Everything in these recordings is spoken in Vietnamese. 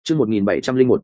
Chương 1701,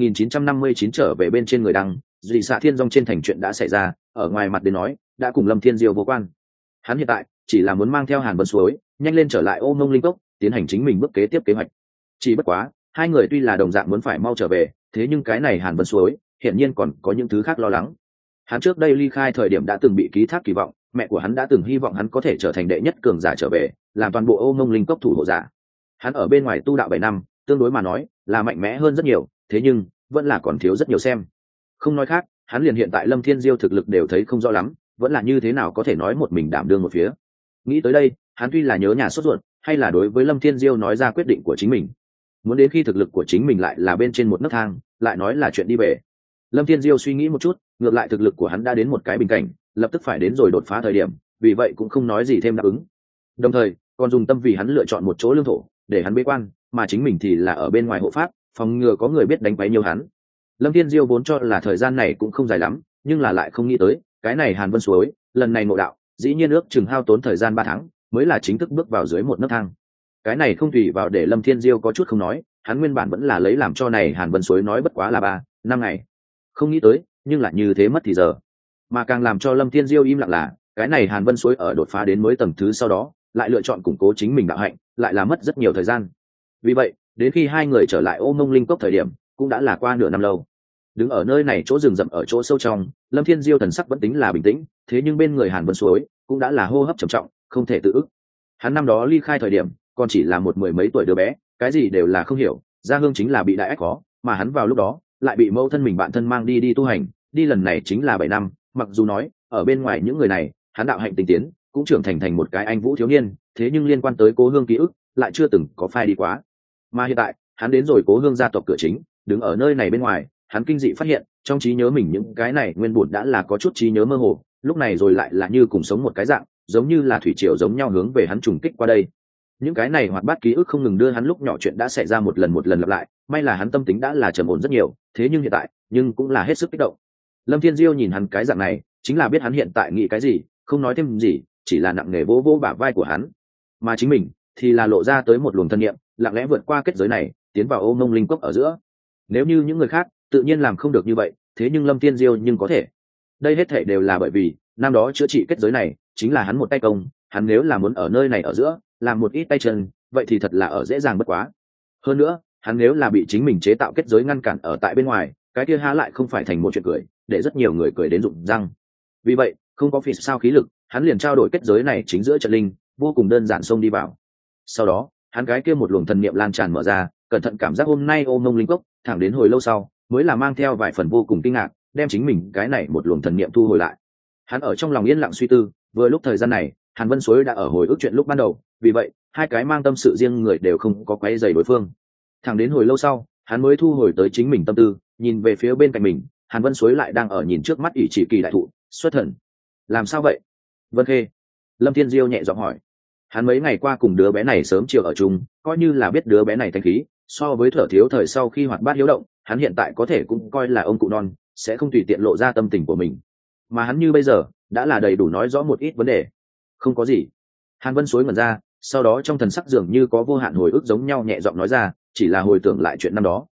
1959 trở về bên trên người đăng, dị xạ thiên dòng trên thành chuyện đã xảy ra, ở ngoài mặt đến nói, đã cùng Lâm Thiên Diêu vô quan. Hắn hiện tại chỉ là muốn mang theo Hàn Vân Suối, nhanh lên trở lại Ô Mông Linh Cốc, tiến hành chính mình bước kế tiếp kế hoạch. Chỉ bất quá, hai người tuy là đồng dạng muốn phải mau trở về, thế nhưng cái này Hàn Vân Suối, hiển nhiên còn có những thứ khác lo lắng. Hắn trước đây ly khai thời điểm đã từng bị ký thác kỳ vọng, mẹ của hắn đã từng hy vọng hắn có thể trở thành đệ nhất cường giả trở về, làm toàn bộ Ô Mông Linh Cốc thủ hộ giả. Hắn ở bên ngoài tu đạo 7 năm, tương đối mà nói là mạnh mẽ hơn rất nhiều, thế nhưng vẫn là còn thiếu rất nhiều xem. Không nói khác, hắn liền hiện tại Lâm Thiên Diêu thực lực đều thấy không rõ lắm, vẫn là như thế nào có thể nói một mình đảm đương một phía. Nghĩ tới đây, hắn tuy là nhớ nhà sốt ruột, hay là đối với Lâm Thiên Diêu nói ra quyết định của chính mình. Muốn đến khi thực lực của chính mình lại là bên trên một nấc thang, lại nói là chuyện đi về. Lâm Thiên Diêu suy nghĩ một chút, ngược lại thực lực của hắn đã đến một cái bình cảnh, lập tức phải đến rồi đột phá thời điểm, vì vậy cũng không nói gì thêm đáp ứng. Đồng thời, còn dùng tâm vì hắn lựa chọn một chỗ lương thổ, để hắn bế quan, mà chính mình thì là ở bên ngoài hộ pháp, phòng ngừa có người biết đánh quấy nhiều hắn. Lâm Thiên Diêu vốn cho là thời gian này cũng không dài lắm, nhưng là lại không nghĩ tới, cái này Hàn Vân Suối, lần này ngộ đạo, dĩ nhiên ước chừng hao tốn thời gian 3 tháng, mới là chính thức bước vào dưới một nấc thang. Cái này không tùy vào để Lâm Thiên Diêu có chút không nói, hắn nguyên bản vẫn là lấy làm cho này Hàn Vân Suối nói bất quá là 3-5 ngày. Không nghĩ tới, nhưng lại như thế mất thì giờ. Mà càng làm cho Lâm Thiên Diêu im lặng là, cái này Hàn Vân Suối ở đột phá đến mới tầng thứ sau đó, lại lựa chọn củng cố chính mình đạo hạnh, lại là mất rất nhiều thời gian. Vì vậy, đến khi hai người trở lại Ô Mông Linh Cốc thời điểm, cũng đã là qua nửa năm lâu. Đứng ở nơi này chỗ rừng rậm ở chỗ sâu trong, Lâm Thiên Diêu thần sắc vẫn tính là bình tĩnh, thế nhưng bên người Hàn Vân Suối cũng đã là hô hấp trầm trọng, không thể tự ức. Hắn năm đó ly khai thời điểm, còn chỉ là một mười mấy tuổi đứa bé, cái gì đều là không hiểu, gia hương chính là bị đại ách khó, mà hắn vào lúc đó lại bị mẫu thân mình bạn thân mang đi tu hành, đi lần này chính là 7 năm, mặc dù nói, ở bên ngoài những người này, hắn đạo hạnh tinh tiến, cũng trưởng thành một cái anh vũ thiếu niên, thế nhưng liên quan tới cố hương ký ức, lại chưa từng có phai đi quá. Mà hiện tại, hắn đến rồi cố hương gia tộc cửa chính, đứng ở nơi này bên ngoài, hắn kinh dị phát hiện, trong trí nhớ mình những cái này nguyên bổn đã là có chút trí nhớ mơ hồ, lúc này rồi lại là như cùng sống một cái dạng, giống như là thủy triều giống nhau hướng về hắn trùng kích qua đây. Những cái này hoạt bát ký ức không ngừng đưa hắn lúc nhỏ chuyện đã xảy ra một lần lặp lại, may là hắn tâm tính đã là trầm ổn rất nhiều, thế nhưng hiện tại, nhưng cũng là hết sức kích động. Lâm Thiên Diêu nhìn hắn cái dạng này, chính là biết hắn hiện tại nghĩ cái gì, không nói thêm gì, chỉ là nặng nề vỗ vỗ bả vai của hắn. Mà chính mình thì là lộ ra tới một luồng thân niệm, lặng lẽ vượt qua kết giới này, tiến vào Ô Mông Linh Cốc ở giữa. Nếu như những người khác tự nhiên làm không được như vậy, thế nhưng Lâm Thiên Diêu nhưng có thể. Đây hết thảy đều là bởi vì năm đó chữa trị kết giới này chính là hắn một tay công, hắn nếu là muốn ở nơi này ở giữa làm một ít tay chân, vậy thì thật là ở dễ dàng bất quá. Hơn nữa, hắn nếu là bị chính mình chế tạo kết giới ngăn cản ở tại bên ngoài, cái kia há lại không phải thành một chuyện cười, để rất nhiều người cười đến rụng răng. Vì vậy, không có phí sao khí lực, hắn liền trao đổi kết giới này chính giữa trận linh, vô cùng đơn giản xông đi vào. Sau đó, hắn cái kia một luồng thần niệm lan tràn mở ra, cẩn thận cảm giác hôm nay Ô Mông Linh Cốc, thẳng đến hồi lâu sau, mới là mang theo vài phần vô cùng kinh ngạc, đem chính mình cái này một luồng thần niệm thu hồi lại. Hắn ở trong lòng yên lặng suy tư, vừa lúc thời gian này, Hàn Vân Suối đã ở hồi ức chuyện lúc ban đầu, vì vậy, hai cái mang tâm sự riêng người đều không có quấy rầy đối phương. Thẳng đến hồi lâu sau, hắn mới thu hồi tới chính mình tâm tư, nhìn về phía bên cạnh mình, Hàn Vân Suối lại đang ở nhìn trước mắt ỷ chỉ kỳ đại thụ, xuất thần. Làm sao vậy? Vân Khê. Lâm Thiên Diêu nhẹ giọng hỏi. Hắn mấy ngày qua cùng đứa bé này sớm chiều ở chung, coi như là biết đứa bé này thanh khí, so với Thở Thiếu thời sau khi hoạt bát hiếu động, hắn hiện tại có thể cũng coi là ông cụ non, sẽ không tùy tiện lộ ra tâm tình của mình. Mà hắn như bây giờ, đã là đầy đủ nói rõ một ít vấn đề. Không có gì. Hàn Vân Suối ngẩn ra, sau đó trong thần sắc dường như có vô hạn hồi ức giống nhau nhẹ giọng nói ra, chỉ là hồi tưởng lại chuyện năm đó.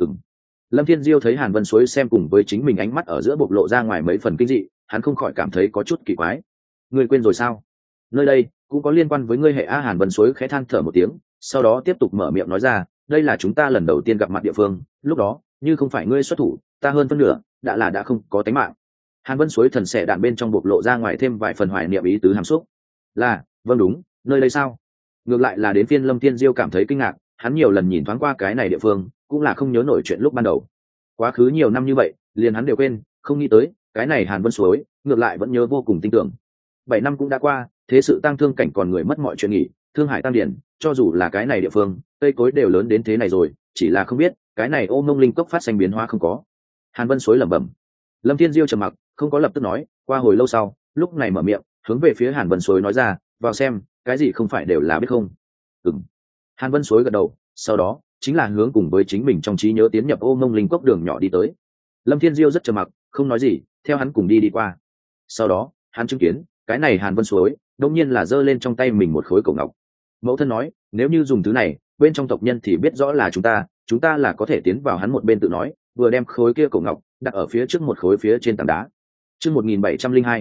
Lâm Thiên Diêu thấy Hàn Vân Suối xem cùng với chính mình ánh mắt ở giữa bộc lộ ra ngoài mấy phần kinh dị, hắn không khỏi cảm thấy có chút kỳ quái. Ngươi quên rồi sao? Nơi đây cũng có liên quan với ngươi hệ A. Hàn Vân Suối khẽ than thở một tiếng, sau đó tiếp tục mở miệng nói ra, đây là chúng ta lần đầu tiên gặp mặt địa phương, lúc đó, như không phải ngươi xuất thủ, ta hơn phân nửa đã không có tính mạng. Hàn Vân Suối thần sẻ đạn bên trong bộc lộ ra ngoài thêm vài phần hoài niệm ý tứ hàm xúc. Là, vâng đúng, nơi đây sao? Ngược lại là đến phiên Lâm Thiên Diêu cảm thấy kinh ngạc, hắn nhiều lần nhìn thoáng qua cái này địa phương, cũng là không nhớ nổi chuyện lúc ban đầu. Quá khứ nhiều năm như vậy, liền hắn đều quên, không nghĩ tới, cái này Hàn Vân Suối, ngược lại vẫn nhớ vô cùng tin tưởng. 7 năm cũng đã qua, thế sự tăng thương cảnh còn người mất mọi chuyện nghỉ, thương hải tăng điển, cho dù là cái này địa phương, cây cối đều lớn đến thế này rồi, chỉ là không biết, cái này Ô Mông Linh Cốc phát sinh biến hóa không có. Hàn Vân Suối lẩm bẩm. Lâm Thiên Diêu trầm mặc, không có lập tức nói, qua hồi lâu sau, lúc này mở miệng, hướng về phía Hàn Vân Suối nói ra, vào xem, cái gì không phải đều là biết không? Hàn Vân Suối gật đầu, sau đó chính là hướng cùng với chính mình trong trí nhớ tiến nhập Ô Mông Linh Cốc đường nhỏ đi tới. Lâm Thiên Diêu rất trầm mặc, không nói gì, theo hắn cùng đi qua. Sau đó, hắn chứng kiến, cái này Hàn Vân Suối, đột nhiên là giơ lên trong tay mình một khối cổ ngọc. Mẫu thân nói, nếu như dùng thứ này, bên trong tộc nhân thì biết rõ là chúng ta là có thể tiến vào. Hắn một bên tự nói, vừa đem khối kia cổ ngọc đặt ở phía trước một khối phía trên tảng đá. Chương 1702,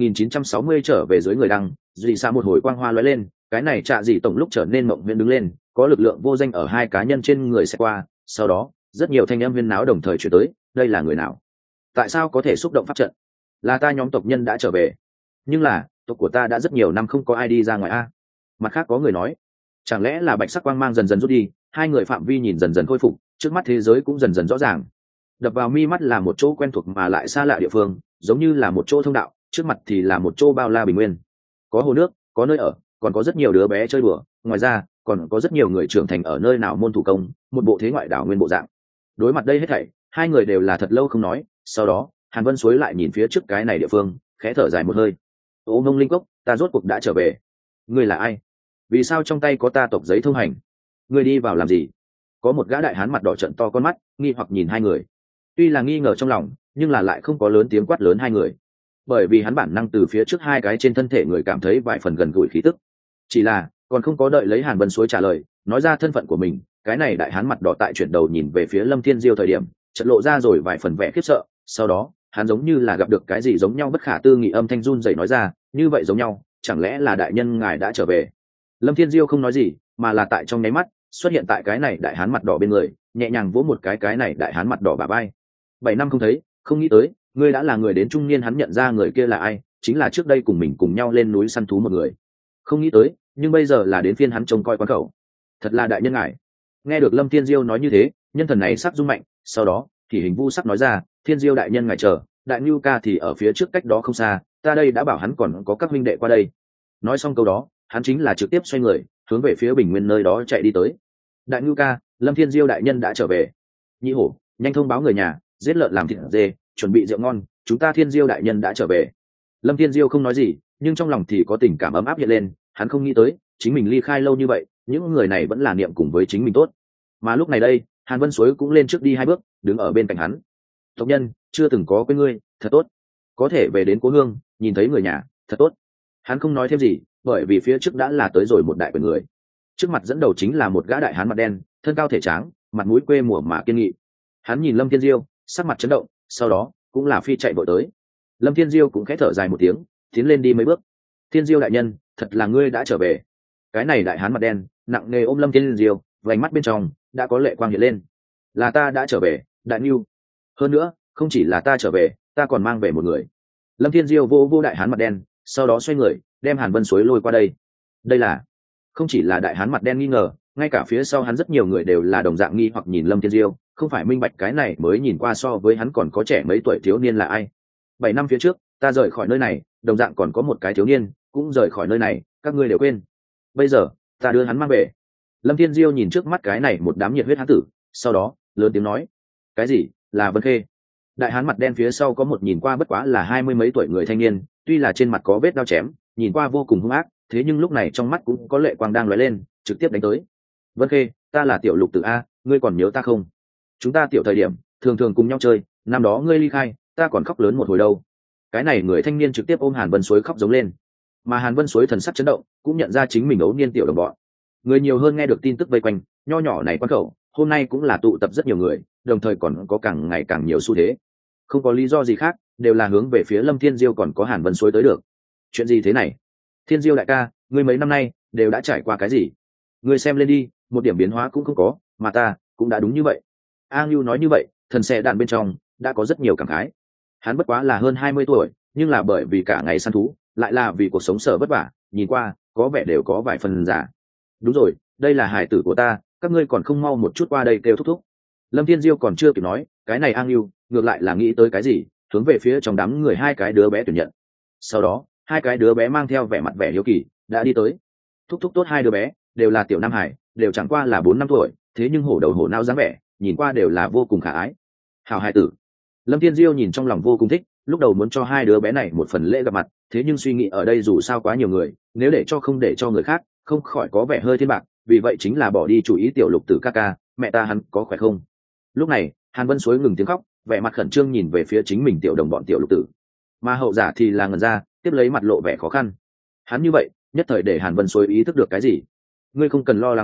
1960 trở về dưới người đăng, dị xa một hồi quang hoa lóe lên, cái này Trạ Dị tổng lúc trở nên mộng huyễn đứng lên, có lực lượng vô danh ở hai cá nhân trên người sẽ qua, sau đó, rất nhiều thanh âm huyên náo đồng thời chuyển tới, đây là người nào? Tại sao có thể xúc động pháp trận? Là ta nhóm tộc nhân đã trở về. Nhưng là, tộc của ta đã rất nhiều năm không có ai đi ra ngoài a. Mặt khác có người nói, chẳng lẽ là bạch sắc quang mang dần dần rút đi, hai người phạm vi nhìn dần dần khôi phục, trước mắt thế giới cũng dần dần rõ ràng. Đập vào mi mắt là một chỗ quen thuộc mà lại xa lạ địa phương, giống như là một chỗ thông đạo, trước mặt thì là một chỗ bao la bình nguyên, có hồ nước, có nơi ở, còn có rất nhiều đứa bé chơi đùa, ngoài ra còn có rất nhiều người trưởng thành ở nơi nào môn thủ công, một bộ thế ngoại đảo nguyên bộ dạng. Đối mặt đây hết thảy, hai người đều là thật lâu không nói, sau đó Hàn Vân Suối lại nhìn phía trước cái này địa phương, khẽ thở dài một hơi. Ô Mông Linh Cốc, ta rốt cuộc đã trở về. Ngươi là ai? Vì sao trong tay có ta tộc giấy thông hành? Ngươi đi vào làm gì? Có một gã đại hán mặt đỏ trợn to con mắt, nghi hoặc nhìn hai người. Tuy là nghi ngờ trong lòng, nhưng là lại không có lớn tiếng quát lớn hai người, bởi vì hắn bản năng từ phía trước hai cái trên thân thể người cảm thấy vài phần gần gũi khí tức. Chỉ là còn không có đợi lấy Hàn Vân Suối trả lời, nói ra thân phận của mình, cái này đại hán mặt đỏ tại chuyển đầu nhìn về phía Lâm Thiên Diêu thời điểm, chợt lộ ra rồi vài phần vẻ khiếp sợ. Sau đó hắn giống như là gặp được cái gì giống nhau bất khả tư nghị, âm thanh run rẩy nói ra, như vậy giống nhau, chẳng lẽ là đại nhân ngài đã trở về? Lâm Thiên Diêu không nói gì, mà là tại trong nháy mắt xuất hiện tại cái này đại hán mặt đỏ bên người, nhẹ nhàng vỗ một cái này đại hán mặt đỏ bả vai. 7 năm không thấy, không nghĩ tới ngươi đã là người đến trung niên. Hắn nhận ra người kia là ai, chính là trước đây cùng mình cùng nhau lên núi săn thú một người. Không nghĩ tới, nhưng bây giờ là đến phiên hắn trông coi quán khẩu. Thật là đại nhân ngài. Nghe được Lâm Thiên Diêu nói như thế, nhân thần này sắc rung mạnh, sau đó thì hình vu sắc nói ra, Thiên Diêu đại nhân ngài chờ, đại Nưu ca thì ở phía trước cách đó không xa, ta đây đã bảo hắn còn có các huynh đệ qua đây. Nói xong câu đó, hắn chính là trực tiếp xoay người hướng về phía bình nguyên nơi đó chạy đi tới. Đại Nưu ca, Lâm Thiên Diêu đại nhân đã trở về. Nhĩ Hổ, nhanh thông báo người nhà, giết lợn làm thịt dê, chuẩn bị rượu ngon, chúng ta Thiên Diêu đại nhân đã trở về. Lâm Thiên Diêu không nói gì, nhưng trong lòng thì có tình cảm ấm áp hiện lên. Hắn không nghĩ tới chính mình ly khai lâu như vậy, những người này vẫn là niệm cùng với chính mình tốt. Mà lúc này đây, Hàn Vân Suối cũng lên trước đi 2 bước, đứng ở bên cạnh hắn. Tộc nhân, chưa từng có quên ngươi, thật tốt. Có thể về đến cố hương, nhìn thấy người nhà, thật tốt. Hắn không nói thêm gì, bởi vì phía trước đã là tới rồi một đại quyền người. Trước mặt dẫn đầu chính là một gã đại hán mặt đen, thân cao thể tráng, mặt mũi quê mùa mà kiên nghị. Hắn nhìn Lâm Thiên Diêu, sắc mặt chấn động, sau đó cũng là phi chạy vội tới. Lâm Thiên Diêu cũng khẽ thở dài một tiếng, tiến lên đi mấy bước. Thiên Diêu đại nhân, thật là ngươi đã trở về. Cái này đại hán mặt đen nặng nề ôm Lâm Thiên Diêu, vành mắt bên trong đã có lệ quang hiện lên. Là ta đã trở về, đại Nưu. Hơn nữa, không chỉ là ta trở về, ta còn mang về một người. Lâm Thiên Diêu vô đại hán mặt đen, sau đó xoay người đem Hàn Vân Suối lôi qua đây. Đây là, không chỉ là đại hán mặt đen nghi ngờ, ngay cả phía sau hắn rất nhiều người đều là đồng dạng nghi hoặc nhìn Lâm Thiên Diêu, không phải minh bạch cái này mới nhìn qua so với hắn còn có trẻ mấy tuổi thiếu niên là ai. 7 năm phía trước ta rời khỏi nơi này, đồng dạng còn có một cái thiếu niên cũng rời khỏi nơi này, các ngươi đều quên. Bây giờ ta đưa hắn mang về. Lâm Thiên Diêu nhìn trước mắt cái này một đám nhiệt huyết hán tử, sau đó lớn tiếng nói, cái gì là Vân Khê? Đại hán mặt đen phía sau có một nhìn qua bất quá là 20 mấy tuổi người thanh niên, tuy là trên mặt có vết đao chém, nhìn qua vô cùng hung ác, thế nhưng lúc này trong mắt cũng có lệ quang đang lóe lên, trực tiếp đánh tới. Vân Khê, ta là Tiểu Lục Tử a, ngươi còn nhớ ta không? Chúng ta tiểu thời điểm thường thường cùng nhau chơi, năm đó ngươi ly khai, ta còn khóc lớn một hồi đâu. Cái này người thanh niên trực tiếp ôm Hàn Vân Suối khóc giống lên, mà Hàn Vân Suối thần sắc chấn động, cũng nhận ra chính mình ấu niên tiểu đồng bọn. Người nhiều hơn nghe được tin tức vây quanh, nho nhỏ này quan khẩu, hôm nay cũng là tụ tập rất nhiều người, đồng thời còn có càng ngày càng nhiều xu thế. Không có lý do gì khác, đều là hướng về phía Lâm Thiên Diêu còn có Hàn Vân Suối tới được. Chuyện gì thế này? Thiên Diêu đại ca, ngươi mấy năm nay đều đã trải qua cái gì? Ngươi xem lên đi, một điểm biến hóa cũng không có, mà ta cũng đã đúng như vậy. A Ngưu nói như vậy, thần xe đàn bên trong đã có rất nhiều cảm khái. Hắn bất quá là hơn 20 tuổi, nhưng là bởi vì cả ngày săn thú, lại là vì cuộc sống sở vất vả, nhìn qua có vẻ đều có vài phần giả. Đúng rồi, đây là hải tử của ta, các ngươi còn không mau một chút qua đây kêu thúc thúc. Lâm Thiên Diêu còn chưa kịp nói, cái này A Ngưu ngược lại là nghĩ tới cái gì, hướng về phía trong đám người hai cái đứa bé tuyển nhận. Sau đó hai cái đứa bé mang theo vẻ mặt vẻ hiếu kỳ đã đi tới. Thúc thúc tốt, hai đứa bé đều là tiểu nam hải, đều chẳng qua là 4 năm tuổi, thế nhưng hổ đầu hổ não dáng vẻ, nhìn qua đều là vô cùng khả ái. Hảo hải tử. Lâm Thiên Diêu nhìn trong lòng vô cùng thích, lúc đầu muốn cho hai đứa bé này một phần lễ gặp mặt, thế nhưng suy nghĩ ở đây dù sao quá nhiều người, nếu để cho không để cho người khác, không khỏi có vẻ hơi thiên bạc, vì vậy chính là bỏ đi chủ ý. Tiểu Lục Tử ca ca, mẹ ta hắn có khỏe không? Lúc này Hàn Vân Suối ngừng tiếng khóc, vẻ mặt khẩn trương nhìn về phía chính mình tiểu đồng bọn Tiểu Lục Tử, mà hậu giả thì là ngẩn ra, tiếp lấy mặt lộ vẻ khó khăn. Hắn như vậy nhất thời để Hàn Vân Suối ý thức được cái gì. Ngươi không cần lo lắng quá mức,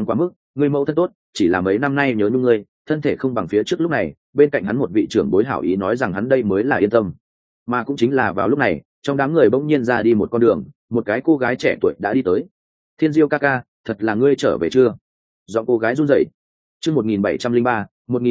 người mẫu thân tốt, chỉ là mấy năm nay nhớ nhung ngươi, thân thể không bằng phía trước lúc này. Bên cạnh hắn một vị trưởng bối hảo ý nói rằng hắn đây mới là yên tâm. Mà cũng chính là vào lúc này, trong đám người bỗng nhiên ra đi một con đường, một cái cô gái trẻ tuổi đã đi tới. Thiên Diêu ca ca, thật là ngươi trở về chưa? Giọng cô gái run rẩy. Chương 1703,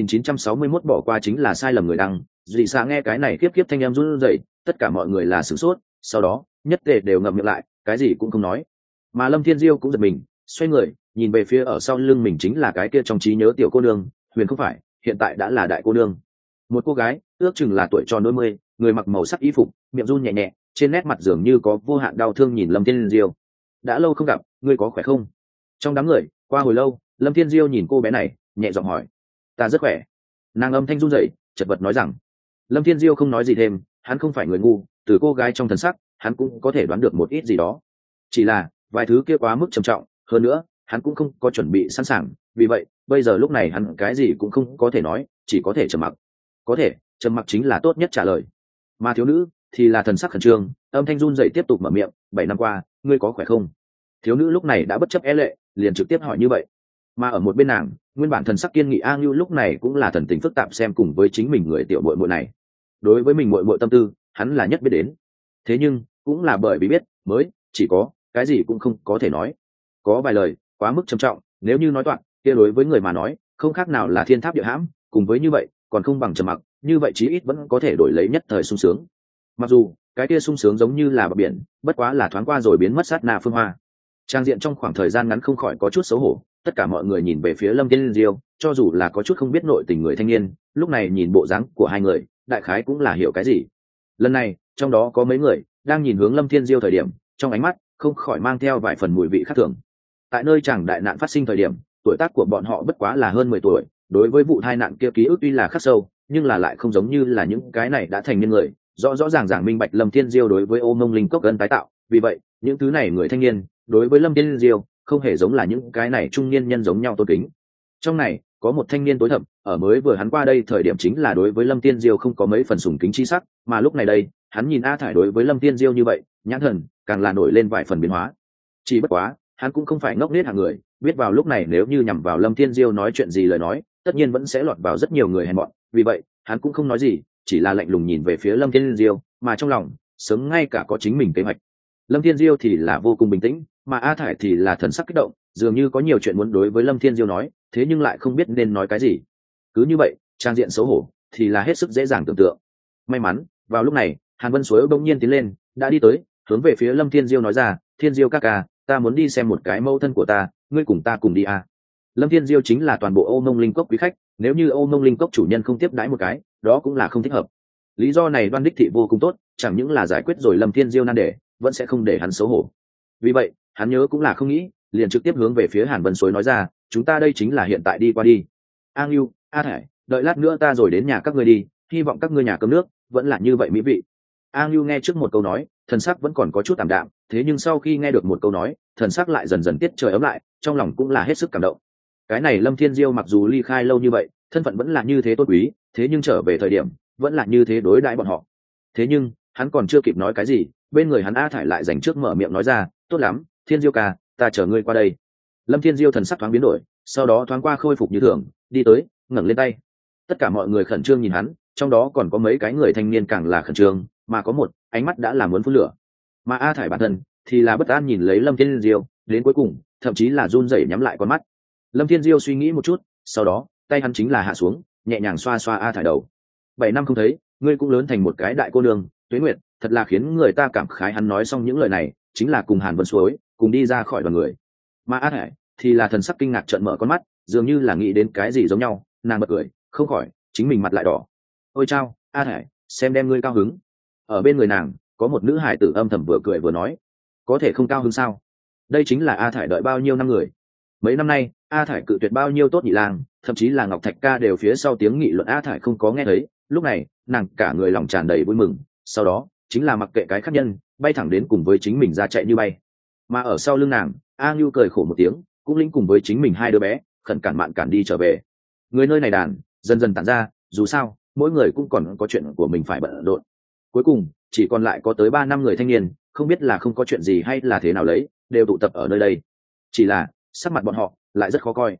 1961 bỏ qua chính là sai lầm người đăng. Dị Sa nghe cái này khiếp khiếp thanh em run rẩy, tất cả mọi người là sửng sốt, sau đó nhất tề đều ngậm miệng lại, cái gì cũng không nói. Mà Lâm Thiên Diêu cũng giật mình, xoay người, nhìn về phía ở sau lưng mình chính là cái kia trong trí nhớ tiểu cô nương, Huyền không phải, hiện tại đã là đại cô nương. Một cô gái, ước chừng là tuổi tròn đôi mươi, người mặc màu sắc y phục, miệng run nhẹ nhẹ, trên nét mặt dường như có vô hạn đau thương nhìn Lâm Thiên Diêu. Đã lâu không gặp, ngươi có khỏe không? Trong đám người, qua hồi lâu, Lâm Thiên Diêu nhìn cô bé này, nhẹ giọng hỏi. Ta rất khỏe. Nàng âm thanh run rẩy, chật vật nói rằng. Lâm Thiên Diêu không nói gì thêm, hắn không phải người ngu, từ cô gái trong thần sắc, hắn cũng có thể đoán được một ít gì đó. Chỉ là vài thứ kia quá mức trầm trọng, hơn nữa hắn cũng không có chuẩn bị sẵn sàng, vì vậy bây giờ lúc này hắn cái gì cũng không có thể nói, chỉ có thể trầm mặc. Có thể trầm mặc chính là tốt nhất trả lời. Mà thiếu nữ thì là thần sắc khẩn trương, âm thanh run rẩy tiếp tục mở miệng. 7 năm qua ngươi có khỏe không? Thiếu nữ lúc này đã bất chấp e lệ, liền trực tiếp hỏi như vậy. Mà ở một bên nàng, nguyên bản thần sắc kiên nghị A Ngưu lúc này cũng là thần tình phức tạp xem cùng với chính mình người tiểu muội muội này. Đối với mình muội muội tâm tư, hắn là nhất biết đến. Thế nhưng cũng là bởi vì biết, mới chỉ có cái gì cũng không có thể nói. Có vài lời quá mức trầm trọng, nếu như nói toạc, kia đối với người mà nói, không khác nào là thiên tháp địa hãm, cùng với như vậy, còn không bằng trầm mặc, như vậy chí ít vẫn có thể đổi lấy nhất thời sung sướng. Mặc dù cái kia sung sướng giống như là bờ biển, bất quá là thoáng qua rồi biến mất sát na phương hoa. Trang diện trong khoảng thời gian ngắn không khỏi có chút xấu hổ, tất cả mọi người nhìn về phía Lâm Thiên Diêu, cho dù là có chút không biết nội tình người thanh niên, lúc này nhìn bộ dáng của hai người, đại khái cũng là hiểu cái gì. Lần này, trong đó có mấy người đang nhìn hướng Lâm Thiên Diêu thời điểm, trong ánh mắt không khỏi mang theo vài phần mùi vị khác thường. Tại nơi chàng đại nạn phát sinh thời điểm, tuổi tác của bọn họ bất quá là hơn 10 tuổi, đối với vụ tai nạn kia ký ức tuy là khắc sâu, nhưng là lại không giống như là những cái này đã thành niên người, rõ rõ ràng ràng minh bạch Lâm Thiên Diêu đối với Ô Mông Linh Cốc ân tái tạo, vì vậy, những thứ này người thanh niên, đối với Lâm Thiên Diêu không hề giống là những cái này trung niên nhân giống nhau tôn kính. Trong này, có một thanh niên tối thầm, ở mới vừa hắn qua đây thời điểm chính là đối với Lâm Thiên Diêu không có mấy phần sùng kính chi sắc, mà lúc này đây, hắn nhìn A Thải đối với Lâm Thiên Diêu như vậy, nhãn thần càng là nổi lên vài phần biến hóa. Chỉ bất quá, hắn cũng không phải ngốc nghếch hạng người, biết vào lúc này nếu như nhằm vào Lâm Thiên Diêu nói chuyện gì lời nói, tất nhiên vẫn sẽ lọt vào rất nhiều người hèn mọn, vì vậy, hắn cũng không nói gì, chỉ là lạnh lùng nhìn về phía Lâm Thiên Diêu, mà trong lòng sớm ngay cả có chính mình kế hoạch. Lâm Thiên Diêu thì là vô cùng bình tĩnh, mà A Thải thì là thần sắc kích động, dường như có nhiều chuyện muốn đối với Lâm Thiên Diêu nói, thế nhưng lại không biết nên nói cái gì. Cứ như vậy, trang diện xấu hổ thì là hết sức dễ dàng tưởng tượng. May mắn, vào lúc này, Hàn Vân Suối bỗng nhiên tiến lên, đã đi tới, hướng về phía Lâm Thiên Diêu nói ra, Thiên Diêu ca ca, ta muốn đi xem một cái mẫu thân của ta, ngươi cùng ta cùng đi à. Lâm Thiên Diêu chính là toàn bộ Ô Mông Linh Cốc quý khách, nếu như Ô Mông Linh Cốc chủ nhân không tiếp đãi một cái, đó cũng là không thích hợp. Lý do này Đoan Đích Thị vô cùng tốt, chẳng những là giải quyết rồi Lâm Thiên Diêu nan đề, vẫn sẽ không để hắn xấu hổ. Vì vậy, hắn nhớ cũng là không nghĩ, liền trực tiếp hướng về phía Hàn Vân Suối nói ra, chúng ta đây chính là hiện tại đi qua đi. A Ngưu, A Thải, đợi lát nữa ta rồi đến nhà các ngươi đi, hy vọng các ngươi nhà cơm nước vẫn là như vậy mỹ vị. A Ngưu nghe trước một câu nói, thần sắc vẫn còn có chút tạm đạm, thế nhưng sau khi nghe được một câu nói, thần sắc lại dần dần tiết trời ấm lại, trong lòng cũng là hết sức cảm động. Cái này Lâm Thiên Diêu mặc dù ly khai lâu như vậy, thân phận vẫn là như thế tôn quý, thế nhưng trở về thời điểm vẫn là như thế đối đãi bọn họ. Thế nhưng hắn còn chưa kịp nói cái gì, bên người hắn A Thải lại dành trước mở miệng nói ra, tốt lắm, Thiên Diêu ca, ta chờ ngươi qua đây. Lâm Thiên Diêu thần sắc thoáng biến đổi, sau đó thoáng qua khôi phục như thường, đi tới, ngẩng lên tay. Tất cả mọi người khẩn trương nhìn hắn, trong đó còn có mấy cái người thanh niên càng là khẩn trương, mà có một ánh mắt đã là muốn phun lửa. Mà A Thải bản thân thì là bất an nhìn lấy Lâm Thiên Diêu, đến cuối cùng thậm chí là run rẩy nhắm lại con mắt. Lâm Thiên Diêu suy nghĩ một chút, sau đó tay hắn chính là hạ xuống, nhẹ nhàng xoa xoa A Thải đầu. 7 năm không thấy, ngươi cũng lớn thành một cái đại cô nương, Tuế Nguyệt, thật là khiến người ta cảm khái. Hắn nói xong những lời này, chính là cùng Hàn Vân Suối cùng đi ra khỏi đoàn người. Mà A Thải thì là thần sắc kinh ngạc trợn mở con mắt, dường như là nghĩ đến cái gì giống nhau, nàng bật cười, không khỏi chính mình mặt lại đỏ. Ôi chao, A Thải, xem đem ngươi cao hứng. Ở bên người nàng có một nữ hải tử âm thầm vừa cười vừa nói, có thể không cao hứng sao? Đây chính là A Thải đợi bao nhiêu năm người. Mấy năm nay A Thải cự tuyệt bao nhiêu tốt nhị lang, thậm chí là Ngọc Thạch ca đều phía sau tiếng nghị luận A Thải không có nghe thấy. Lúc này nàng cả người lòng tràn đầy vui mừng, sau đó chính là mặc kệ cái khác nhân, bay thẳng đến cùng với chính mình ra chạy như bay. Mà ở sau lưng nàng, A Ngưu cười khổ một tiếng, cũng lĩnh cùng với chính mình hai đứa bé khẩn cản mạn cản đi trở về. Người nơi này đàn dần dần tản ra, dù sao mỗi người cũng còn có chuyện của mình phải bận rộn. Cuối cùng chỉ còn lại có tới 3 năm người thanh niên, không biết là không có chuyện gì hay là thế nào lấy, đều tụ tập ở nơi đây. Chỉ là sắc mặt bọn họ lại rất khó coi.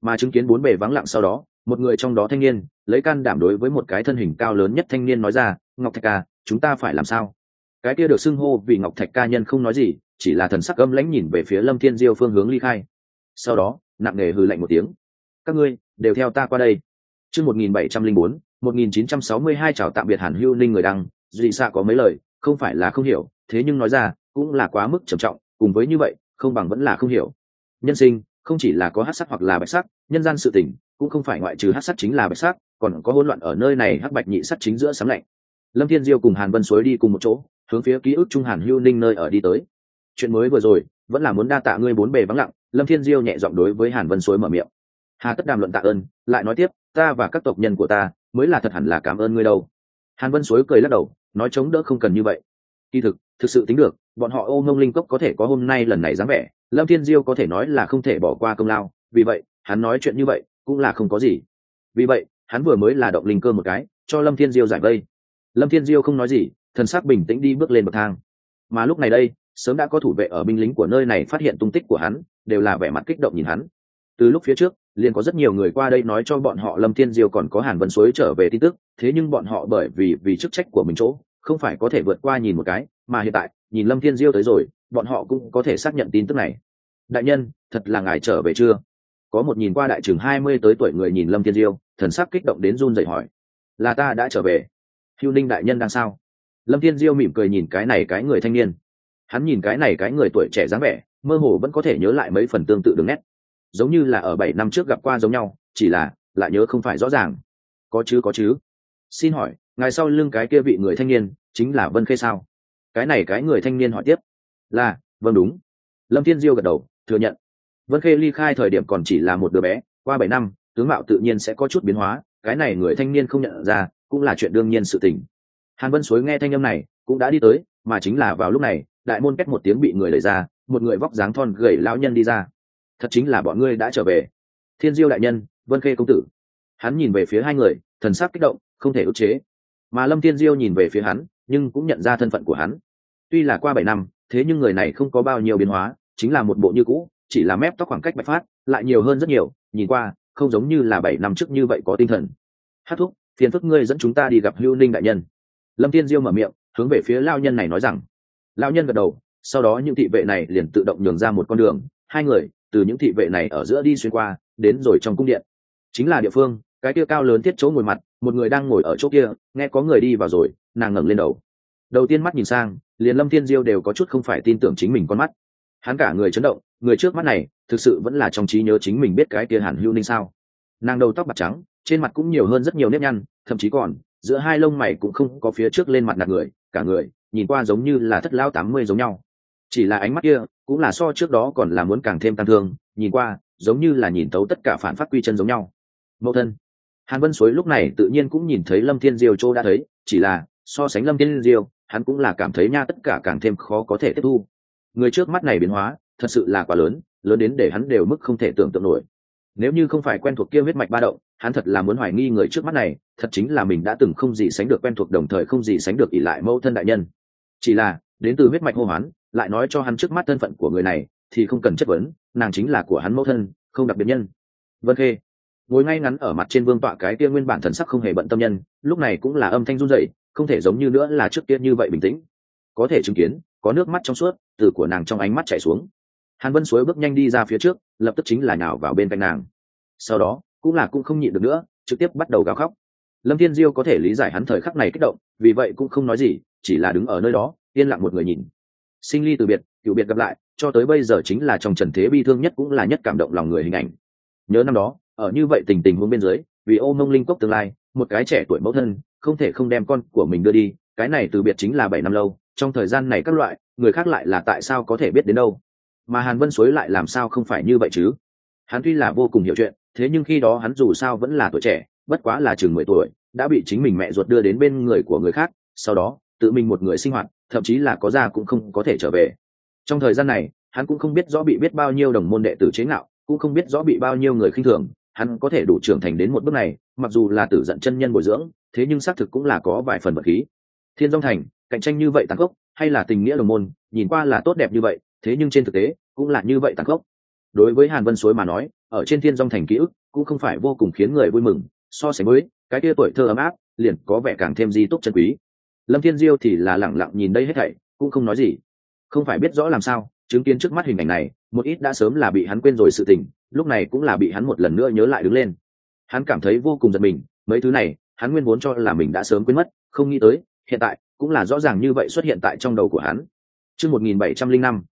Mà chứng kiến bốn bề vắng lặng sau đó, một người trong đó thanh niên lấy can đảm đối với một cái thân hình cao lớn nhất thanh niên nói ra, Ngọc Thạch ca, chúng ta phải làm sao? Cái kia được xưng hô vì Ngọc Thạch ca nhân không nói gì, chỉ là thần sắc âm lãnh nhìn về phía Lâm Thiên Diêu phương hướng ly khai. Sau đó nặng nề hừ lạnh một tiếng, các ngươi đều theo ta qua đây. Chương 1704, 1962 chào tạm biệt Hàn Hưu Ninh người đăng, Duy Sa có mấy lời, không phải là không hiểu, thế nhưng nói ra cũng là quá mức trầm trọng, cùng với như vậy, không bằng vẫn là không hiểu. Nhân sinh không chỉ là có hắc sắc hoặc là bạch sắc, nhân gian sự tình cũng không phải ngoại trừ hắc sắc chính là bạch sắc, còn có hỗn loạn ở nơi này hắc bạch nhị sắc chính giữa sáng lạnh. Lâm Thiên Diêu cùng Hàn Vân Suối đi cùng một chỗ, hướng phía ký ức trung Hàn Hưu Ninh nơi ở đi tới. Chuyện mới vừa rồi, vẫn là muốn đa tạ ngươi bốn bề vắng lặng. Lâm Thiên Diêu nhẹ giọng đối với Hàn Vân Suối mở miệng. Hà tất đàm luận tạ ơn, lại nói tiếp, ta và các tộc nhân của ta mới là thật hẳn là cảm ơn ngươi đâu. Hàn Vân Suối cười lắc đầu, nói chống đỡ không cần như vậy. Kỳ thực sự tính được, bọn họ Ô Mông Linh Cốc có thể có hôm nay lần này dáng vẻ, Lâm Thiên Diêu có thể nói là không thể bỏ qua công lao, vì vậy hắn nói chuyện như vậy cũng là không có gì. Vì vậy hắn vừa mới là động linh cơ một cái, cho Lâm Thiên Diêu giải vây. Lâm Thiên Diêu không nói gì, thần sắc bình tĩnh đi bước lên bậc thang. Mà lúc này đây, sớm đã có thủ vệ ở binh lính của nơi này phát hiện tung tích của hắn, đều là vẻ mặt kích động nhìn hắn. Từ lúc phía trước, liền có rất nhiều người qua đây nói cho bọn họ Lâm Thiên Diêu còn có Hàn Vân Suối trở về tin tức, thế nhưng bọn họ bởi vì chức trách của mình chỗ, không phải có thể vượt qua nhìn một cái, mà hiện tại, nhìn Lâm Thiên Diêu tới rồi, bọn họ cũng có thể xác nhận tin tức này. Đại nhân, thật là ngài trở về chưa? Có một nhìn qua đại chừng 20 tới tuổi người nhìn Lâm Thiên Diêu, thần sắc kích động đến run rẩy hỏi. Là ta đã trở về. Hưu Ninh đại nhân đang sao? Lâm Thiên Diêu mỉm cười nhìn cái này cái người thanh niên. Hắn nhìn cái này cái người tuổi trẻ dáng vẻ, mơ hồ vẫn có thể nhớ lại mấy phần tương tự đường nét, giống như là ở 7 năm trước gặp qua giống nhau, chỉ là lại nhớ không phải rõ ràng. Có chứ. Xin hỏi, ngài sau lưng cái kia vị người thanh niên chính là Vân Khê sao? Cái này cái người thanh niên hỏi tiếp. Là, vâng đúng. Lâm Thiên Diêu gật đầu, thừa nhận. Vân Khê ly khai thời điểm còn chỉ là một đứa bé, qua 7 năm, tướng mạo tự nhiên sẽ có chút biến hóa, cái này người thanh niên không nhận ra, cũng là chuyện đương nhiên sự tình. Hàn Vân Suối nghe thanh âm này, cũng đã đi tới, mà chính là vào lúc này, đại môn két một tiếng bị người đẩy ra, một người vóc dáng thon gầy lão nhân đi ra. Thật chính là bọn ngươi đã trở về. Thiên Diêu đại nhân, Vân Khê công tử. Hắn nhìn về phía hai người, thần sắc kích động, không thể ức chế. Mà Lâm Thiên Diêu nhìn về phía hắn, nhưng cũng nhận ra thân phận của hắn. Tuy là qua 7 năm, thế nhưng người này không có bao nhiêu biến hóa, chính là một bộ như cũ, chỉ là mép tóc khoảng cách bạch phát, lại nhiều hơn rất nhiều, nhìn qua, không giống như là 7 năm trước như vậy có tinh thần. Hát thúc, phiền phức ngươi dẫn chúng ta đi gặp Hưu Ninh đại nhân. Lâm Thiên Diêu mở miệng, hướng về phía lão nhân này nói rằng. Lão nhân gật đầu, sau đó những thị vệ này liền tự động nhường ra một con đường, hai người từ những thị vệ này ở giữa đi xuyên qua, đến rồi trong cung điện. Chính là địa phương, cái kia cao lớn thiết chỗ ngồi mặt, một người đang ngồi ở chỗ kia, nghe có người đi vào rồi, nàng ngẩng lên đầu. Đầu tiên mắt nhìn sang, liền Lâm Thiên Diêu đều có chút không phải tin tưởng chính mình con mắt. Hắn cả người chấn động, người trước mắt này, thực sự vẫn là trong trí nhớ chính mình biết cái kia Hàn Hưu Ninh sao? Nàng đầu tóc bạc trắng, trên mặt cũng nhiều hơn rất nhiều nếp nhăn, thậm chí còn giữa hai lông mày cũng không có phía trước lên mặt nạt người, cả người nhìn qua giống như là thất lão 80 giống nhau. Chỉ là ánh mắt kia, cũng là so trước đó còn là muốn càng thêm tăng thương, nhìn qua giống như là nhìn thấu tất cả phản phát quy chân giống nhau. Mẫu thân. Hàn Vân Suối lúc này tự nhiên cũng nhìn thấy Lâm Thiên Diêu chỗ đã thấy, chỉ là so sánh Lâm Thiên Diêu, hắn cũng là cảm thấy nha tất cả càng thêm khó có thể tiếp thu. Người trước mắt này biến hóa, thật sự là quá lớn, lớn đến để hắn đều mức không thể tưởng tượng nổi. Nếu như không phải quen thuộc kia huyết mạch ba động, hắn thật là muốn hoài nghi người trước mắt này, thật chính là mình đã từng không gì sánh được quen thuộc, đồng thời không gì sánh được ỷ lại mẫu thân đại nhân. Chỉ là đến từ huyết mạch hô hoán, lại nói cho hắn trước mắt thân phận của người này, thì không cần chất vấn, nàng chính là của hắn mẫu thân, không đặc biệt nhân. Vân Khê ngồi ngay ngắn ở mặt trên vương tọa, cái kia nguyên bản thần sắc không hề bận tâm nhân, lúc này cũng là âm thanh run rẩy, không thể giống như nữa là trước kia như vậy bình tĩnh. Có thể chứng kiến, có nước mắt trong suốt từ của nàng trong ánh mắt chảy xuống. Hàn Vân Suối bước nhanh đi ra phía trước, lập tức chính là nhào vào bên cạnh nàng. Sau đó cũng không nhịn được nữa, trực tiếp bắt đầu gào khóc. Lâm Thiên Diêu có thể lý giải hắn thời khắc này kích động, vì vậy cũng không nói gì, chỉ là đứng ở nơi đó yên lặng một người nhìn. Sinh ly từ biệt, cựu biệt gặp lại, cho tới bây giờ chính là trong trần thế bi thương nhất cũng là nhất cảm động lòng người hình ảnh. Nhớ năm đó ở như vậy tình huống bên dưới, vì Ô Mông Linh Cốc tương lai, một cái trẻ tuổi mẫu thân không thể không đem con của mình đưa đi, cái này từ biệt chính là 7 năm lâu, trong thời gian này các loại người khác lại là tại sao có thể biết đến đâu, mà Hàn Vân Suối lại làm sao không phải như vậy chứ? Hắn tuy là vô cùng hiểu chuyện, thế nhưng khi đó hắn dù sao vẫn là tuổi trẻ, bất quá là chừng 10 tuổi, đã bị chính mình mẹ ruột đưa đến bên người của người khác, sau đó tự mình một người sinh hoạt, thậm chí là có ra cũng không có thể trở về. Trong thời gian này, hắn cũng không biết rõ bị biết bao nhiêu đồng môn đệ tử chế ngạo, cũng không biết rõ bị bao nhiêu người khinh thường, hắn có thể đủ trưởng thành đến một bước này, mặc dù là Tử Dận chân nhân bồi dưỡng, thế nhưng xác thực cũng là có vài phần vật khí. Thiên Dung Thành, cạnh tranh như vậy tàn khốc, hay là tình nghĩa đồng môn, nhìn qua là tốt đẹp như vậy, thế nhưng trên thực tế cũng là như vậy tàn khốc. Đối với Hàn Vân Suối mà nói, ở trên thiên dong thành ký ức cũng không phải vô cùng khiến người vui mừng, so sánh với cái kia tuổi thơ ấm áp liền có vẻ càng thêm di túc chân quý. Lâm Thiên Diêu thì là lẳng lặng nhìn đây hết thảy, cũng không nói gì. Không phải biết rõ làm sao, chứng kiến trước mắt hình ảnh này, một ít đã sớm là bị hắn quên rồi sự tình, lúc này cũng là bị hắn một lần nữa nhớ lại đứng lên. Hắn cảm thấy vô cùng giật mình, mấy thứ này, hắn nguyên vốn cho là mình đã sớm quên mất, không nghĩ tới, hiện tại cũng là rõ ràng như vậy xuất hiện tại trong đầu của hắn. Chương 1705,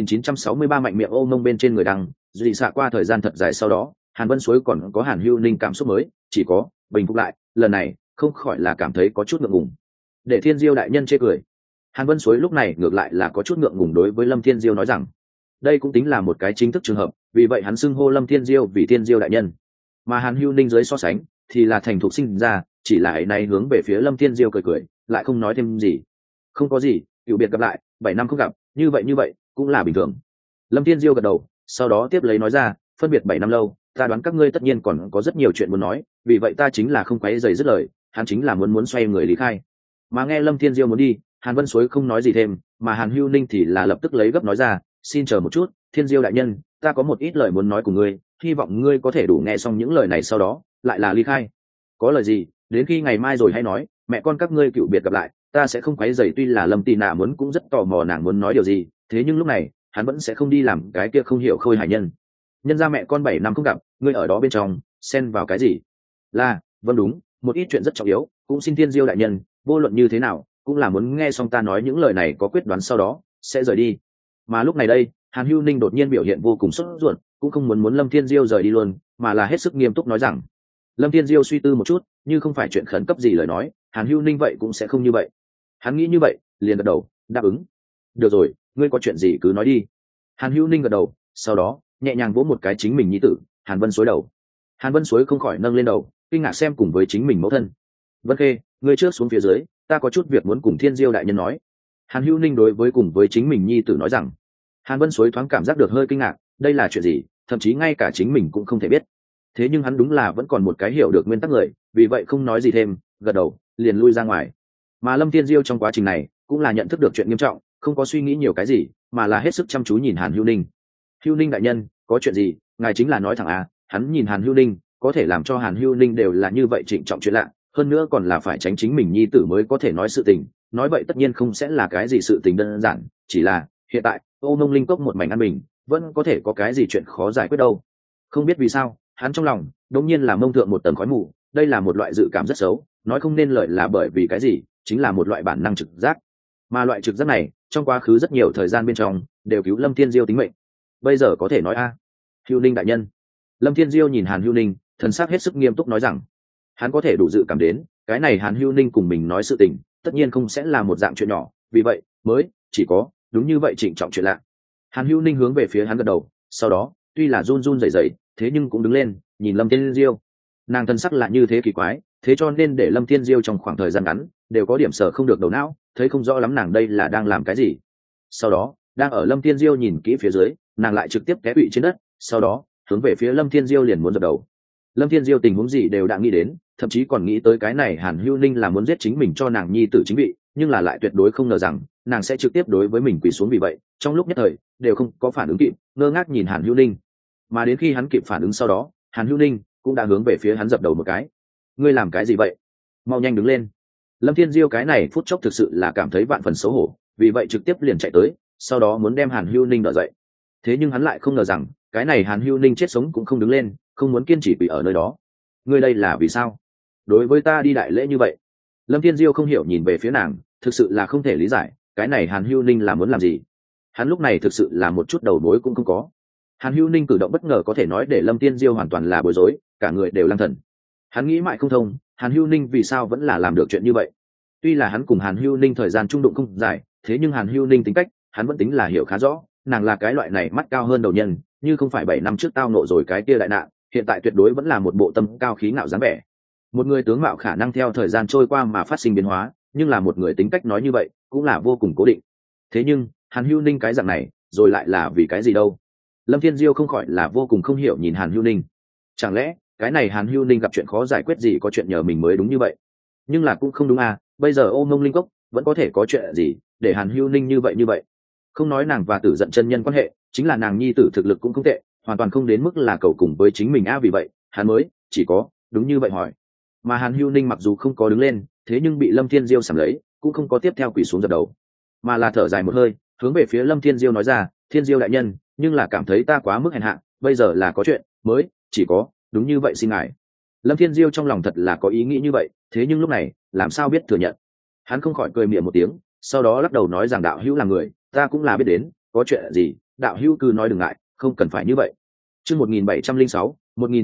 1963 mạnh miệng ôm mông bên trên người đăng, dị xạ qua thời gian thật dài sau đó, Hàn Vân Suối còn có Hàn Hưu Ninh cảm xúc mới, chỉ có bình phục lại, lần này không khỏi là cảm thấy có chút ngượng ngùng. Để Thiên Diêu đại nhân chê cười. Hàn Vân Suối lúc này ngược lại là có chút ngượng ngùng đối với Lâm Thiên Diêu nói rằng, đây cũng tính là một cái chính thức trường hợp, vì vậy hắn xưng hô Lâm Thiên Diêu vì Thiên Diêu đại nhân. Mà Hàn Hưu Ninh dưới so sánh, thì là thành thục sinh ra, chỉ là ấy này hướng về phía Lâm Thiên Diêu cười cười, lại không nói thêm gì. Không có gì, cựu biệt gặp lại, 7 năm không gặp, như vậy cũng là bình thường. Lâm Thiên Diêu gật đầu, sau đó tiếp lấy nói ra, phân biệt 7 năm lâu, ta đoán các ngươi tất nhiên còn có rất nhiều chuyện muốn nói, vì vậy ta chính là không quấy rầy dứt lời, hắn chính là muốn xoay người lý khai. Mà nghe Lâm Thiên Diêu muốn đi, Hàn Vân Suối không nói gì thêm, mà Hàn Hưu Ninh thì là lập tức lấy gấp nói ra, xin chờ một chút, Thiên Diêu đại nhân, ta có một ít lời muốn nói cùng ngươi, hy vọng ngươi có thể đủ nghe xong những lời này sau đó, lại là ly khai. Có lời gì, đến khi ngày mai rồi hãy nói, mẹ con các ngươi cựu biệt gặp lại, ta sẽ không quấy rầy. Tuy là Lâm Tì Nạ muốn cũng rất tò mò nàng muốn nói điều gì, thế nhưng lúc này, hắn vẫn sẽ không đi làm cái kia không hiểu khôi hài nhân. Nhân ra mẹ con 7 năm không gặp, ngươi ở đó bên trong, xen vào cái gì? Là, vâng đúng, một ít chuyện rất trọng yếu, cũng xin Thiên Diêu đại nhân, vô luận như thế nào, cũng là muốn nghe xong ta nói những lời này có quyết đoán sau đó, sẽ rời đi. Mà lúc này đây, Hàn Hưu Ninh đột nhiên biểu hiện vô cùng sốt ruột, cũng không muốn Lâm Thiên Diêu rời đi luôn, mà là hết sức nghiêm túc nói rằng. Lâm Thiên Diêu suy tư một chút, như không phải chuyện khẩn cấp gì lời nói, Hàn Hưu Ninh vậy cũng sẽ không như vậy. Hắn nghĩ như vậy, liền gật đầu, đáp ứng. Được rồi, ngươi có chuyện gì cứ nói đi. Hàn Hưu Ninh gật đầu, sau đó nhẹ nhàng vỗ một cái chính mình nhi tử, Hàn Vân Suối đầu. Hàn Vân Suối không khỏi nâng lên đầu, kinh ngạc xem cùng với chính mình mẫu thân. Vân Khê, ngươi trước xuống phía dưới, ta có chút việc muốn cùng Thiên Diêu đại nhân nói. Hàn Hưu Ninh đối với cùng với chính mình nhi tử nói rằng. Hàn Vân Suối thoáng cảm giác được hơi kinh ngạc, đây là chuyện gì, thậm chí ngay cả chính mình cũng không thể biết. Thế nhưng hắn đúng là vẫn còn một cái hiểu được nguyên tắc người, vì vậy không nói gì thêm, gật đầu, liền lui ra ngoài. Mà Lâm Thiên Diêu trong quá trình này cũng là nhận thức được chuyện nghiêm trọng, không có suy nghĩ nhiều cái gì, mà là hết sức chăm chú nhìn Hàn Hưu Ninh. Hưu Ninh đại nhân, có chuyện gì, ngài chính là nói thẳng à? Hắn nhìn Hàn Hưu Ninh, có thể làm cho Hàn Hưu Ninh đều là như vậy trịnh trọng chuyện lạ, hơn nữa còn là phải tránh chính mình nhi tử mới có thể nói sự tình, nói vậy tất nhiên không sẽ là cái gì sự tình đơn giản, chỉ là hiện tại Ô Nông Linh Cốc một mảnh an bình, vẫn có thể có cái gì chuyện khó giải quyết đâu. Không biết vì sao, hắn trong lòng đột nhiên là mông thượng một tầng khói mù, đây là một loại dự cảm rất xấu, nói không nên lời là bởi vì cái gì, chính là một loại bản năng trực giác. Mà loại trực giác này, trong quá khứ rất nhiều thời gian bên trong, đều cứu Lâm Thiên Diêu tính mệnh. Bây giờ có thể nói a, Hưu Ninh đại nhân. Lâm Thiên Diêu nhìn Hàn Hưu Ninh, thần sắc hết sức nghiêm túc nói rằng, hắn có thể đủ dự cảm đến, cái này Hàn Hưu Ninh cùng mình nói sự tình, tất nhiên không sẽ là một dạng chuyện nhỏ, vì vậy mới chỉ có đúng như vậy trịnh trọng chuyện lạ. Hàn Hưu Ninh hướng về phía hắn gật đầu, sau đó tuy là run run rẩy rẩy, thế nhưng cũng đứng lên, nhìn Lâm Thiên Diêu. Nàng thân sắc lại như thế kỳ quái, thế cho nên để Lâm Thiên Diêu trong khoảng thời gian ngắn đều có điểm sở không được đầu não, thấy không rõ lắm nàng đây là đang làm cái gì. Sau đó, đang ở Lâm Thiên Diêu nhìn kỹ phía dưới, nàng lại trực tiếp té quỵ trên đất, sau đó hướng về phía Lâm Thiên Diêu liền muốn dập đầu. Lâm Thiên Diêu tình huống gì đều đã nghĩ đến, thậm chí còn nghĩ tới cái này Hàn Hưu Ninh là muốn giết chính mình cho nàng nhi tử chính vị, nhưng là lại tuyệt đối không ngờ rằng nàng sẽ trực tiếp đối với mình quỳ xuống, vì vậy trong lúc nhất thời đều không có phản ứng kịp, ngơ ngác nhìn Hàn Hưu Ninh. Mà đến khi hắn kịp phản ứng sau đó, Hàn Hưu Ninh cũng đã hướng về phía hắn dập đầu một cái. Ngươi làm cái gì vậy? Mau nhanh đứng lên. Lâm Thiên Diêu cái này phút chốc thực sự là cảm thấy vạn phần xấu hổ, vì vậy trực tiếp liền chạy tới, sau đó muốn đem Hàn Hưu Ninh đỡ dậy. Thế nhưng hắn lại không ngờ rằng cái này Hàn Hưu Ninh chết sống cũng không đứng lên, không muốn kiên trì quỳ ở nơi đó. Ngươi đây là vì sao? Đối với ta đi đại lễ như vậy? Lâm Thiên Diêu không hiểu nhìn về phía nàng, thực sự là không thể lý giải, cái này Hàn Hưu Ninh là muốn làm gì. Hắn lúc này thực sự là một chút đầu mối cũng không có. Hàn Hưu Ninh cử động bất ngờ có thể nói để Lâm Thiên Diêu hoàn toàn là bối rối, cả người đều lăng thần. Hắn nghĩ mãi không thông, Hàn Hưu Ninh vì sao vẫn là làm được chuyện như vậy. Tuy là hắn cùng Hàn Hưu Ninh thời gian chung đụng không dài, thế nhưng Hàn Hưu Ninh tính cách, hắn vẫn tính là hiểu khá rõ, nàng là cái loại này mắt cao hơn đầu nhân, như không phải 7 năm trước tao nộ rồi cái kia đại nạn, hiện tại tuyệt đối vẫn là một bộ tâm cao khí ngạo dáng vẻ. Một người tướng mạo khả năng theo thời gian trôi qua mà phát sinh biến hóa, nhưng là một người tính cách nói như vậy cũng là vô cùng cố định. Thế nhưng Hàn Hưu Ninh cái dạng này rồi lại là vì cái gì đâu? Lâm Thiên Diêu không khỏi là vô cùng không hiểu nhìn Hàn Hưu Ninh. Chẳng lẽ cái này Hàn Hưu Ninh gặp chuyện khó giải quyết gì có chuyện nhờ mình mới đúng như vậy? Nhưng là cũng không đúng à, bây giờ Ô Mông Linh Cốc vẫn có thể có chuyện gì để Hàn Hưu Ninh như vậy? Không nói nàng và Tử Dận chân nhân quan hệ, chính là nàng nhi tử thực lực cũng không tệ, hoàn toàn không đến mức là cầu cùng với chính mình vì vậy hắn mới chỉ có đúng như vậy hỏi. Mà Hàn Hưu Ninh mặc dù không có đứng lên, thế nhưng bị Lâm Thiên Diêu sắm lấy, cũng không có tiếp theo quỳ xuống dập đầu, mà là thở dài một hơi, hướng về phía Lâm Thiên Diêu nói ra, Thiên Diêu đại nhân, nhưng là cảm thấy ta quá mức hèn hạ, bây giờ là có chuyện mới chỉ có đúng như vậy xin ngài. Lâm Thiên Diêu trong lòng thật là có ý nghĩ như vậy, thế nhưng lúc này làm sao biết thừa nhận. Hắn không khỏi cười miệng một tiếng, sau đó lắc đầu nói rằng đạo hữu là người, ta cũng là biết đến, có chuyện gì, đạo hữu cứ nói đừng ngại, không cần phải như vậy. Chương 1706,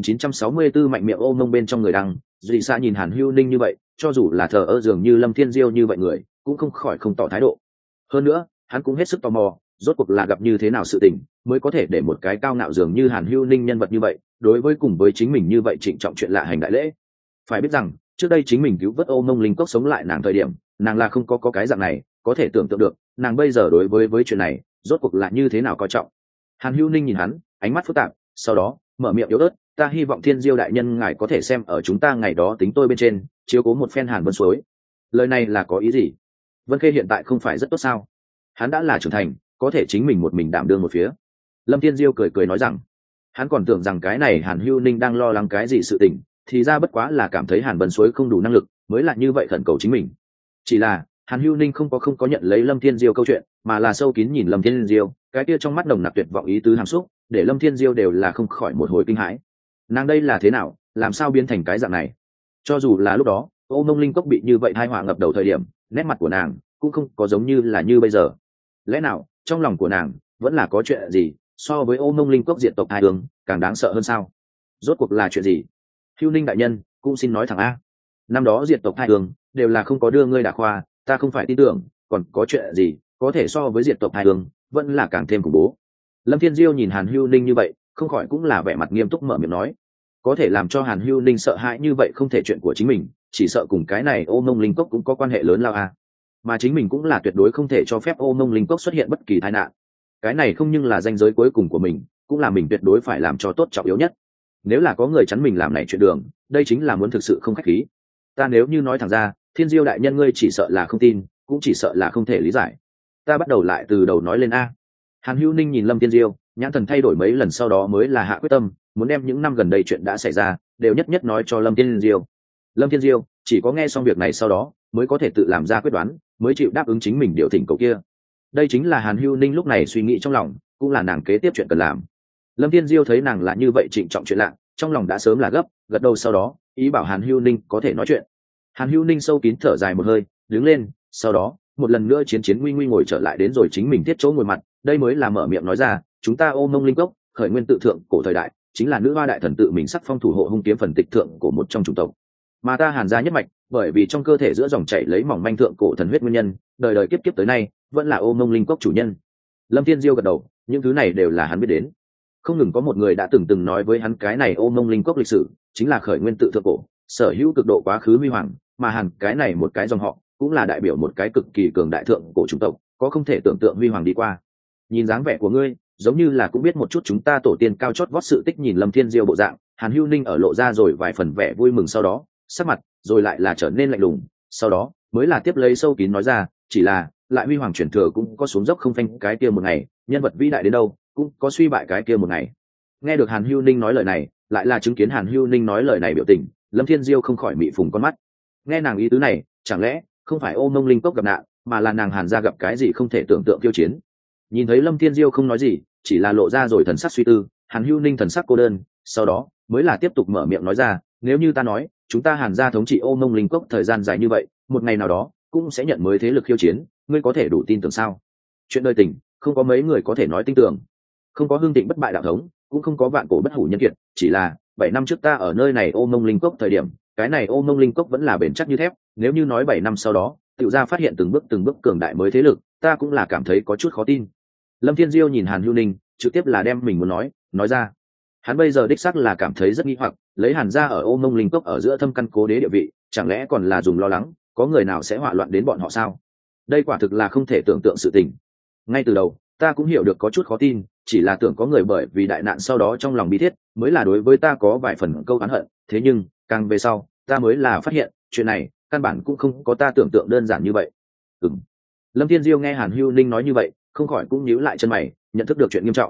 1964 mạnh miệng ôm mông bên trong người đăng, Dị Sa nhìn Hàn Hưu Ninh như vậy, cho dù là thờ ơ dường như Lâm Thiên Diêu như vậy người, cũng không khỏi không tỏ thái độ. Hơn nữa, hắn cũng hết sức tò mò, rốt cuộc là gặp như thế nào sự tình, mới có thể để một cái cao ngạo dường như Hàn Hưu Ninh nhân vật như vậy, đối với cùng với chính mình như vậy trịnh trọng chuyện lạ hành đại lễ. Phải biết rằng, trước đây chính mình cứu vớt ôm mông linh cốc sống lại nàng thời điểm, nàng là không có cái dạng này, có thể tưởng tượng được, nàng bây giờ đối với chuyện này, rốt cuộc là như thế nào coi trọng. Hàn Hưu Ninh nhìn hắn, ánh mắt phức tạp, sau đó mở miệng yếu ớt, ta hy vọng Thiên Diêu đại nhân ngài có thể xem ở chúng ta ngày đó tính tôi bên trên, chiếu cố một phen Hàn Vân Suối. Lời này là có ý gì? Vân Khê hiện tại không phải rất tốt sao? Hắn đã là trưởng thành, có thể chính mình một mình đảm đương một phía. Lâm Thiên Diêu cười cười nói rằng, hắn còn tưởng rằng cái này Hàn Hưu Ninh đang lo lắng cái gì sự tình, thì ra bất quá là cảm thấy Hàn Vân Suối không đủ năng lực, mới là như vậy khẩn cầu chính mình. Chỉ là Hàn Hưu Ninh không có nhận lấy Lâm Thiên Diêu câu chuyện, mà là sâu kín nhìn Lâm Thiên Diêu, cái kia trong mắt nồng nặc tuyệt vọng ý tứ hàm xúc, để Lâm Thiên Diêu đều là không khỏi một hồi kinh hãi. Nàng đây là thế nào, làm sao biến thành cái dạng này? Cho dù là lúc đó Ô Mông Linh Cốc bị như vậy tai họa ngập đầu thời điểm, nét mặt của nàng cũng không có giống như là như bây giờ. Lẽ nào trong lòng của nàng vẫn là có chuyện gì so với Ô Mông Linh Cốc diệt tộc hai hướng càng đáng sợ hơn sao? Rốt cuộc là chuyện gì? Hưu Ninh đại nhân cũng xin nói thẳng a. Năm đó diệt tộc hai hướng đều là không có đưa ngươi đả khoa, ta không phải tin tưởng, còn có chuyện gì có thể so với diệt tộc hai hướng vẫn là càng thêm khủng bố. Lâm Thiên Diêu nhìn Hàn Hưu Ninh như vậy, không khỏi cũng là vẻ mặt nghiêm túc mở miệng nói, có thể làm cho Hàn Hưu Ninh sợ hãi như vậy không thể chuyện của chính mình, chỉ sợ cùng cái này Ô Mông Linh Cốc cũng có quan hệ lớn lao a. Mà chính mình cũng là tuyệt đối không thể cho phép Ô Mông Linh Cốc xuất hiện bất kỳ tai nạn. Cái này không nhưng là ranh giới cuối cùng của mình, cũng là mình tuyệt đối phải làm cho tốt trọng yếu nhất. Nếu là có người chắn mình làm này chuyện đường, đây chính là muốn thực sự không khách khí. Ta nếu như nói thẳng ra, Thiên Diêu đại nhân ngươi chỉ sợ là không tin, cũng chỉ sợ là không thể lý giải. Ta bắt đầu lại từ đầu nói lên a. Hàn Hưu Ninh nhìn Lâm Thiên Diêu, nhãn thần thay đổi mấy lần sau đó mới là hạ quyết tâm, muốn đem những năm gần đây chuyện đã xảy ra đều nhất nhất nói cho Lâm Thiên Diêu. Lâm Thiên Diêu chỉ có nghe xong việc này sau đó mới có thể tự làm ra quyết đoán, mới chịu đáp ứng chính mình điều thỉnh cầu kia. Đây chính là Hàn Hưu Ninh lúc này suy nghĩ trong lòng, cũng là nàng kế tiếp chuyện cần làm. Lâm Thiên Diêu thấy nàng là như vậy trịnh trọng chuyện lạ, trong lòng đã sớm là gấp, gật đầu sau đó ý bảo Hàn Hưu Ninh có thể nói chuyện. Hàn Hưu Ninh sâu kín thở dài một hơi, đứng lên, sau đó một lần nữa chiến chiến nguy nguy ngồi trở lại đến rồi chính mình thiết chỗ ngồi mặt, đây mới là mở miệng nói ra, chúng ta Ô Mông Linh Cốc khởi nguyên tự thượng cổ thời đại, chính là nữ hoa đại thần tự mình sắc phong thủ hộ hung kiếm phần tịch thượng của một trong chủng tộc, mà ta Hàn gia nhất mạch bởi vì trong cơ thể giữa dòng chảy lấy mỏng manh thượng cổ thần huyết nguyên nhân, đời đời kiếp kiếp tới nay vẫn là Ô Mông Linh Cốc chủ nhân. Lâm Thiên Diêu gật đầu, những thứ này đều là hắn biết đến. Không ngừng có một người đã từng nói với hắn cái này Ô Mông Linh Cốc lịch sử chính là khởi nguyên tự thượng cổ, sở hữu cực độ quá khứ huy hoàng, mà Hàn cái này một cái dòng họ cũng là đại biểu một cái cực kỳ cường đại thượng cổ chủng tộc, có không thể tưởng tượng huy hoàng đi qua. Nhìn dáng vẻ của ngươi giống như là cũng biết một chút chúng ta tổ tiên cao chót vót sự tích. Nhìn Lâm Thiên Diêu bộ dạng, Hàn Hưu Ninh ở lộ ra rồi vài phần vẻ vui mừng, sau đó sắc mặt rồi lại là trở nên lạnh lùng, sau đó mới là tiếp lấy sâu kín nói ra, chỉ là lại huy hoàng truyền thừa cũng có xuống dốc không phanh cái kia một ngày, nhân vật vĩ đại đến đâu cũng có suy bại cái kia một ngày. Nghe được Hàn Hưu Ninh nói lời này, lại là chứng kiến Hàn Hưu Ninh nói lời này biểu tình, Lâm Thiên Diêu không khỏi mị phùng con mắt. Nghe nàng ý tứ này, chẳng lẽ không phải Ô Mông Linh Cốc gặp nạn, mà là nàng Hàn gia gặp cái gì không thể tưởng tượng tiêu chiến? Nhìn thấy Lâm Thiên Diêu không nói gì, chỉ là lộ ra rồi thần sắc suy tư, Hàn Hưu Ninh thần sắc cô đơn, sau đó mới là tiếp tục mở miệng nói ra, nếu như ta nói chúng ta Hàn gia thống trị Ô Mông Linh Cốc thời gian dài như vậy, một ngày nào đó cũng sẽ nhận mới thế lực khiêu chiến, ngươi có thể đủ tin tưởng sao? Chuyện đời tình không có mấy người có thể nói tin tưởng, không có hương thịnh bất bại đạo thống, cũng không có vạn cổ bất hủ nhân kiệt, chỉ là 7 năm trước ta ở nơi này Ô Mông Linh Cốc thời điểm, cái này Ô Mông Linh Cốc vẫn là bền chắc như thép, nếu như nói 7 năm sau đó tự ra phát hiện từng bước cường đại mới thế lực, ta cũng là cảm thấy có chút khó tin. Lâm Thiên Diêu nhìn Hàn Hưu Ninh, trực tiếp là đem mình muốn nói ra. Hắn bây giờ đích xác là cảm thấy rất nghi hoặc, lấy Hàn gia ở Ô Mông Linh Cốc ở giữa thâm căn cố đế địa vị, chẳng lẽ còn là dùng lo lắng có người nào sẽ họa loạn đến bọn họ sao? Đây quả thực là không thể tưởng tượng sự tình. Ngay từ đầu ta cũng hiểu được có chút khó tin, chỉ là tưởng có người bởi vì đại nạn sau đó trong lòng bi thiết mới là đối với ta có vài phần câu oán hận, thế nhưng càng về sau ta mới là phát hiện chuyện này căn bản cũng không có ta tưởng tượng đơn giản như vậy. Lâm Thiên Diêu nghe Hàn Hưu Ninh nói như vậy, không khỏi cũng nhíu lại chân mày, nhận thức được chuyện nghiêm trọng.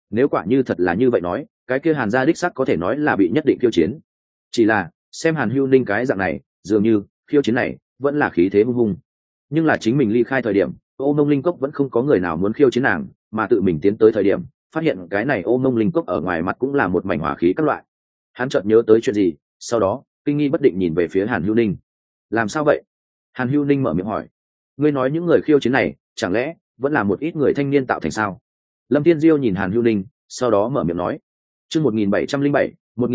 nếu quả như thật là như vậy nói, cái kia Hàn gia đích sắc có thể nói là bị nhất định khiêu chiến. Chỉ là xem Hàn Hưu Ninh cái dạng này, dường như khiêu chiến này vẫn là khí thế hung hung. Nhưng là chính mình ly khai thời điểm, Ô Mông Linh Cốc vẫn không có người nào muốn khiêu chiến nàng, mà tự mình tiến tới thời điểm, phát hiện cái này Ô Mông Linh Cốc ở ngoài mặt cũng là một mảnh hỏa khí các loại. Hắn chợt nhớ tới chuyện gì, sau đó kinh nghi bất định nhìn về phía Hàn Hưu Ninh. Làm sao vậy? Hàn Hưu Ninh mở miệng hỏi. Ngươi nói những người khiêu chiến này chẳng lẽ vẫn là một ít người thanh niên tạo thành sao? Lâm Thiên Diêu nhìn Hàn Hưu Ninh, sau đó mở miệng nói. Chương 1707,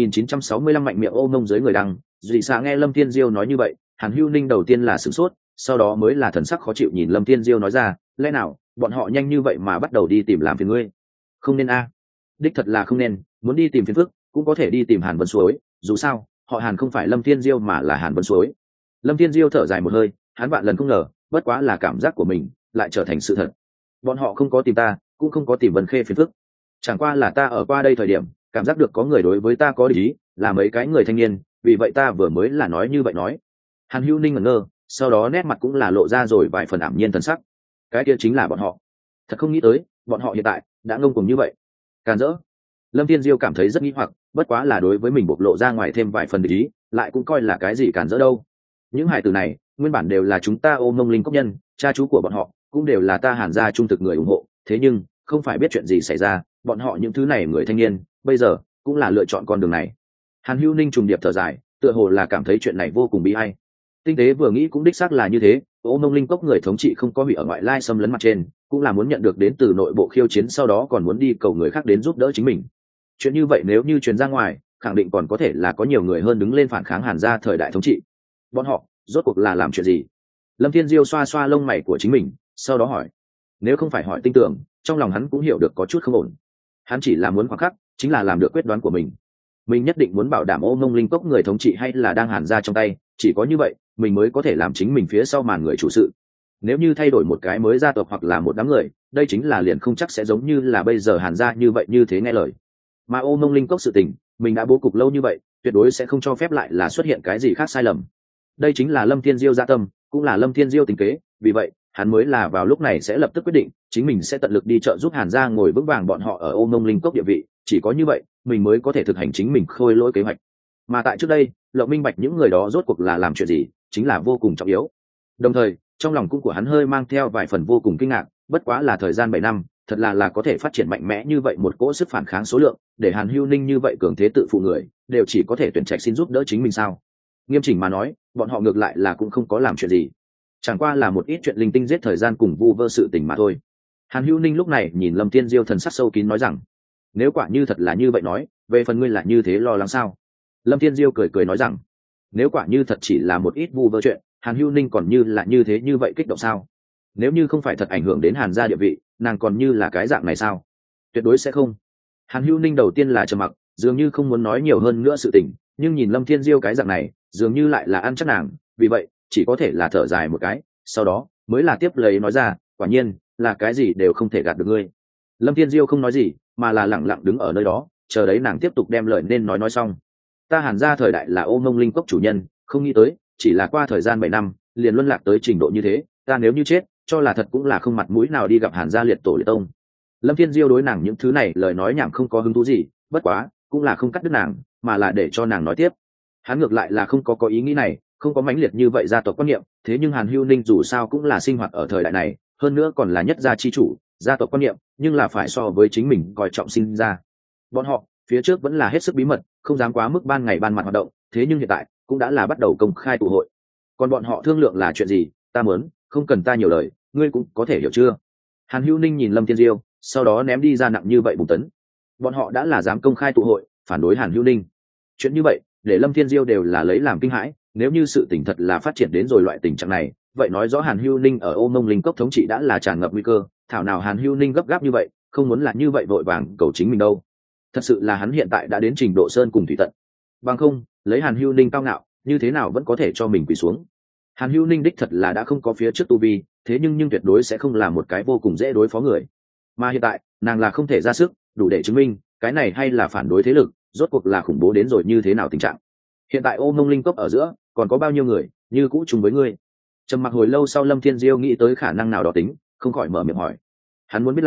1965 mạnh miệng Ô Mông dưới người đăng. Dị Xạ nghe Lâm Thiên Diêu nói như vậy, Hàn Hưu Ninh đầu tiên là sửng sốt, sau đó mới là thần sắc khó chịu nhìn Lâm Thiên Diêu nói ra, lẽ nào bọn họ nhanh như vậy mà bắt đầu đi tìm làm phiền ngươi? Không nên a. Đích thật là không nên, muốn đi tìm phiền phức cũng có thể đi tìm Hàn Vân Suối, dù sao họ Hàn không phải Lâm Thiên Diêu mà là Hàn Vân Suối. Lâm Thiên Diêu thở dài một hơi, hắn vạn lần không ngờ, bất quá là cảm giác của mình lại trở thành sự thật. Bọn họ không có tìm ta, cũng không có tìm Vân Khê phiền phức, chẳng qua là ta ở qua đây thời điểm cảm giác được có người đối với ta có địch ý, là mấy cái người thanh niên, vì vậy ta vừa mới là nói như vậy nói. Hàn Hưu Ninh ngẩn ngơ, sau đó nét mặt cũng là lộ ra rồi vài phần ảm nhiên thần sắc. Cái kia chính là bọn họ. Thật không nghĩ tới bọn họ hiện tại đã ngông cuồng như vậy, càn rỡ. Lâm Thiên Diêu cảm thấy rất nghi hoặc, bất quá là đối với mình bộc lộ ra ngoài thêm vài phần địch ý, lại cũng coi là cái gì càn rỡ đâu. Những hài tử này nguyên bản đều là chúng ta Ô Mông Linh Cốc nhân, cha chú của bọn họ cũng đều là ta Hàn gia trung thực người ủng hộ, thế nhưng không phải biết chuyện gì xảy ra, bọn họ những thứ này người thanh niên bây giờ cũng là lựa chọn con đường này. Hàn Hưu Ninh trùng điệp thở dài, tựa hồ là cảm thấy chuyện này vô cùng bi ai. Tinh tế vừa nghĩ cũng đích xác là như thế, Ô Mông Linh Cốc người thống trị không có hủy ở ngoại lai xâm lấn mặt trên, cũng là muốn nhận được đến từ nội bộ khiêu chiến, sau đó còn muốn đi cầu người khác đến giúp đỡ chính mình. Chuyện như vậy nếu như truyền ra ngoài, khẳng định còn có thể là có nhiều người hơn đứng lên phản kháng Hàn gia thời đại thống trị. Bọn họ rốt cuộc là làm chuyện gì? Lâm Thiên Diêu xoa xoa lông mày của chính mình, sau đó hỏi. Nếu không phải hỏi tinh tưởng, trong lòng hắn cũng hiểu được có chút không ổn. Hắn chỉ là muốn khoảng khắc, chính là làm được quyết đoán của mình. Mình nhất định muốn bảo đảm Ô Mông Linh Cốc người thống trị hay là đang Hàn gia trong tay, chỉ có như vậy mình mới có thể làm chính mình phía sau màn người chủ sự. Nếu như thay đổi một cái mới gia tộc hoặc là một đám người, đây chính là liền không chắc sẽ giống như là bây giờ Hàn gia như vậy như thế nghe lời. Mà Ô Mông Linh Cốc sự tình mình đã bố cục lâu như vậy, tuyệt đối sẽ không cho phép lại là xuất hiện cái gì khác sai lầm. Đây chính là Lâm Thiên Diêu dạ tâm, cũng là Lâm Thiên Diêu tính kế, vì vậy hắn mới là vào lúc này sẽ lập tức quyết định chính mình sẽ tận lực đi trợ giúp Hàn gia ngồi vững vàng bọn họ ở Ô Mông Linh Cốc địa vị, chỉ có như vậy mình mới có thể thực hành chính mình khôi lỗi kế hoạch. Mà tại trước đây Lộng minh bạch những người đó rốt cuộc là làm chuyện gì chính là vô cùng trọng yếu. Đồng thời trong lòng cũng của hắn hơi mang theo vài phần vô cùng kinh ngạc, bất quá là thời gian 7 năm thật là có thể phát triển mạnh mẽ như vậy một cỗ sức phản kháng số lượng, để Hàn Hưu Ninh như vậy cường thế tự phụ người đều chỉ có thể tuyển trạch xin giúp đỡ chính mình sao? Nghiêm chỉnh mà nói bọn họ ngược lại là cũng không có làm chuyện gì, chẳng qua là một ít chuyện linh tinh giết thời gian cùng vu vơ sự tình mà thôi. Hàn Hưu Ninh lúc này nhìn Lâm Thiên Diêu thần sắc sâu kín nói rằng, nếu quả như thật là như vậy nói, về phần ngươi là như thế lo lắng sao? Lâm Thiên Diêu cười cười nói rằng, nếu quả như thật chỉ là một ít vu vơ chuyện, Hàn Hưu Ninh còn như là như thế như vậy kích động sao? Nếu như không phải thật ảnh hưởng đến Hàn gia địa vị, nàng còn như là cái dạng này sao? Tuyệt đối sẽ không. Hàn Hưu Ninh đầu tiên là trầm mặc, dường như không muốn nói nhiều hơn nữa sự tình, nhưng nhìn Lâm Thiên Diêu cái dạng này dường như lại là ăn chắc nàng, vì vậy chỉ có thể là thở dài một cái, sau đó mới là tiếp lấy nói ra, quả nhiên là cái gì đều không thể gạt được ngươi. Lâm Thiên Diêu không nói gì, mà là lặng lặng đứng ở nơi đó chờ đấy nàng tiếp tục đem lời nên nói xong. Ta Hàn gia thời đại là Ô Mông Linh Cốc chủ nhân, không nghĩ tới chỉ là qua thời gian 7 năm liền luân lạc tới trình độ như thế, ta nếu như chết cho là thật cũng là không mặt mũi nào đi gặp Hàn gia liệt tổ liệt tông. Lâm Thiên Diêu đối nàng những thứ này lời nói nhảm không có hứng thú gì, bất quá cũng là không cắt đứt nàng, mà là để cho nàng nói tiếp. Hắn ngược lại là không có ý nghĩ này, không có mãnh liệt như vậy gia tộc quan niệm, thế nhưng Hàn Hưu Ninh dù sao cũng là sinh hoạt ở thời đại này, hơn nữa còn là nhất gia chi chủ, gia tộc quan niệm nhưng là phải so với chính mình coi trọng sinh ra. Bọn họ phía trước vẫn là hết sức bí mật, không dám quá mức ban ngày ban mặt hoạt động, thế nhưng hiện tại cũng đã là bắt đầu công khai tụ hội. Còn bọn họ thương lượng là chuyện gì, ta muốn không cần ta nhiều lời, ngươi cũng có thể hiểu chưa? Hàn Hưu Ninh nhìn Lâm Thiên Diêu, sau đó ném đi ra nặng như vậy bùng tấn. Bọn họ đã là dám công khai tụ hội phản đối Hàn Hưu Ninh. Chuyện như vậy để Lâm Thiên Diêu đều là lấy làm kinh hãi, nếu như sự tình thật là phát triển đến rồi loại tình trạng này, vậy nói rõ Hàn Hưu Ninh ở Ô Mông Linh Cốc thống trị đã là tràn ngập nguy cơ, thảo nào Hàn Hưu Ninh gấp gáp như vậy, không muốn là như vậy vội vàng cầu chính mình đâu. Thật sự là hắn hiện tại đã đến trình độ sơn cùng thủy tận. Bằng không, lấy Hàn Hưu Ninh cao ngạo, như thế nào vẫn có thể cho mình quỳ xuống. Hàn Hưu Ninh đích thật là đã không có phía trước tu vi, thế nhưng tuyệt đối sẽ không là một cái vô cùng dễ đối phó người. Mà hiện tại, nàng là không thể ra sức, đủ để chứng minh, cái này hay là phản đối thế lực, rốt cuộc là khủng bố đến rồi như thế nào tình trạng. Hiện tại Ô Mông Linh Cốc ở giữa, còn có bao nhiêu người như cũ chung với ngươi? Trầm mặc hồi lâu sau Lâm Thiên Diêu nghĩ tới khả năng nào đó tính, không khỏi mở miệng hỏi. Hắn muốn biết là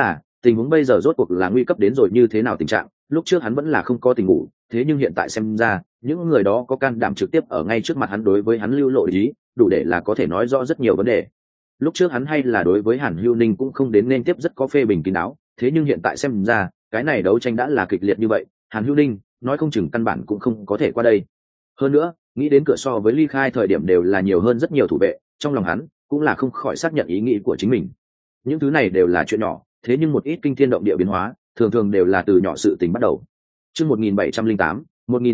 tình huống bây giờ rốt cuộc là nguy cấp đến rồi như thế nào tình trạng, lúc trước hắn vẫn là không có tình ngủ, thế nhưng hiện tại xem ra những người đó có can đảm trực tiếp ở ngay trước mặt hắn đối với hắn lưu lộ ý, đủ để là có thể nói rõ rất nhiều vấn đề. Lúc trước hắn hay là đối với Hàn Hưu Ninh cũng không đến nên tiếp rất có phê bình kín đáo, thế nhưng hiện tại xem ra cái này đấu tranh đã là kịch liệt như vậy, Hàn Hưu Ninh nói không chừng căn bản cũng không có thể qua đây. Hơn nữa nghĩ đến cửa so với ly khai thời điểm đều là nhiều hơn rất nhiều thủ vệ, trong lòng hắn cũng là không khỏi xác nhận ý nghĩ của chính mình. Những thứ này đều là chuyện nhỏ, thế nhưng một ít kinh thiên động địa biến hóa thường thường đều là từ nhỏ sự tình bắt đầu. Chương 1708,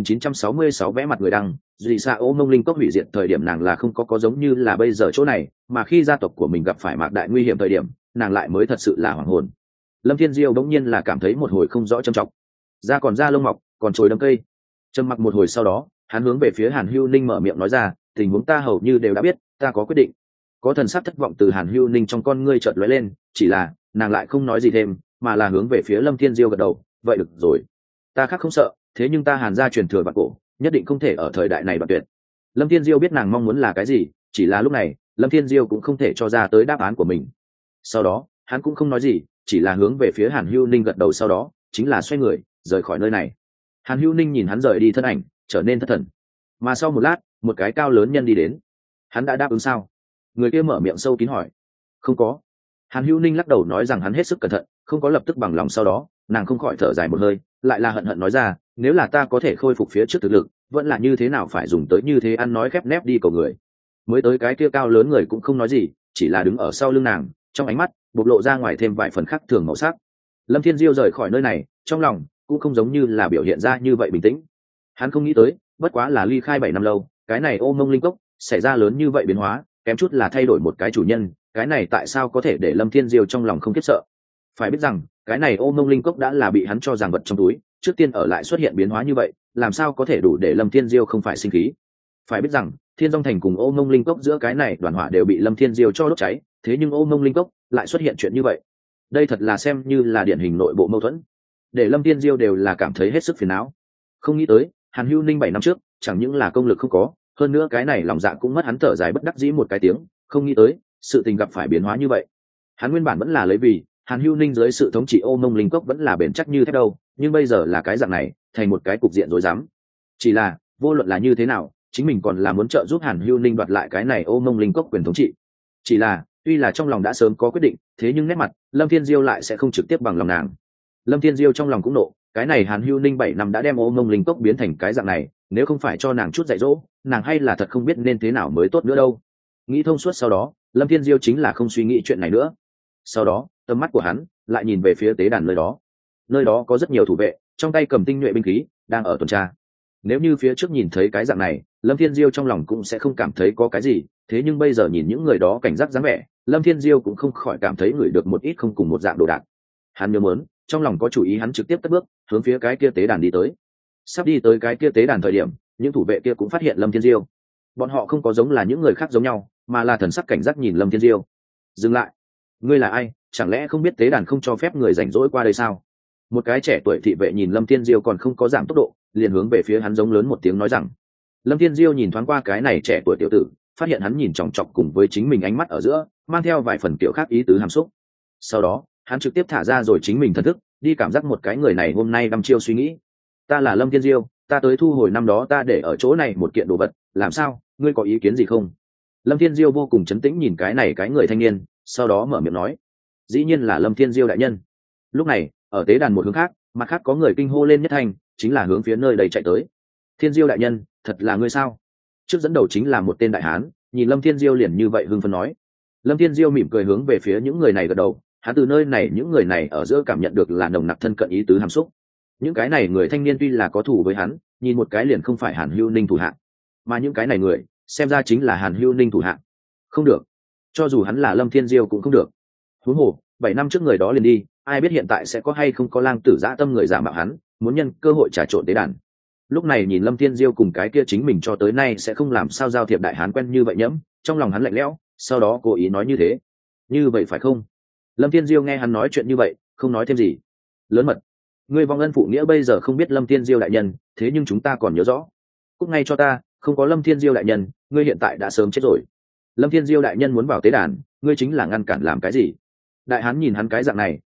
1966 vẽ mặt người đăng, dị xạ ô mông linh cốc hủy diệt thời điểm nàng là không có giống như là bây giờ chỗ này, mà khi gia tộc của mình gặp phải mạc đại nguy hiểm thời điểm, nàng lại mới thật sự là hoảng hồn. Lâm Thiên Diêu đống nhiên là cảm thấy một hồi không rõ trầm trọng. Da còn da lông mọc, còn trồi đâm cây. Trầm mặc một hồi sau đó, hắn hướng về phía Hàn Hưu Ninh mở miệng nói ra, tình huống ta hầu như đều đã biết, ta có quyết định. Có thần sắc thất vọng từ Hàn Hưu Ninh trong con ngươi chợt lóe lên, chỉ là nàng lại không nói gì thêm, mà là hướng về phía Lâm Thiên Diêu gật đầu, vậy được rồi, ta khác không sợ, thế nhưng ta Hàn gia truyền thừa vạn cổ, nhất định không thể ở thời đại này đoạn tuyệt. Lâm Thiên Diêu biết nàng mong muốn là cái gì, chỉ là lúc này Lâm Thiên Diêu cũng không thể cho ra tới đáp án của mình. Sau đó hắn cũng không nói gì, chỉ là hướng về phía Hàn Hưu Ninh gật đầu, sau đó chính là xoay người rời khỏi nơi này. Hàn Hưu Ninh nhìn hắn rời đi thân ảnh, trở nên thất thần. Mà sau một lát, một cái cao lớn nhân đi đến. Hắn đã đáp ứng sao? Người kia mở miệng sâu kín hỏi. Không có. Hàn Hưu Ninh lắc đầu nói rằng hắn hết sức cẩn thận, không có lập tức bằng lòng. Sau đó nàng không khỏi thở dài một hơi, lại là hận hận nói ra, nếu là ta có thể khôi phục phía trước thực lực, vẫn là như thế nào phải dùng tới như thế ăn nói khép nép đi cầu người. Mới tới cái kia cao lớn người cũng không nói gì, chỉ là đứng ở sau lưng nàng, trong ánh mắt bộc lộ ra ngoài thêm vài phần khác thường màu sắc. Lâm Thiên Diêu rời khỏi nơi này, trong lòng cũng không giống như là biểu hiện ra như vậy bình tĩnh. Hắn không nghĩ tới, bất quá là ly khai 7 năm lâu, cái này Ô Mông Linh Cốc xảy ra lớn như vậy biến hóa, kém chút là thay đổi một cái chủ nhân, cái này tại sao có thể để Lâm Thiên Diêu trong lòng không khiếp sợ. Phải biết rằng cái này Ô Mông Linh Cốc đã là bị hắn cho rằng vật trong túi, trước tiên ở lại xuất hiện biến hóa như vậy, làm sao có thể đủ để Lâm Thiên Diêu không phải sinh khí. Phải biết rằng Thiên Dung Thành cùng Ô Mông Linh Cốc giữa cái này đoàn hỏa đều bị Lâm Thiên Diêu cho đốt cháy, thế nhưng Ô Mông Linh Cốc lại xuất hiện chuyện như vậy, đây thật là xem như là điển hình nội bộ mâu thuẫn, để Lâm Thiên Diêu đều là cảm thấy hết sức phiền não. Không nghĩ tới Hàn Hưu Ninh 7 năm trước chẳng những là công lực không có, hơn nữa cái này lòng dạ cũng mất. Hắn thở dài bất đắc dĩ một cái tiếng, không nghĩ tới sự tình gặp phải biến hóa như vậy. Hắn nguyên bản vẫn là lấy vì Hàn Hưu Ninh dưới sự thống trị Ô Mông Linh Cốc vẫn là bền chắc như thế đâu, nhưng bây giờ là cái dạng này, thành một cái cục diện rối rắm. Chỉ là vô luận là như thế nào, chính mình còn là muốn trợ giúp Hàn Hưu Ninh đoạt lại cái này Ô Mông Linh Cốc quyền thống trị. Chỉ là tuy là trong lòng đã sớm có quyết định, thế nhưng nét mặt Lâm Thiên Diêu lại sẽ không trực tiếp bằng lòng nàng. Lâm Thiên Diêu trong lòng cũng nộ, cái này Hàn Hưu Ninh 7 năm đã đem Ô Mông Linh Cốc biến thành cái dạng này, nếu không phải cho nàng chút dạy dỗ, nàng hay là thật không biết nên thế nào mới tốt nữa đâu. Nghĩ thông suốt sau đó, Lâm Thiên Diêu chính là không suy nghĩ chuyện này nữa. Sau đó tầm mắt của hắn lại nhìn về phía tế đàn nơi đó có rất nhiều thủ vệ, trong tay cầm tinh nhuệ binh khí, đang ở tuần tra. Nếu như phía trước nhìn thấy cái dạng này, Lâm Thiên Diêu trong lòng cũng sẽ không cảm thấy có cái gì, thế nhưng bây giờ nhìn những người đó cảnh giác dáng vẻ, Lâm Thiên Diêu cũng không khỏi cảm thấy ngửi được một ít không cùng một dạng đồ đạc. Hắn nhớ muốn, trong lòng có chủ ý, hắn trực tiếp cất bước hướng phía cái kia tế đàn đi tới. Sắp đi tới cái kia tế đàn thời điểm, những thủ vệ kia cũng phát hiện Lâm Thiên Diêu. Bọn họ không có giống là những người khác giống nhau, mà là thần sắc cảnh giác nhìn Lâm Thiên Diêu. Dừng lại, ngươi là ai? Chẳng lẽ không biết tế đàn không cho phép người rảnh rỗi qua đây sao? Một cái trẻ tuổi thị vệ nhìn Lâm Thiên Diêu còn không có giảm tốc độ, liền hướng về phía hắn giống lớn một tiếng nói rằng. Lâm Thiên Diêu nhìn thoáng qua cái này trẻ tuổi tiểu tử, phát hiện hắn nhìn chòng chọc cùng với chính mình ánh mắt ở giữa mang theo vài phần kiểu khác ý tứ hàm xúc. Sau đó hắn trực tiếp thả ra rồi chính mình thần thức, đi cảm giác một cái người này hôm nay đăm chiêu suy nghĩ. Ta là Lâm Thiên Diêu, ta tới thu hồi năm đó ta để ở chỗ này một kiện đồ vật, làm sao, ngươi có ý kiến gì không? Lâm Thiên Diêu vô cùng trấn tĩnh nhìn cái này cái người thanh niên, sau đó mở miệng nói. Dĩ nhiên là Lâm Thiên Diêu đại nhân. Lúc này ở tế đàn một hướng khác, mặt khác có người kinh hô lên nhất thành, chính là hướng phía nơi đây chạy tới. Thiên Diêu đại nhân, thật là ngươi sao? Trước dẫn đầu chính là một tên đại hán, nhìn Lâm Thiên Diêu liền như vậy hưng phấn nói. Lâm Thiên Diêu mỉm cười hướng về phía những người này gật đầu, hắn từ nơi này những người này ở giữa cảm nhận được là nồng nặc thân cận ý tứ hàm xúc. Những cái này người thanh niên tuy là có thù với hắn, nhìn một cái liền không phải Hàn Hưu Ninh thủ hạ, mà những cái này người xem ra chính là Hàn Hưu Ninh thủ hạ. Không được, cho dù hắn là Lâm Thiên Diêu cũng không được. Huống hồ 7 năm trước người đó liền đi, ai biết hiện tại sẽ có hay không có lang tử dã tâm người giả mạo hắn, muốn nhân cơ hội trà trộn tế đàn. Lúc này nhìn Lâm Thiên Diêu cùng cái kia chính mình cho tới nay sẽ không làm sao giao thiệp đại hán quen như vậy nhẫm, trong lòng hắn lạnh lẽo, sau đó cố ý nói như thế. Như vậy phải không? Lâm Thiên Diêu nghe hắn nói chuyện như vậy, không nói thêm gì. Lớn mật, ngươi vong ân phụ nghĩa bây giờ không biết Lâm Thiên Diêu đại nhân, thế nhưng chúng ta còn nhớ rõ. Cút ngay cho ta, không có Lâm Thiên Diêu đại nhân, ngươi hiện tại đã sớm chết rồi. Lâm Thiên Diêu đại nhân muốn vào tế đàn, ngươi chính là ngăn cản làm cái gì? Đại hán nhìn hắn cái dạng này,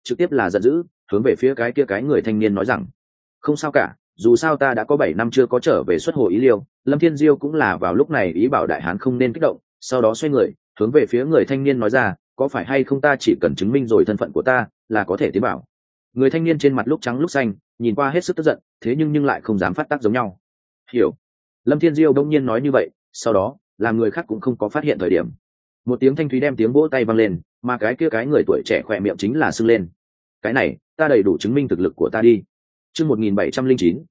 trực tiếp là giận dữ, hướng về phía cái kia cái người thanh niên nói rằng: không sao cả, dù sao ta đã có 7 năm chưa có trở về xuất hồ ý liêu. Lâm Thiên Diêu cũng là vào lúc này ý bảo đại hán không nên kích động, sau đó xoay người hướng về phía người thanh niên nói ra: có phải hay không ta chỉ cần chứng minh rồi thân phận của ta là có thể tiến bảo. Người thanh niên trên mặt lúc trắng lúc xanh, nhìn qua hết sức tức giận, thế nhưng lại không dám phát tác giống nhau. Hiểu. Lâm Thiên Diêu đông nhiên nói như vậy, sau đó làm người khác cũng không có phát hiện thời điểm, một tiếng thanh thúy đem tiếng vỗ tay vang lên, mà cái kia cái người tuổi trẻ khỏe miệng chính là sưng lên. Cái này ta đầy đủ chứng minh thực lực của ta đi. Chương 1709,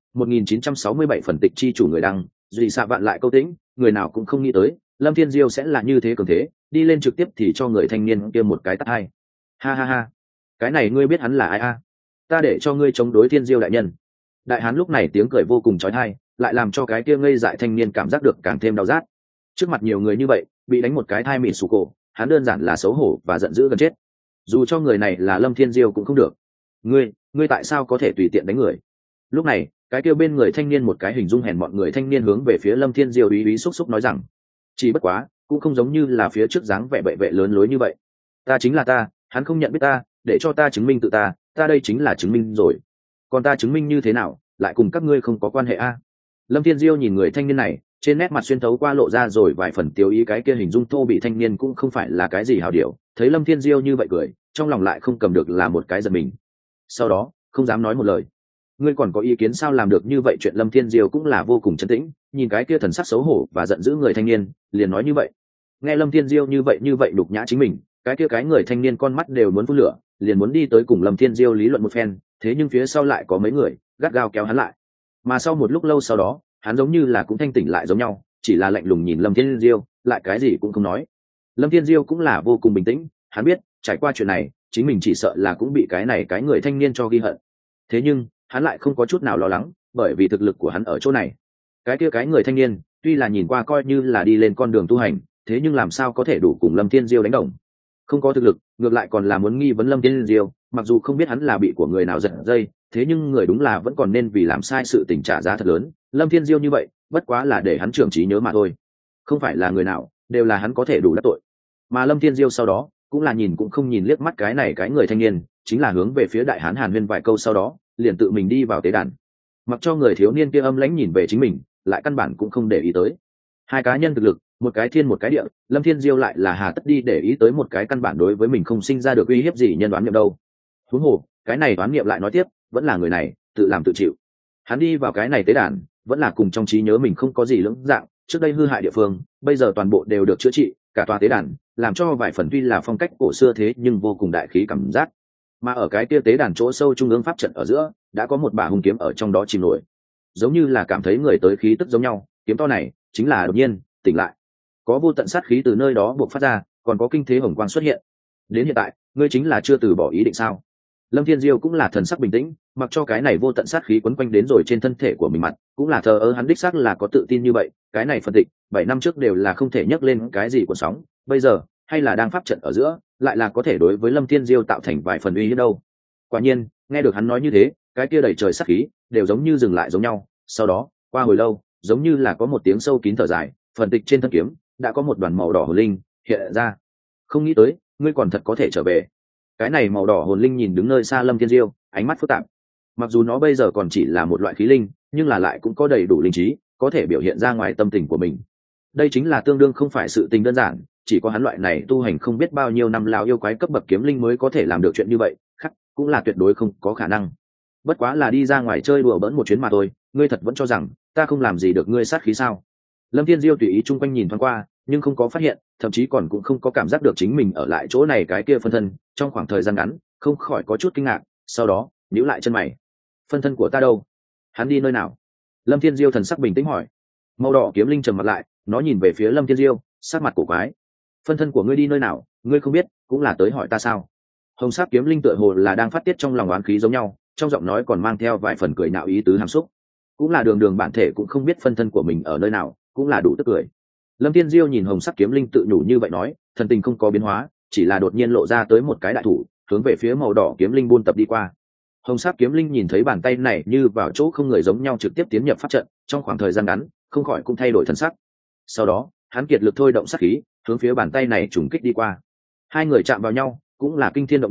1967 phần tịch chi chủ người đăng, Duy Xạ Vạn lại câu tĩnh, người nào cũng không nghĩ tới, Lâm Thiên Diêu sẽ là như thế cường thế, đi lên trực tiếp thì cho người thanh niên kia một cái tát hai. Ha ha ha, cái này ngươi biết hắn là ai a? Ta để cho ngươi chống đối Thiên Diêu đại nhân. Đại hán lúc này tiếng cười vô cùng chói tai, lại làm cho cái kia ngây dại thanh niên cảm giác được càng thêm đau rát. Trước mặt nhiều người như vậy, bị đánh một cái thai mịn sù cổ, hắn đơn giản là xấu hổ và giận dữ gần chết. Dù cho người này là Lâm Thiên Diêu cũng không được. Ngươi tại sao có thể tùy tiện đánh người? Lúc này, cái kia bên người thanh niên một cái hình dung hèn mọn người thanh niên hướng về phía Lâm Thiên Diêu úy úy xúc xúc nói rằng: chỉ bất quá, cũng không giống như là phía trước dáng vẻ bệ vệ lớn lối như vậy. Ta chính là ta, hắn không nhận biết ta, để cho ta chứng minh tự ta, ta đây chính là chứng minh rồi. Còn ta chứng minh như thế nào, lại cùng các ngươi không có quan hệ a? Lâm Thiên Diêu nhìn người thanh niên này, trên nét mặt xuyên thấu qua lộ ra rồi vài phần tiêu ý, cái kia hình dung thô bị thanh niên cũng không phải là cái gì hảo điều, thấy Lâm Thiên Diêu như vậy cười, trong lòng lại không cầm được là một cái giật mình. Sau đó, không dám nói một lời. Ngươi còn có ý kiến sao làm được như vậy? Chuyện Lâm Thiên Diêu cũng là vô cùng trấn tĩnh, nhìn cái kia thần sắc xấu hổ và giận dữ người thanh niên, liền nói như vậy. Nghe Lâm Thiên Diêu như vậy đục nhã chính mình, cái kia cái người thanh niên con mắt đều muốn phun lửa, liền muốn đi tới cùng Lâm Thiên Diêu lý luận một phen, thế nhưng phía sau lại có mấy người gắt gao kéo hắn lại. Mà sau một lúc lâu sau đó, hắn giống như là cũng thanh tỉnh lại giống nhau, chỉ là lạnh lùng nhìn Lâm Thiên Diêu, lại cái gì cũng không nói. Lâm Thiên Diêu cũng là vô cùng bình tĩnh, hắn biết trải qua chuyện này chính mình chỉ sợ là cũng bị cái này cái người thanh niên cho ghi hận, thế nhưng hắn lại không có chút nào lo lắng, bởi vì thực lực của hắn ở chỗ này. Cái kia cái người thanh niên tuy là nhìn qua coi như là đi lên con đường tu hành, thế nhưng làm sao có thể đủ cùng Lâm Thiên Diêu đánh đồng. Không có thực lực, ngược lại còn là muốn nghi vấn Lâm Thiên Diêu, mặc dù không biết hắn là bị của người nào giật dây, thế nhưng người đúng là vẫn còn nên vì làm sai sự tình trả giá thật lớn. Lâm Thiên Diêu như vậy bất quá là để hắn trưởng trí nhớ mà thôi, không phải là người nào đều là hắn có thể đủ đắc tội. Mà Lâm Thiên Diêu sau đó cũng là nhìn cũng không nhìn liếc mắt cái này cái người thanh niên, chính là hướng về phía đại hán Hàn Huyên vài câu, sau đó liền tự mình đi vào tế đàn, mặc cho người thiếu niên kia âm lãnh nhìn về chính mình, lại căn bản cũng không để ý tới. Hai cá nhân thực lực, một cái thiên một cái địa, Lâm Thiên Diêu lại là hà tất đi để ý tới một cái căn bản đối với mình không sinh ra được uy hiếp gì nhân đoán niệm đâu. Huống hồ cái này đoán niệm lại nói tiếp, vẫn là người này tự làm tự chịu. Hắn đi vào cái này tế đàn, vẫn là cùng trong trí nhớ mình không có gì lưỡng dạng, trước đây hư hại địa phương bây giờ toàn bộ đều được chữa trị, cả tòa tế đàn làm cho vài phần tuy là phong cách cổ xưa thế nhưng vô cùng đại khí cảm giác. Mà ở cái kia tế đàn chỗ sâu trung ương pháp trận ở giữa, đã có một bả hung kiếm ở trong đó chìm nổi, giống như là cảm thấy người tới khí tức giống nhau. Kiếm to này chính là đột nhiên tỉnh lại, có vô tận sát khí từ nơi đó buộc phát ra, còn có kinh thế hồng quang xuất hiện. Đến hiện tại ngươi chính là chưa từ bỏ ý định sao? Lâm Thiên Diêu cũng là thần sắc bình tĩnh, mặc cho cái này vô tận sát khí quấn quanh đến rồi trên thân thể của mình, mặt cũng là thờ ơ. Hắn đích xác là có tự tin như vậy, cái này phân tịch 7 năm trước đều là không thể nhấc lên cái gì cuộn sóng, bây giờ hay là đang pháp trận ở giữa, lại là có thể đối với Lâm Thiên Diêu tạo thành vài phần uy hiếp đâu. Quả nhiên, nghe được hắn nói như thế, cái kia đầy trời sát khí đều giống như dừng lại giống nhau. Sau đó, qua hồi lâu, giống như là có một tiếng sâu kín thở dài, phần tịch trên thân kiếm đã có một đoàn màu đỏ hồn linh hiện ra. Không nghĩ tới, ngươi còn thật có thể trở về. Cái này màu đỏ hồn linh nhìn đứng nơi xa Lâm Thiên Diêu, ánh mắt phức tạp. Mặc dù nó bây giờ còn chỉ là một loại khí linh, nhưng là lại cũng có đầy đủ linh trí, có thể biểu hiện ra ngoài tâm tình của mình. Đây chính là tương đương không phải sự tình đơn giản, chỉ có hắn loại này tu hành không biết bao nhiêu năm lão yêu quái cấp bậc kiếm linh mới có thể làm được chuyện như vậy, khác cũng là tuyệt đối không có khả năng. Bất quá là đi ra ngoài chơi đùa bỡn một chuyến mà thôi, ngươi thật vẫn cho rằng ta không làm gì được ngươi sát khí sao? Lâm Thiên Diêu tùy ý chung quanh nhìn thoáng qua, nhưng không có phát hiện, thậm chí còn cũng không có cảm giác được chính mình ở lại chỗ này cái kia phân thân, trong khoảng thời gian ngắn, không khỏi có chút kinh ngạc, sau đó nhíu lại chân mày. Phân thân của ta đâu? Hắn đi nơi nào? Lâm Thiên Diêu thần sắc bình tĩnh hỏi. Màu đỏ kiếm linh trầm mặt lại, nó nhìn về phía Lâm Thiên Diêu, sắc mặt cổ quái. Phân thân của ngươi đi nơi nào, ngươi không biết, cũng là tới hỏi ta sao? Hồng sắc kiếm linh tựa hồ là đang phát tiết trong lòng oán khí giống nhau, trong giọng nói còn mang theo vài phần cười nhạo ý tứ hàm xúc. Cũng là đường đường bản thể cũng không biết phân thân của mình ở nơi nào, cũng là đủ tức cười. Lâm Thiên Diêu nhìn hồng sắc kiếm linh tự nhủ như vậy nói, thần tình không có biến hóa, chỉ là đột nhiên lộ ra tới một cái đại thủ, hướng về phía màu đỏ kiếm linh buôn tập đi qua. Hồng sắc kiếm linh nhìn thấy bàn tay này như vào chỗ không người giống nhau, trực tiếp tiến nhập pháp trận, trong khoảng thời gian ngắn, không khỏi cũng thay đổi thần sắc. Sau đó, hắn kiệt lực thôi động sát khí, hướng phía bàn tay này trùng kích đi qua. Hai người chạm vào nhau, cũng là kinh thiên động địa,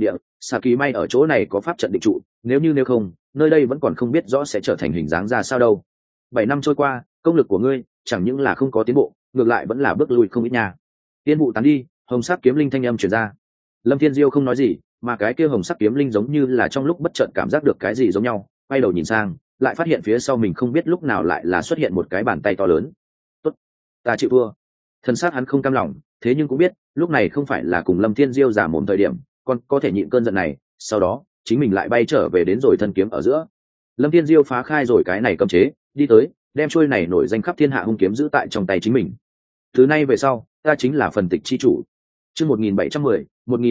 xạ kỳ may ở chỗ này có pháp trận định trụ, nếu không nơi đây vẫn còn không biết rõ sẽ trở thành hình dáng ra sao đâu. 7 năm trôi qua, công lực của ngươi chẳng những là không có tiến bộ, ngược lại vẫn là bước lùi không ít nha. Tiên vụ tán đi, hồng sắc kiếm linh thanh âm truyền ra. Lâm Thiên Diêu không nói gì, mà cái kia hồng sắc kiếm linh giống như là trong lúc bất chợt cảm giác được cái gì giống nhau, quay đầu nhìn sang, lại phát hiện phía sau mình không biết lúc nào lại là xuất hiện một cái bàn tay to lớn. Tốt, ta chịu thua. Thân xác hắn không cam lòng, thế nhưng cũng biết lúc này không phải là cùng Lâm Thiên Diêu giả mồm thời điểm, còn có thể nhịn cơn giận này. Sau đó chính mình lại bay trở về đến rồi thân kiếm ở giữa. Lâm Thiên Diêu phá khai rồi cái này cấm chế, đi tới đem chuôi này nổi danh khắp thiên hạ hung kiếm giữ tại trong tay chính mình. Từ nay về sau, ta chính là phần tịch chi chủ. Chương 1710,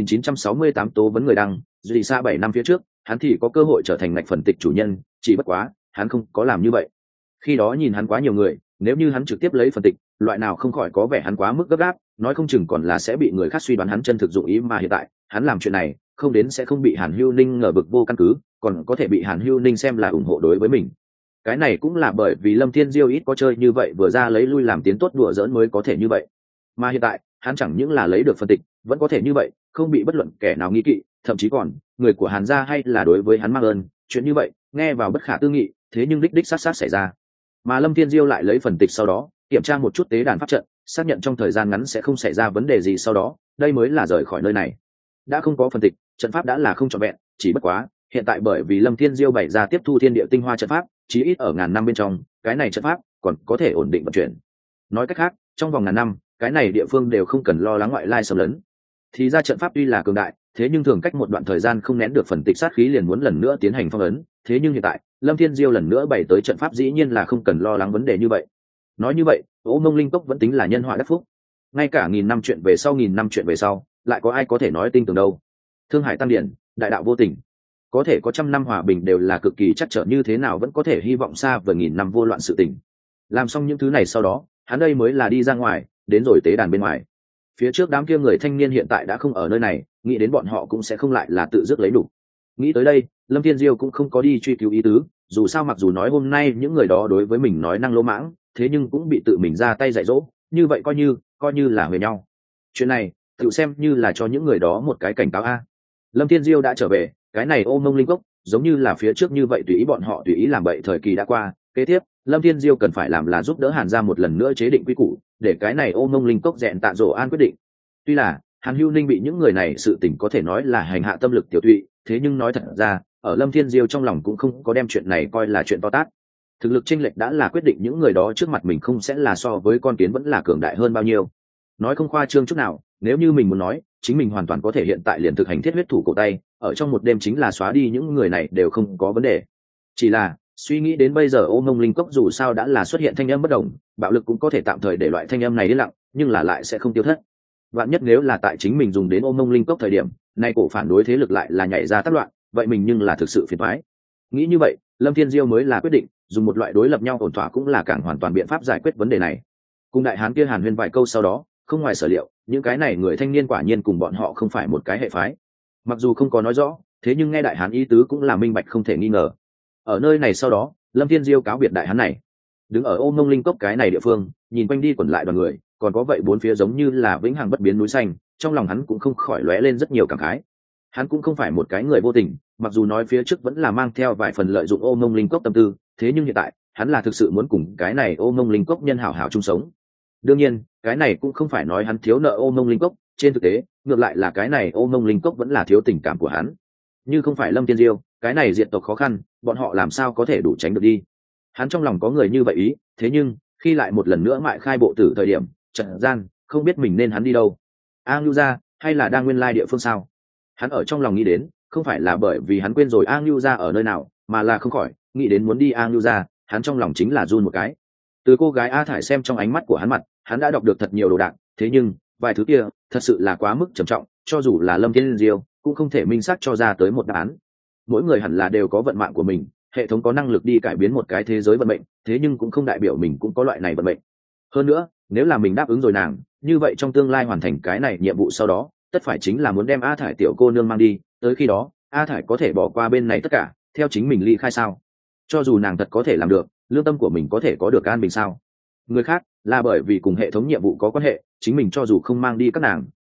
1968 tố vấn người đăng, dù xa 7 năm phía trước, hắn thì có cơ hội trở thành ngạch phần tịch chủ nhân, chỉ bất quá, hắn không có làm như vậy. Khi đó nhìn hắn quá nhiều người, nếu như hắn trực tiếp lấy phần tịch, loại nào không khỏi có vẻ hắn quá mức gấp gáp, nói không chừng còn là sẽ bị người khác suy đoán hắn chân thực dụng ý, mà hiện tại, hắn làm chuyện này, không đến sẽ không bị Hàn Hưu Ninh ngờ vực vô căn cứ, còn có thể bị Hàn Hưu Ninh xem là ủng hộ đối với mình. Cái này cũng là bởi vì Lâm Thiên Diêu ít có chơi như vậy, vừa ra lấy lui làm tiến tốt đùa giỡn mới có thể như vậy. Mà hiện tại, hắn chẳng những là lấy được phân tịch, vẫn có thể như vậy, không bị bất luận kẻ nào nghi kỵ, thậm chí còn người của Hàn gia hay là đối với hắn mang ơn, chuyện như vậy, nghe vào bất khả tư nghị, thế nhưng đích sát xảy ra. Mà Lâm Thiên Diêu lại lấy phần tịch sau đó, kiểm tra một chút tế đàn pháp trận, xác nhận trong thời gian ngắn sẽ không xảy ra vấn đề gì, sau đó, đây mới là rời khỏi nơi này. Đã không có phần tịch, trận pháp đã là không trọn vẹn, chỉ bất quá, hiện tại bởi vì Lâm Thiên Diêu bày ra tiếp thu thiên địa tinh hoa trận pháp, chí ít ở ngàn năm bên trong, cái này trận pháp còn có thể ổn định vận chuyển. Nói cách khác, trong vòng ngàn năm, cái này địa phương đều không cần lo lắng ngoại lai xâm lấn. Thì ra trận pháp tuy là cường đại, thế nhưng thường cách một đoạn thời gian không nén được phần tịch sát khí liền muốn lần nữa tiến hành phong ấn, thế nhưng hiện tại, Lâm Thiên Diêu lần nữa bày tới trận pháp dĩ nhiên là không cần lo lắng vấn đề như vậy. Nói như vậy, Ô Mông Linh Cốc vẫn tính là nhân họa đắc phúc. Ngay cả nghìn năm chuyện về sau, lại có ai có thể nói tin tưởng đâu. Thương Hải Tăng Điển, đại đạo vô tình. Có thể có trăm năm hòa bình đều là cực kỳ chắc trở, như thế nào vẫn có thể hy vọng xa vời nghìn năm vô loạn sự tình. Làm xong những thứ này sau đó, hắn đây mới là đi ra ngoài, đến rồi tế đàn bên ngoài. Phía trước đám kia người thanh niên hiện tại đã không ở nơi này, nghĩ đến bọn họ cũng sẽ không lại là tự dứt lấy đủ. Nghĩ tới đây, Lâm Thiên Diêu cũng không có đi truy cứu ý tứ, dù sao mặc dù nói hôm nay những người đó đối với mình nói năng lỗ mãng, thế nhưng cũng bị tự mình ra tay dạy dỗ, như vậy coi như là huề nhau. Chuyện này, tự xem như là cho những người đó một cái cảnh cáo a. Lâm Thiên Diêu đã trở về, cái này Ô Mông Linh Cốc, giống như là phía trước như vậy tùy ý bọn họ tùy ý làm bậy thời kỳ đã qua, kế tiếp, Lâm Thiên Diêu cần phải làm là giúp đỡ Hàn gia một lần nữa chế định quy củ, để cái này Ô Mông Linh Cốc dẹn tạ dỗ an quyết định. Tuy là Hàn Hưu Ninh bị những người này sự tình có thể nói là hành hạ tâm lực tiểu tụy, thế nhưng nói thật ra, ở Lâm Thiên Diêu trong lòng cũng không có đem chuyện này coi là chuyện to tát. Thực lực chênh lệch đã là quyết định những người đó trước mặt mình không sẽ là so với con kiến vẫn là cường đại hơn bao nhiêu. Nói không khoa trương chút nào, nếu như mình muốn nói, chính mình hoàn toàn có thể hiện tại liền thực hành thiết huyết thủ cổ tay, ở trong một đêm chính là xóa đi những người này đều không có vấn đề. Chỉ là suy nghĩ đến bây giờ Ô Mông Linh Cốc dù sao đã là xuất hiện thanh âm bất đồng, bạo lực cũng có thể tạm thời để loại thanh âm này yên lặng, nhưng là lại sẽ không tiêu thất. Vạn nhất nếu là tại chính mình dùng đến Ô Mông Linh Cốc thời điểm, nay cổ phản đối thế lực lại là nhảy ra tác loạn, vậy mình nhưng là thực sự phiền toái. Nghĩ như vậy, Lâm Thiên Diêu mới là quyết định dùng một loại đối lập nhau ổn thỏa cũng là càng hoàn toàn biện pháp giải quyết vấn đề này. Cùng đại hán kia hàn huyên vài câu sau đó, không ngoài sở liệu, những cái này người thanh niên quả nhiên cùng bọn họ không phải một cái hệ phái. Mặc dù không có nói rõ, thế nhưng nghe đại hán ý tứ cũng là minh bạch không thể nghi ngờ. Ở nơi này sau đó, Lâm Thiên Diêu cáo biệt đại hán này, đứng ở Ô Mông Linh Cốc cái này địa phương, nhìn quanh đi quẩn lại đoàn người, còn có vậy bốn phía giống như là vĩnh hằng bất biến núi xanh, trong lòng hắn cũng không khỏi lóe lên rất nhiều cảm khái. Hắn cũng không phải một cái người vô tình, mặc dù nói phía trước vẫn là mang theo vài phần lợi dụng Ô Mông Linh Cốc tâm tư, thế nhưng hiện tại hắn là thực sự muốn cùng cái này Ô Mông Linh Cốc nhân hảo hảo chung sống. Đương nhiên, cái này cũng không phải nói hắn thiếu nợ Ô Mông Linh Cốc, trên thực tế, ngược lại là cái này Ô Mông Linh Cốc vẫn là thiếu tình cảm của hắn. Như không phải Lâm Thiên Diêu, cái này diện tộc khó khăn, bọn họ làm sao có thể đủ tránh được đi. Hắn trong lòng có người như vậy ý, thế nhưng khi lại một lần nữa mại khai bộ tử thời điểm, trận gian, không biết mình nên hắn đi đâu. A Ngưu gia, hay là đang nguyên lai địa phương sao? Hắn ở trong lòng nghĩ đến, không phải là bởi vì hắn quên rồi A Ngưu gia ở nơi nào, mà là không khỏi nghĩ đến muốn đi A Ngưu gia, hắn trong lòng chính là run một cái. Từ cô gái A Thải xem trong ánh mắt của hắn mặt, hắn đã đọc được thật nhiều đồ đạc, thế nhưng vài thứ kia thật sự là quá mức trầm trọng, cho dù là Lâm Thiên Diêu cũng không thể minh xác cho ra tới một đáp án. Mỗi người hẳn là đều có vận mạng của mình, hệ thống có năng lực đi cải biến một cái thế giới vận mệnh, thế nhưng cũng không đại biểu mình cũng có loại này vận mệnh. Hơn nữa, nếu là mình đáp ứng rồi nàng, như vậy trong tương lai hoàn thành cái này nhiệm vụ sau đó, tất phải chính là muốn đem A Thải tiểu cô nương mang đi, tới khi đó, A Thải có thể bỏ qua bên này tất cả, theo chính mình ly khai sao? Cho dù nàng thật có thể làm được, lương tâm của mình có thể có được an bình sao? Người khác là bởi vì cùng hệ thống nhiệm vụ có quan hệ, chính mình cho dù không mang đi các nàng,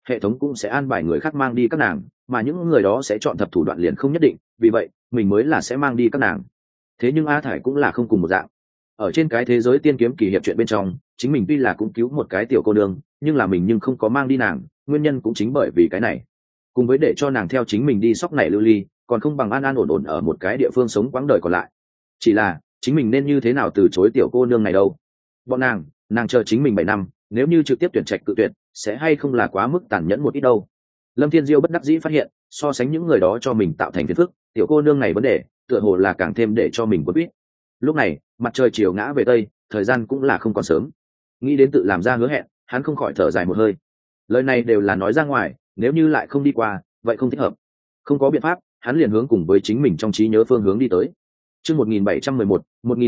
hệ thống cũng sẽ an bài người khác mang đi các nàng, mà những người đó sẽ chọn thập thủ đoạn liền không nhất định, vì vậy mình mới là sẽ mang đi các nàng. Thế nhưng A Thải cũng là không cùng một dạng. Ở trên cái thế giới tiên kiếm kỳ hiệp chuyện bên trong, chính mình tuy là cũng cứu một cái tiểu cô nương, nhưng là mình nhưng không có mang đi nàng, nguyên nhân cũng chính bởi vì cái này. Cùng với để cho nàng theo chính mình đi sóc này lưu ly, còn không bằng an an ổn ổn ở một cái địa phương sống quãng đời còn lại. Chỉ là chính mình nên như thế nào từ chối tiểu cô nương này đâu. Bọn nàng chờ chính mình 7 năm, nếu như trực tiếp tuyển trạch cự tuyệt, sẽ hay không là quá mức tàn nhẫn một ít đâu. Lâm Thiên Diêu bất đắc dĩ phát hiện, so sánh những người đó cho mình tạo thành phiền phức, tiểu cô nương này vấn đề tựa hồ là càng thêm để cho mình quấn quýt. Lúc này mặt trời chiều ngã về tây, thời gian cũng là không còn sớm. Nghĩ đến tự làm ra hứa hẹn, hắn không khỏi thở dài một hơi. Lời này đều là nói ra ngoài, nếu như lại không đi qua, vậy không thích hợp. Không có biện pháp, hắn liền hướng cùng với chính mình trong trí nhớ phương hướng đi tới. Chương 1711,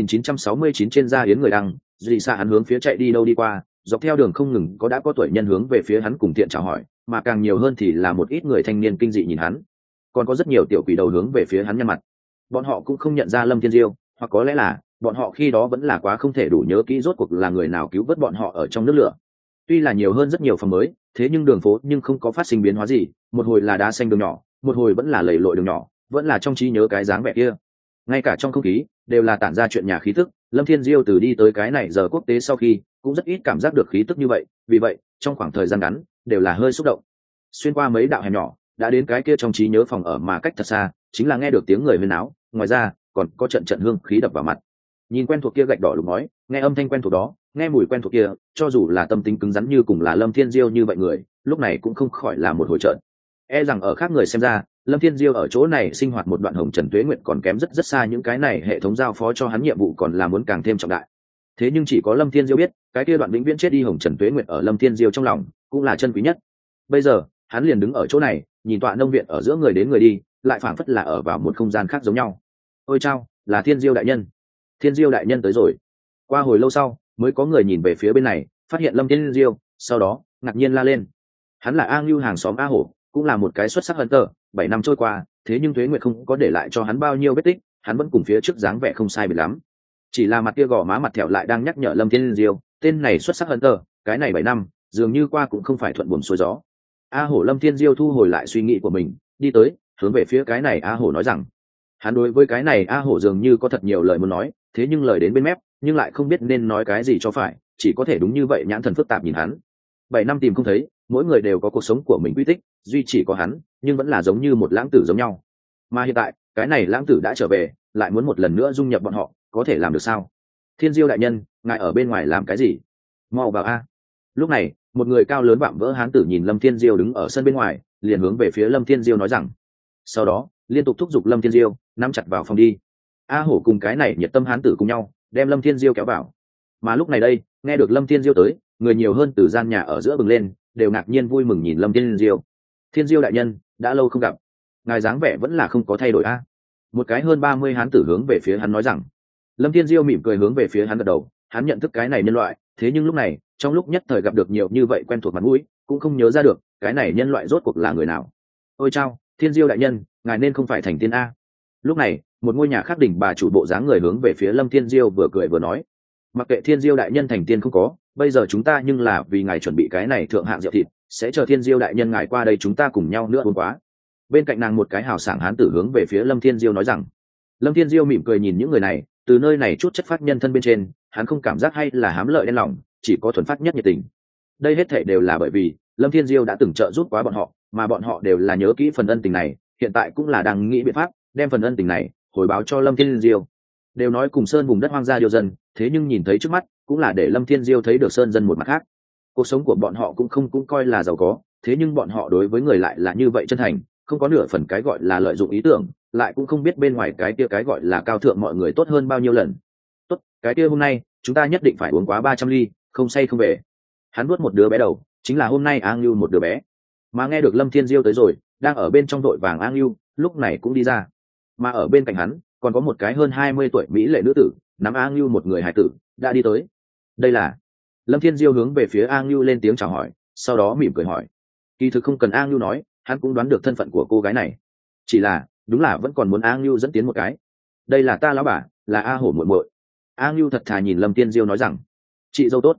1969 trên gia yến người đăng, Duy Sa hắn hướng phía chạy đi đâu đi qua, dọc theo đường không ngừng đã có tuổi nhân hướng về phía hắn cùng thiện chào hỏi, mà càng nhiều hơn thì là một ít người thanh niên kinh dị nhìn hắn. Còn có rất nhiều tiểu quỷ đầu hướng về phía hắn nhăn mặt. Bọn họ cũng không nhận ra Lâm Thiên Diêu, hoặc có lẽ là bọn họ khi đó vẫn là quá không thể đủ nhớ kỹ rốt cuộc là người nào cứu vớt bọn họ ở trong nước lửa. Tuy là nhiều hơn rất nhiều phòng mới, thế nhưng đường phố nhưng không có phát sinh biến hóa gì, một hồi là đá xanh đường nhỏ, một hồi vẫn là lầy lội đường nhỏ, vẫn là trong trí nhớ cái dáng vẻ kia. Ngay cả trong không khí đều là tản ra chuyện nhà khí tức. Lâm Thiên Diêu từ đi tới cái này giờ quốc tế sau khi cũng rất ít cảm giác được khí tức như vậy, vì vậy trong khoảng thời gian ngắn đều là hơi xúc động. Xuyên qua mấy đạo hẻm nhỏ đã đến cái kia trong trí nhớ phòng ở, mà cách thật xa chính là nghe được tiếng người huyên náo, ngoài ra còn có trận trận hương khí đập vào mặt. Nhìn quen thuộc kia gạch đỏ lục ngói, nghe âm thanh quen thuộc đó, nghe mùi quen thuộc kia, cho dù là tâm tính cứng rắn như cùng là Lâm Thiên Diêu như vậy người, lúc này cũng không khỏi là một hồi trợn. E rằng ở khác người xem ra, Lâm Thiên Diêu ở chỗ này sinh hoạt một đoạn hồng trần tuế nguyện còn kém rất rất xa những cái này hệ thống giao phó cho hắn nhiệm vụ còn là muốn càng thêm trọng đại. Thế nhưng chỉ có Lâm Thiên Diêu biết, cái kia đoạn vĩnh viễn chết đi hồng trần tuế nguyện ở Lâm Thiên Diêu trong lòng cũng là chân quý nhất. Bây giờ hắn liền đứng ở chỗ này, nhìn tọa nông viện ở giữa người đến người đi, lại phảng phất là ở vào một không gian khác giống nhau. Ôi chao, là Thiên Diêu đại nhân. Thiên Diêu đại nhân tới rồi. Qua hồi lâu sau mới có người nhìn về phía bên này, phát hiện Lâm Thiên Diêu, sau đó ngạc nhiên la lên. Hắn là A Ngưu hàng xóm A Hổ, cũng là một cái xuất sắc hunter. 7 năm trôi qua, thế nhưng Tuế Nguyệt không có để lại cho hắn bao nhiêu vết tích, hắn vẫn cùng phía trước dáng vẻ không sai biệt lắm. Chỉ là mặt kia gò má mặt thẹo lại đang nhắc nhở Lâm Thiên Diêu, tên này xuất sắc hunter, cái này 7 năm dường như qua cũng không phải thuận buồm xuôi gió. A Hổ Lâm Thiên Diêu thu hồi lại suy nghĩ của mình, đi tới hướng về phía cái này A Hổ nói rằng, hắn đối với cái này A Hổ dường như có thật nhiều lời muốn nói, thế nhưng lời đến bên mép nhưng lại không biết nên nói cái gì cho phải, chỉ có thể đúng như vậy nhãn thần phức tạp nhìn hắn. 7 năm tìm không thấy, mỗi người đều có cuộc sống của mình quy tích, duy chỉ có hắn nhưng vẫn là giống như một lãng tử giống nhau. Mà hiện tại cái này lãng tử đã trở về, lại muốn một lần nữa dung nhập bọn họ, có thể làm được sao? Thiên Diêu đại nhân, ngài ở bên ngoài làm cái gì? Mau vào a. Lúc này một người cao lớn vạm vỡ hán tử nhìn Lâm Thiên Diêu đứng ở sân bên ngoài, liền hướng về phía Lâm Thiên Diêu nói rằng, sau đó liên tục thúc giục Lâm Thiên Diêu nắm chặt vào phòng đi. A Hổ cùng cái này nhiệt tâm hán tử cùng nhau đem Lâm Thiên Diêu kéo vào. Mà lúc này đây nghe được Lâm Thiên Diêu tới, người nhiều hơn từ gian nhà ở giữa bừng lên, đều ngạc nhiên vui mừng nhìn Lâm Thiên Diêu. Thiên Diêu đại nhân, đã lâu không gặp, ngài dáng vẻ vẫn là không có thay đổi a. Một cái hơn 30 hán tử hướng về phía hắn nói rằng. Lâm Thiên Diêu mỉm cười hướng về phía hắn gật đầu, hắn nhận thức cái này nhân loại, thế nhưng lúc này trong lúc nhất thời gặp được nhiều như vậy quen thuộc mặt mũi, cũng không nhớ ra được cái này nhân loại rốt cuộc là người nào. Ôi chao, Thiên Diêu đại nhân, ngài nên không phải thành tiên a. Lúc này một ngôi nhà khác đỉnh bà chủ bộ dáng người hướng về phía Lâm Thiên Diêu vừa cười vừa nói, mặc kệ Thiên Diêu đại nhân thành tiên không có, bây giờ chúng ta nhưng là vì ngài chuẩn bị cái này thượng hạng rượu thịt, sẽ chờ Thiên Diêu đại nhân ngài qua đây chúng ta cùng nhau nữa uống quá. Bên cạnh nàng một cái hào sảng hán tử hướng về phía Lâm Thiên Diêu nói rằng. Lâm Thiên Diêu mỉm cười nhìn những người này, từ nơi này chút chất phát nhân thân bên trên, hắn không cảm giác hay là hám lợi đen lòng, chỉ có thuần phát nhất nhiệt tình. Đây hết thảy đều là bởi vì Lâm Thiên Diêu đã từng trợ giúp quá bọn họ, mà bọn họ đều là nhớ kỹ phần ân tình này, hiện tại cũng là đang nghĩ biện pháp đem phần ân tình này hồi báo cho Lâm Thiên Diêu. Đều nói cùng sơn vùng đất hoang gia điều dân, thế nhưng nhìn thấy trước mắt cũng là để Lâm Thiên Diêu thấy được sơn dân một mặt khác. Cuộc sống của bọn họ cũng coi là giàu có, thế nhưng bọn họ đối với người lại là như vậy chân thành, không có nửa phần cái gọi là lợi dụng ý tưởng, lại cũng không biết bên ngoài cái kia cái gọi là cao thượng mọi người tốt hơn bao nhiêu lần. Tốt, cái kia hôm nay chúng ta nhất định phải uống quá 300 ly, không say không về. Hắn nuốt một đứa bé đầu, chính là hôm nay A Ngưu một đứa bé. Mà nghe được Lâm Thiên Diêu tới rồi, đang ở bên trong đội vàng A Ngưu lúc này cũng đi ra. Mà ở bên cạnh hắn còn có một cái hơn 20 tuổi mỹ lệ nữ tử, nắm A Ngưu một người hài tử đã đi tới. Đây là Lâm Thiên Diêu hướng về phía A Ngưu lên tiếng chào hỏi, sau đó mỉm cười hỏi. Kỳ thực không cần A Ngưu nói, hắn cũng đoán được thân phận của cô gái này, chỉ là đúng là vẫn còn muốn A Ngưu dẫn tiến một cái. Đây là ta lão bà, là A Hổ muội muội. A Ngưu thật thà nhìn Lâm Thiên Diêu nói rằng, chị dâu tốt.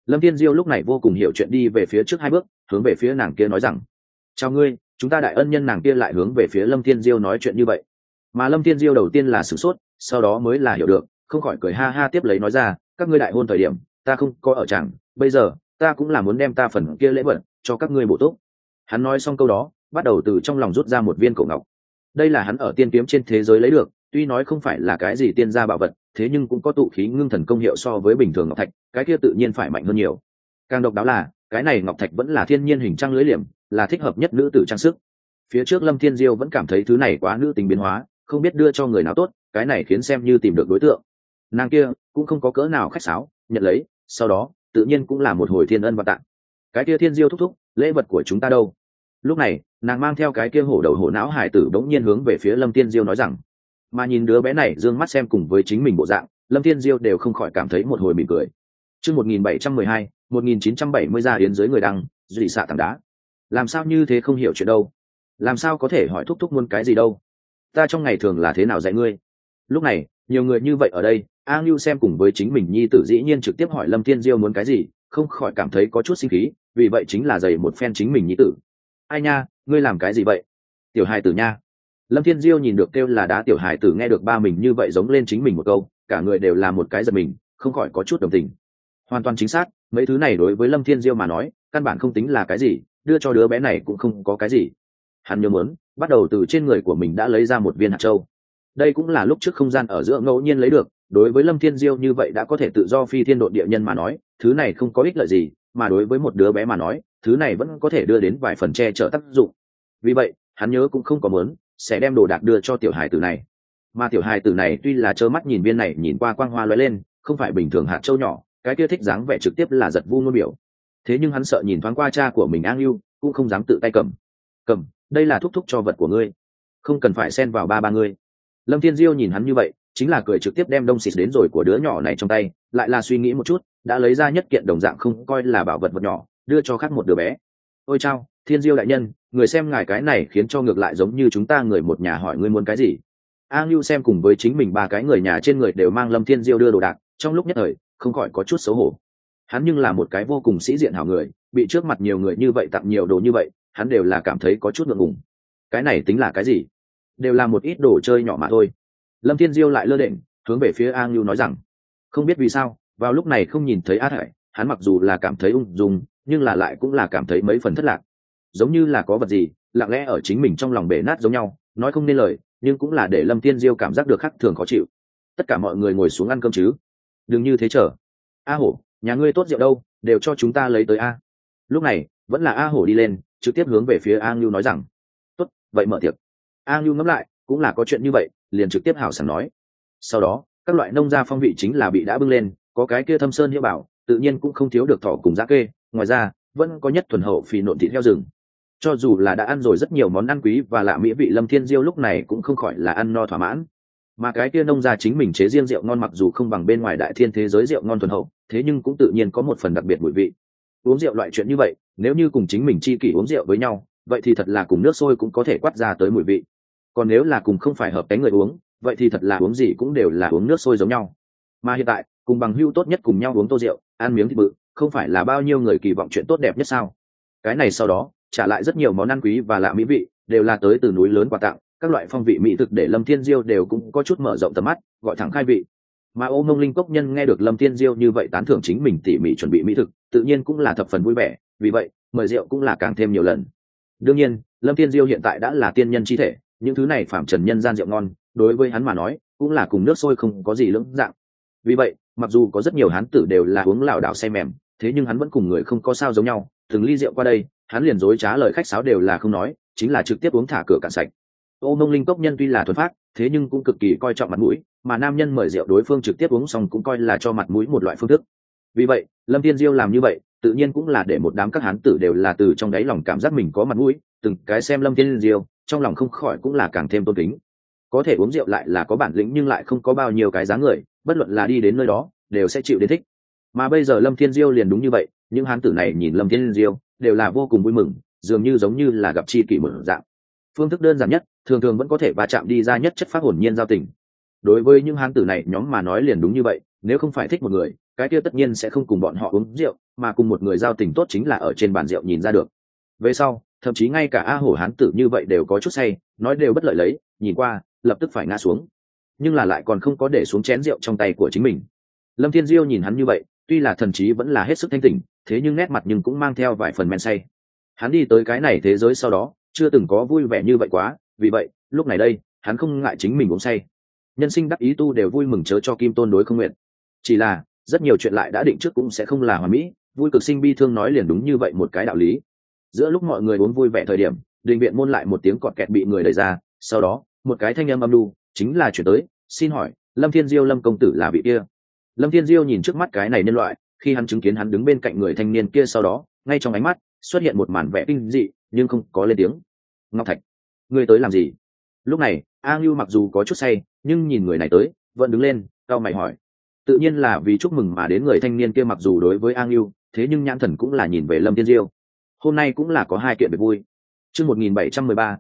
Lâm Thiên Diêu lúc này vô cùng hiểu chuyện, đi về phía trước 2 bước, hướng về phía nàng kia nói rằng: chào ngươi. Chúng ta đại ân nhân. Nàng kia lại hướng về phía Lâm Thiên Diêu nói chuyện như vậy, mà Lâm Thiên Diêu đầu tiên là sửng sốt, sau đó mới là hiểu được, không khỏi cười ha ha tiếp lấy nói ra: các ngươi đại hôn thời điểm ta không có ở chẳng, bây giờ ta cũng là muốn đem ta phần kia lễ vật cho các ngươi bổ túc. Hắn nói xong câu đó, bắt đầu từ trong lòng rút ra một viên cổ ngọc. Đây là hắn ở tiên kiếm trên thế giới lấy được, tuy nói không phải là cái gì tiên gia bảo vật, thế nhưng cũng có tụ khí ngưng thần công hiệu, so với bình thường ngọc thạch cái kia tự nhiên phải mạnh hơn nhiều. Càng độc đáo là cái này ngọc thạch vẫn là thiên nhiên hình trăng lưới liềm, là thích hợp nhất nữ tử trang sức. Phía trước Lâm Thiên Diêu vẫn cảm thấy thứ này quá nữ tính biến hóa, không biết đưa cho người nào tốt, cái này khiến xem như tìm được đối tượng. Nàng kia cũng không có cỡ nào khách sáo, nhận lấy, sau đó tự nhiên cũng là một hồi thiên ân và tặng. Cái kia Thiên Diêu thúc thúc, lễ vật của chúng ta đâu? Lúc này nàng mang theo cái kia hổ đầu hổ não hải tử bỗng nhiên hướng về phía Lâm Thiên Diêu nói rằng. Mà nhìn đứa bé này dương mắt xem cùng với chính mình bộ dạng, Lâm Thiên Diêu đều không khỏi cảm thấy một hồi mỉm cười. Chương 1712, 1970 ra yến dưới người đăng, dị xạ tảng đá. Làm sao như thế không hiểu chuyện đâu? Làm sao có thể hỏi thúc thúc muốn cái gì đâu? Ta trong ngày thường là thế nào dạy ngươi? Lúc này nhiều người như vậy ở đây, A Ngưu xem cùng với chính mình nhi tử dĩ nhiên trực tiếp hỏi Lâm Thiên Diêu muốn cái gì, không khỏi cảm thấy có chút sinh khí, vì vậy chính là giày một phen chính mình nhi tử. Ai nha, ngươi làm cái gì vậy? Tiểu hài tử nha. Lâm Thiên Diêu nhìn được kêu là đá tiểu hài tử, nghe được ba mình như vậy giống lên chính mình một câu, cả người đều là một cái giật mình, không khỏi có chút đồng tình. Hoàn toàn chính xác, mấy thứ này đối với Lâm Thiên Diêu mà nói căn bản không tính là cái gì, đưa cho đứa bé này cũng không có cái gì. Hắn nhớ muốn bắt đầu từ trên người của mình đã lấy ra một viên hạt châu. Đây cũng là lúc trước không gian ở giữa ngẫu nhiên lấy được, đối với Lâm Thiên Diêu như vậy đã có thể tự do phi thiên độn địa nhân mà nói, thứ này không có ích lợi gì, mà đối với một đứa bé mà nói, thứ này vẫn có thể đưa đến vài phần che chở tác dụng. Vì vậy hắn nhớ cũng không có muốn sẽ đem đồ đạc đưa cho tiểu hài tử này. Mà tiểu hài tử này tuy là trơ mắt nhìn viên này nhìn qua quang hoa lóe lên, không phải bình thường hạt châu nhỏ, cái kia thích dáng vẻ trực tiếp là giật vu ngôn biểu. Thế nhưng hắn sợ nhìn thoáng qua cha của mình An Lưu, cũng không dám tự tay cầm. Đây là thúc thúc cho vật của ngươi, không cần phải xen vào ba ngươi. Lâm Thiên Diêu nhìn hắn như vậy, chính là cười trực tiếp đem đông xịt đến rồi của đứa nhỏ này trong tay, lại là suy nghĩ một chút, đã lấy ra nhất kiện đồng dạng không coi là bảo vật vật nhỏ, đưa cho khác một đứa bé. Ôi chao, Thiên Diêu đại nhân, người xem ngài cái này khiến cho ngược lại giống như chúng ta người một nhà hỏi ngươi muốn cái gì. A Ngưu xem cùng với chính mình ba cái người nhà trên người đều mang Lâm Thiên Diêu đưa đồ đạc, trong lúc nhất thời không khỏi có chút xấu hổ. Hắn nhưng là một cái vô cùng sĩ diện hảo người, bị trước mặt nhiều người như vậy tặng nhiều đồ như vậy, hắn đều là cảm thấy có chút ngượng ngùng. Cái này tính là cái gì? Đều là một ít đồ chơi nhỏ mà thôi. Lâm Thiên Diêu lại lơ đễnh hướng về phía A Ngưu nói rằng. Không biết vì sao vào lúc này không nhìn thấy A Thải, hắn mặc dù là cảm thấy ung dung, nhưng là lại cũng là cảm thấy mấy phần thất lạc, giống như là có vật gì lặng lẽ ở chính mình trong lòng bể nát giống nhau, nói không nên lời, nhưng cũng là để Lâm Thiên Diêu cảm giác được khác thường khó chịu. Tất cả mọi người ngồi xuống ăn cơm chứ, đừng như thế chờ. A Hổ, nhà ngươi tốt rượu đâu, đều cho chúng ta lấy tới a. Lúc này vẫn là A Hổ đi lên, trực tiếp hướng về phía A Ngưu nói rằng. Tốt, vậy mở tiệc. A Ngưu ngẫm lại, cũng là có chuyện như vậy, liền trực tiếp hào sảng nói. Sau đó các loại nông gia phong vị chính là bị đã bưng lên, có cái kia thâm sơn hiệu bảo, tự nhiên cũng không thiếu được thỏ cùng giá kê, ngoài ra vẫn có nhất thuần hậu phì nộn thịt heo rừng. Cho dù là đã ăn rồi rất nhiều món ăn quý và lạ mỹ vị, Lâm Thiên Diêu lúc này cũng không khỏi là ăn no thỏa mãn. Mà cái kia nông gia chính mình chế riêng rượu ngon, mặc dù không bằng bên ngoài đại thiên thế giới rượu ngon thuần hậu, thế nhưng cũng tự nhiên có một phần đặc biệt mùi vị. Uống rượu loại chuyện như vậy, nếu như cùng chính mình chi kỷ uống rượu với nhau, vậy thì thật là cùng nước sôi cũng có thể quát ra tới mùi vị. Còn nếu là cùng không phải hợp cái người uống, vậy thì thật là uống gì cũng đều là uống nước sôi giống nhau. Mà hiện tại cùng bằng hữu tốt nhất cùng nhau uống tô rượu, ăn miếng thịt bự, không phải là bao nhiêu người kỳ vọng chuyện tốt đẹp nhất sao? Cái này sau đó trả lại rất nhiều món ăn quý và lạ mỹ vị, đều là tới từ núi lớn quà tặng, các loại phong vị mỹ thực để Lâm Thiên Diêu đều cũng có chút mở rộng tầm mắt, gọi thẳng khai vị. Mà Ô Mông Linh cốc nhân nghe được Lâm Thiên Diêu như vậy tán thưởng chính mình tỉ mỉ chuẩn bị mỹ thực, tự nhiên cũng là thập phần vui vẻ, vì vậy mời rượu cũng là càng thêm nhiều lần. Đương nhiên Lâm Thiên Diêu hiện tại đã là tiên nhân chi thể, những thứ này phạm trần nhân gian rượu ngon đối với hắn mà nói cũng là cùng nước sôi không có gì lưỡng dạng. Vì vậy mặc dù có rất nhiều hán tử đều là uống lảo đảo say mềm, thế nhưng hắn vẫn cùng người không có sao giống nhau, từng ly rượu qua đây hắn liền dối trá lời khách sáo đều là không nói, chính là trực tiếp uống thả cửa cạn sạch. Ô Mông Linh cốc nhân tuy là thuần phát, thế nhưng cũng cực kỳ coi trọng mặt mũi, mà nam nhân mời rượu đối phương trực tiếp uống xong cũng coi là cho mặt mũi một loại phương thức. Vì vậy Lâm Thiên Diêu làm như vậy tự nhiên cũng là để một đám các hán tử đều là từ trong đáy lòng cảm giác mình có mặt mũi, từng cái xem Lâm Thiên Diêu trong lòng không khỏi cũng là càng thêm tôn kính. Có thể uống rượu lại là có bản lĩnh nhưng lại không có bao nhiêu cái dáng người, bất luận là đi đến nơi đó đều sẽ chịu đến thích. Mà bây giờ Lâm Thiên Diêu liền đúng như vậy, những hán tử này nhìn Lâm Thiên Diêu đều là vô cùng vui mừng, dường như giống như là gặp chi kỷ một dạng. Phương thức đơn giản nhất, thường thường vẫn có thể va chạm đi ra nhất chất phát hồn nhiên giao tình. Đối với những hán tử này nhóm mà nói liền đúng như vậy, nếu không phải thích một người, cái kia tất nhiên sẽ không cùng bọn họ uống rượu, mà cùng một người giao tình tốt chính là ở trên bàn rượu nhìn ra được. Về sau thậm chí ngay cả A Hổ hán tử như vậy đều có chút say, nói đều bất lợi lấy, nhìn qua lập tức phải ngã xuống, nhưng là lại còn không có để xuống chén rượu trong tay của chính mình. Lâm Thiên Diêu nhìn hắn như vậy, tuy là thần trí vẫn là hết sức thanh tỉnh, thế nhưng nét mặt nhưng cũng mang theo vài phần men say. Hắn đi tới cái này thế giới sau đó chưa từng có vui vẻ như vậy quá, vì vậy lúc này đây hắn không ngại chính mình uống say. Nhân sinh đắc ý tu đều vui mừng chớ cho kim tôn đối không nguyện, chỉ là rất nhiều chuyện lại đã định trước cũng sẽ không là hoàn mỹ, vui cực sinh bi thương nói liền đúng như vậy một cái đạo lý. Giữa lúc mọi người uống vui vẻ thời điểm, đình viện môn lại một tiếng cọt kẹt bị người đẩy ra, sau đó một cái thanh âm âm đu chính là chuyển tới, xin hỏi Lâm Thiên Diêu Lâm công tử là vị kia? Lâm Thiên Diêu nhìn trước mắt cái này nhân loại, khi hắn chứng kiến hắn đứng bên cạnh người thanh niên kia sau đó ngay trong ánh mắt xuất hiện một màn vẻ kinh dị nhưng không có lên tiếng. Ngọc Thạch, ngươi tới làm gì? Lúc này A Ngưu mặc dù có chút say nhưng nhìn người này tới vẫn đứng lên, cau mày hỏi. Tự nhiên là vì chúc mừng mà đến. Người thanh niên kia mặc dù đối với A Ngưu, thế nhưng nhãn thần cũng là nhìn về Lâm Thiên Diêu. Hôm nay cũng là có hai kiện việc vui. Chương 1713,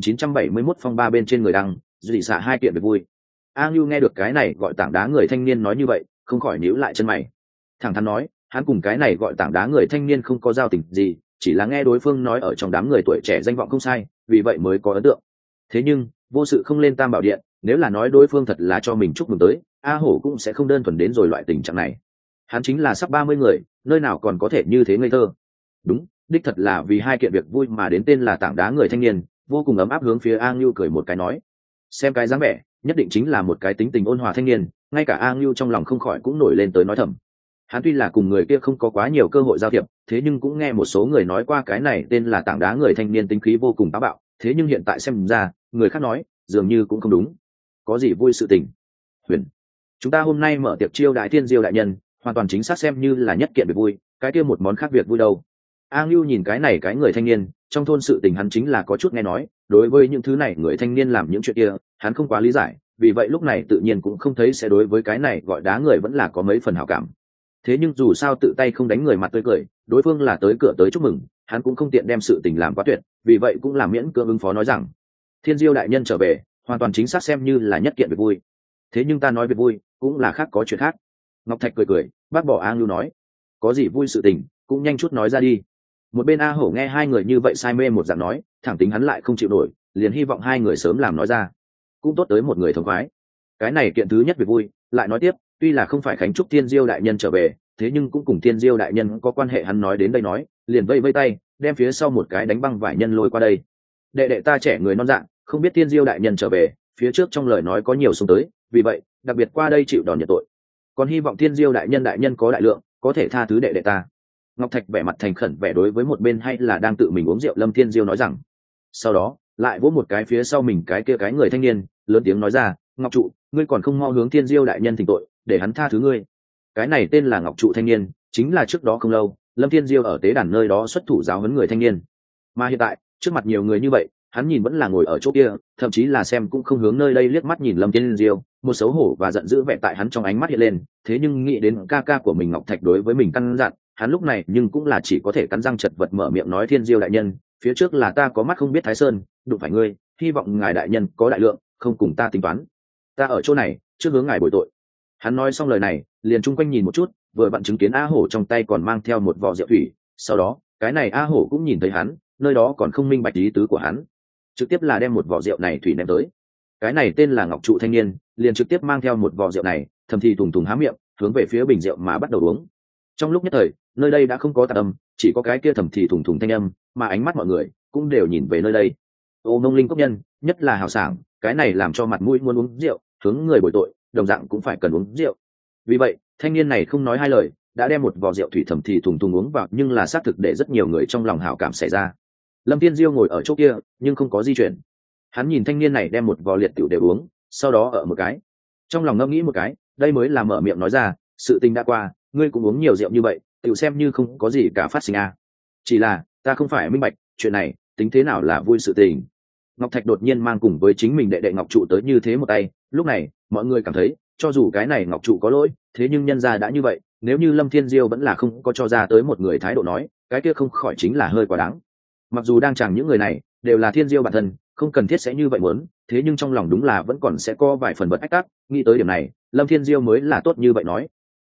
1971 phong ba bên trên người đăng, dị xạ hai kiện việc vui. A Ngưu nghe được cái này gọi tảng đá người thanh niên nói như vậy, không khỏi nhíu lại chân mày. Thẳng thắn nói, hắn cùng cái này gọi tảng đá người thanh niên không có giao tình gì, chỉ là nghe đối phương nói ở trong đám người tuổi trẻ danh vọng không sai, vì vậy mới có ấn tượng. Thế nhưng vô sự không lên tam bảo điện, nếu là nói đối phương thật là cho mình chúc mừng tới, A Hổ cũng sẽ không đơn thuần đến rồi loại tình trạng này. Hắn chính là sắp 30 người, nơi nào còn có thể như thế ngây thơ. Đúng, đích thật là vì hai kiện việc vui mà đến. Tên là tảng đá người thanh niên vô cùng ấm áp hướng phía A Ngưu cười một cái nói, xem cái dáng vẻ nhất định chính là một cái tính tình ôn hòa thanh niên. Ngay cả A Ngưu trong lòng không khỏi cũng nổi lên tới nói thầm. Hắn tuy là cùng người kia không có quá nhiều cơ hội giao thiệp, thế nhưng cũng nghe một số người nói qua cái này tên là tảng đá người thanh niên tính khí vô cùng táo bạo, thế nhưng hiện tại xem ra người khác nói dường như cũng không đúng. Có gì vui sự tình? Huyền, chúng ta hôm nay mở tiệc chiêu đại Thiên Diêu đại nhân, hoàn toàn chính xác xem như là nhất kiện việc vui, cái kia một món khác việc vui đâu? A Ngưu nhìn cái này cái người thanh niên, trong thôn sự tình hắn chính là có chút nghe nói, đối với những thứ này người thanh niên làm những chuyện kia hắn không quá lý giải, vì vậy lúc này tự nhiên cũng không thấy sẽ đối với cái này gọi đá người vẫn là có mấy phần hảo cảm. Thế nhưng dù sao tự tay không đánh người mặt tươi cười, đối phương là tới cửa tới chúc mừng, hắn cũng không tiện đem sự tình làm quá tuyệt, vì vậy cũng là miễn cưỡng ứng phó nói rằng Thiên Diêu đại nhân trở về hoàn toàn chính xác xem như là nhất kiện việc vui. Thế nhưng ta nói việc vui cũng là khác có chuyện khác. Ngọc Thạch cười cười bác bỏ A Ngưu nói, có gì vui sự tình cũng nhanh chút nói ra đi. Một bên A Hổ nghe hai người như vậy say mê một dạng nói, thẳng tính hắn lại không chịu nổi, liền hy vọng hai người sớm làm nói ra, cũng tốt tới một người thống khoái. Cái này kiện thứ nhất việc vui, lại nói tiếp, tuy là không phải khánh chúc Thiên Diêu đại nhân trở về, thế nhưng cũng cùng Thiên Diêu đại nhân có quan hệ. Hắn nói đến đây nói liền vây vây tay, đem phía sau một cái đánh băng vải nhân lôi qua đây. Đệ đệ ta trẻ người non dạng, không biết Thiên Diêu đại nhân trở về, phía trước trong lời nói có nhiều xuống tới, vì vậy đặc biệt qua đây chịu đòn nhận tội, còn hy vọng Thiên Diêu đại nhân có đại lượng, có thể tha thứ đệ đệ ta. Ngọc Thạch vẻ mặt thành khẩn vẻ đối với một bên hay là đang tự mình uống rượu Lâm Thiên Diêu nói rằng, sau đó lại vỗ một cái phía sau mình cái kia cái người thanh niên, lớn tiếng nói ra, Ngọc trụ, ngươi còn không mau hướng Thiên Diêu đại nhân thỉnh tội, để hắn tha thứ ngươi. Cái này tên là Ngọc trụ thanh niên, chính là trước đó không lâu Lâm Thiên Diêu ở tế đàn nơi đó xuất thủ giáo huấn người thanh niên, mà hiện tại trước mặt nhiều người như vậy, hắn nhìn vẫn là ngồi ở chỗ kia, thậm chí là xem cũng không hướng nơi đây liếc mắt nhìn Lâm Thiên Diêu. Một xấu hổ và giận dữ vẻ tại hắn trong ánh mắt hiện lên, thế nhưng nghĩ đến ca ca của mình Ngọc Thạch đối với mình căn dặn, hắn lúc này nhưng cũng là chỉ có thể cắn răng chật vật mở miệng nói, Thiên Diêu đại nhân, phía trước là ta có mắt không biết Thái Sơn, đụng phải ngươi, hy vọng ngài đại nhân có đại lượng, không cùng ta tính toán, ta ở chỗ này trước hướng ngài bồi tội. Hắn nói xong lời này liền chung quanh nhìn một chút, vừa vặn chứng kiến A Hổ trong tay còn mang theo một vò rượu thủy, sau đó cái này A Hổ cũng nhìn thấy hắn, nơi đó còn không minh bạch ý tứ của hắn, trực tiếp là đem một vò rượu này thủy ném tới. Cái này tên là Ngọc trụ thanh niên liền trực tiếp mang theo một vò rượu này, thầm thì thùng thùng há miệng hướng về phía bình rượu mà bắt đầu uống. Trong lúc nhất thời nơi đây đã không có tạp âm, chỉ có cái kia thầm thì thùng thùng thanh âm, mà ánh mắt mọi người cũng đều nhìn về nơi đây. Ô nông linh cốc nhân nhất là hào sảng, cái này làm cho mặt mũi muốn uống rượu, hướng người bồi tội đồng dạng cũng phải cần uống rượu. Vì vậy thanh niên này không nói hai lời, đã đem một vò rượu thủy thầm thì thùng thùng uống vào, nhưng là xác thực để rất nhiều người trong lòng hảo cảm xảy ra. Lâm Thiên Diêu ngồi ở chỗ kia nhưng không có di chuyển, hắn nhìn thanh niên này đem một vò liệt tiểu đều uống, sau đó ở một cái trong lòng ngẫm nghĩ một cái, đây mới là mở miệng nói ra, sự tình đã qua, ngươi cũng uống nhiều rượu như vậy, tiểu xem như không có gì cả phát sinh a. Chỉ là ta không phải minh bạch chuyện này tính thế nào là vui sự tình. Ngọc Thạch đột nhiên mang cùng với chính mình đệ đệ Ngọc trụ tới như thế một tay, lúc này mọi người cảm thấy cho dù cái này Ngọc trụ có lỗi, thế nhưng nhân gia đã như vậy, nếu như Lâm Thiên Diêu vẫn là không có cho ra tới một người thái độ nói, cái kia không khỏi chính là hơi quá đáng. Mặc dù đang chẳng những người này đều là Thiên Diêu bản thân, không cần thiết sẽ như vậy muốn, thế nhưng trong lòng đúng là vẫn còn sẽ có vài phần bật ách tắc. Nghĩ tới điểm này Lâm Thiên Diêu mới là tốt như vậy nói, kỳ thực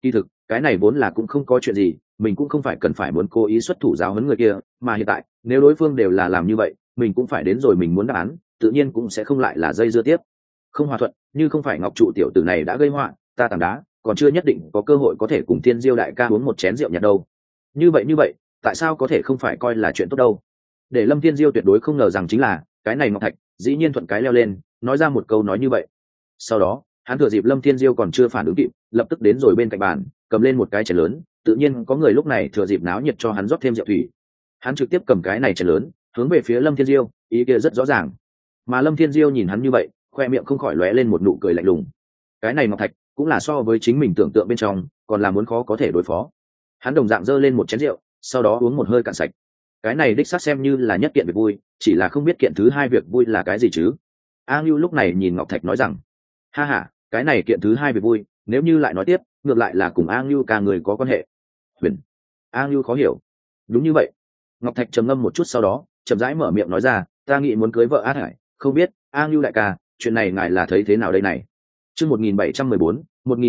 cái này vốn là cũng không có chuyện gì, mình cũng không phải cần phải muốn cố ý xuất thủ giáo huấn người kia, mà hiện tại nếu đối phương đều là làm như vậy, mình cũng phải đến rồi, mình muốn đáp án tự nhiên cũng sẽ không lại là dây dưa tiếp. Không hòa thuận, như không phải ngọc trụ tiểu tử này đã gây họa, ta tảng đá còn chưa nhất định có cơ hội có thể cùng Thiên Diêu đại ca uống một chén rượu nhạt đâu. Như vậy tại sao có thể không phải coi là chuyện tốt đâu. Để Lâm Thiên Diêu tuyệt đối không ngờ rằng chính là cái này ngọc thạch dĩ nhiên thuận cái leo lên nói ra một câu nói như vậy. Sau đó hắn thừa dịp Lâm Thiên Diêu còn chưa phản ứng kịp, lập tức đến rồi bên cạnh bàn, cầm lên một cái chén lớn, tự nhiên có người lúc này thừa dịp náo nhiệt cho hắn rót thêm rượu thủy. Hắn trực tiếp cầm cái này chén lớn hướng về phía Lâm Thiên Diêu, ý kia rất rõ ràng. Mà Lâm Thiên Diêu nhìn hắn như vậy, khoe miệng không khỏi lóe lên một nụ cười lạnh lùng. Cái này ngọc thạch cũng là so với chính mình tưởng tượng bên trong còn là muốn khó có thể đối phó. Hắn đồng dạng giơ lên một chén rượu, sau đó uống một hơi cạn sạch. Cái này đích xác xem như là nhất kiện việc vui, chỉ là không biết kiện thứ hai việc vui là cái gì chứ. A Ngưu lúc này nhìn ngọc thạch nói rằng, ha ha, cái này kiện thứ hai việc vui, nếu như lại nói tiếp ngược lại là cùng A Ngưu cả người có quan hệ. Huyền. A Ngưu khó hiểu. Đúng như vậy. Ngọc thạch trầm ngâm một chút, sau đó chậm rãi mở miệng nói ra, ta nghĩ muốn cưới vợ A Thải, không biết A Ngưu đại ca, chuyện này ngài là thấy thế nào đây này. Chương 1714,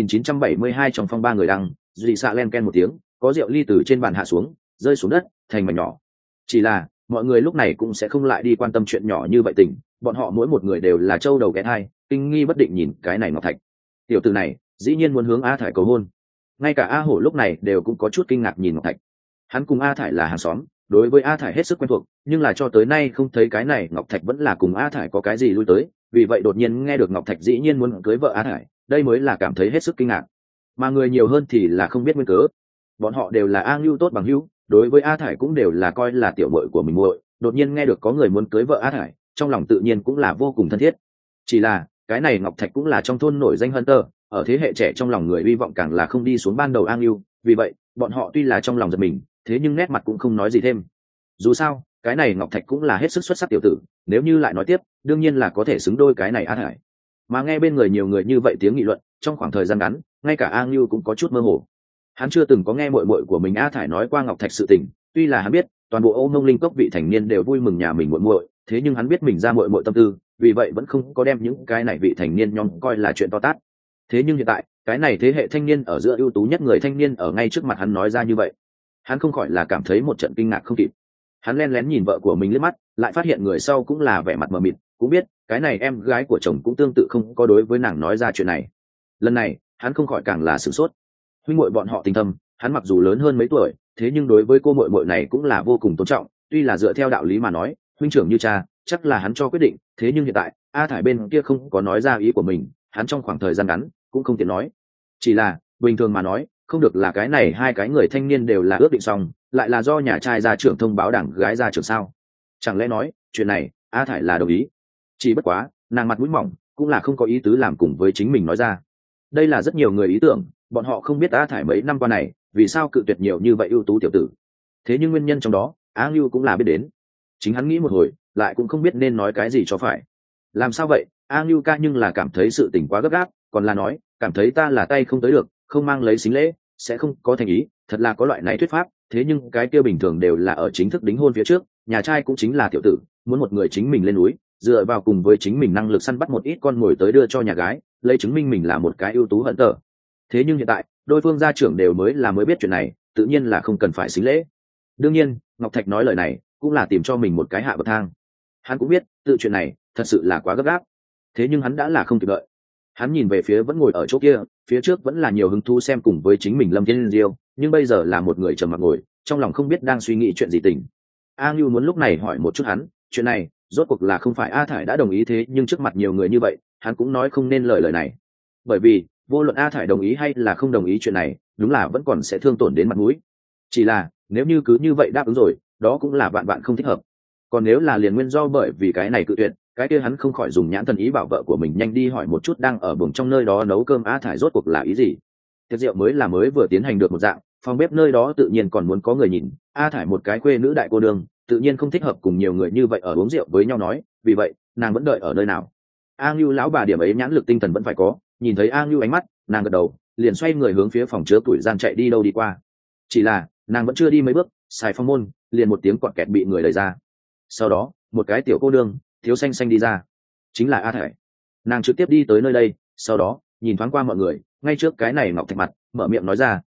1972 trong phong ba người đăng, dị xạ len ken một tiếng, có rượu ly từ trên bàn hạ xuống, rơi xuống đất thành mảnh nhỏ. Chỉ là mọi người lúc này cũng sẽ không lại đi quan tâm chuyện nhỏ như vậy tình, bọn họ mỗi một người đều là trâu đầu ghé thai, kinh nghi bất định nhìn cái này ngọc thạch. Tiểu tử này dĩ nhiên muốn hướng A Thải cầu hôn. Ngay cả A Hổ lúc này đều cũng có chút kinh ngạc nhìn ngọc thạch. Hắn cùng A Thải là hàng xóm, đối với A Thải hết sức quen thuộc, nhưng là cho tới nay không thấy cái này ngọc thạch vẫn là cùng A Thải có cái gì lui tới, vì vậy đột nhiên nghe được ngọc thạch dĩ nhiên muốn cưới vợ A Thải, đây mới là cảm thấy hết sức kinh ngạc. Mà người nhiều hơn thì là không biết nguyên cớ. Bọn họ đều là A Ngưu tốt bằng hữu, đối với A Thải cũng đều là coi là tiểu muội của mình muội, đột nhiên nghe được có người muốn cưới vợ A Thải, trong lòng tự nhiên cũng là vô cùng thân thiết. Chỉ là cái này ngọc thạch cũng là trong thôn nổi danh hunter, ở thế hệ trẻ trong lòng người hy vọng càng là không đi xuống ban đầu A Ngưu, vì vậy bọn họ tuy là trong lòng giật mình, thế nhưng nét mặt cũng không nói gì thêm. Dù sao cái này ngọc thạch cũng là hết sức xuất sắc tiểu tử, nếu như lại nói tiếp đương nhiên là có thể xứng đôi cái này A Thải. Mà nghe bên người nhiều người như vậy tiếng nghị luận, trong khoảng thời gian ngắn ngay cả A Ngưu cũng có chút mơ hồ. Hắn chưa từng có nghe muội muội của mình A Thải nói qua ngọc thạch sự tình, tuy là hắn biết toàn bộ Âu Nông Linh Cốc vị thành niên đều vui mừng nhà mình muội muội, thế nhưng hắn biết mình ra muội muội tâm tư, vì vậy vẫn không có đem những cái này vị thành niên nhóm coi là chuyện to tát. Thế nhưng hiện tại cái này thế hệ thanh niên ở giữa ưu tú nhất người thanh niên ở ngay trước mặt hắn nói ra như vậy, hắn không khỏi là cảm thấy một trận kinh ngạc không kịp. Hắn len lén nhìn vợ của mình liếc mắt, lại phát hiện người sau cũng là vẻ mặt mờ mịt, cũng biết cái này em gái của chồng cũng tương tự không có đối với nàng nói ra chuyện này. Lần này hắn không khỏi càng là sửng sốt. Huynh muội bọn họ tình thâm, hắn mặc dù lớn hơn mấy tuổi, thế nhưng đối với cô muội muội này cũng là vô cùng tôn trọng, tuy là dựa theo đạo lý mà nói huynh trưởng như cha chắc là hắn cho quyết định, thế nhưng hiện tại A Thải bên kia không có nói ra ý của mình, hắn trong khoảng thời gian ngắn cũng không tiện nói. Chỉ là bình thường mà nói không được là cái này hai cái người thanh niên đều là ước định xong, lại là do nhà trai gia trưởng thông báo đảng gái gia trưởng sao? Chẳng lẽ nói chuyện này A Thải là đồng ý? Chỉ bất quá nàng mặt mũi mỏng, cũng là không có ý tứ làm cùng với chính mình nói ra. Đây là rất nhiều người ý tưởng, bọn họ không biết A Thải mấy năm qua này vì sao cự tuyệt nhiều như vậy ưu tú tiểu tử. Thế nhưng nguyên nhân trong đó A Ngưu cũng là biết đến. Chính hắn nghĩ một hồi lại cũng không biết nên nói cái gì cho phải. Làm sao vậy? A Ngưu ca nhưng là cảm thấy sự tình quá gấp gáp, còn là nói cảm thấy ta là tay không tới được, không mang lấy xính lễ sẽ không có thành ý. Thật là có loại này thuyết pháp, thế nhưng cái kia bình thường đều là ở chính thức đính hôn phía trước, nhà trai cũng chính là tiểu tử muốn một người chính mình lên núi, dựa vào cùng với chính mình năng lực săn bắt một ít con mồi tới đưa cho nhà gái, lấy chứng minh mình là một cái ưu tú hận tở. Thế nhưng hiện tại đôi phương gia trưởng đều mới biết chuyện này, tự nhiên là không cần phải xính lễ. Đương nhiên Ngọc Thạch nói lời này cũng là tìm cho mình một cái hạ bậc thang. Hắn cũng biết tự chuyện này thật sự là quá gấp gáp, thế nhưng hắn đã là không kịp đợi. Hắn nhìn về phía vẫn ngồi ở chỗ kia, phía trước vẫn là nhiều hứng thú xem cùng với chính mình Lâm Thiên Diêu, nhưng bây giờ là một người trầm mặc ngồi, trong lòng không biết đang suy nghĩ chuyện gì tình. A Ngưu muốn lúc này hỏi một chút hắn, chuyện này rốt cuộc là không phải A Thải đã đồng ý, thế nhưng trước mặt nhiều người như vậy hắn cũng nói không nên lời này, bởi vì vô luận A Thải đồng ý hay là không đồng ý chuyện này đúng là vẫn còn sẽ thương tổn đến mặt mũi. Chỉ là nếu như cứ như vậy đáp ứng rồi, đó cũng là vạn vạn không thích hợp. Còn nếu là liền nguyên do bởi vì cái này cự tuyệt, cái kia hắn không khỏi dùng nhãn thần ý bảo vợ của mình nhanh đi hỏi một chút đang ở buồng trong nơi đó nấu cơm A Thải rốt cuộc là ý gì. Tiệc rượu mới vừa tiến hành được một dạng, phòng bếp nơi đó tự nhiên còn muốn có người nhìn. A Thải một cái khuê nữ đại cô đương, tự nhiên không thích hợp cùng nhiều người như vậy ở uống rượu với nhau nói, vì vậy nàng vẫn đợi ở nơi nào. A Ngưu lão bà điểm ấy nhãn lực tinh thần vẫn phải có, nhìn thấy A Ngưu ánh mắt, nàng gật đầu, liền xoay người hướng phía phòng chứa tuổi gian chạy đi đâu đi qua. Chỉ là nàng vẫn chưa đi mấy bước, xài phong môn liền một tiếng quạt kẹt bị người đẩy ra. Sau đó một cái tiểu cô đương thiếu xanh xanh đi ra, chính là A Thải. Nàng trực tiếp đi tới nơi đây, sau đó nhìn thoáng qua mọi người, ngay trước cái này Ngọc Thạch mặt mở miệng nói ra,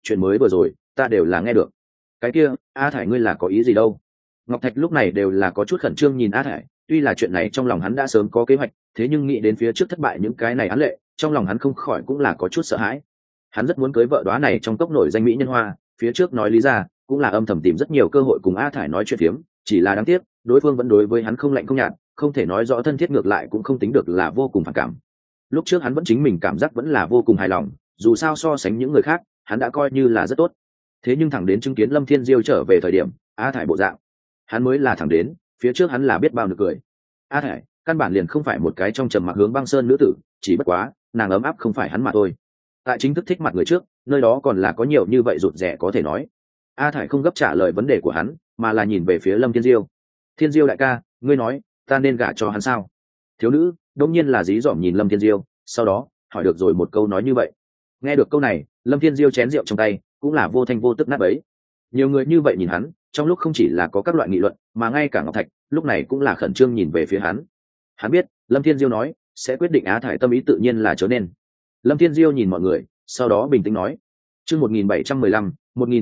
chuyện mới vừa rồi ta đều là nghe được. Cái kia A Thải ngươi là có ý gì đâu? Ngọc Thạch lúc này đều là có chút khẩn trương nhìn A Thải, tuy là chuyện này trong lòng hắn đã sớm có kế hoạch, thế nhưng nghĩ đến phía trước thất bại những cái này án lệ, trong lòng hắn không khỏi cũng là có chút sợ hãi. Hắn rất muốn cưới vợ đóa này trong cốc nổi danh mỹ nhân hoa, phía trước nói lý ra cũng là âm thầm tìm rất nhiều cơ hội cùng A Thải nói chuyện phiếm, chỉ là đáng tiếc đối phương vẫn đối với hắn không lạnh không nhạt, không thể nói rõ thân thiết, ngược lại cũng không tính được là vô cùng phản cảm. Lúc trước hắn vẫn chính mình cảm giác vẫn là vô cùng hài lòng, dù sao so sánh những người khác hắn đã coi như là rất tốt. Thế nhưng thẳng đến chứng kiến Lâm Thiên Diêu trở về thời điểm A Thải bộ dạng, hắn mới là thẳng đến phía trước hắn là biết bao nực cười. A Thải căn bản liền không phải một cái trong trầm mặc hướng băng sơn nữ tử, chỉ bất quá nàng ấm áp không phải hắn mà thôi. Tại chính thức thích mặt người trước, nơi đó còn là có nhiều như vậy rụt rè có thể nói. A Thải không gấp trả lời vấn đề của hắn, mà là nhìn về phía Lâm Thiên Diêu. Thiên Diêu đại ca, ngươi nói ta nên gả cho hắn sao? Thiếu nữ đột nhiên là dí dỏm nhìn Lâm Thiên Diêu, sau đó hỏi được rồi một câu nói như vậy. Nghe được câu này, Lâm Thiên Diêu chén rượu trong tay cũng là vô thanh vô tức nát bấy. Nhiều người như vậy nhìn hắn, trong lúc không chỉ là có các loại nghị luận, mà ngay cả Ngọc Thạch lúc này cũng là khẩn trương nhìn về phía hắn. Hắn biết Lâm Thiên Diêu nói sẽ quyết định Á Thải tâm ý, tự nhiên là trở nên. Lâm Thiên Diêu nhìn mọi người, sau đó bình tĩnh nói: chương 1715,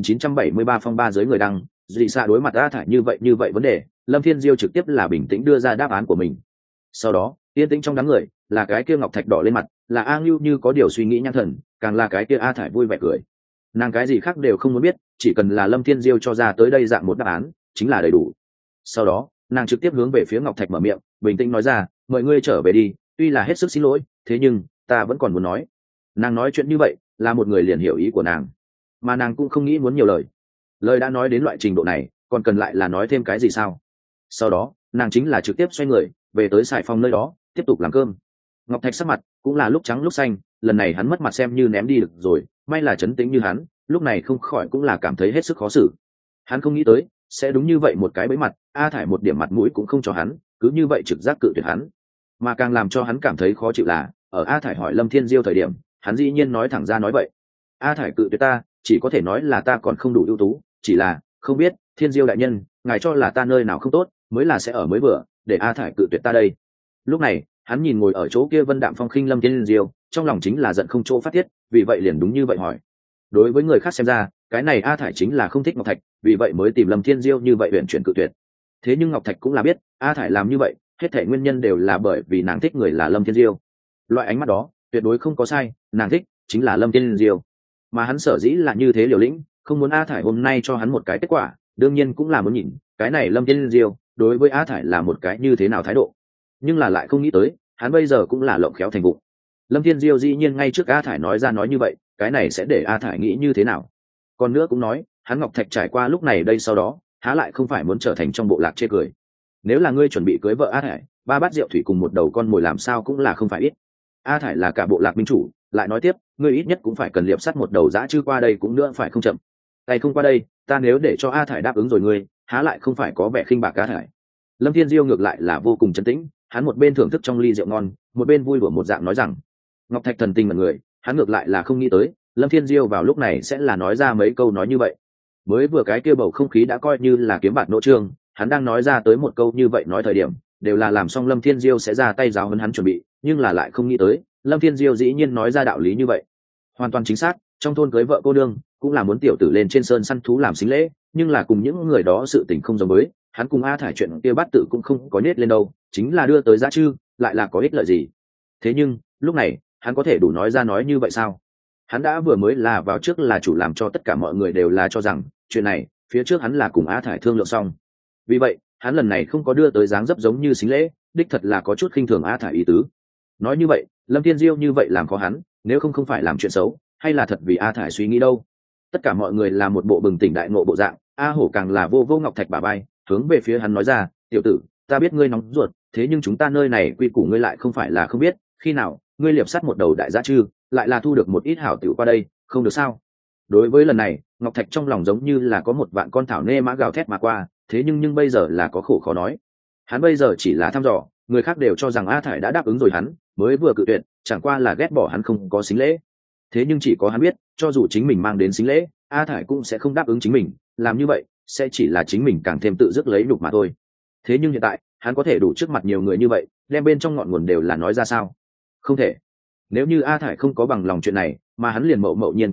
1973 phong ba giới người đăng, dị xạ đối mặt Á Thải như vậy vấn đề, Lâm Thiên Diêu trực tiếp là bình tĩnh đưa ra đáp án của mình. Sau đó yên tĩnh trong đám người là cái kia Ngọc Thạch đỏ lên mặt, là A Ngưu như có điều suy nghĩ nhăn thần, càng là cái kia A Thải vui vẻ cười. Nàng cái gì khác đều không muốn biết, chỉ cần là Lâm Thiên Diêu cho ra tới đây dạng một đáp án chính là đầy đủ. Sau đó nàng trực tiếp hướng về phía Ngọc Thạch mở miệng, bình tĩnh nói ra: mời ngươi trở về đi, tuy là hết sức xin lỗi, thế nhưng ta vẫn còn muốn nói. Nàng nói chuyện như vậy là một người liền hiểu ý của nàng, mà nàng cũng không nghĩ muốn nhiều lời. Lời đã nói đến loại trình độ này còn cần lại là nói thêm cái gì sao? Sau đó nàng chính là trực tiếp xoay người về tới sải phòng nơi đó tiếp tục làm cơm. Ngọc Thạch sắc mặt cũng là lúc trắng lúc xanh, lần này hắn mất mặt xem như ném đi được rồi, may là trấn tĩnh như hắn lúc này không khỏi cũng là cảm thấy hết sức khó xử. Hắn không nghĩ tới sẽ đúng như vậy một cái bẫy mặt, A Thải một điểm mặt mũi cũng không cho hắn, cứ như vậy trực giác cự tuyệt hắn. Mà càng làm cho hắn cảm thấy khó chịu là ở A Thải hỏi Lâm Thiên Diêu thời điểm, hắn dĩ nhiên nói thẳng ra nói vậy: A Thải cự tuyệt ta chỉ có thể nói là ta còn không đủ ưu tú, chỉ là không biết Thiên Diêu đại nhân ngài cho là ta nơi nào không tốt mới là sẽ ở mới vừa để A Thải cự tuyệt ta đây. Lúc này hắn nhìn ngồi ở chỗ kia vân đạm phong khinh Lâm Thiên Diêu, trong lòng chính là giận không chỗ phát tiết, vì vậy liền đúng như vậy hỏi. Đối với người khác xem ra cái này A Thải chính là không thích Ngọc Thạch, vì vậy mới tìm Lâm Thiên Diêu như vậy huyện chuyển cự tuyệt. Thế nhưng Ngọc Thạch cũng là biết A Thải làm như vậy hết thảy nguyên nhân đều là bởi vì nàng thích người là Lâm Thiên Diêu. Loại ánh mắt đó tuyệt đối không có sai, nàng thích chính là Lâm Thiên Diêu. Mà hắn sở dĩ là như thế liều lĩnh, không muốn A Thải hôm nay cho hắn một cái kết quả, đương nhiên cũng là muốn nhìn cái này Lâm Thiên Diêu đối với A Thải là một cái như thế nào thái độ. Nhưng là lại không nghĩ tới hắn bây giờ cũng là lộng khéo thành vụ. Lâm Thiên Diêu dĩ nhiên ngay trước A Thải nói ra nói như vậy, cái này sẽ để A Thải nghĩ như thế nào? Còn nữa cũng nói hắn Ngọc Thạch trải qua lúc này đây sau đó há lại không phải muốn trở thành trong bộ lạc chê cười. Nếu là ngươi chuẩn bị cưới vợ A Thải, 3 bát rượu thủy cùng một đầu con mồi làm sao cũng là không phải ít. A Thải là cả bộ lạc minh chủ, lại nói tiếp ngươi ít nhất cũng phải cần liệp sắt một đầu dã chư qua đây cũng nữa phải không chậm. Tay không qua đây, ta nếu để cho A Thải đáp ứng rồi ngươi, há lại không phải có vẻ khinh bạc A Thải. Lâm Thiên Diêu ngược lại là vô cùng trấn tĩnh, hắn một bên thưởng thức trong ly rượu ngon, một bên vui đùa một dạng nói rằng. Ngọc Thạch thần tình mọi người, hắn ngược lại là không nghĩ tới Lâm Thiên Diêu vào lúc này sẽ là nói ra mấy câu nói như vậy. Mới vừa cái kia bầu không khí đã coi như là kiếm bạt nỗ trương, hắn đang nói ra tới một câu như vậy nói thời điểm đều là làm xong Lâm Thiên Diêu sẽ ra tay giáo huấn hắn chuẩn bị, nhưng là lại không nghĩ tới Lâm Thiên Diêu dĩ nhiên nói ra đạo lý như vậy. Hoàn toàn chính xác, trong thôn cưới vợ cô đương cũng là muốn tiểu tử lên trên sơn săn thú làm xính lễ, nhưng là cùng những người đó sự tình không giống với, hắn cùng A Thải chuyện kia bắt tự cũng không có nết lên đâu, chính là đưa tới giá chư, lại là có ích lợi gì. Thế nhưng lúc này hắn có thể đủ nói ra nói như vậy sao? Hắn đã vừa mới là vào trước là chủ, làm cho tất cả mọi người đều là cho rằng chuyện này phía trước hắn là cùng A Thải thương lượng xong, vì vậy hắn lần này không có đưa tới dáng dấp giống như xính lễ, đích thật là có chút khinh thường A Thải ý tứ. Nói như vậy Lâm Thiên Diêu như vậy làm khó hắn, nếu không phải làm chuyện xấu, hay là thật vì A Thải suy nghĩ đâu. Tất cả mọi người là một bộ bừng tỉnh đại ngộ bộ dạng, A Hổ càng là vô Ngọc Thạch bả vai, hướng về phía hắn nói ra: tiểu tử, ta biết ngươi nóng ruột, thế nhưng chúng ta nơi này quy củ ngươi lại không phải là không biết, khi nào ngươi liệp sắt một đầu đại dã chư, lại là thu được một ít hảo tiểu qua đây, không được sao? Đối với lần này Ngọc Thạch trong lòng giống như là có một vạn con thảo nê mã gào thét mà qua, thế nhưng bây giờ là có khổ khó nói. Hắn bây giờ chỉ là thăm dò, người khác đều cho rằng A Thải đã đáp ứng rồi, hắn mới vừa cự tuyệt chẳng qua là ghét bỏ hắn không có xính lễ. Thế nhưng chỉ có hắn biết, cho dù chính mình mang đến xính lễ, A Thải cũng sẽ không đáp ứng chính mình, làm như vậy sẽ chỉ là chính mình càng thêm tự dứt lấy nhục mà thôi. Thế nhưng hiện tại hắn có thể đủ trước mặt nhiều người như vậy đem bên trong ngọn nguồn đều là nói ra sao? Không thể. Nếu như A Thải không có bằng lòng chuyện này mà hắn liền mậu mậu nhiên qua đây,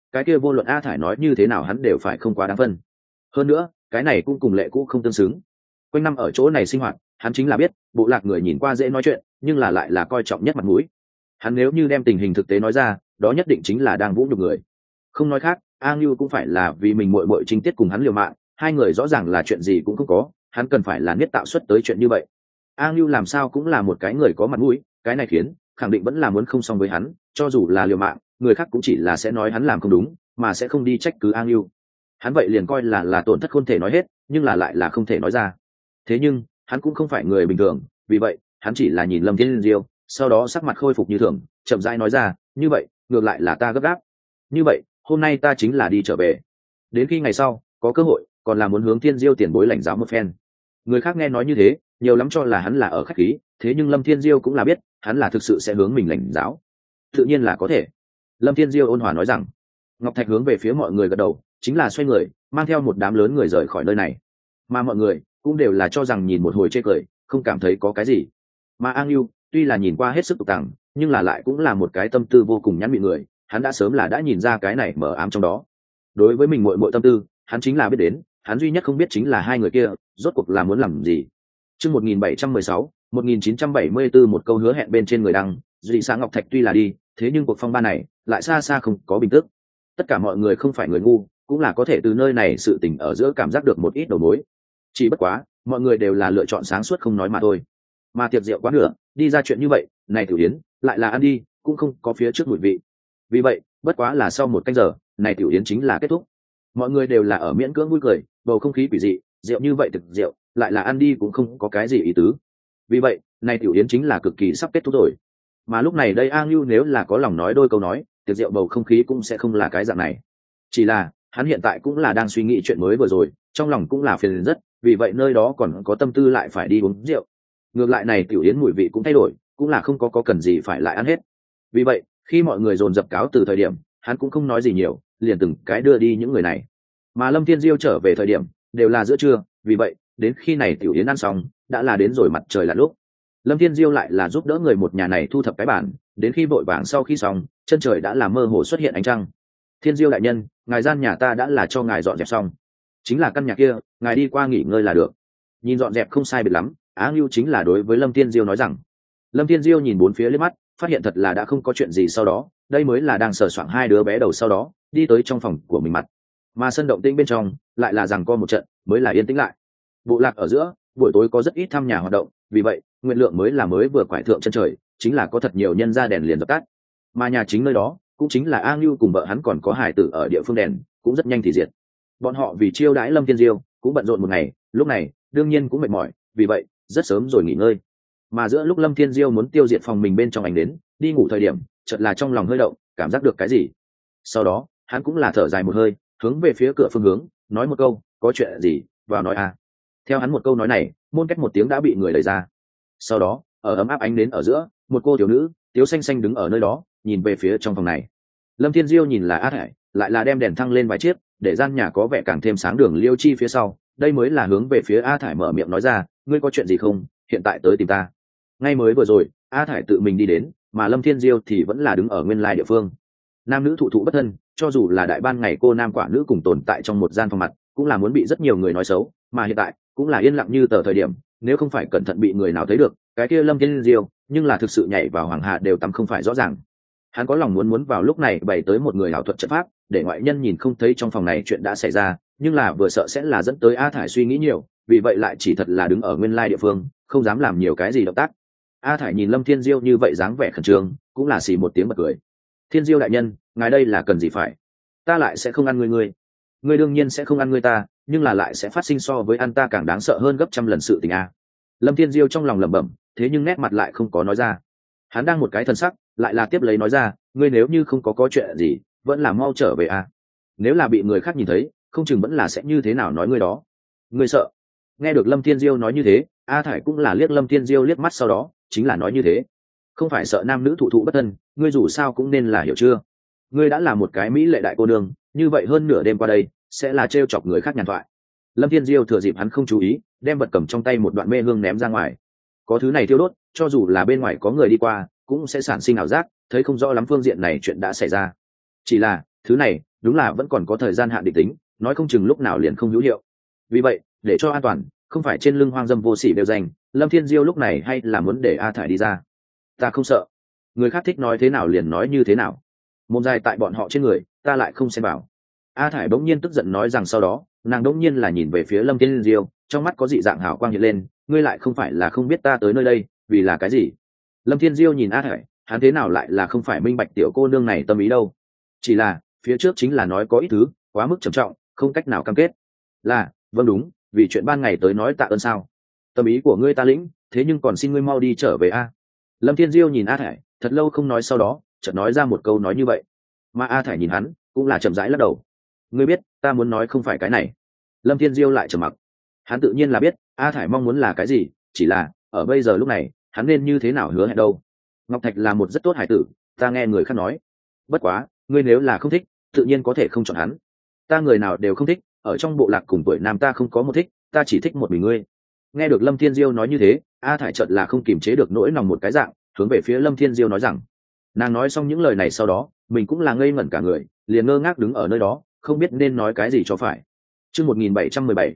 cái kia vô luận A Thải nói như thế nào hắn đều phải không quá đáng phân. Hơn nữa cái này cũng cùng Lệ Cũ không tương xứng. Quanh năm ở chỗ này sinh hoạt, hắn chính là biết bộ lạc người nhìn qua dễ nói chuyện nhưng là lại là coi trọng nhất mặt mũi. Hắn nếu như đem tình hình thực tế nói ra, đó nhất định chính là đang vũ nhục người. Không nói khác, A Ngưu cũng phải là vì mình muội muội Trinh Tiết cùng hắn liều mạng, hai người rõ ràng là chuyện gì cũng không có, hắn cần phải là niết tạo xuất tới chuyện như vậy. A Ngưu làm sao cũng là một cái người có mặt mũi, cái này khiến khẳng định vẫn là muốn không xong với hắn, cho dù là liều mạng, người khác cũng chỉ là sẽ nói hắn làm không đúng, mà sẽ không đi trách cứ A Ngưu. Hắn vậy liền coi là tổn thất không thể nói hết, nhưng là lại là không thể nói ra. Thế nhưng hắn cũng không phải người bình thường, vì vậy hắn chỉ là nhìn Lâm Thiên Diêu, sau đó sắc mặt khôi phục như thường, chậm rãi nói ra, như vậy ngược lại là ta gấp gáp. Như vậy hôm nay ta chính là đi trở về, đến khi ngày sau có cơ hội còn là muốn hướng Thiên Diêu tiền bối lãnh giáo một phen. Người khác nghe nói như thế nhiều lắm cho là hắn là ở khách khí, thế nhưng Lâm Thiên Diêu cũng là biết hắn là thực sự sẽ hướng mình lãnh giáo, tự nhiên là có thể. Lâm Thiên Diêu ôn hòa nói rằng. Ngọc Thạch hướng về phía mọi người gật đầu, chính là xoay người mang theo một đám lớn người rời khỏi nơi này, mà mọi người cũng đều là cho rằng nhìn một hồi chê cười, không cảm thấy có cái gì. Mà A Ngưu tuy là nhìn qua hết sức tục tằng, nhưng là lại cũng là một cái tâm tư vô cùng nhắn nhụy người, hắn đã sớm là đã nhìn ra cái này mờ ám trong đó. Đối với mình muội muội tâm tư, hắn chính là biết đến, hắn duy nhất không biết chính là hai người kia rốt cuộc là muốn làm gì. Chương 1716, 1974 một câu hứa hẹn bên trên người đăng, Dị Xã Ngọc Thạch tuy là đi, thế nhưng cuộc phong ba này lại xa xa không có bình tức. Tất cả mọi người không phải người ngu, cũng là có thể từ nơi này sự tình ở giữa cảm giác được một ít đầu mối. Chỉ bất quá, mọi người đều là lựa chọn sáng suốt không nói mà thôi. Mà tiệc rượu quá nửa, đi ra chuyện như vậy, này tiểu yến, lại là ăn đi, cũng không có phía trước mùi vị. Vì vậy, bất quá là sau một canh giờ, này tiểu yến chính là kết thúc. Mọi người đều là ở miễn cưỡng vui cười, bầu không khí quỷ dị, rượu như vậy thực rượu, lại là ăn đi cũng không có cái gì ý tứ. Vì vậy, này tiểu yến chính là cực kỳ sắp kết thúc rồi. Mà lúc này đây A Ngưu nếu là có lòng nói đôi câu nói, tiệc rượu bầu không khí cũng sẽ không là cái dạng này. Chỉ là hắn hiện tại cũng là đang suy nghĩ chuyện mới vừa rồi, trong lòng cũng là phiền rất, vì vậy nơi đó còn có tâm tư lại phải đi uống rượu. Ngược lại này tiểu yến mùi vị cũng thay đổi, cũng là không có cần gì phải lại ăn hết. Vì vậy khi mọi người dồn dập cáo từ thời điểm, hắn cũng không nói gì nhiều, liền từng cái đưa đi những người này. Mà Lâm Thiên Diêu trở về thời điểm đều là giữa trưa, vì vậy đến khi này tiểu yến ăn xong đã là đến rồi mặt trời là lúc. Lâm Thiên Diêu lại là giúp đỡ người một nhà này thu thập cái bản, đến khi vội vàng sau khi xong, chân trời đã là mơ hồ xuất hiện ánh trăng. Thiên Diêu đại nhân, ngài gian nhà ta đã là cho ngài dọn dẹp xong, chính là căn nhà kia, ngài đi qua nghỉ ngơi là được. Nhìn dọn dẹp không sai biệt lắm, Á Ngưu chính là đối với Lâm Thiên Diêu nói rằng. Lâm Thiên Diêu nhìn bốn phía liếc mắt, phát hiện thật là đã không có chuyện gì, sau đó đây mới là đang sờ soạng hai đứa bé đầu, sau đó đi tới trong phòng của mình mặt. Mà sân động tĩnh bên trong lại là rằng co một trận mới là yên tĩnh lại. Bộ lạc ở giữa buổi tối có rất ít thăm nhà hoạt động, vì vậy nguyện lượng mới vừa quải thượng chân trời, chính là có thật nhiều nhân ra đèn liền dập tắt. Mà nhà chính nơi đó cũng chính là A Ngưu cùng vợ hắn còn có hải tử ở địa phương đèn cũng rất nhanh thì diệt. Bọn họ vì chiêu đãi Lâm Thiên Diêu cũng bận rộn một ngày, lúc này đương nhiên cũng mệt mỏi, vì vậy rất sớm rồi nghỉ ngơi. Mà giữa lúc Lâm Thiên Diêu muốn tiêu diệt phòng mình bên trong ảnh đến đi ngủ thời điểm, chợt là trong lòng hơi động, cảm giác được cái gì. Sau đó hắn cũng là thở dài một hơi, hướng về phía cửa phương hướng nói một câu, có chuyện gì vào nói a. Theo hắn một câu nói này, môn cách một tiếng đã bị người đẩy ra. Sau đó ở ấm áp ánh đến ở giữa, một cô thiếu nữ tiếu xanh xanh đứng ở nơi đó nhìn về phía trong phòng này. Lâm Thiên Diêu nhìn là A Thải, lại là đem đèn thăng lên vài chiếc để gian nhà có vẻ càng thêm sáng đường liêu chi phía sau, đây mới là hướng về phía A Thải mở miệng nói ra, ngươi có chuyện gì không, hiện tại tới tìm ta. Ngay mới vừa rồi A Thải tự mình đi đến, mà Lâm Thiên Diêu thì vẫn là đứng ở nguyên lai địa phương. Nam nữ thụ thụ bất thân, cho dù là đại ban ngày cô nam quả nữ cùng tồn tại trong một gian phòng mặt, cũng là muốn bị rất nhiều người nói xấu, mà hiện tại cũng là yên lặng như tờ thời điểm, nếu không phải cẩn thận bị người nào thấy được, cái kia Lâm Thiên Diêu nhưng là thực sự nhảy vào hoàng hà đều tắm không phải rõ ràng. Hắn có lòng muốn vào lúc này bày tới một người ảo thuật trận pháp, để ngoại nhân nhìn không thấy trong phòng này chuyện đã xảy ra, nhưng là vừa sợ sẽ là dẫn tới A Thải suy nghĩ nhiều, vì vậy lại chỉ thật là đứng ở nguyên lai địa phương, không dám làm nhiều cái gì động tác. A Thải nhìn Lâm Thiên Diêu như vậy dáng vẻ khẩn trương, cũng là xì một tiếng bật cười. Thiên Diêu đại nhân, ngài đây là cần gì phải? Ta lại sẽ không ăn ngươi đương nhiên sẽ không ăn ngươi ta, nhưng là lại sẽ phát sinh so với ăn ta càng đáng sợ hơn gấp trăm lần sự tình a. Lâm Thiên Diêu trong lòng lẩm bẩm, thế nhưng nét mặt lại không có nói ra. Hắn đang một cái thần sắc, lại là tiếp lấy nói ra, ngươi nếu như không có chuyện gì, vẫn là mau trở về a. Nếu là bị người khác nhìn thấy, không chừng vẫn là sẽ như thế nào nói ngươi đó. Ngươi sợ? Nghe được Lâm Thiên Diêu nói như thế, A Thải cũng là liếc Lâm Thiên Diêu liếc mắt, sau đó chính là nói như thế. Không phải sợ nam nữ thụ thụ bất thân, ngươi dù sao cũng nên là hiểu chưa? Ngươi đã là một cái mỹ lệ đại cô nương, như vậy hơn nửa đêm qua đây sẽ là trêu chọc người khác nhàn thoại. Lâm Thiên Diêu thừa dịp hắn không chú ý, đem vật cầm trong tay một đoạn mê hương ném ra ngoài. Có thứ này thiêu đốt, cho dù là bên ngoài có người đi qua cũng sẽ sản sinh ảo giác, thấy không rõ lắm phương diện này chuyện đã xảy ra. Chỉ là thứ này đúng là vẫn còn có thời gian hạn định tính, nói không chừng lúc nào liền không hữu hiệu. Vì vậy để cho an toàn, không phải trên lưng hoang dâm vô sỉ đều danh, Lâm Thiên Diêu lúc này hay là muốn để A Thải đi ra. Ta không sợ, người khác thích nói thế nào liền nói như thế nào, mồm dài tại bọn họ trên người ta lại không xem vào. A Thải bỗng nhiên tức giận nói rằng, sau đó nàng bỗng nhiên là nhìn về phía Lâm Thiên Diêu, trong mắt có dị dạng hào quang hiện lên. Ngươi lại không phải là không biết ta tới nơi đây vì là cái gì? Lâm Thiên Diêu nhìn A Thải, hắn thế nào lại là không phải minh bạch tiểu cô nương này tâm ý đâu? Chỉ là phía trước chính là nói có ít thứ quá mức trầm trọng, không cách nào cam kết. Là, vâng đúng, vì chuyện ban ngày tới nói tạ ơn sao? Tâm ý của ngươi ta lĩnh, thế nhưng còn xin ngươi mau đi trở về a. Lâm Thiên Diêu nhìn A Thải thật lâu không nói, sau đó chợt nói ra một câu nói như vậy. Mà A Thải nhìn hắn cũng là chậm rãi lắc đầu. Ngươi biết ta muốn nói không phải cái này. Lâm Thiên Diêu lại trầm mặc. Hắn tự nhiên là biết A Thải mong muốn là cái gì, chỉ là ở bây giờ lúc này hắn nên như thế nào hứa hẹn đâu. Ngọc Thạch là một rất tốt hải tử, ta nghe người khác nói. Bất quá ngươi nếu là không thích, tự nhiên có thể không chọn hắn. Ta người nào đều không thích, ở trong bộ lạc cùng tuổi nam ta không có một thích, ta chỉ thích một mình ngươi. Nghe được Lâm Thiên Diêu nói như thế, A Thải chợt là không kiềm chế được nỗi lòng một cái dạng, hướng về phía Lâm Thiên Diêu nói rằng. Nàng nói xong những lời này sau đó, mình cũng là ngây ngẩn cả người, liền ngơ ngác đứng ở nơi đó, không biết nên nói cái gì cho phải. Chương 1717,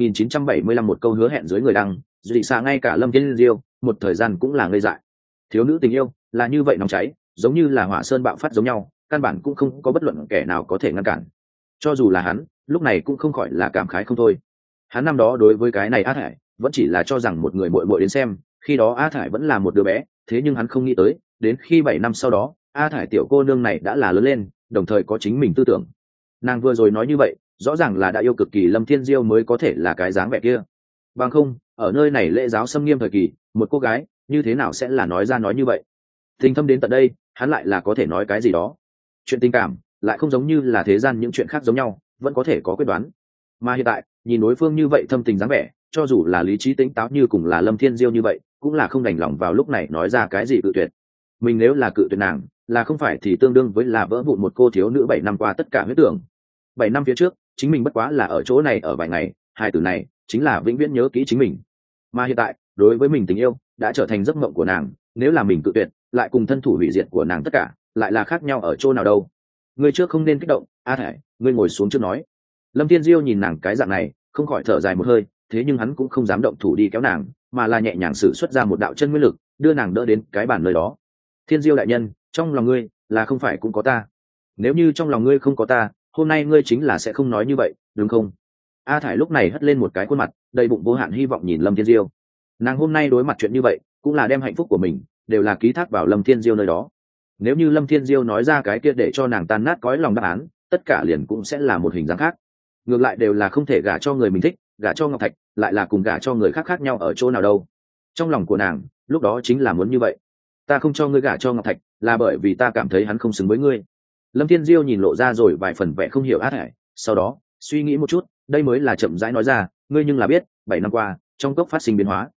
1975 một câu hứa hẹn dưới người đăng, dị xa ngay cả Lâm Thiên Diêu, một thời gian cũng là ngây dại. Thiếu nữ tình yêu là như vậy nóng cháy, giống như là hỏa sơn bạo phát giống nhau, căn bản cũng không có bất luận kẻ nào có thể ngăn cản. Cho dù là hắn, lúc này cũng không khỏi là cảm khái không thôi. Hắn năm đó đối với cái này A Thải vẫn chỉ là cho rằng một người muội muội đến xem, khi đó A Thải vẫn là một đứa bé, thế nhưng hắn không nghĩ tới, đến khi 7 năm sau đó, A Thải tiểu cô nương này đã là lớn lên, đồng thời có chính mình tư tưởng. Nàng vừa rồi nói như vậy, rõ ràng là đã yêu cực kỳ Lâm Thiên Diêu mới có thể là cái dáng vẻ kia. Bằng không, ở nơi này lễ giáo xâm nghiêm thời kỳ, một cô gái như thế nào sẽ là nói ra nói như vậy. Tình thâm đến tận đây, hắn lại là có thể nói cái gì đó. Chuyện tình cảm lại không giống như là thế gian những chuyện khác giống nhau, vẫn có thể có quyết đoán. Mà hiện tại nhìn đối phương như vậy thâm tình dáng vẻ, cho dù là lý trí tỉnh táo như cùng là Lâm Thiên Diêu như vậy, cũng là không đành lòng vào lúc này nói ra cái gì cự tuyệt. Mình nếu là cự tuyệt nàng, là không phải thì tương đương với là vỡ vụn một cô thiếu nữ 7 năm qua tất cả huyết tưởng. 7 năm phía trước, chính mình bất quá là ở chỗ này ở vài ngày, hai từ này chính là vĩnh viễn nhớ kỹ chính mình. Mà hiện tại, đối với mình tình yêu đã trở thành giấc mộng của nàng, nếu là mình cự tuyệt, lại cùng thân thủ hủy diệt của nàng tất cả, lại là khác nhau ở chỗ nào đâu. Ngươi trước không nên kích động, A Thải, ngươi ngồi xuống trước nói. Lâm Thiên Diêu nhìn nàng cái dạng này, không khỏi thở dài một hơi, thế nhưng hắn cũng không dám động thủ đi kéo nàng, mà là nhẹ nhàng sử xuất ra một đạo chân nguyên lực, đưa nàng đỡ đến cái bàn nơi đó. Thiên Diêu đại nhân, trong lòng ngươi là không phải cũng có ta? Nếu như trong lòng ngươi không có ta, hôm nay ngươi chính là sẽ không nói như vậy, đúng không? A Thải lúc này hất lên một cái khuôn mặt đầy bụng vô hạn hy vọng nhìn Lâm Thiên Diêu. Nàng hôm nay đối mặt chuyện như vậy, cũng là đem hạnh phúc của mình đều là ký thác vào Lâm Thiên Diêu nơi đó. Nếu như Lâm Thiên Diêu nói ra cái kia để cho nàng tan nát cõi lòng đáp án, tất cả liền cũng sẽ là một hình dáng khác. Ngược lại đều là không thể gả cho người mình thích, gả cho Ngọc Thạch lại là cùng gả cho người khác khác nhau ở chỗ nào đâu. Trong lòng của nàng lúc đó chính là muốn như vậy. Ta không cho ngươi gả cho Ngọc Thạch là bởi vì ta cảm thấy hắn không xứng với ngươi. Lâm Thiên Diêu nhìn lộ ra rồi vài phần vẻ không hiểu A Thải, sau đó suy nghĩ một chút, đây mới là chậm rãi nói ra, ngươi nhưng là biết 7 năm qua trong cốc phát sinh biến hóa.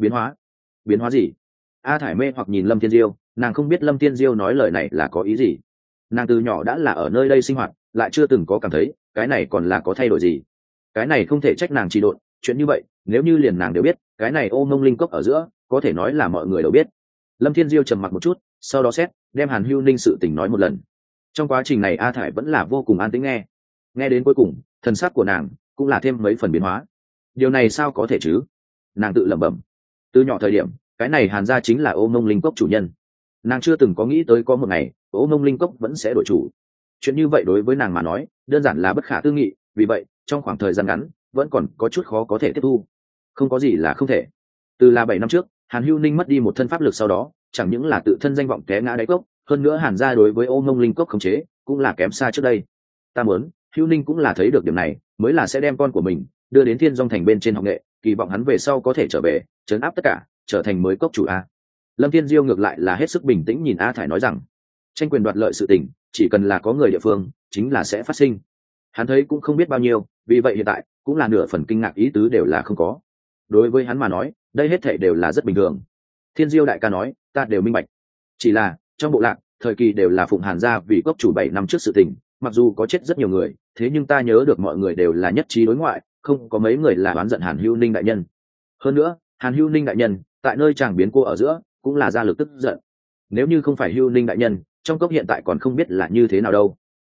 Biến hóa gì? A Thải mê hoặc nhìn Lâm Thiên Diêu, nàng không biết Lâm Thiên Diêu nói lời này là có ý gì. Nàng từ nhỏ đã là ở nơi đây sinh hoạt, lại chưa từng có cảm thấy cái này còn là có thay đổi gì. Cái này không thể trách nàng trì độn, chuyện như vậy nếu như liền nàng đều biết, cái này ô mông linh cốc ở giữa có thể nói là mọi người đều biết. Lâm Thiên Diêu trầm mặc một chút, sau đó xét đem Hàn Hưu Ninh sự tình nói một lần. Trong quá trình này A Thải vẫn là vô cùng an tĩnh nghe đến cuối cùng, thần sắc của nàng cũng là thêm mấy phần biến hóa. Điều này sao có thể chứ? Nàng tự lẩm bẩm. Từ nhỏ thời điểm, cái này Hàn gia chính là ô mông linh cốc chủ nhân. Nàng chưa từng có nghĩ tới có một ngày ô mông linh cốc vẫn sẽ đổi chủ. Chuyện như vậy đối với nàng mà nói đơn giản là bất khả tư nghị, vì vậy trong khoảng thời gian ngắn vẫn còn có chút khó có thể tiếp thu. Không có gì là không thể. Từ là 7 năm trước, Hàn Hưu Ninh mất đi một thân pháp lực, sau đó chẳng những là tự thân danh vọng té ngã đáy cốc, hơn nữa Hàn gia đối với ô mông linh cốc khống chế cũng là kém xa trước đây. Ta muốn Hưu Ninh cũng là thấy được điểm này, mới là sẽ đem con của mình đưa đến Thiên Dung thành bên trên học nghệ, kỳ vọng hắn về sau có thể trở về trấn áp tất cả, trở thành mới cốc chủ a. Lâm Thiên Diêu ngược lại là hết sức bình tĩnh nhìn A Thải nói rằng, tranh quyền đoạt lợi sự tình chỉ cần là có người địa phương chính là sẽ phát sinh. Hắn thấy cũng không biết bao nhiêu, vì vậy hiện tại cũng là nửa phần kinh ngạc ý tứ đều là không có. Đối với hắn mà nói đây hết thảy đều là rất bình thường. Thiên Diêu đại ca nói ta đều minh bạch, chỉ là trong bộ lạc thời kỳ đều là phụng Hàn gia vì cốc chủ 7 năm trước sự tình, mặc dù có chết rất nhiều người, thế nhưng ta nhớ được mọi người đều là nhất trí đối ngoại, không có mấy người là oán giận Hàn Hưu Ninh đại nhân. Hơn nữa Hàn Hưu Ninh đại nhân tại nơi chàng biến cô ở giữa cũng là ra lực tức giận. Nếu như không phải Hưu Ninh đại nhân, trong cốc hiện tại còn không biết là như thế nào đâu.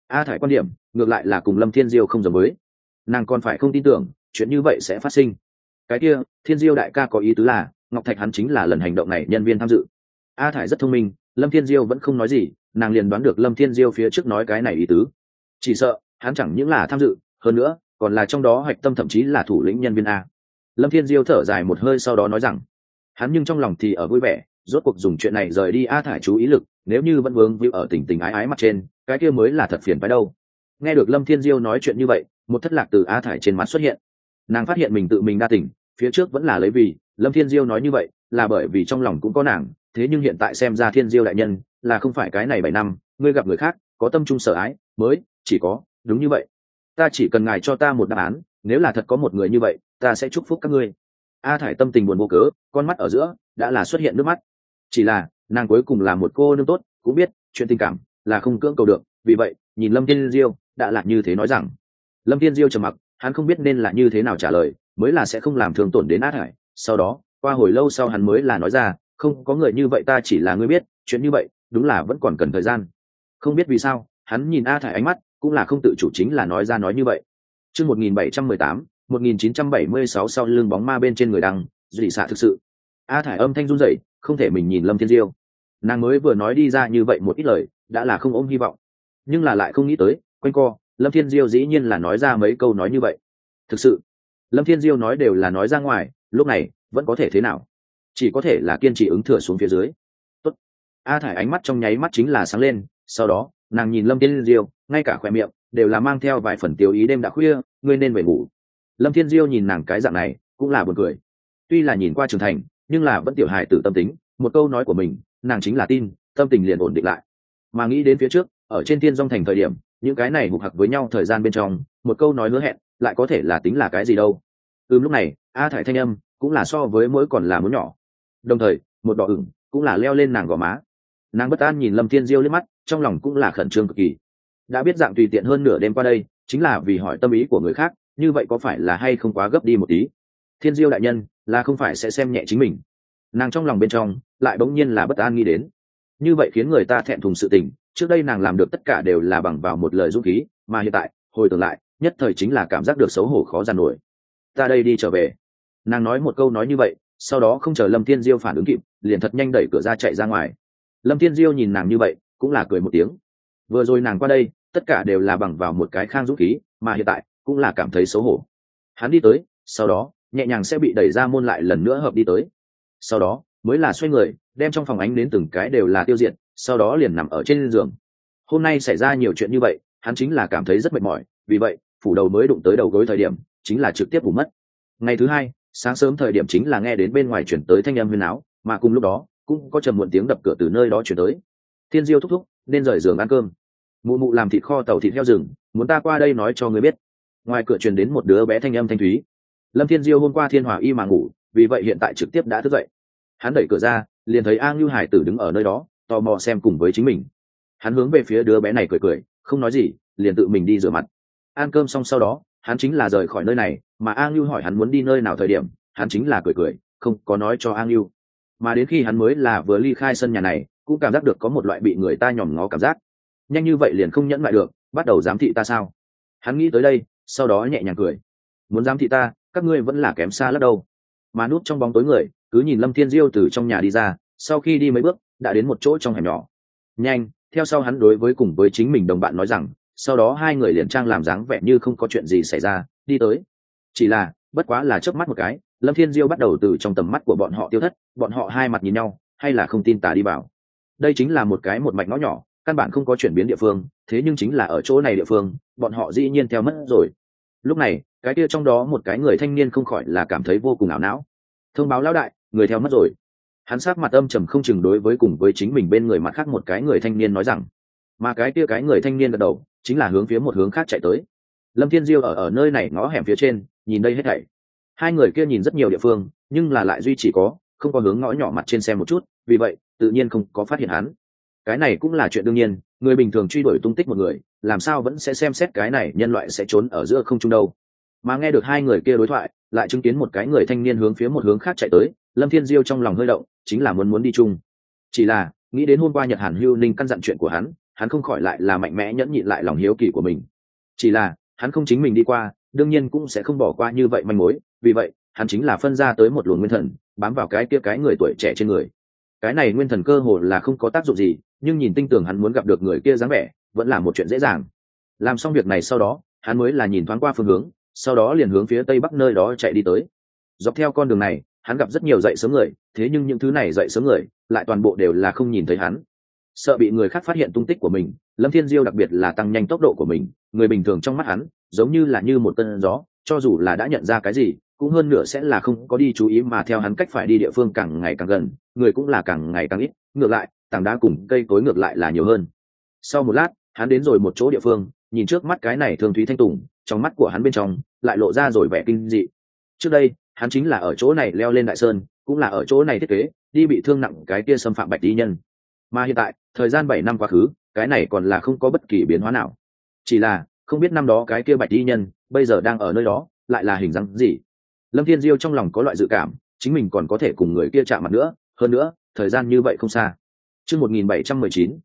A Thải quan điểm ngược lại là cùng Lâm Thiên Diêu không giống với. Nàng còn phải không tin tưởng chuyện như vậy sẽ phát sinh. Cái kia Thiên Diêu đại ca có ý tứ là Ngọc Thạch hắn chính là lần hành động này nhân viên tham dự. A Thải rất thông minh, Lâm Thiên Diêu vẫn không nói gì, nàng liền đoán được Lâm Thiên Diêu phía trước nói cái này ý tứ. Chỉ sợ hắn chẳng những là tham dự, hơn nữa còn là trong đó hạch tâm, thậm chí là thủ lĩnh nhân viên A. Lâm Thiên Diêu thở dài một hơi sau đó nói rằng hắn nhưng trong lòng thì ở vui vẻ, rốt cuộc dùng chuyện này rời đi A Thải chú ý lực, nếu như vẫn vướng víu ở tình tình ái ái mặt trên, cái kia mới là thật phiền phái đâu. Nghe được Lâm Thiên Diêu nói chuyện như vậy, một thất lạc từ A Thải trên mặt xuất hiện. Nàng phát hiện mình tự mình đa tình, phía trước vẫn là lấy vì Lâm Thiên Diêu nói như vậy là bởi vì trong lòng cũng có nàng, thế nhưng hiện tại xem ra Thiên Diêu đại nhân là không phải cái này 7 năm ngươi gặp người khác có tâm trung sở ái mới chỉ có đúng như vậy. Ta chỉ cần ngài cho ta một đáp án, nếu là thật có một người như vậy ta sẽ chúc phúc các ngươi. A Thải tâm tình buồn vô cớ, con mắt ở giữa đã là xuất hiện nước mắt. Chỉ là nàng cuối cùng là một cô nương tốt, cũng biết chuyện tình cảm là không cưỡng cầu được, vì vậy nhìn Lâm Thiên Diêu đã là như thế nói rằng. Lâm Thiên Diêu trầm mặc, hắn không biết nên là như thế nào trả lời mới là sẽ không làm thương tổn đến A Thải. Sau đó qua hồi lâu sau hắn mới là nói ra, không có người như vậy, ta chỉ là ngươi biết chuyện như vậy đúng là vẫn còn cần thời gian. Không biết vì sao hắn nhìn A Thải ánh mắt cũng là không tự chủ, chính là nói ra nói như vậy. Chương 1718, 1976 sau lưng bóng ma bên trên người đăng, dị xạ thực sự. A Thải âm thanh run rẩy, không thể mình nhìn Lâm Thiên Diêu. Nàng mới vừa nói đi ra như vậy một ít lời, đã là không ôm hy vọng, nhưng là lại không nghĩ tới, quanh co, Lâm Thiên Diêu dĩ nhiên là nói ra mấy câu nói như vậy. Thực sự, Lâm Thiên Diêu nói đều là nói ra ngoài, lúc này vẫn có thể thế nào? Chỉ có thể là kiên trì ứng thừa xuống phía dưới. Tốt. A Thải ánh mắt trong nháy mắt chính là sáng lên, sau đó nàng nhìn Lâm Thiên Diêu, ngay cả khóe miệng đều là mang theo vài phần tiêu ý, đêm đã khuya, ngươi nên về ngủ. Lâm Thiên Diêu nhìn nàng cái dạng này cũng là buồn cười. Tuy là nhìn qua trưởng thành, nhưng là vẫn tiểu hài tử tâm tính, một câu nói của mình nàng chính là tin, tâm tình liền ổn định lại. Mà nghĩ đến phía trước ở trên Thiên Dung thành thời điểm, những cái này hục hặc với nhau thời gian bên trong, một câu nói hứa hẹn lại có thể là tính là cái gì đâu. Lúc này A Thải thanh âm cũng là so với mỗi còn là muốn nhỏ, đồng thời một đỏ ửng cũng là leo lên nàng gò má. Nàng bất an nhìn Lâm Thiên Diêu liếc mắt, trong lòng cũng là khẩn trương cực kỳ. Đã biết dạng tùy tiện hơn nửa đêm qua đây chính là vì hỏi tâm ý của người khác, như vậy có phải là hay không quá gấp đi một tí? Thiên Diêu đại nhân là không phải sẽ xem nhẹ chính mình? Nàng trong lòng bên trong lại bỗng nhiên là bất an nghĩ đến. Như vậy khiến người ta thẹn thùng sự tình, trước đây nàng làm được tất cả đều là bằng vào một lời dũng khí, mà hiện tại hồi tưởng lại nhất thời chính là cảm giác được xấu hổ khó dằn nổi. Ta đây đi trở về. Nàng nói một câu nói như vậy, sau đó không chờ Lâm Thiên Diêu phản ứng kịp, liền thật nhanh đẩy cửa ra chạy ra ngoài. Lâm Thiên Diêu nhìn nàng như vậy cũng là cười một tiếng. Vừa rồi nàng qua đây tất cả đều là bằng vào một cái khang dũng khí, mà hiện tại cũng là cảm thấy xấu hổ. Hắn đi tới, sau đó nhẹ nhàng sẽ bị đẩy ra môn, lại lần nữa hợp đi tới, sau đó mới là xoay người đem trong phòng ánh đến từng cái đều là tiêu diệt, sau đó liền nằm ở trên giường. Hôm nay xảy ra nhiều chuyện như vậy, hắn chính là cảm thấy rất mệt mỏi, vì vậy phủ đầu mới đụng tới đầu gối thời điểm chính là trực tiếp ngủ mất. Ngày thứ hai sáng sớm thời điểm chính là nghe đến bên ngoài chuyển tới thanh âm huyên áo, mà cùng lúc đó cũng có trầm muộn tiếng đập cửa từ nơi đó chuyển tới. Thiên Diêu thúc thúc nên rời giường ăn cơm, mụ mụ làm thịt kho tàu thịt heo rừng, muốn ta qua đây nói cho người biết. Ngoài cửa truyền đến một đứa bé thanh âm thanh thúy. Lâm Thiên Diêu hôm qua thiên hòa y mà ngủ, vì vậy hiện tại trực tiếp đã thức dậy. Hắn đẩy cửa ra liền thấy A Ngưu Hải tử đứng ở nơi đó tò mò xem cùng với chính mình. Hắn hướng về phía đứa bé này cười cười, không nói gì, liền tự mình đi rửa mặt. Ăn cơm xong sau đó hắn chính là rời khỏi nơi này, mà A Ngưu hỏi hắn muốn đi nơi nào thời điểm, hắn chính là cười cười, không có nói cho A Ngưu. Mà đến khi hắn mới là vừa ly khai sân nhà này, cũng cảm giác được có một loại bị người ta nhòm ngó cảm giác. Nhanh như vậy liền không nhẫn lại được, bắt đầu giám thị ta sao? Hắn nghĩ tới đây, sau đó nhẹ nhàng cười. Muốn giám thị ta, các ngươi vẫn là kém xa lắm đâu. Mà núp trong bóng tối người cứ nhìn Lâm Thiên Diêu từ trong nhà đi ra, sau khi đi mấy bước đã đến một chỗ trong hẻm nhỏ. Nhanh theo sau hắn đối với cùng với chính mình đồng bạn nói rằng, sau đó hai người liền trang làm dáng vẻ như không có chuyện gì xảy ra đi tới. Chỉ là bất quá là chớp mắt một cái, Lâm Thiên Diêu bắt đầu từ trong tầm mắt của bọn họ tiêu thất, bọn họ hai mặt nhìn nhau, hay là không tin tà đi vào. Đây chính là một cái một mạch ngõ nhỏ, căn bản không có chuyển biến địa phương, thế nhưng chính là ở chỗ này địa phương bọn họ dĩ nhiên theo mất rồi. Lúc này cái kia trong đó một cái người thanh niên không khỏi là cảm thấy vô cùng ảo não. Thông báo lão đại, người theo mất rồi. Hắn sát mặt âm trầm không chừng đối với cùng với chính mình bên người mặt khác một cái người thanh niên nói rằng, mà cái kia cái người thanh niên gật đầu chính là hướng phía một hướng khác chạy tới. Lâm Thiên Diêu ở nơi này ngõ hẻm phía trên nhìn đây hết thảy. Hai người kia nhìn rất nhiều địa phương, nhưng là lại duy chỉ có không có hướng ngõ nhỏ mặt trên xem một chút, vì vậy tự nhiên không có phát hiện hắn. Cái này cũng là chuyện đương nhiên, người bình thường truy đuổi tung tích một người, làm sao vẫn sẽ xem xét cái này nhân loại sẽ trốn ở giữa không trung đâu. Mà nghe được hai người kia đối thoại, lại chứng kiến một cái người thanh niên hướng phía một hướng khác chạy tới, Lâm Thiên Diêu trong lòng hơi động, chính là muốn đi chung. Chỉ là nghĩ đến hôm qua Nhật Hàn Hưu Ninh căn dặn chuyện của hắn, hắn không khỏi lại là mạnh mẽ nhẫn nhịn lại lòng hiếu kỳ của mình. Chỉ là hắn không chính mình đi qua, đương nhiên cũng sẽ không bỏ qua như vậy manh mối, vì vậy hắn chính là phân ra tới một luồng nguyên thần bám vào cái kia cái người tuổi trẻ trên người. Cái này nguyên thần cơ hồ là không có tác dụng gì, nhưng nhìn tinh tường hắn muốn gặp được người kia dáng vẻ vẫn là một chuyện dễ dàng. Làm xong việc này sau đó, hắn mới là nhìn thoáng qua phương hướng, sau đó liền hướng phía tây bắc nơi đó chạy đi tới. Dọc theo con đường này hắn gặp rất nhiều dậy sớm người, thế nhưng những thứ này dậy sớm người lại toàn bộ đều là không nhìn thấy hắn. Sợ bị người khác phát hiện tung tích của mình, Lâm Thiên Diêu đặc biệt là tăng nhanh tốc độ của mình. Người bình thường trong mắt hắn giống như là như một cơn gió, cho dù là đã nhận ra cái gì cũng hơn nửa sẽ là không có đi chú ý, mà theo hắn cách phải đi địa phương càng ngày càng gần, người cũng là càng ngày càng ít, ngược lại tảng đá cùng cây cối ngược lại là nhiều hơn. Sau một lát hắn đến rồi một chỗ địa phương, nhìn trước mắt cái này Thương Thúy Thanh Tùng, trong mắt của hắn bên trong lại lộ ra rồi vẻ kinh dị. Trước đây hắn chính là ở chỗ này leo lên đại sơn, cũng là ở chỗ này thiết kế đi bị thương nặng cái kia xâm phạm Bạch Y Nhân, mà hiện tại thời gian 7 năm quá khứ, cái này còn là không có bất kỳ biến hóa nào. Chỉ là không biết năm đó cái kia Bạch Y Nhân bây giờ đang ở nơi đó lại là hình dáng gì. Lâm Thiên Diêu trong lòng có loại dự cảm chính mình còn có thể cùng người kia chạm mặt nữa, hơn nữa thời gian như vậy không xa. Chương 1719,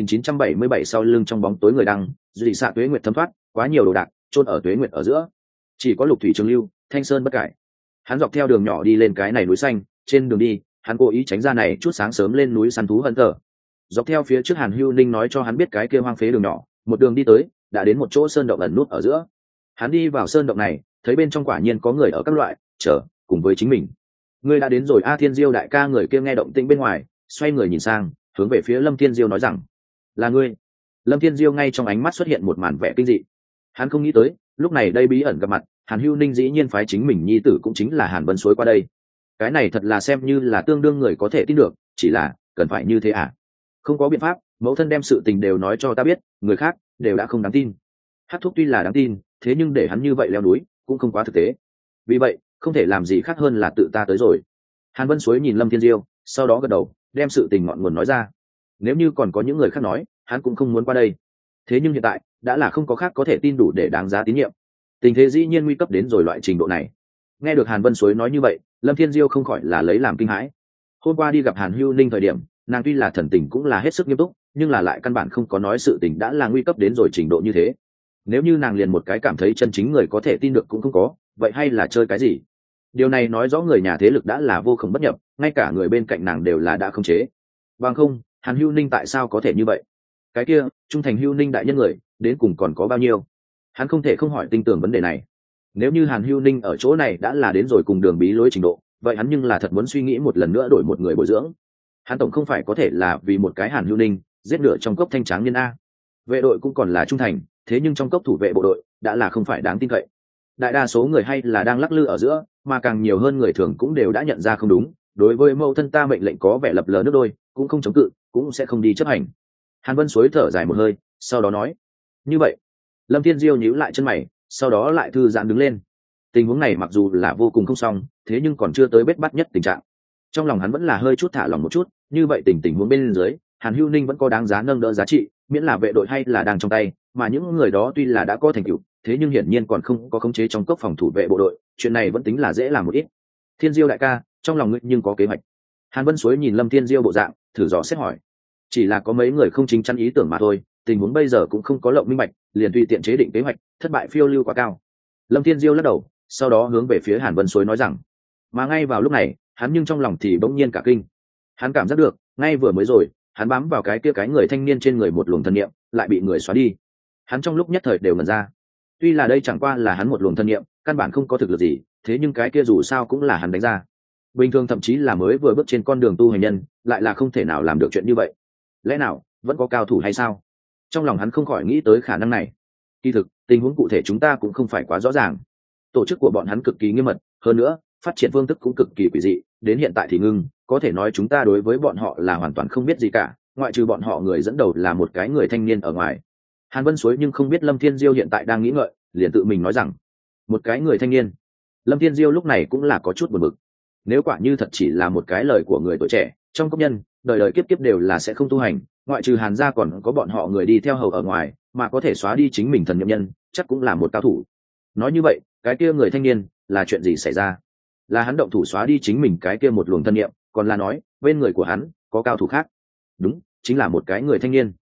1977 sau lưng trong bóng tối người đăng, dị xạ tuế nguyệt thấm thoát, quá nhiều đồ đạc chôn ở tuế nguyệt ở giữa. Chỉ có lục thủy trường lưu, thanh sơn bất cải. Hắn dọc theo đường nhỏ đi lên cái này núi xanh, trên đường đi, hắn cố ý tránh ra này chút sáng sớm lên núi săn thú hận tở. Dọc theo phía trước Hàn Hưu Ninh nói cho hắn biết cái kia hoang phế đường nhỏ, một đường đi tới, đã đến một chỗ sơn động ẩn nút ở giữa. Hắn đi vào sơn động này, thấy bên trong quả nhiên có người ở các loại chờ cùng với chính mình. Ngươi đã đến rồi a. Thiên Diêu đại ca, người kia nghe động tĩnh bên ngoài, xoay người nhìn sang, hướng về phía Lâm Thiên Diêu nói rằng: là ngươi. Lâm Thiên Diêu ngay trong ánh mắt xuất hiện một màn vẻ kinh dị. Hắn không nghĩ tới lúc này đây bí ẩn gặp mặt, Hàn Hưu Ninh dĩ nhiên phái chính mình nhi tử cũng chính là Hàn Vân Suối qua đây. Cái này thật là xem như là tương đương người có thể tin được, chỉ là cần phải như thế à? Không có biện pháp, mẫu thân đem sự tình đều nói cho ta biết, người khác đều đã không đáng tin. Hát thúc tuy là đáng tin, thế nhưng để hắn như vậy leo núi cũng không quá thực tế, vì vậy không thể làm gì khác hơn là tự ta tới rồi. Hàn Vân Suối nhìn Lâm Thiên Diêu, sau đó gật đầu, đem sự tình ngọn nguồn nói ra. Nếu như còn có những người khác nói, hắn cũng không muốn qua đây. Thế nhưng hiện tại đã là không có khác có thể tin đủ để đáng giá tín nhiệm. Tình thế dĩ nhiên nguy cấp đến rồi loại trình độ này. Nghe được Hàn Vân Suối nói như vậy, Lâm Thiên Diêu không khỏi là lấy làm kinh hãi. Hôm qua đi gặp Hàn Hưu Ninh thời điểm, nàng tuy là thần tình cũng là hết sức nghiêm túc, nhưng là lại căn bản không có nói sự tình đã là nguy cấp đến rồi trình độ như thế. Nếu như nàng liền một cái cảm thấy chân chính người có thể tin được cũng không có, vậy hay là chơi cái gì? Điều này nói rõ người nhà thế lực đã là vô cùng bất nhập, ngay cả người bên cạnh nàng đều là đã khống chế. Bằng không, Hàn Hưu Ninh tại sao có thể như vậy? Cái kia trung thành Hưu Ninh đại nhân người đến cùng còn có bao nhiêu? Hắn không thể không hỏi tinh tường vấn đề này. Nếu như Hàn Hưu Ninh ở chỗ này đã là đến rồi cùng đường bí lối trình độ, vậy hắn nhưng là thật muốn suy nghĩ một lần nữa đổi một người bồi dưỡng. Hắn tổng không phải có thể là vì một cái Hàn Hưu Ninh giết lửa trong cốc thanh tráng nhân a. Vệ đội cũng còn là trung thành, thế nhưng trong cốc thủ vệ bộ đội đã là không phải đáng tin cậy. Đại đa số người hay là đang lắc lư ở giữa, mà càng nhiều hơn người thường cũng đều đã nhận ra không đúng, đối với mẫu thân ta mệnh lệnh có vẻ lập lờ nước đôi, cũng không chống cự, cũng sẽ không đi chấp hành. Hàn Vân Suối thở dài một hơi, sau đó nói: như vậy. Lâm Thiên Diêu nhíu lại chân mày, sau đó lại thư giãn đứng lên. Tình huống này mặc dù là vô cùng không xong, thế nhưng còn chưa tới bết bát nhất tình trạng. Trong lòng hắn vẫn là hơi chút thả lòng một chút, như vậy tình huống bên dưới, Hàn Hưu Ninh vẫn có đáng giá nâng đỡ giá trị, miễn là vệ đội hay là đang trong tay, mà những người đó tuy là đã có thành tựu, thế nhưng hiển nhiên còn không có khống chế trong cốc phòng thủ vệ bộ đội, chuyện này vẫn tính là dễ làm một ít. Thiên Diêu đại ca, trong lòng ngươi nhưng có kế hoạch? Hàn Vân Suối nhìn Lâm Thiên Diêu bộ dạng, thử dò xét hỏi. Chỉ là có mấy người không chính chắn ý tưởng mà thôi, tình huống bây giờ cũng không có lộng minh bạch, liền tùy tiện chế định kế hoạch, thất bại phiêu lưu quá cao. Lâm Thiên Diêu lắc đầu, sau đó hướng về phía Hàn Vân Suối nói rằng. Mà ngay vào lúc này, hắn nhưng trong lòng thì bỗng nhiên cả kinh. Hắn cảm giác được, ngay vừa mới rồi, hắn bám vào cái kia cái người thanh niên trên người một luồng thân niệm, lại bị người xóa đi. Hắn trong lúc nhất thời đều ngẩn ra. Tuy là đây chẳng qua là hắn một luồng thân niệm, căn bản không có thực lực gì, thế nhưng cái kia dù sao cũng là hắn đánh ra. Bình thường thậm chí là mới vừa bước trên con đường tu hành nhân, lại là không thể nào làm được chuyện như vậy. Lẽ nào vẫn có cao thủ hay sao? Trong lòng hắn không khỏi nghĩ tới khả năng này. Kỳ thực, tình huống cụ thể chúng ta cũng không phải quá rõ ràng. Tổ chức của bọn hắn cực kỳ nghiêm mật, hơn nữa, phát triển phương thức cũng cực kỳ quỷ dị, đến hiện tại thì ngưng, có thể nói chúng ta đối với bọn họ là hoàn toàn không biết gì cả, ngoại trừ bọn họ người dẫn đầu là một cái người thanh niên ở ngoài. Hàn Vân Suối nhưng không biết Lâm Thiên Diêu hiện tại đang nghĩ ngợi, liền tự mình nói rằng, một cái người thanh niên. Lâm Thiên Diêu lúc này cũng là có chút buồn bực. Nếu quả như thật chỉ là một cái lời của người tuổi trẻ, trong công nhân, đời đời kiếp kiếp đều là sẽ không tu hành, ngoại trừ Hàn gia còn có bọn họ người đi theo hầu ở ngoài, mà có thể xóa đi chính mình thần niệm nhân, chắc cũng là một cao thủ. Nói như vậy, cái kia người thanh niên là chuyện gì xảy ra? Là hắn động thủ xóa đi chính mình cái kia một luồng thân niệm, còn là nói bên người của hắn có cao thủ khác? Đúng, chính là một cái người thanh niên.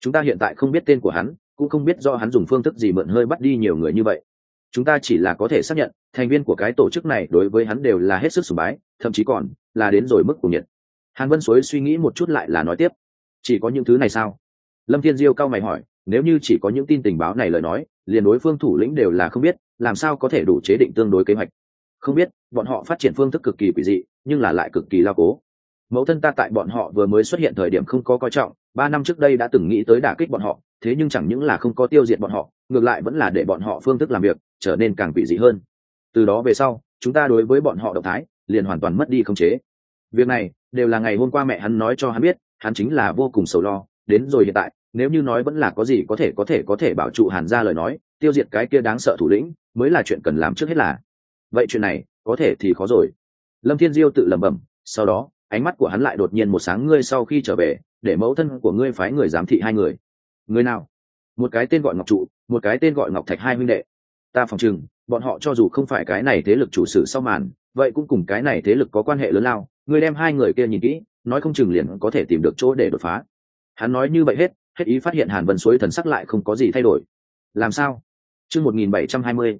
chúng ta hiện tại không biết tên của hắn, cũng không biết do hắn dùng phương thức gì mượn hơi bắt đi nhiều người như vậy. Chúng ta chỉ là có thể xác nhận thành viên của cái tổ chức này đối với hắn đều là hết sức sùng bái, thậm chí còn là đến rồi mức cuồng nhiệt. Hàn Vân Suối suy nghĩ một chút lại là nói tiếp, chỉ có những thứ này sao? Lâm Thiên Diêu cao mày hỏi, nếu như chỉ có những tin tình báo này lời nói, liền đối phương thủ lĩnh đều là không biết, làm sao có thể đủ chế định tương đối kế hoạch? Không biết, bọn họ phát triển phương thức cực kỳ quỷ dị, nhưng là lại cực kỳ lao cố. Mẫu thân ta tại bọn họ vừa mới xuất hiện thời điểm không có coi trọng, 3 năm trước đây đã từng nghĩ tới đả kích bọn họ, thế nhưng chẳng những là không có tiêu diệt bọn họ, ngược lại vẫn là để bọn họ phương thức làm việc trở nên càng quỷ dị hơn. Từ đó về sau, chúng ta đối với bọn họ động thái liền hoàn toàn mất đi khống chế. Việc này đều là ngày hôm qua mẹ hắn nói cho hắn biết, hắn chính là vô cùng sầu lo. Đến rồi hiện tại, nếu như nói vẫn là có gì có thể bảo trụ Hàn gia lời nói, tiêu diệt cái kia đáng sợ thủ lĩnh mới là chuyện cần làm trước hết là. Vậy chuyện này có thể thì khó rồi. Lâm Thiên Diêu tự lẩm bẩm, sau đó ánh mắt của hắn lại đột nhiên một sáng, ngươi sau khi trở về để mẫu thân của ngươi phái người giám thị 2 người. Người nào? Một cái tên gọi Ngọc Trụ, một cái tên gọi Ngọc Thạch, 2 huynh đệ. Ta phòng chừng bọn họ cho dù không phải cái này thế lực chủ sử sau màn, vậy cũng cùng cái này thế lực có quan hệ lớn lao. Ngươi đem 2 người kia nhìn kỹ, nói không chừng liền có thể tìm được chỗ để đột phá. Hắn nói như vậy hết ý, phát hiện Hàn Vân Suối thần sắc lại không có gì thay đổi. Làm sao? Chương 1720,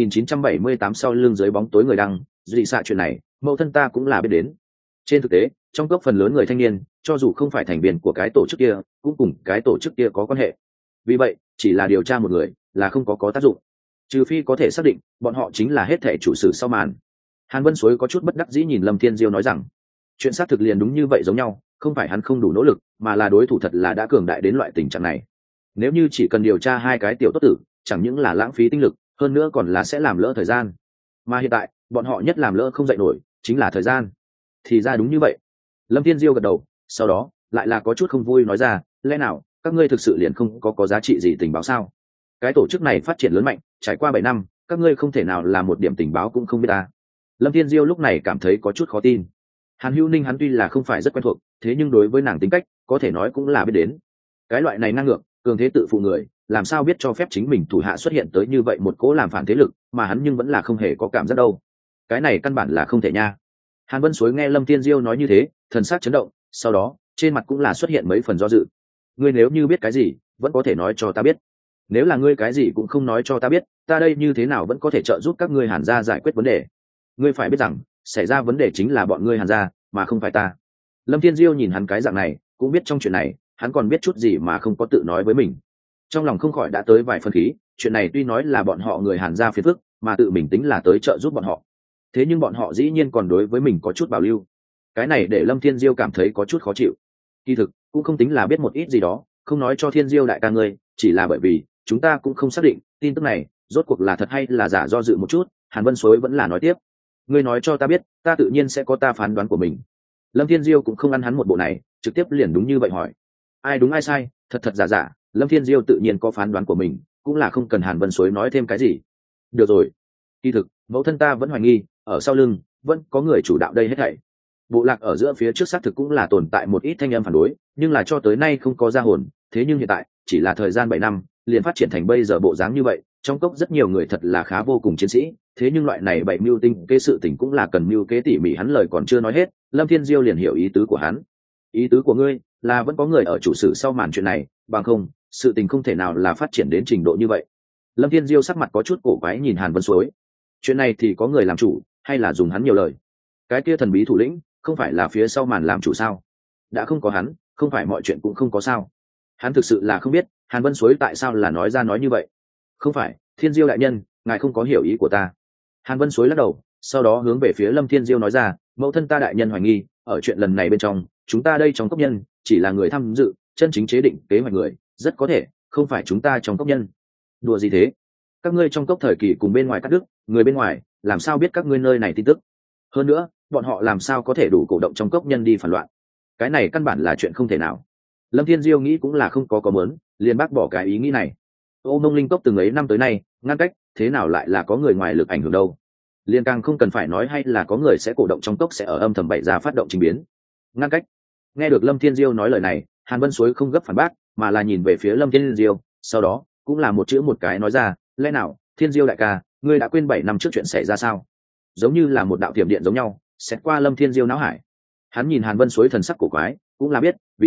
1978 sau lưng dưới bóng tối người đăng, dị xạ chuyện này, mẫu thân ta cũng là biết đến. Trên thực tế, trong cốc phần lớn người thanh niên, cho dù không phải thành viên của cái tổ chức kia, cũng cùng cái tổ chức kia có quan hệ. Vì vậy, chỉ là điều tra một người là không có tác dụng. Trừ phi có thể xác định, bọn họ chính là hết thể chủ sử sau màn. Hàn Vân Suối có chút bất đắc dĩ nhìn Lâm Thiên Diêu nói rằng, chuyện xác thực liền đúng như vậy giống nhau, không phải hắn không đủ nỗ lực, mà là đối thủ thật là đã cường đại đến loại tình trạng này. Nếu như chỉ cần điều tra 2 cái tiểu tốt tử, chẳng những là lãng phí tinh lực, hơn nữa còn là sẽ làm lỡ thời gian. Mà hiện tại, bọn họ nhất làm lỡ không dậy nổi, chính là thời gian. Thì ra đúng như vậy. Lâm Thiên Diêu gật đầu, sau đó lại là có chút không vui nói ra, lẽ nào các ngươi thực sự liền không có giá trị gì tình báo sao? Cái tổ chức này phát triển lớn mạnh, trải qua 7 năm, các ngươi không thể nào là một điểm tình báo cũng không biết ta. Lâm Thiên Diêu lúc này cảm thấy có chút khó tin. Hàn Hữu Ninh hắn tuy là không phải rất quen thuộc, thế nhưng đối với nàng tính cách, có thể nói cũng là biết đến. Cái loại này năng ngược, cường thế tự phụ người, làm sao biết cho phép chính mình thủ hạ xuất hiện tới như vậy một cố làm phản thế lực, mà hắn nhưng vẫn là không hề có cảm giác đâu. Cái này căn bản là không thể nha. Hàn Vân Suối nghe Lâm Thiên Diêu nói như thế, thần sắc chấn động, sau đó trên mặt cũng là xuất hiện mấy phần do dự. Ngươi nếu như biết cái gì, vẫn có thể nói cho ta biết. Nếu là ngươi cái gì cũng không nói cho ta biết, ta đây như thế nào vẫn có thể trợ giúp các ngươi Hàn gia giải quyết vấn đề. Ngươi phải biết rằng, xảy ra vấn đề chính là bọn ngươi Hàn gia, mà không phải ta. Lâm Thiên Diêu nhìn hắn cái dạng này, cũng biết trong chuyện này, hắn còn biết chút gì mà không có tự nói với mình. Trong lòng không khỏi đã tới vài phân khí, chuyện này tuy nói là bọn họ người Hàn gia phiền phức, mà tự mình tính là tới trợ giúp bọn họ. Thế nhưng bọn họ dĩ nhiên còn đối với mình có chút bảo lưu. Cái này để Lâm Thiên Diêu cảm thấy có chút khó chịu. Kỳ thực, cũng không tính là biết một ít gì đó, không nói cho Thiên Diêu đại ca ngươi, chỉ là bởi vì chúng ta cũng không xác định tin tức này rốt cuộc là thật hay là giả, do dự một chút, Hàn Vân Suối vẫn là nói tiếp. Ngươi nói cho ta biết, ta tự nhiên sẽ có ta phán đoán của mình. Lâm Thiên Diêu cũng không ăn hắn một bộ này, trực tiếp liền đúng như vậy hỏi. Ai đúng ai sai, thật giả, Lâm Thiên Diêu tự nhiên có phán đoán của mình, cũng là không cần Hàn Vân Suối nói thêm cái gì. Được rồi. Kỳ thực, mẫu thân ta vẫn hoài nghi, ở sau lưng vẫn có người chủ đạo đây hết thảy. Bộ lạc ở giữa phía trước xác thực cũng là tồn tại một ít thanh âm phản đối, nhưng là cho tới nay không có ra hồn. Thế nhưng hiện tại, chỉ là thời gian 7 năm, liền phát triển thành bây giờ bộ dáng như vậy. Trong cốc rất nhiều người thật là khá vô cùng chiến sĩ, thế nhưng loại này bảy mưu tinh kế sự tình cũng là cần mưu kế tỉ mỉ. Hắn lời còn chưa nói hết, Lâm Thiên Diêu liền hiểu ý tứ của hắn. Ý tứ của ngươi là vẫn có người ở chủ sự sau màn chuyện này, bằng không sự tình không thể nào là phát triển đến trình độ như vậy. Lâm Thiên Diêu sắc mặt có chút cổ quái nhìn Hàn Vân Suối. Chuyện này thì có người làm chủ, hay là dùng hắn nhiều lời? Cái kia thần bí thủ lĩnh không phải là phía sau màn làm chủ sao? Đã không có hắn, không phải mọi chuyện cũng không có sao? Hắn thực sự là không biết Hàn Vân Suối tại sao là nói ra nói như vậy. Không phải, Thiên Diêu đại nhân, ngài không có hiểu ý của ta. Hàn Vân Suối lắc đầu, sau đó hướng về phía Lâm Thiên Diêu nói ra, mẫu thân ta đại nhân hoài nghi, ở chuyện lần này bên trong, chúng ta đây trong cốc nhân chỉ là người tham dự, chân chính chế định kế hoạch người, rất có thể không phải chúng ta trong cốc nhân. Đùa gì thế? Các ngươi trong cốc thời kỳ cùng bên ngoài cắt đứt, người bên ngoài làm sao biết các ngươi nơi này tin tức? Hơn nữa, bọn họ làm sao có thể đủ cổ động trong cốc nhân đi phản loạn? Cái này căn bản là chuyện không thể nào. Lâm Thiên Diêu nghĩ cũng là không có mớn, liền bác bỏ cái ý nghĩ này. Ô Mông Linh cốc từng ấy năm tới nay ngăn cách, thế nào lại là có người ngoài lực ảnh hưởng đâu? Liên càng không cần phải nói hay là có người sẽ cổ động trong cốc sẽ ở âm thầm bày ra phát động trình biến. Ngăn cách. Nghe được Lâm Thiên Diêu nói lời này, Hàn Vân Suối không gấp phản bác, mà là nhìn về phía Lâm Thiên Diêu, sau đó cũng là một chữ một cái nói ra, lẽ nào Thiên Diêu đại ca, ngươi đã quên 7 năm trước chuyện xảy ra sao? Giống như là một đạo tiềm điện giống nhau xét qua Lâm Thiên Diêu não hải. Hắn nhìn Hàn Vân Suối thần sắc cổ quái, cũng là biết vì sao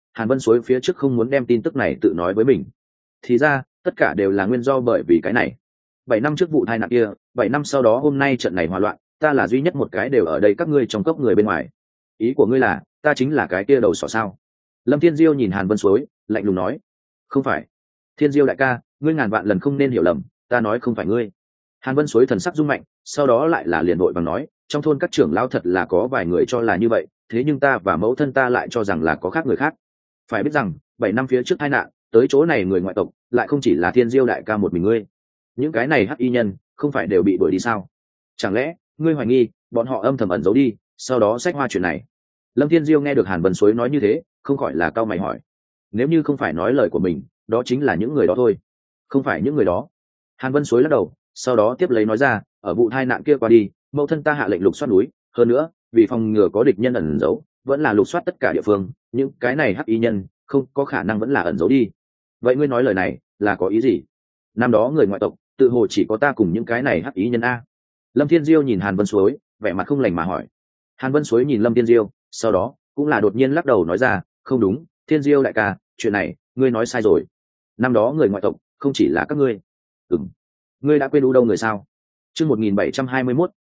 Hàn Vân Suối phía trước không muốn đem tin tức này tự nói với mình. Thì ra tất cả đều là nguyên do bởi vì cái này. 7 năm trước vụ tai nạn kia, 7 năm sau đó hôm nay trận này hòa loạn, ta là duy nhất một cái đều ở đây các ngươi trong cốc người bên ngoài. Ý của ngươi là ta chính là cái kia đầu sỏ sao? Lâm Thiên Diêu nhìn Hàn Vân Suối lạnh lùng nói. Không phải. Thiên Diêu đại ca, ngươi ngàn vạn lần không nên hiểu lầm, ta nói không phải ngươi. Hàn Vân Suối thần sắc rung mạnh, sau đó lại là liền vội vàng nói, trong thôn các trưởng lão thật là có vài người cho là như vậy, thế nhưng ta và mẫu thân ta lại cho rằng là có khác người khác. Phải biết rằng 7 năm phía trước tai nạn, tới chỗ này người ngoại tộc lại không chỉ là Thiên Diêu đại ca một mình ngươi. Những cái này hắc y nhân không phải đều bị đuổi đi sao? Chẳng lẽ ngươi hoài nghi bọn họ âm thầm ẩn giấu đi, sau đó xách hoa chuyện này? Lâm Thiên Diêu nghe được Hàn Vân Suối nói như thế, không khỏi là cau mày hỏi, nếu như không phải nói lời của mình, đó chính là những người đó thôi. Không phải những người đó. Hàn Vân Suối lắc đầu, sau đó tiếp lấy nói ra, ở vụ tai nạn kia qua đi, mẫu thân ta hạ lệnh lục soát núi, hơn nữa vì phòng ngừa có địch nhân ẩn giấu, vẫn là lục soát tất cả địa phương, những cái này hắc y nhân không có khả năng vẫn là ẩn giấu đi. Vậy ngươi nói lời này là có ý gì? Năm đó người ngoại tộc tự hồ chỉ có ta cùng những cái này hắc y nhân a? Lâm Thiên Diêu nhìn Hàn Vân Suối vẻ mặt không lành mà hỏi. Hàn Vân Suối nhìn Lâm Thiên Diêu, sau đó cũng là đột nhiên lắc đầu nói ra, không đúng, Thiên Diêu đại ca, chuyện này ngươi nói sai rồi. Năm đó người ngoại tộc không chỉ là các ngươi. Ngươi đã quên u đâu người sao? Chương 1721,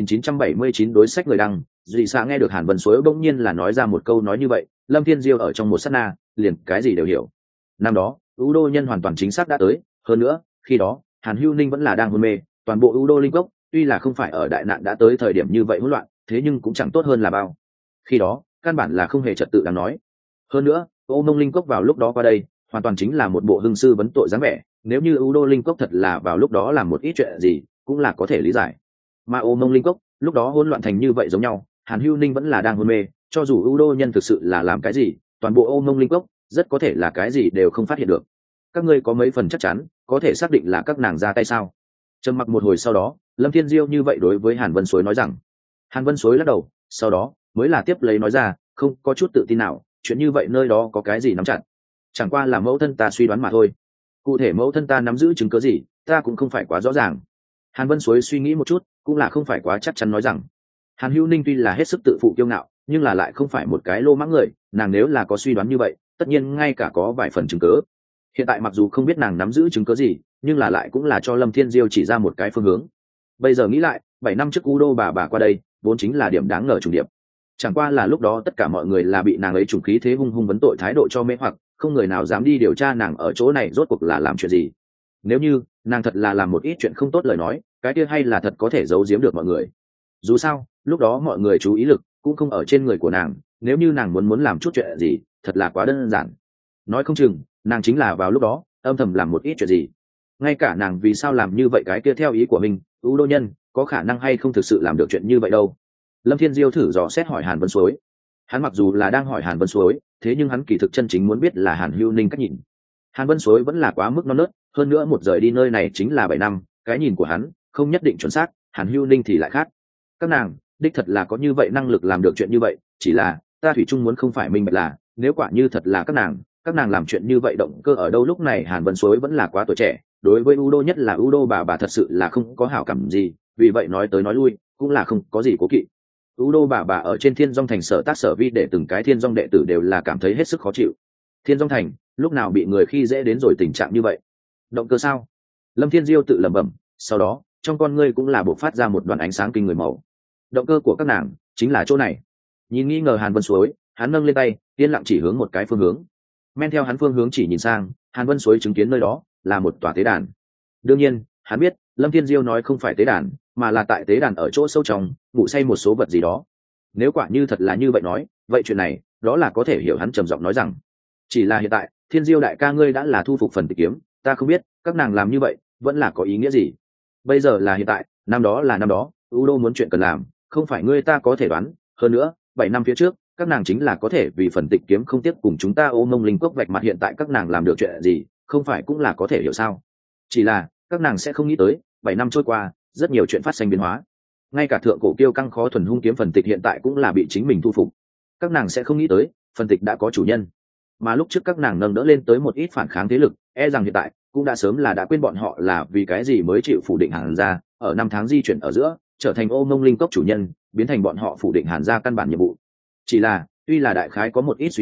1979 đối sách người đăng, Dị Xạ nghe được Hàn Vân Suối bỗng nhiên là nói ra một câu nói như vậy, Lâm Thiên Diêu ở trong một sát na, liền cái gì đều hiểu. Năm đó, u đô nhân hoàn toàn chính xác đã tới, hơn nữa, khi đó, Hàn Hưu Ninh vẫn là đang hôn mê, toàn bộ u đô linh cốc, tuy là không phải ở đại nạn đã tới thời điểm như vậy hỗn loạn, thế nhưng cũng chẳng tốt hơn là bao. Khi đó, căn bản là không hề trật tự đáng nói. Hơn nữa, ô mông linh cốc vào lúc đó qua đây, hoàn toàn chính là một bộ hưng sư vấn tội dáng vẻ, nếu như u đô linh cốc thật là vào lúc đó làm một ít chuyện gì cũng là có thể lý giải, mà ô mông linh cốc lúc đó hỗn loạn thành như vậy giống nhau, Hàn Hưu Ninh vẫn là đang hôn mê, cho dù u đô nhân thực sự là làm cái gì, toàn bộ ô mông linh cốc rất có thể là cái gì đều không phát hiện được. Các ngươi có mấy phần chắc chắn có thể xác định là các nàng ra tay sao? Trầm mặc một hồi sau đó, Lâm Thiên Diêu như vậy đối với Hàn Vân Suối nói rằng. Hàn Vân Suối lắc đầu, sau đó mới là tiếp lấy nói ra, không có chút tự tin nào, chuyện như vậy nơi đó có cái gì nắm chặt, chẳng qua là mẫu thân ta suy đoán mà thôi. Cụ thể mẫu thân ta nắm giữ chứng cứ gì, ta cũng không phải quá rõ ràng. Hàn Vân Suối suy nghĩ một chút, cũng là không phải quá chắc chắn nói rằng. Hàn Hữu Ninh tuy là hết sức tự phụ kiêu ngạo, nhưng là lại không phải một cái lô mãng người, nàng nếu là có suy đoán như vậy, tất nhiên ngay cả có vài phần chứng cứ. Hiện tại mặc dù không biết nàng nắm giữ chứng cứ gì, nhưng là lại cũng là cho Lâm Thiên Diêu chỉ ra một cái phương hướng. Bây giờ nghĩ lại, 7 năm trước u đô bà qua đây, vốn chính là điểm đáng ngờ trùng điệp. Chẳng qua là lúc đó tất cả mọi người là bị nàng ấy trùng khí thế hung hung vấn tội thái độ cho mê hoặc, không người nào dám đi điều tra nàng ở chỗ này rốt cuộc là làm chuyện gì. Nếu như nàng thật là làm một ít chuyện không tốt lời nói, cái kia hay là thật có thể giấu giếm được mọi người. Dù sao lúc đó mọi người chú ý lực cũng không ở trên người của nàng, nếu như nàng muốn làm chút chuyện gì thật là quá đơn giản, nói không chừng nàng chính là vào lúc đó âm thầm làm một ít chuyện gì. Ngay cả nàng vì sao làm như vậy cái kia theo ý của mình, u đô nhân có khả năng hay không thực sự làm được chuyện như vậy đâu. Lâm Thiên Diêu thử dò xét hỏi Hàn Vân Suối. Hắn mặc dù là đang hỏi Hàn Vân Suối, thế nhưng hắn kỳ thực chân chính muốn biết là Hàn Hưu Ninh cách nhìn. Hàn Vân Suối vẫn là quá mức non nớt, hơn nữa một rời đi nơi này chính là 7 năm, cái nhìn của hắn không nhất định chuẩn xác, Hàn Hưu Ninh thì lại khác. Các nàng đích thật là có như vậy năng lực làm được chuyện như vậy, chỉ là ta thủy chung muốn không phải minh bạch là nếu quả như thật là các nàng làm chuyện như vậy động cơ ở đâu. Lúc này Hàn Vân Suối vẫn là quá tuổi trẻ, đối với u đô nhất là u đô bà thật sự là không có hảo cảm gì, vì vậy nói tới nói lui cũng là không có gì cố kỵ. u đô bà ở trên Thiên Dung thành sở tác sở vi để từng cái Thiên Dung đệ tử đều là cảm thấy hết sức khó chịu. Thiên Dung thành lúc nào bị người khi dễ đến rồi tình trạng như vậy? Động cơ sao? Lâm Thiên Diêu tự lẩm bẩm, sau đó trong con ngươi cũng là bộc phát ra một đoàn ánh sáng kinh người màu. Động cơ của các nàng chính là chỗ này. Nhìn nghi ngờ Hàn Vân Suối, hắn nâng lên tay yên lặng chỉ hướng một cái phương hướng. Men theo hắn phương hướng chỉ nhìn sang, Hàn Vân Suối chứng kiến nơi đó là một tòa tế đàn. Đương nhiên hắn biết Lâm Thiên Diêu nói không phải tế đàn, mà là tại tế đàn ở chỗ sâu trong ngủ say một số vật gì đó. Nếu quả như thật là như vậy nói, vậy chuyện này đó là có thể hiểu. Hắn trầm giọng nói rằng, chỉ là hiện tại Thiên Diêu đại ca ngươi đã là thu phục phần tịch kiếm, ta không biết các nàng làm như vậy vẫn là có ý nghĩa gì. Bây giờ là hiện tại, năm đó là năm đó, u đô muốn chuyện cần làm không phải ngươi ta có thể đoán. Hơn nữa 7 năm phía trước các nàng chính là có thể vì phần tịch kiếm không tiếp cùng chúng ta ôm mông linh cốc vạch mặt, hiện tại các nàng làm được chuyện gì không phải cũng là có thể hiểu sao? Chỉ là các nàng sẽ không nghĩ tới 7 năm trôi qua rất nhiều chuyện phát sinh biến hóa, ngay cả thượng cổ kiêu căng khó thuần hung kiếm phần tịch hiện tại cũng là bị chính mình thu phục. Các nàng sẽ không nghĩ tới phần tịch đã có chủ nhân, mà lúc trước các nàng nâng đỡ lên tới một ít phản kháng thế lực, e rằng hiện tại cũng đã sớm là đã quên bọn họ là vì cái gì mới chịu phủ định Hàn gia, ở năm tháng di chuyển ở giữa trở thành ô mông linh cốc chủ nhân, biến thành bọn họ phủ định Hàn gia căn bản nhiệm vụ. Chỉ là tuy là đại khái có một ít suy đoán,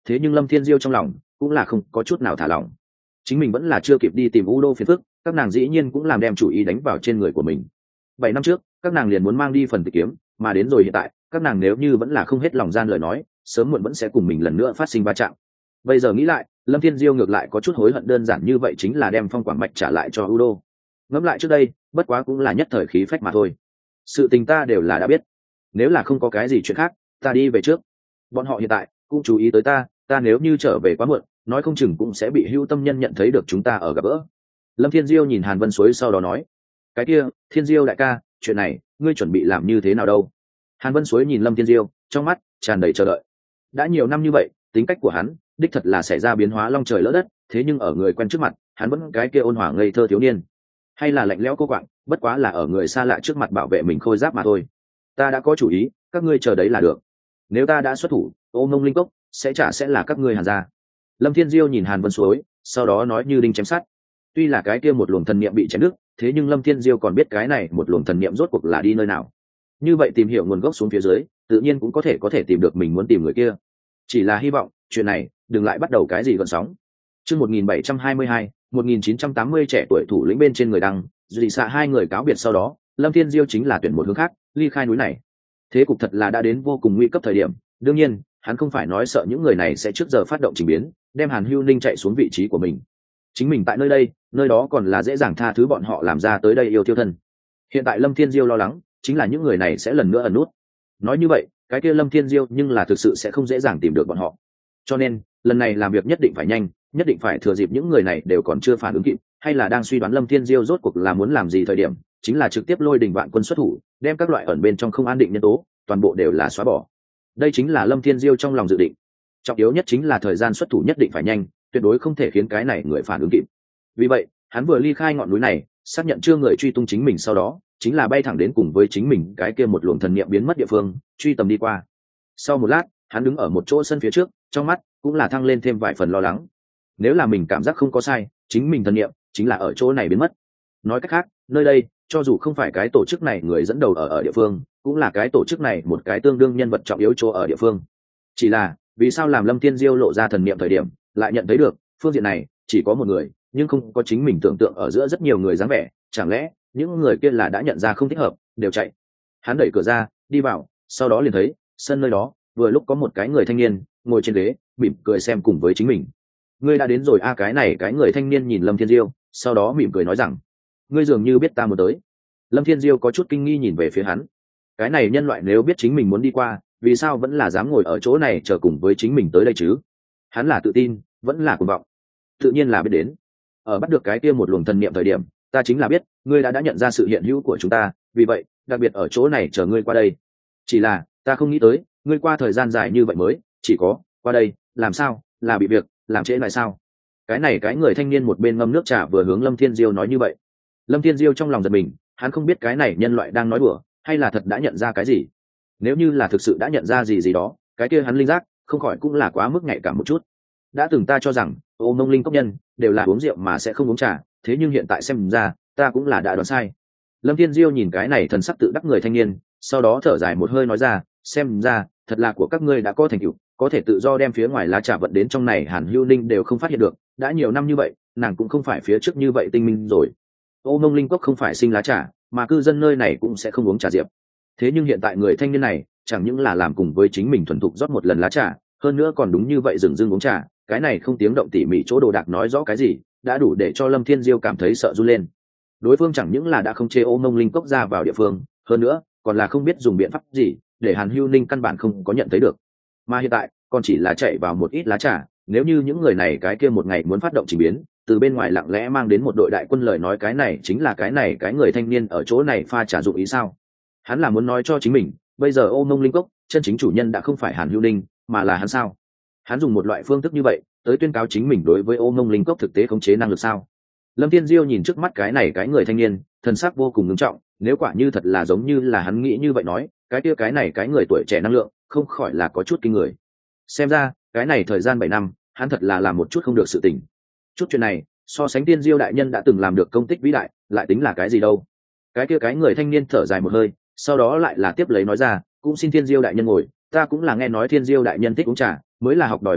thế nhưng Lâm Thiên Diêu trong lòng cũng là không có chút nào thả lỏng. Chính mình vẫn là chưa kịp đi tìm U Đô phiền phức, các nàng dĩ nhiên cũng làm đem chủ ý đánh vào trên người của mình. 7 năm trước các nàng liền muốn mang đi phần tịch kiếm, mà đến rồi hiện tại các nàng nếu như vẫn là không hết lòng gian lời nói, sớm muộn vẫn sẽ cùng mình lần nữa phát sinh va chạm. Bây giờ nghĩ lại, Lâm Thiên Diêu ngược lại có chút hối hận, đơn giản như vậy chính là đem Phong Quảng Mạch trả lại cho U Đô. Ngẫm lại trước đây bất quá cũng là nhất thời khí phách mà thôi, sự tình ta đều là đã biết. Nếu là không có cái gì chuyện khác, ta đi về trước. Bọn họ hiện tại cũng chú ý tới ta nếu như trở về quá muộn, nói không chừng cũng sẽ bị Hưu Tâm Nhân nhận thấy được chúng ta ở gặp gỡ. Lâm Thiên Diêu nhìn Hàn Vân Suối sau đó nói, cái kia Thiên Diêu đại ca, chuyện này ngươi chuẩn bị làm như thế nào đâu? Hàn Vân Suối nhìn Lâm Thiên Diêu, trong mắt tràn đầy chờ đợi. Đã nhiều năm như vậy, tính cách của hắn đích thật là xảy ra biến hóa long trời lỡ đất, thế nhưng ở người quen trước mặt hắn vẫn cái kia ôn hòa ngây thơ thiếu niên, hay là lạnh lẽo cô quạng, bất quá là ở người xa lạ trước mặt bảo vệ mình khôi giáp mà thôi. Ta đã có chủ ý, các ngươi chờ đấy là được. Nếu ta đã xuất thủ, Ô Mông Linh Cốc sẽ là các ngươi Hàn gia. Lâm Thiên Diêu nhìn Hàn Vân Suối, sau đó nói như đinh chém sắt. Tuy là cái kia một luồng thần niệm bị chém đứt, thế nhưng Lâm Thiên Diêu còn biết cái này một luồng thần niệm rốt cuộc là đi nơi nào. Như vậy tìm hiểu nguồn gốc xuống phía dưới, tự nhiên cũng có thể tìm được mình muốn tìm người kia. Chỉ là hy vọng chuyện này đừng lại bắt đầu cái gì gợn sóng. Chương 1722, 1980 trẻ tuổi thủ lĩnh bên trên người đăng, dị xạ hai người cáo biệt sau đó, Lâm Thiên Diêu chính là tuyển một hướng khác, ly khai núi này. Thế cục thật là đã đến vô cùng nguy cấp thời điểm, đương nhiên, hắn không phải nói sợ những người này sẽ trước giờ phát động trình biến, đem Hàn Hưu Ninh chạy xuống vị trí của mình. Chính mình tại nơi đây, nơi đó còn là dễ dàng tha thứ bọn họ làm ra tới đây yêu tiêu thân. Hiện tại Lâm Thiên Diêu lo lắng, chính là những người này sẽ lần nữa ẩn nút. Nói như vậy, cái kia Lâm Thiên Diêu nhưng là thực sự sẽ không dễ dàng tìm được bọn họ. Cho nên, lần này làm việc nhất định phải nhanh, nhất định phải thừa dịp những người này đều còn chưa phản ứng kịp, hay là đang suy đoán Lâm Thiên Diêu rốt cuộc là muốn làm gì thời điểm, chính là trực tiếp lôi đình vạn quân xuất thủ, đem các loại ẩn bên trong không an định nhân tố, toàn bộ đều là xóa bỏ. Đây chính là Lâm Thiên Diêu trong lòng dự định. Trọng yếu nhất chính là thời gian xuất thủ nhất định phải nhanh, tuyệt đối không thể khiến cái này người phản ứng kịp. Vì vậy, hắn vừa ly khai ngọn núi này, xác nhận chưa người truy tung chính mình sau đó, chính là bay thẳng đến cùng với chính mình cái kia một luồng thần niệm biến mất địa phương, truy tầm đi qua. Sau một lát, hắn đứng ở một chỗ sân phía trước, trong mắt cũng là thăng lên thêm vài phần lo lắng. Nếu là mình cảm giác không có sai, chính mình thần niệm chính là ở chỗ này biến mất. Nói cách khác, nơi đây cho dù không phải cái tổ chức này người dẫn đầu ở địa phương, cũng là cái tổ chức này một cái tương đương nhân vật trọng yếu chỗ ở địa phương. Chỉ là vì sao làm Lâm Thiên Diêu lộ ra thần niệm thời điểm, lại nhận thấy được phương diện này chỉ có một người, nhưng không có chính mình tưởng tượng ở giữa rất nhiều người dáng vẻ, chẳng lẽ những người kia là đã nhận ra không thích hợp, đều chạy. Hắn đẩy cửa ra, đi vào, sau đó liền thấy sân nơi đó vừa lúc có một cái người thanh niên ngồi trên ghế, mỉm cười xem cùng với chính mình. Ngươi đã đến rồi a? Cái này cái người thanh niên nhìn Lâm Thiên Diêu, sau đó mỉm cười nói rằng, ngươi dường như biết ta muốn tới. Lâm Thiên Diêu có chút kinh nghi nhìn về phía hắn. Cái này nhân loại nếu biết chính mình muốn đi qua, vì sao vẫn là dám ngồi ở chỗ này chờ cùng với chính mình tới đây chứ? Hắn là tự tin, vẫn là cuồng vọng? Tự nhiên là biết đến. Ở bắt được cái kia một luồng thần niệm thời điểm, ta chính là biết ngươi đã nhận ra sự hiện hữu của chúng ta, vì vậy đặc biệt ở chỗ này chờ ngươi qua đây. Chỉ là ta không nghĩ tới ngươi qua thời gian dài như vậy mới chỉ có qua đây, làm sao là bị việc làm trễ lại sao? Cái này cái người thanh niên một bên ngâm nước trà vừa hướng Lâm Thiên Diêu nói như vậy. Lâm Thiên Diêu trong lòng giật mình, hắn không biết cái này nhân loại đang nói đùa hay là thật đã nhận ra cái gì. Nếu như là thực sự đã nhận ra gì đó, cái kia hắn linh giác không khỏi cũng là quá mức nhạy cảm một chút. Đã từng ta cho rằng Ô Mông Linh Cốc nhân đều là uống rượu mà sẽ không uống trà, thế nhưng hiện tại xem ra ta cũng là đã đoán sai. Lâm Thiên Diêu nhìn cái này thần sắc tự đắc người thanh niên, sau đó thở dài một hơi nói ra, xem ra thật là của các ngươi đã có thành tựu, có thể tự do đem phía ngoài lá trà vận đến trong này. Hàn Hưu Ninh đều không phát hiện được, đã nhiều năm như vậy nàng cũng không phải phía trước như vậy tinh minh rồi. Ô Mông Linh Cốc không phải sinh lá trà, mà cư dân nơi này cũng sẽ không uống trà diệp. Thế nhưng hiện tại người thanh niên này chẳng những là làm cùng với chính mình thuần thục rót một lần lá trà, hơn nữa còn đúng như vậy dừng dưng uống trà. Cái này không tiếng động tỉ mỉ chỗ đồ đạc nói rõ cái gì, đã đủ để cho Lâm Thiên Diêu cảm thấy sợ run lên. Đối phương chẳng những là đã không chê Ô Mông Linh Cốc ra vào địa phương, hơn nữa còn là không biết dùng biện pháp gì để Hàn Hưu Ninh căn bản không có nhận thấy được, mà hiện tại còn chỉ là chạy vào một ít lá trà. Nếu như những người này cái kia một ngày muốn phát động trình biến, từ bên ngoài lặng lẽ mang đến một đội đại quân, lời nói cái này chính là cái này cái người thanh niên ở chỗ này pha trà dụng ý sao? Hắn là muốn nói cho chính mình, bây giờ Ô Mông Linh Cốc chân chính chủ nhân đã không phải Hàn Hưu Ninh, mà là hắn sao? Hắn dùng một loại phương thức như vậy tới tuyên cáo chính mình đối với Ô Mông Linh Cốc thực tế khống chế năng lực sao? Lâm Thiên Diêu nhìn trước mắt cái này cái người thanh niên, thần sắc vô cùng nghiêm trọng. Nếu quả như thật là giống như là hắn nghĩ như vậy nói, cái kia cái này cái người tuổi trẻ năng lượng không khỏi là có chút kinh người. Xem ra cái này thời gian 7 năm hắn thật là làm một chút không được sự tình. Chút chuyện này so sánh Tiên Diêu đại nhân đã từng làm được công tích vĩ đại lại tính là cái gì đâu? Cái kia cái người thanh niên thở dài một hơi, sau đó lại là tiếp lấy nói ra, cũng xin Tiên Diêu đại nhân ngồi, ta cũng là nghe nói Tiên Diêu đại nhân thích uống trà, mới là học đòi văn vẻ,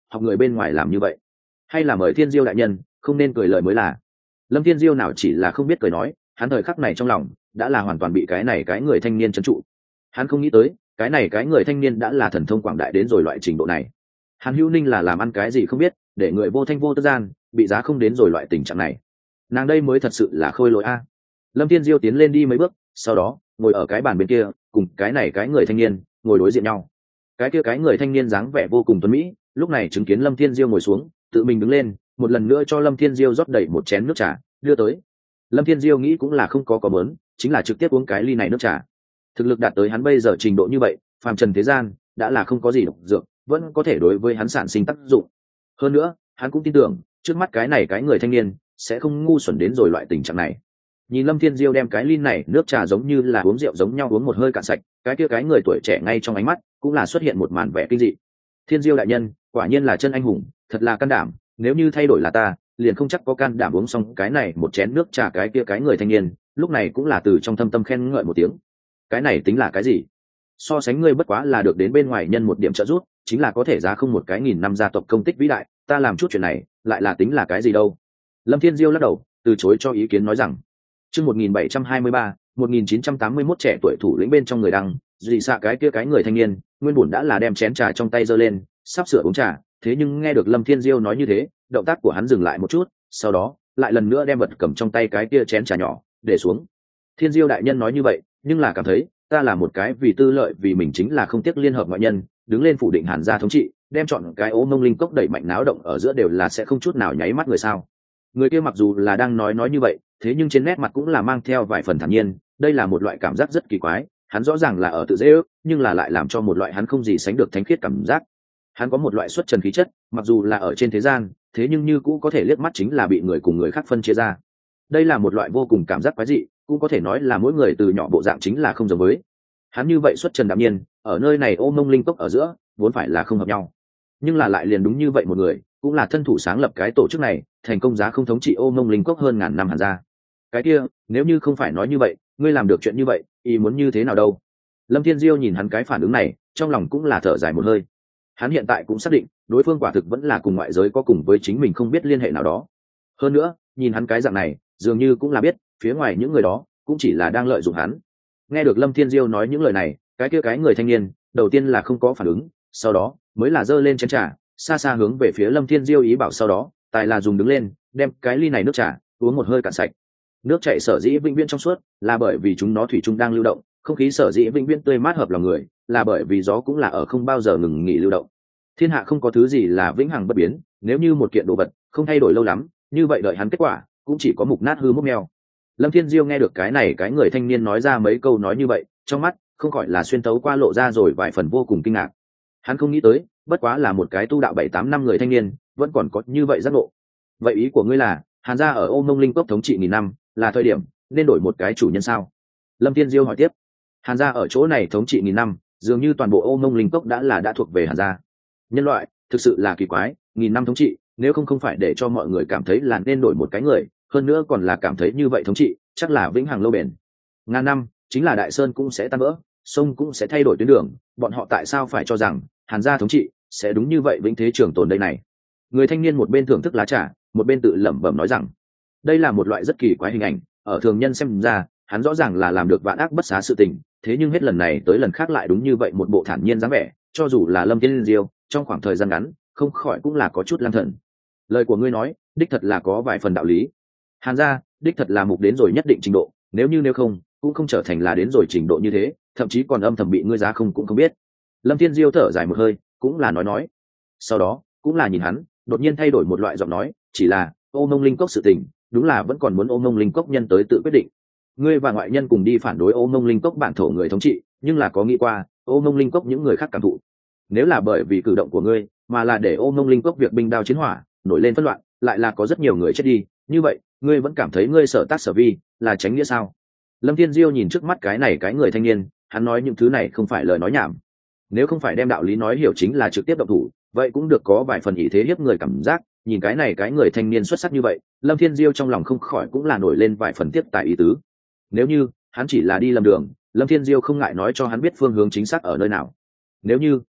học người bên ngoài làm như vậy, hay là mời Thiên Diêu đại nhân không nên cười lời mới là. Lâm Thiên Diêu nào chỉ là không biết cười nói, hắn thời khắc này trong lòng đã là hoàn toàn bị cái này cái người thanh niên trấn trụ. Hắn không nghĩ tới cái này cái người thanh niên đã là thần thông quảng đại đến rồi loại trình độ này. Hàn Hữu Ninh là làm ăn cái gì không biết, để người vô thanh vô tức gian bị giá không đến rồi loại tình trạng này. Nàng đây mới thật sự là khôi lỗi a. Lâm Thiên Diêu tiến lên đi mấy bước, sau đó ngồi ở cái bàn bên kia, cùng cái này cái người thanh niên ngồi đối diện nhau. Cái kia cái người thanh niên dáng vẻ vô cùng tuấn mỹ, lúc này chứng kiến Lâm Thiên Diêu ngồi xuống, tự mình đứng lên, một lần nữa cho Lâm Thiên Diêu rót đầy một chén nước trà, đưa tới. Lâm Thiên Diêu nghĩ cũng là không có mớn, chính là trực tiếp uống cái ly này nước trà. Thực lực đạt tới hắn bây giờ trình độ như vậy, phàm trần thế gian đã là không có gì độc dược, vẫn có thể đối với hắn sản sinh tác dụng. Hơn nữa, hắn cũng tin tưởng, trước mắt cái này cái người thanh niên sẽ không ngu xuẩn đến rồi loại tình trạng này. Nhìn Lâm Thiên Diêu đem cái ly này nước trà giống như là uống rượu giống nhau uống một hơi cạn sạch, cái kia cái người tuổi trẻ ngay trong ánh mắt cũng là xuất hiện một màn vẻ kinh dị. Thiên Diêu đại nhân, quả nhiên là chân anh hùng, thật là can đảm, nếu như thay đổi là ta, liền không chắc có can đảm uống xong cái này một chén nước trà. Cái kia cái người thanh niên lúc này cũng là từ trong thâm tâm khen ngợi một tiếng. Cái này tính là cái gì? So sánh ngươi bất quá là được đến bên ngoài nhân một điểm trợ giúp, chính là có thể giá không một cái nghìn năm gia tộc công tích vĩ đại, ta làm chút chuyện này lại là tính là cái gì đâu. Lâm Thiên Diêu lắc đầu, từ chối cho ý kiến nói rằng, chương 1723, 1981 trẻ tuổi thủ lĩnh bên trong người đăng, dị xạ cái kia cái người thanh niên, nguyên bổn đã là đem chén trà trong tay giơ lên, sắp sửa uống trà, thế nhưng nghe được Lâm Thiên Diêu nói như thế, động tác của hắn dừng lại một chút, sau đó lại lần nữa đem vật cầm trong tay cái kia chén trà nhỏ để xuống. Thiên Diêu đại nhân nói như vậy, nhưng là cảm thấy ta là một cái vì tư lợi vì mình chính là không tiếc liên hợp ngoại nhân, đứng lên phủ định Hàn gia thống trị, đem chọn cái ố mông linh cốc đẩy mạnh náo động ở giữa đều là sẽ không chút nào nháy mắt người sao. Người kia mặc dù là đang nói như vậy, thế nhưng trên nét mặt cũng là mang theo vài phần thản nhiên, đây là một loại cảm giác rất kỳ quái, hắn rõ ràng là ở tự dễ ước, nhưng là lại làm cho một loại hắn không gì sánh được thánh khiết cảm giác. Hắn có một loại xuất trần khí chất, mặc dù là ở trên thế gian, thế nhưng như cũ có thể liếc mắt chính là bị người cùng người khác phân chia ra. Đây là một loại vô cùng cảm giác quái dị, cũng có thể nói là mỗi người từ nhỏ bộ dạng chính là không giống với. Hắn như vậy xuất trần đạm nhiên, ở nơi này ôm mông linh cốc ở giữa, vốn phải là không hợp nhau, nhưng là lại liền đúng như vậy một người, cũng là thân thủ sáng lập cái tổ chức này, thành công giá không thống trị ôm mông linh cốc hơn ngàn năm Hàn gia. Cái kia, nếu như không phải nói như vậy, ngươi làm được chuyện như vậy, ý muốn như thế nào đâu? Lâm Thiên Diêu nhìn hắn cái phản ứng này, trong lòng cũng là thở dài một hơi. Hắn hiện tại cũng xác định, đối phương quả thực vẫn là cùng ngoại giới có cùng với chính mình không biết liên hệ nào đó. Hơn nữa, nhìn hắn cái dạng này, dường như cũng là biết, phía ngoài những người đó cũng chỉ là đang lợi dụng hắn. Nghe được Lâm Thiên Diêu nói những lời này, cái kia cái người thanh niên, đầu tiên là không có phản ứng, sau đó mới là giơ lên chén trà, xa xa hướng về phía Lâm Thiên Diêu ý bảo, sau đó, tài là dùng đứng lên, đem cái ly này nước trà uống một hơi cạn sạch. Nước chảy sở dĩ vĩnh viễn trong suốt, là bởi vì chúng nó thủy chung đang lưu động, không khí sở dĩ vĩnh viễn tươi mát hợp lòng người, là bởi vì gió cũng là ở không bao giờ ngừng nghỉ lưu động. Thiên hạ không có thứ gì là vĩnh hằng bất biến, nếu như một kiện đồ vật không thay đổi lâu lắm, như vậy đợi hắn kết quả cũng chỉ có mục nát hư mốc meo. Lâm Thiên Diêu nghe được cái này cái người thanh niên nói ra mấy câu nói như vậy, trong mắt không khỏi là xuyên tấu qua lộ ra rồi vài phần vô cùng kinh ngạc. Hắn không nghĩ tới, bất quá là một cái tu đạo 7-8 năm người thanh niên, vẫn còn có như vậy giác ngộ. Vậy ý của ngươi là, Hàn gia ở Ôm Mông Linh Cốc thống trị nghìn năm, là thời điểm nên đổi một cái chủ nhân sao? Lâm Thiên Diêu hỏi tiếp. Hàn gia ở chỗ này thống trị nghìn năm, dường như toàn bộ Ôm Mông Linh Cốc đã thuộc về Hàn gia. Nhân loại thực sự là kỳ quái, nghìn năm thống trị, nếu không phải để cho mọi người cảm thấy là nên đổi một cái người, hơn nữa còn là cảm thấy như vậy thống trị chắc là vĩnh hằng lâu bền. Ngàn năm chính là đại sơn cũng sẽ tan vỡ, sông cũng sẽ thay đổi tuyến đường, bọn họ tại sao phải cho rằng Hàn gia thống trị sẽ đúng như vậy vĩnh thế trường tồn đây này? Người thanh niên một bên thưởng thức lá trà, một bên tự lẩm bẩm nói rằng, đây là một loại rất kỳ quái hình ảnh, ở thường nhân xem ra, hắn rõ ràng là làm được vạn ác bất xá sự tình, thế nhưng hết lần này tới lần khác lại đúng như vậy một bộ thản nhiên dáng vẻ, cho dù là Lâm Thiên Diêu, trong khoảng thời gian ngắn, không khỏi cũng là có chút lang thần. Lời của ngươi nói, đích thật là có vài phần đạo lý. Hàn gia, đích thật là mục đến rồi nhất định trình độ, nếu không, cũng không trở thành là đến rồi trình độ như thế, thậm chí còn âm thầm bị ngươi giá không cũng không biết. Lâm Thiên Diêu thở dài một hơi, cũng là nói. Sau đó, cũng là nhìn hắn, đột nhiên thay đổi một loại giọng nói, chỉ là, Ôm Mông Linh Cốc sự tình, đúng là vẫn còn muốn Ôm Mông Linh Cốc nhân tới tự quyết định. Ngươi và ngoại nhân cùng đi phản đối Ôm Mông Linh Cốc bản thổ người thống trị, nhưng là có nghĩ qua, Ôm Mông Linh Cốc những người khác cảm thụ. Nếu là bởi vì cử động của ngươi, mà là để Ôm Mông Linh Cốc việc binh đao chiến hỏa, nổi lên phân loạn, lại là có rất nhiều người chết đi, như vậy, ngươi vẫn cảm thấy ngươi sở tác sở vi là tránh nghĩa sao? Lâm Thiên Diêu nhìn trước mắt cái này cái người thanh niên, hắn nói những thứ này không phải lời nói nhảm. Nếu không phải đem đạo lý nói hiểu chính là trực tiếp động thủ, vậy cũng được có vài phần ý thế hiếp người cảm giác. Nhìn cái này cái người thanh niên xuất sắc như vậy, Lâm Thiên Diêu trong lòng không khỏi cũng là nổi lên vài phần tiếp tại ý tứ. Nếu như hắn chỉ là đi lầm đường, Lâm Thiên Diêu không ngại nói cho hắn biết phương hướng chính xác ở nơi nào. Nếu như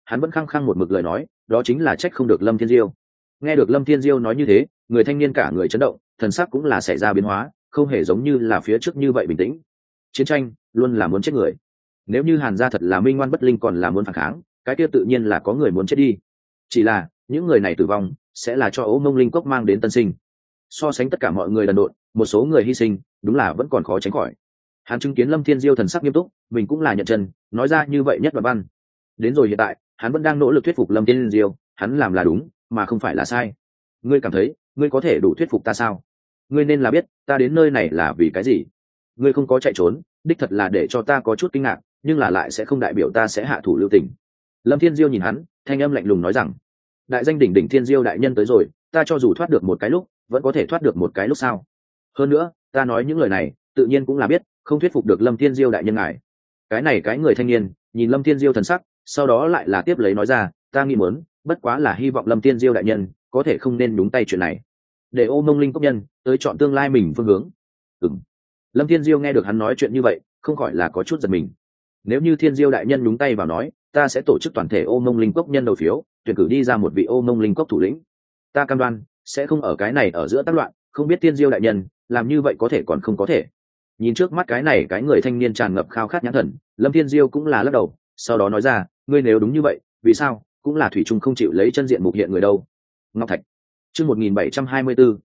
hắn vẫn khăng khăng một mực lời nói, đó chính là trách không được Lâm Thiên Diêu. Nghe được Lâm Thiên Diêu nói như thế, người thanh niên cả người chấn động, thần sắc cũng là xảy ra biến hóa, không hề giống như là phía trước như vậy bình tĩnh. Chiến tranh luôn là muốn chết người. Nếu như Hàn gia thật là minh ngoan bất linh còn là muốn phản kháng, cái kia tự nhiên là có người muốn chết đi. Chỉ là những người này tử vong sẽ là cho Ô Mông Linh Cốc mang đến tân sinh. So sánh tất cả mọi người đần độn, một số người hy sinh đúng là vẫn còn khó tránh khỏi. Hắn chứng kiến Lâm Thiên Diêu thần sắc nghiêm túc, mình cũng là nhận chân, nói ra như vậy nhất đoạn văn. Đến rồi hiện tại, hắn vẫn đang nỗ lực thuyết phục Lâm Thiên Diêu, hắn làm là đúng, mà không phải là sai. Ngươi cảm thấy, ngươi có thể đủ thuyết phục ta sao? Ngươi nên là biết, ta đến nơi này là vì cái gì? Ngươi không có chạy trốn, đích thật là để cho ta có chút kinh ngạc, nhưng là lại sẽ không đại biểu ta sẽ hạ thủ lưu tình. Lâm Thiên Diêu nhìn hắn, thanh âm lạnh lùng nói rằng, đại danh đỉnh đỉnh Thiên Diêu đại nhân tới rồi, ta cho dù thoát được một cái lúc, vẫn có thể thoát được một cái lúc sao? Hơn nữa, ta nói những lời này, tự nhiên cũng là biết, không thuyết phục được Lâm Thiên Diêu đại nhân ngài. Cái người thanh niên nhìn Lâm Thiên Diêu thần sắc, sau đó lại là tiếp lấy nói ra, ta nghĩ muốn, bất quá là hy vọng Lâm Thiên Diêu đại nhân có thể không nên đúng tay chuyện này, để Ô Mông Linh Cốc nhân tới chọn tương lai mình phương hướng. Lâm Thiên Diêu nghe được hắn nói chuyện như vậy, không khỏi là có chút giật mình. Nếu như Thiên Diêu đại nhân đúng tay vào nói, ta sẽ tổ chức toàn thể Ô Mông Linh Cốc nhân đầu phiếu, tuyển cử đi ra một vị Ô Mông Linh Cốc thủ lĩnh. Ta cam đoan sẽ không ở cái này ở giữa tác loạn, không biết Thiên Diêu đại nhân làm như vậy có thể còn không có thể. Nhìn trước mắt cái người thanh niên tràn ngập khao khát nhãn thần, Lâm Thiên Diêu cũng là lắc đầu, sau đó nói ra, ngươi nếu đúng như vậy, vì sao cũng là thủy chung không chịu lấy chân diện mục hiện người đâu. Ngọc Thạch chương 1724,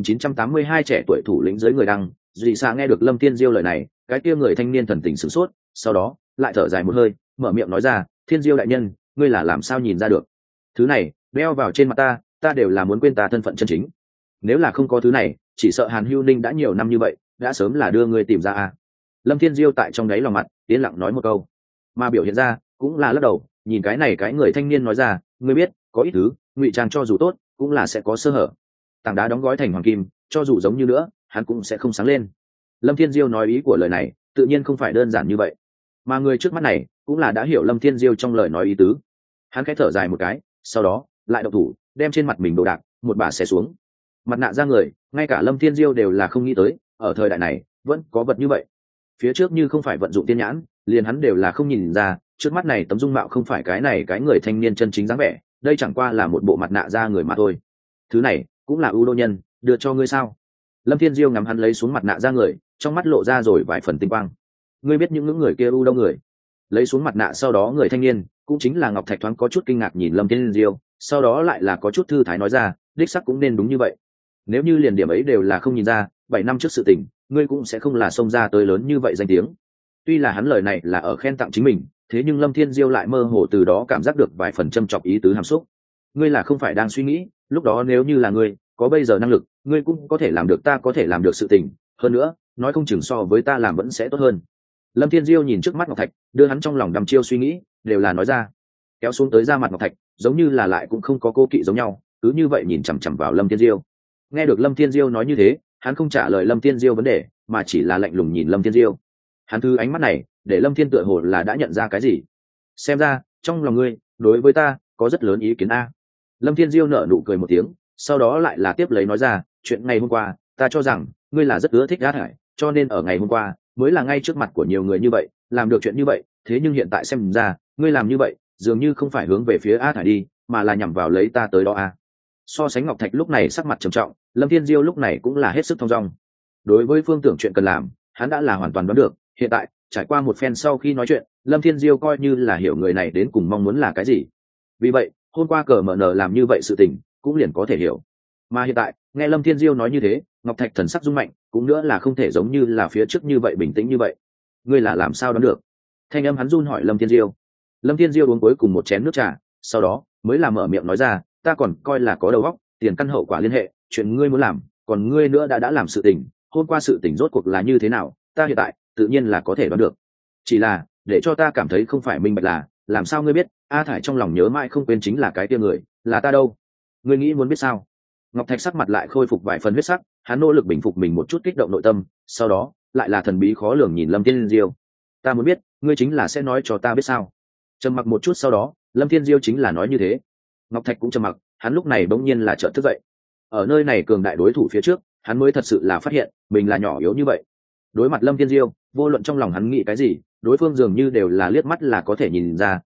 1982 trẻ tuổi thủ lĩnh dưới người đăng. Dị Sa nghe được Lâm Thiên Diêu lời này, cái kia người thanh niên thần tình sửng sốt, sau đó lại thở dài một hơi, mở miệng nói ra, Thiên Diêu đại nhân, ngươi là làm sao nhìn ra được? Thứ này đeo vào trên mặt ta đều là muốn quên ta thân phận chân chính. Nếu là không có thứ này, chỉ sợ Hàn Hưu Ninh đã nhiều năm như vậy, đã sớm là đưa ngươi tìm ra à. Lâm Thiên Diêu tại trong đáy lòng mặt yên lặng nói một câu, mà biểu hiện ra cũng là lắc đầu, nhìn cái người thanh niên nói ra, ngươi biết, có ít thứ ngụy trang cho dù tốt cũng là sẽ có sơ hở. Tảng đá đóng gói thành hoàng kim, cho dù giống như nữa hắn cũng sẽ không sáng lên. Lâm Thiên Diêu nói ý của lời này tự nhiên không phải đơn giản như vậy, mà người trước mắt này cũng là đã hiểu Lâm Thiên Diêu trong lời nói ý tứ. Hắn khẽ thở dài một cái, sau đó lại động thủ đem trên mặt mình đồ đạc một bà xé xuống. Mặt nạ ra người, ngay cả Lâm Thiên Diêu đều là không nghĩ tới, ở thời đại này vẫn có vật như vậy. Phía trước như không phải vận dụng tiên nhãn, liền hắn đều là không nhìn ra, trước mắt này tấm dung mạo không phải cái người thanh niên chân chính dáng vẻ, đây chẳng qua là một bộ mặt nạ ra người mà thôi. Thứ này cũng là ưu đô nhân đưa cho ngươi sao? Lâm Thiên Diêu ngắm hắn lấy xuống mặt nạ ra người, trong mắt lộ ra rồi vài phần tinh quang. Ngươi biết những người kia ưu đô người? Lấy xuống mặt nạ sau đó người thanh niên cũng chính là Ngọc Thạch thoáng có chút kinh ngạc nhìn Lâm Thiên Diêu, sau đó lại là có chút thư thái nói ra, đích xác cũng nên đúng như vậy. Nếu như liền điểm ấy đều là không nhìn ra, 7 năm trước sự tình, ngươi cũng sẽ không là xông ra tới lớn như vậy danh tiếng. Tuy là hắn lời này là ở khen tặng chính mình, thế nhưng Lâm Thiên Diêu lại mơ hồ từ đó cảm giác được vài phần châm chọc ý tứ hàm xúc. Ngươi là không phải đang suy nghĩ, lúc đó nếu như là ngươi có bây giờ năng lực, ngươi cũng có thể làm được ta có thể làm được sự tình, hơn nữa nói không chừng so với ta làm vẫn sẽ tốt hơn. Lâm Thiên Diêu nhìn trước mắt Ngọc Thạch, đưa hắn trong lòng đăm chiêu suy nghĩ đều là nói ra, kéo xuống tới ra mặt Ngọc Thạch giống như là lại cũng không có cố kỵ giống nhau, cứ như vậy nhìn chằm chằm vào Lâm Thiên Diêu. Nghe được Lâm Thiên Diêu nói như thế, hắn không trả lời Lâm Thiên Diêu vấn đề, mà chỉ là lạnh lùng nhìn Lâm Thiên Diêu. Hắn thứ ánh mắt này để Lâm Thiên tựa hồ là đã nhận ra cái gì. Xem ra trong lòng ngươi đối với ta có rất lớn ý kiến a. Lâm Thiên Diêu nở nụ cười một tiếng, sau đó lại là tiếp lấy nói ra, chuyện ngày hôm qua ta cho rằng ngươi là rất ưa thích Á Thải, cho nên ở ngày hôm qua mới là ngay trước mặt của nhiều người như vậy làm được chuyện như vậy, thế nhưng hiện tại xem ra ngươi làm như vậy dường như không phải hướng về phía Á Thải đi, mà là nhằm vào lấy ta tới đó a. So sánh Ngọc Thạch lúc này sắc mặt trầm trọng, Lâm Thiên Diêu lúc này cũng là hết sức thong dong. Đối với phương tưởng chuyện cần làm, hắn đã là hoàn toàn đoán được, hiện tại trải qua một phen sau khi nói chuyện, Lâm Thiên Diêu coi như là hiểu người này đến cùng mong muốn là cái gì. Vì vậy hôm qua cờ mở nở làm như vậy sự tình cũng liền có thể hiểu, mà hiện tại nghe Lâm Thiên Diêu nói như thế, Ngọc Thạch thần sắc rung mạnh, cũng nữa là không thể giống như là phía trước như vậy bình tĩnh như vậy. Ngươi là làm sao đoán được? Thanh âm hắn run hỏi Lâm Thiên Diêu. Lâm Thiên Diêu uống cuối cùng một chén nước trà, sau đó mới là mở miệng nói ra, ta còn coi là có đầu óc, tiền căn hậu quả liên hệ, chuyện ngươi muốn làm, còn ngươi nữa đã làm sự tình, hôm qua sự tình rốt cuộc là như thế nào, ta hiện tại tự nhiên là có thể đoán được. Chỉ là để cho ta cảm thấy không phải minh bạch là, làm sao ngươi biết A Thải trong lòng nhớ mãi không quên chính là cái kia người, là ta đâu? Ngươi nghĩ muốn biết sao? Ngọc Thạch sắc mặt lại khôi phục vài phần huyết sắc, hắn nỗ lực bình phục mình một chút kích động nội tâm, sau đó lại là thần bí khó lường nhìn Lâm Thiên Diêu. Ta muốn biết, ngươi chính là sẽ nói cho ta biết sao? Trầm mặc một chút sau đó, Lâm Thiên Diêu chính là nói như thế. Ngọc Thạch cũng trầm mặc, hắn lúc này bỗng nhiên là chợt thức dậy. Ở nơi này cường đại đối thủ phía trước, hắn mới thật sự là phát hiện mình là nhỏ yếu như vậy. Đối mặt Lâm Thiên Diêu, vô luận trong lòng hắn nghĩ cái gì, đối phương dường như đều là liếc mắt là có thể nhìn ra,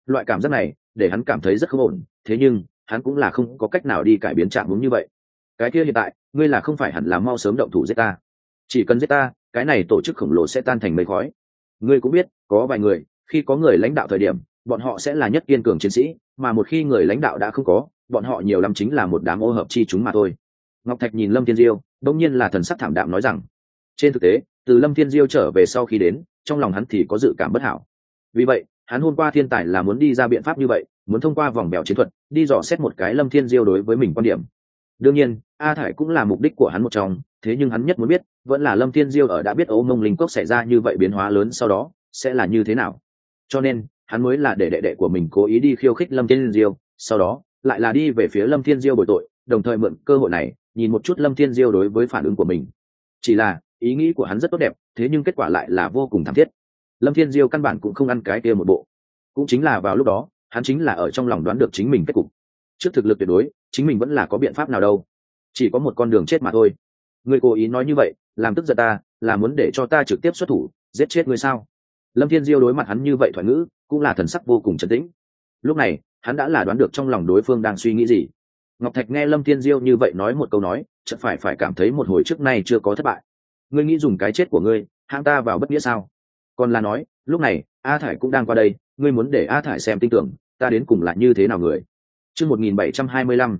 Loại cảm giác này để hắn cảm thấy rất không ổn, thế nhưng hắn cũng là không có cách nào đi cải biến trạng huống như vậy. Cái kia hiện tại ngươi là không phải hẳn là mau sớm động thủ giết ta? Chỉ cần giết ta, cái này tổ chức khổng lồ sẽ tan thành mây khói. Ngươi cũng biết có vài người, khi có người lãnh đạo thời điểm bọn họ sẽ là nhất kiên cường chiến sĩ, mà một khi người lãnh đạo đã không có, bọn họ nhiều lắm chính là một đám ô hợp chi chúng mà thôi. Ngọc Thạch nhìn Lâm Thiên Diêu, đông nhiên là thần sắc thảm đạm nói rằng, trên thực tế từ Lâm Thiên Diêu trở về sau khi đến, trong lòng hắn thì có dự cảm bất hảo. Vì vậy hắn hôm qua thiên tài là muốn đi ra biện pháp như vậy, muốn thông qua vòng bèo chiến thuật đi dò xét một cái Lâm Thiên Diêu đối với mình quan điểm. Đương nhiên A Thải cũng là mục đích của hắn một trong, thế nhưng hắn nhất muốn biết vẫn là Lâm Thiên Diêu ở đã biết Ô Mông Linh Cốc xảy ra như vậy biến hóa lớn sau đó sẽ là như thế nào. Cho nên hắn mới là để đệ đệ của mình cố ý đi khiêu khích Lâm Thiên Diêu, sau đó lại là đi về phía Lâm Thiên Diêu bồi tội, đồng thời mượn cơ hội này nhìn một chút Lâm Thiên Diêu đối với phản ứng của mình. Chỉ là ý nghĩ của hắn rất tốt đẹp, thế nhưng kết quả lại là vô cùng thảm thiết. Lâm Thiên Diêu căn bản cũng không ăn cái kia một bộ. Cũng chính là vào lúc đó hắn chính là ở trong lòng đoán được chính mình kết cục. Trước thực lực tuyệt đối chính mình vẫn là có biện pháp nào đâu, chỉ có một con đường chết mà thôi. Ngươi cố ý nói như vậy làm tức giận ta, là muốn để cho ta trực tiếp xuất thủ giết chết ngươi sao? Lâm Thiên Diêu đối mặt hắn như vậy thoại ngữ cũng là thần sắc vô cùng trấn tĩnh. Lúc này hắn đã là đoán được trong lòng đối phương đang suy nghĩ gì. Ngọc Thạch nghe Lâm Thiên Diêu như vậy nói một câu nói, chợt phải cảm thấy một hồi trước nay chưa có thất bại. Ngươi nghĩ dùng cái chết của ngươi hãng ta vào bất nghĩa sao? Còn là nói lúc này A Thải cũng đang qua đây, ngươi muốn để A Thải xem tin tưởng ta đến cùng là như thế nào người. Chương 1725,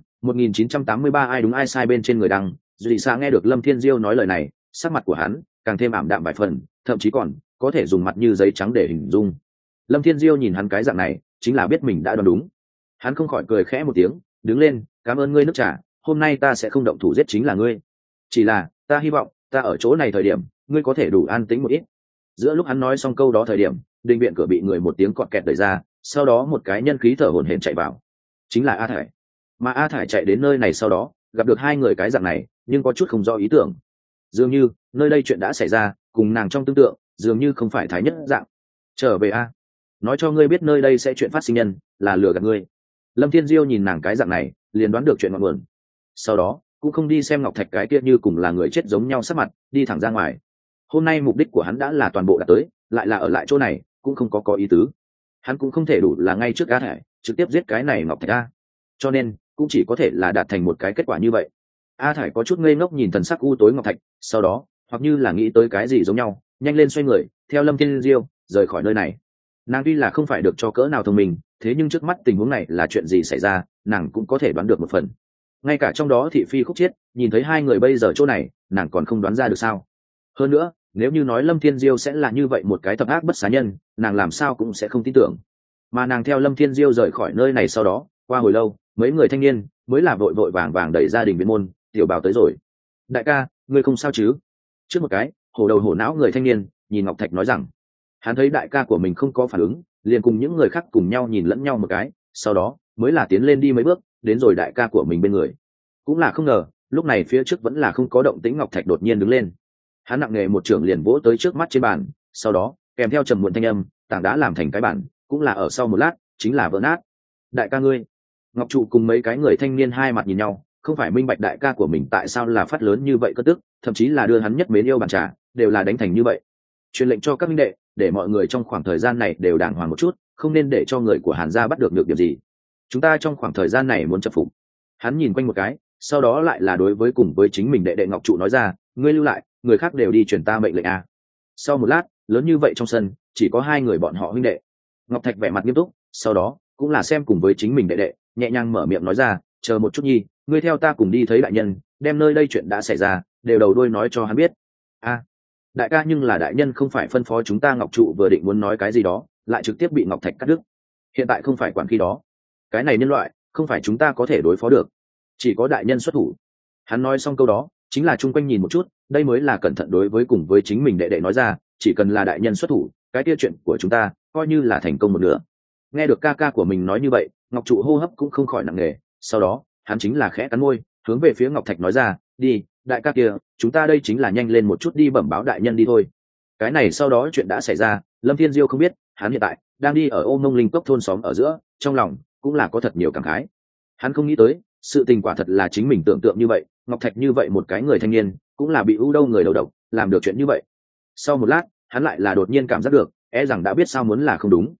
1983 ai đúng ai sai bên trên người đăng, Duy Sa nghe được Lâm Thiên Diêu nói lời này, sắc mặt của hắn càng thêm ảm đạm vài phần, thậm chí còn có thể dùng mặt như giấy trắng để hình dung. Lâm Thiên Diêu nhìn hắn cái dạng này, chính là biết mình đã đoán đúng. Hắn không khỏi cười khẽ một tiếng, đứng lên, cảm ơn ngươi nước trà, hôm nay ta sẽ không động thủ giết chính là ngươi. Chỉ là ta hy vọng ta ở chỗ này thời điểm ngươi có thể đủ an tĩnh một ít. Giữa lúc hắn nói xong câu đó thời điểm, đình viện cửa bị người một tiếng cọt kẹt đẩy ra, sau đó một cái nhân khí thở hổn hển chạy vào, chính là A Thải. Mà A Thải chạy đến nơi này sau đó gặp được hai người cái dạng này, nhưng có chút không rõ ý tưởng. Dường như nơi đây chuyện đã xảy ra cùng nàng trong tương tượng dường như không phải thái nhất dạng. Trở về A, nói cho ngươi biết nơi đây sẽ chuyện phát sinh nhân là lừa gạt ngươi. Lâm Thiên Diêu nhìn nàng cái dạng này liền đoán được chuyện ngọn nguồn, sau đó cũng không đi xem Ngọc Thạch cái kia như cùng là người chết giống nhau sắc mặt, đi thẳng ra ngoài. Hôm nay mục đích của hắn đã là toàn bộ đạt tới, lại là ở lại chỗ này cũng không có ý tứ. Hắn cũng không thể đủ là ngay trước A Thải trực tiếp giết cái này Ngọc Thạch A, cho nên cũng chỉ có thể là đạt thành một cái kết quả như vậy. A Thải có chút ngây ngốc nhìn thần sắc u tối Ngọc Thạch, sau đó hoặc như là nghĩ tới cái gì giống nhau, nhanh lên xoay người theo Lâm Thiên Diêu rời khỏi nơi này. Nàng tuy là không phải được cho cỡ nào thông minh, thế nhưng trước mắt tình huống này là chuyện gì xảy ra nàng cũng có thể đoán được một phần. Ngay cả trong đó thị phi khúc chiết nhìn thấy hai người bây giờ chỗ này nàng còn không đoán ra được sao? Hơn nữa nếu như nói Lâm Thiên Diêu sẽ là như vậy một cái thập ác bất xá nhân, nàng làm sao cũng sẽ không tin tưởng. Mà nàng theo Lâm Thiên Diêu rời khỏi nơi này sau đó, qua hồi lâu mấy người thanh niên mới là vội vội vàng vàng đẩy gia đình viện môn, tiểu bảo tới rồi. Đại ca ngươi không sao chứ? Trước một cái hổ đầu hổ não người thanh niên nhìn Ngọc Thạch nói rằng, hắn thấy đại ca của mình không có phản ứng, liền cùng những người khác cùng nhau nhìn lẫn nhau một cái, sau đó mới là tiến lên đi mấy bước đến rồi đại ca của mình bên người. Cũng là không ngờ lúc này phía trước vẫn là không có động tĩnh, Ngọc Thạch đột nhiên đứng lên, hắn nặng nề một trưởng liền vỗ tới trước mắt trên bàn, sau đó kèm theo trầm muộn thanh âm, tảng đá làm thành cái bản cũng là ở sau một lát chính là vỡ nát. Đại ca ngươi. Ngọc Trụ cùng mấy cái người thanh niên hai mặt nhìn nhau, không phải minh bạch đại ca của mình tại sao là phát lớn như vậy cất tức, thậm chí là đưa hắn nhất mến yêu bàn trà đều là đánh thành như vậy. Truyền lệnh cho các minh đệ để mọi người trong khoảng thời gian này đều đàng hoàng một chút, không nên để cho người của Hàn gia bắt được điểm gì. Chúng ta trong khoảng thời gian này muốn chập phục. Hắn nhìn quanh một cái, sau đó lại là đối với cùng với chính mình đệ đệ Ngọc Trụ nói ra, ngươi lưu lại, người khác đều đi truyền ta mệnh lệnh a. Sau một lát lớn như vậy trong sân chỉ có hai người bọn họ huynh đệ. Ngọc Thạch vẻ mặt nghiêm túc, sau đó cũng là xem cùng với chính mình đệ đệ, nhẹ nhàng mở miệng nói ra, chờ một chút nhi, ngươi theo ta cùng đi thấy đại nhân, đem nơi đây chuyện đã xảy ra đều đầu đuôi nói cho hắn biết. A, đại ca, nhưng là đại nhân không phải phân phó chúng ta? Ngọc Trụ vừa định muốn nói cái gì đó lại trực tiếp bị Ngọc Thạch cắt đứt. Hiện tại không phải quản khi đó, cái này nhân loại không phải chúng ta có thể đối phó được, chỉ có đại nhân xuất thủ. Hắn nói xong câu đó chính là chung quanh nhìn một chút, đây mới là cẩn thận đối với cùng với chính mình đệ đệ nói ra, chỉ cần là đại nhân xuất thủ, cái kia chuyện của chúng ta coi như là thành công một nửa. Nghe được ca ca của mình nói như vậy, Ngọc Trụ hô hấp cũng không khỏi nặng nề, sau đó hắn chính là khẽ cắn môi hướng về phía Ngọc Thạch nói ra, đi đại ca kia, chúng ta đây chính là nhanh lên một chút đi bẩm báo đại nhân đi thôi. Cái này sau đó chuyện đã xảy ra Lâm Thiên Diêu không biết, hắn hiện tại đang đi ở Ô Mông Linh Cốc thôn xóm ở giữa, trong lòng cũng là có thật nhiều cảm khái. Hắn không nghĩ tới sự tình quả thật là chính mình tưởng tượng như vậy, Ngọc Thạch như vậy một cái người thanh niên cũng là bị ưu đâu người đầu độc làm được chuyện như vậy. Sau một lát hắn lại là đột nhiên cảm giác được rằng đã biết sao muốn là không đúng.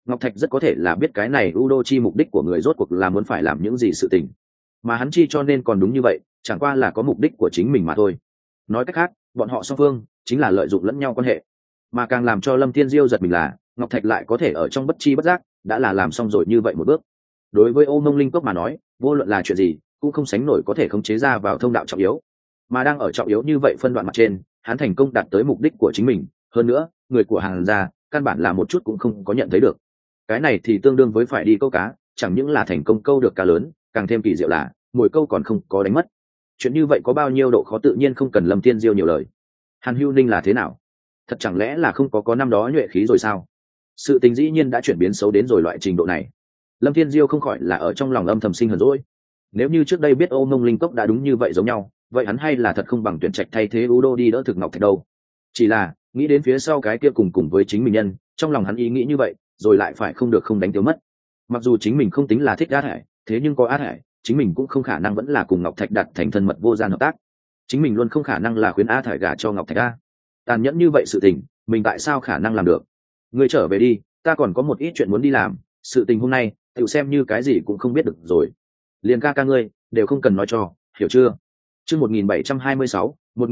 Ngọc Thạch rất có thể là biết cái này Udo chi mục đích của người rốt cuộc là muốn phải làm những gì sự tình, mà hắn chi cho nên còn đúng như vậy chẳng qua là có mục đích của chính mình mà thôi. Nói cách khác, bọn họ song phương chính là lợi dụng lẫn nhau quan hệ. Mà càng làm cho Lâm Thiên Diêu giật mình là Ngọc Thạch lại có thể ở trong bất chi bất giác đã là làm xong rồi như vậy một bước. Đối với Ô Mông Linh Cốc mà nói, vô luận là chuyện gì cũng không sánh nổi có thể khống chế ra vào thông đạo trọng yếu, mà đang ở trọng yếu như vậy phân đoạn mặt trên, hắn thành công đạt tới mục đích của chính mình. Hơn nữa, người của Hàn gia căn bản là một chút cũng không có nhận thấy được. Cái này thì tương đương với phải đi câu cá, chẳng những là thành công câu được cá lớn, càng thêm kỳ diệu là mồi câu còn không có đánh mất. Chuyện như vậy có bao nhiêu độ khó tự nhiên không cần Lâm Thiên Diêu nhiều lời. Hàn Hưu Ninh là thế nào? Thật chẳng lẽ là không có năm đó nhuệ khí rồi sao? Sự tình dĩ nhiên đã chuyển biến xấu đến rồi loại trình độ này. Lâm Thiên Diêu không khỏi là ở trong lòng âm thầm sinh hờn dỗi. Nếu như trước đây biết Ô Mông Linh Cốc đã đúng như vậy giống nhau, vậy hắn hay là thật không bằng tuyển trạch thay thế Udo đi đỡ thực Ngọc Thạch đâu. Chỉ là nghĩ đến phía sau cái kia cùng với chính mình nhân, trong lòng hắn ý nghĩ như vậy, rồi lại phải không được không đánh tiêu mất. Mặc dù chính mình không tính là thích Á Hải, thế nhưng có Á Hải, chính mình cũng không khả năng vẫn là cùng Ngọc Thạch đặt thành thân mật vô gian hợp tác. Chính mình luôn không khả năng là khuyến Á Thải gả cho Ngọc Thạch a. Tàn nhẫn như vậy sự tình, mình tại sao khả năng làm được? Ngươi trở về đi, ta còn có một ít chuyện muốn đi làm, sự tình hôm nay, tự xem như cái gì cũng không biết được rồi. Liền ca ngươi đều không cần nói cho, hiểu chưa? Chương 1726,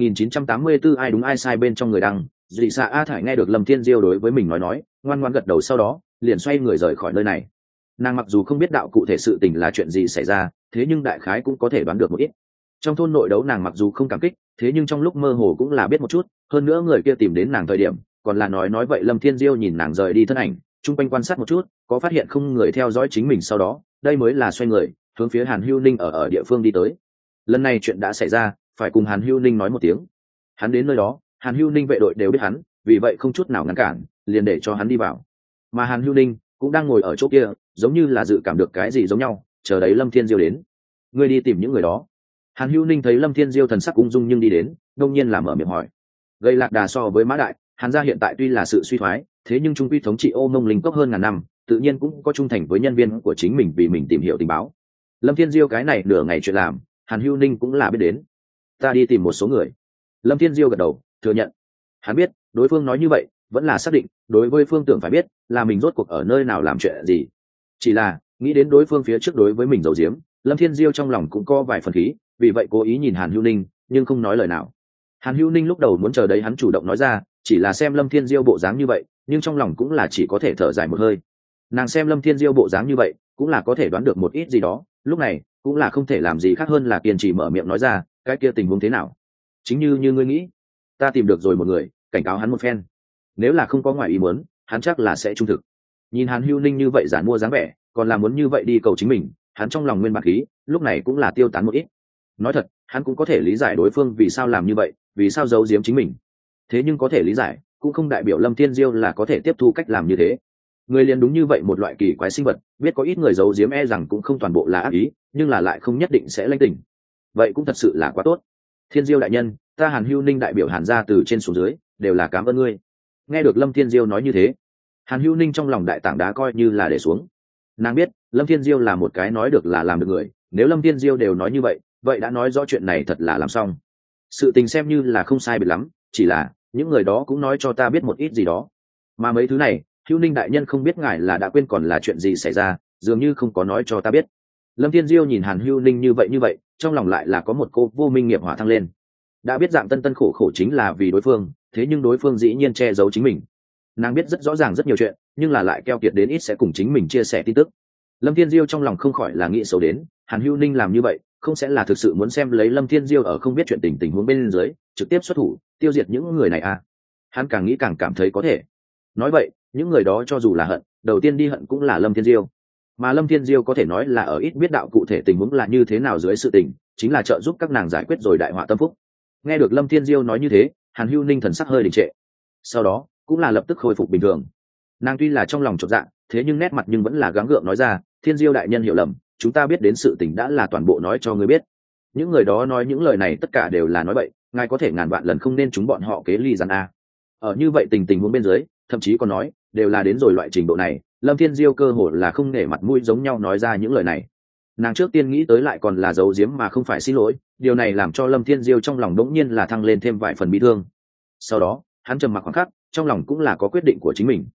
1984 ai đúng ai sai bên trong người đăng, dị xạ A Thải nghe được Lâm Thiên Diêu đối với mình nói, ngoan ngoãn gật đầu, sau đó liền xoay người rời khỏi nơi này. Nàng mặc dù không biết đạo cụ thể sự tình là chuyện gì xảy ra, thế nhưng đại khái cũng có thể đoán được một ít. Trong thôn nội đấu nàng mặc dù không cảm kích, thế nhưng trong lúc mơ hồ cũng là biết một chút, hơn nữa người kia tìm đến nàng thời điểm, còn là nói vậy. Lâm Thiên Diêu nhìn nàng rời đi thân ảnh, chung quanh quan sát một chút, có phát hiện không người theo dõi chính mình, sau đó, đây mới là xoay người, hướng phía Hàn Hưu Ninh ở địa phương đi tới. Lần này chuyện đã xảy ra, phải cùng Hàn Hưu Ninh nói một tiếng. Hắn đến nơi đó, Hàn Hưu Ninh vệ đội đều biết hắn, vì vậy không chút nào ngăn cản, liền để cho hắn đi vào. Mà Hàn Hưu Ninh cũng đang ngồi ở chỗ kia, giống như là dự cảm được cái gì giống nhau, chờ đấy Lâm Thiên Diêu đến. Ngươi đi tìm những người đó. Hàn Hưu Ninh thấy Lâm Thiên Diêu thần sắc ung dung nhưng đi đến, đông nhiên là mở miệng hỏi. Gây lạc đà so với Mã Đại, Hàn gia hiện tại tuy là sự suy thoái, thế nhưng trung quy thống trị Ô Mông Linh Cốc hơn ngàn năm, tự nhiên cũng có trung thành với nhân viên của chính mình vì mình tìm hiểu tình báo. Lâm Thiên Diêu cái này nửa ngày chuyện làm, Hàn Hưu Ninh cũng là biết đến. Ta đi tìm một số người. Lâm Thiên Diêu gật đầu, thừa nhận. Hắn biết, đối phương nói như vậy, vẫn là xác định, đối với phương tưởng phải biết, là mình rốt cuộc ở nơi nào làm chuyện gì. Chỉ là, nghĩ đến đối phương phía trước đối với mình giấu giếm, Lâm Thiên Diêu trong lòng cũng có vài phần khí, vì vậy cố ý nhìn Hàn Hưu Ninh, nhưng không nói lời nào. Hàn Hưu Ninh lúc đầu muốn chờ đấy hắn chủ động nói ra, chỉ là xem Lâm Thiên Diêu bộ dáng như vậy, nhưng trong lòng cũng là chỉ có thể thở dài một hơi. Nàng xem Lâm Thiên Diêu bộ dáng như vậy, cũng là có thể đoán được một ít gì đó, lúc này cũng là không thể làm gì khác hơn là kiên trì mở miệng nói ra, cái kia tình huống thế nào? Chính như ngươi nghĩ, ta tìm được rồi một người, cảnh cáo hắn một phen. Nếu là không có ngoài ý muốn, hắn chắc là sẽ trung thực. Nhìn Hàn Hưu Ninh như vậy giản mua dáng vẻ, còn là muốn như vậy đi cầu chính mình, hắn trong lòng nguyên bản khí, lúc này cũng là tiêu tán một ít. Nói thật, hắn cũng có thể lý giải đối phương vì sao làm như vậy, vì sao giấu giếm chính mình. Thế nhưng có thể lý giải, cũng không đại biểu Lâm Thiên Diêu là có thể tiếp thu cách làm như thế. Người liền đúng như vậy một loại kỳ quái sinh vật, biết có ít người giấu giếm e rằng cũng không toàn bộ là ác ý, nhưng là lại không nhất định sẽ lãnh tình. Vậy cũng thật sự là quá tốt. Thiên Diêu đại nhân, ta Hàn Hưu Ninh đại biểu Hàn gia từ trên xuống dưới, đều là cảm ơn ngươi. Nghe được Lâm Thiên Diêu nói như thế, Hàn Hưu Ninh trong lòng đại tảng đá coi như là để xuống. Nàng biết, Lâm Thiên Diêu là một cái nói được là làm được người, nếu Lâm Thiên Diêu đều nói như vậy, vậy đã nói rõ chuyện này thật là làm xong. Sự tình xem như là không sai biệt lắm, chỉ là những người đó cũng nói cho ta biết một ít gì đó. Mà mấy thứ này, Hưu Ninh đại nhân không biết ngài là đã quên còn là chuyện gì xảy ra, dường như không có nói cho ta biết. Lâm Thiên Diêu nhìn Hàn Hưu Ninh như vậy, trong lòng lại là có một cô vô minh nghiệp hỏa thăng lên. Đã biết dạng tân khổ chính là vì đối phương, thế nhưng đối phương dĩ nhiên che giấu chính mình. Nàng biết rất rõ ràng rất nhiều chuyện, nhưng là lại keo kiệt đến ít sẽ cùng chính mình chia sẻ tin tức. Lâm Thiên Diêu trong lòng không khỏi là nghĩ xấu đến, Hàn Hưu Ninh làm như vậy, không sẽ là thực sự muốn xem lấy Lâm Thiên Diêu ở không biết chuyện tình huống bên dưới, trực tiếp xuất thủ, tiêu diệt những người này à? Hắn càng nghĩ càng cảm thấy có thể. Nói vậy, những người đó cho dù là hận, đầu tiên đi hận cũng là Lâm Thiên Diêu. Mà Lâm Thiên Diêu có thể nói là ở ít biết đạo cụ thể tình huống là như thế nào dưới sự tình, chính là trợ giúp các nàng giải quyết rồi đại họa tâm phúc. Nghe được Lâm Thiên Diêu nói như thế, Hàn Hưu Ninh thần sắc hơi đình trệ. Sau đó, cũng là lập tức khôi phục bình thường. Nàng tuy là trong lòng chột dạ, thế nhưng nét mặt nhưng vẫn là gắng gượng nói ra, Thiên Diêu đại nhân hiểu lầm, chúng ta biết đến sự tình đã là toàn bộ nói cho ngươi biết. Những người đó nói những lời này tất cả đều là nói bậy, ngài có thể ngàn vạn lần không nên chúng bọn họ kế ly gián a. Ở như vậy tình huống bên dưới, thậm chí còn nói, đều là đến rồi loại trình độ này, Lâm Thiên Diêu cơ hồ là không nể mặt mũi giống nhau nói ra những lời này. Nàng trước tiên nghĩ tới lại còn là giấu giếm mà không phải xin lỗi, điều này làm cho Lâm Thiên Diêu trong lòng đống nhiên là thăng lên thêm vài phần bi thương. Sau đó, hắn trầm mặc khoảng khắc, trong lòng cũng là có quyết định của chính mình.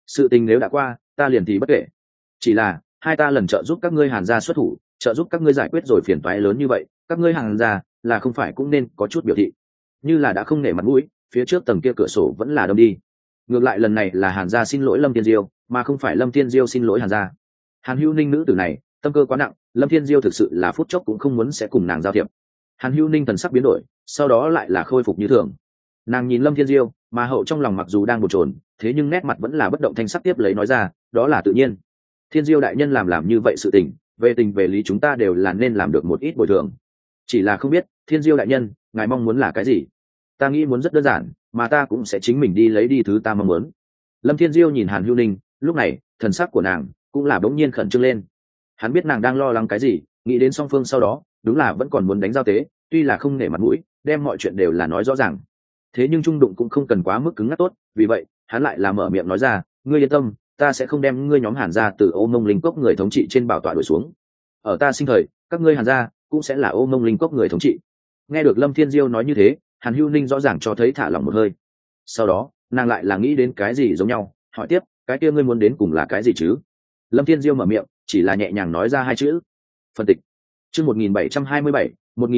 sự tình nếu đã qua ta liền thì bất kể, chỉ là hai ta lần trợ giúp các ngươi Hàn gia xuất thủ, trợ giúp các ngươi giải quyết rồi phiền toái lớn như vậy, các ngươi Hàn gia là không phải cũng nên có chút biểu thị, như là đã không nể mặt mũi, phía trước tầng kia cửa sổ vẫn là đâm đi. Ngược lại lần này là Hàn gia xin lỗi Lâm Thiên Diêu, mà không phải Lâm Thiên Diêu xin lỗi Hàn gia. Hàn Hữu Ninh nữ tử này tâm cơ quá nặng, Lâm Thiên Diêu thực sự là phút chốc cũng không muốn sẽ cùng nàng giao thiệp. Hàn Hữu Ninh thần sắc biến đổi, sau đó lại là khôi phục như thường. Nàng nhìn Lâm Thiên Diêu, mà hậu trong lòng mặc dù đang bồn chồn, thế nhưng nét mặt vẫn là bất động thanh sắc tiếp lấy nói ra, đó là tự nhiên. Thiên Diêu đại nhân làm như vậy sự tình về lý chúng ta đều là nên làm được một ít bồi thường. Chỉ là không biết, Thiên Diêu đại nhân, ngài mong muốn là cái gì? Ta nghĩ muốn rất đơn giản, mà ta cũng sẽ chính mình đi lấy đi thứ ta mong muốn. Lâm Thiên Diêu nhìn Hàn Hữu Ninh, lúc này thần sắc của nàng cũng là bỗng nhiên khẩn trương lên. Hắn biết nàng đang lo lắng cái gì, nghĩ đến song phương sau đó đúng là vẫn còn muốn đánh giao tế, tuy là không nể mặt mũi, đem mọi chuyện đều là nói rõ ràng. Thế nhưng trung đụng cũng không cần quá mức cứng ngắc tốt, vì vậy hắn lại là mở miệng nói ra, ngươi yên tâm, ta sẽ không đem ngươi nhóm Hàn gia từ Ô Mông Linh Cốc người thống trị trên bảo tọa đuổi xuống. Ở ta sinh thời, các ngươi Hàn gia cũng sẽ là Ô Mông Linh Cốc người thống trị. Nghe được Lâm Thiên Diêu nói như thế, Hàn Hữu Ninh rõ ràng cho thấy thả lỏng một hơi. Sau đó nàng lại là nghĩ đến cái gì giống nhau, hỏi tiếp, cái kia ngươi muốn đến cùng là cái gì chứ? Lâm Thiên Diêu mở miệng, chỉ là nhẹ nhàng nói ra hai chữ: phân tịch. Chương 1727,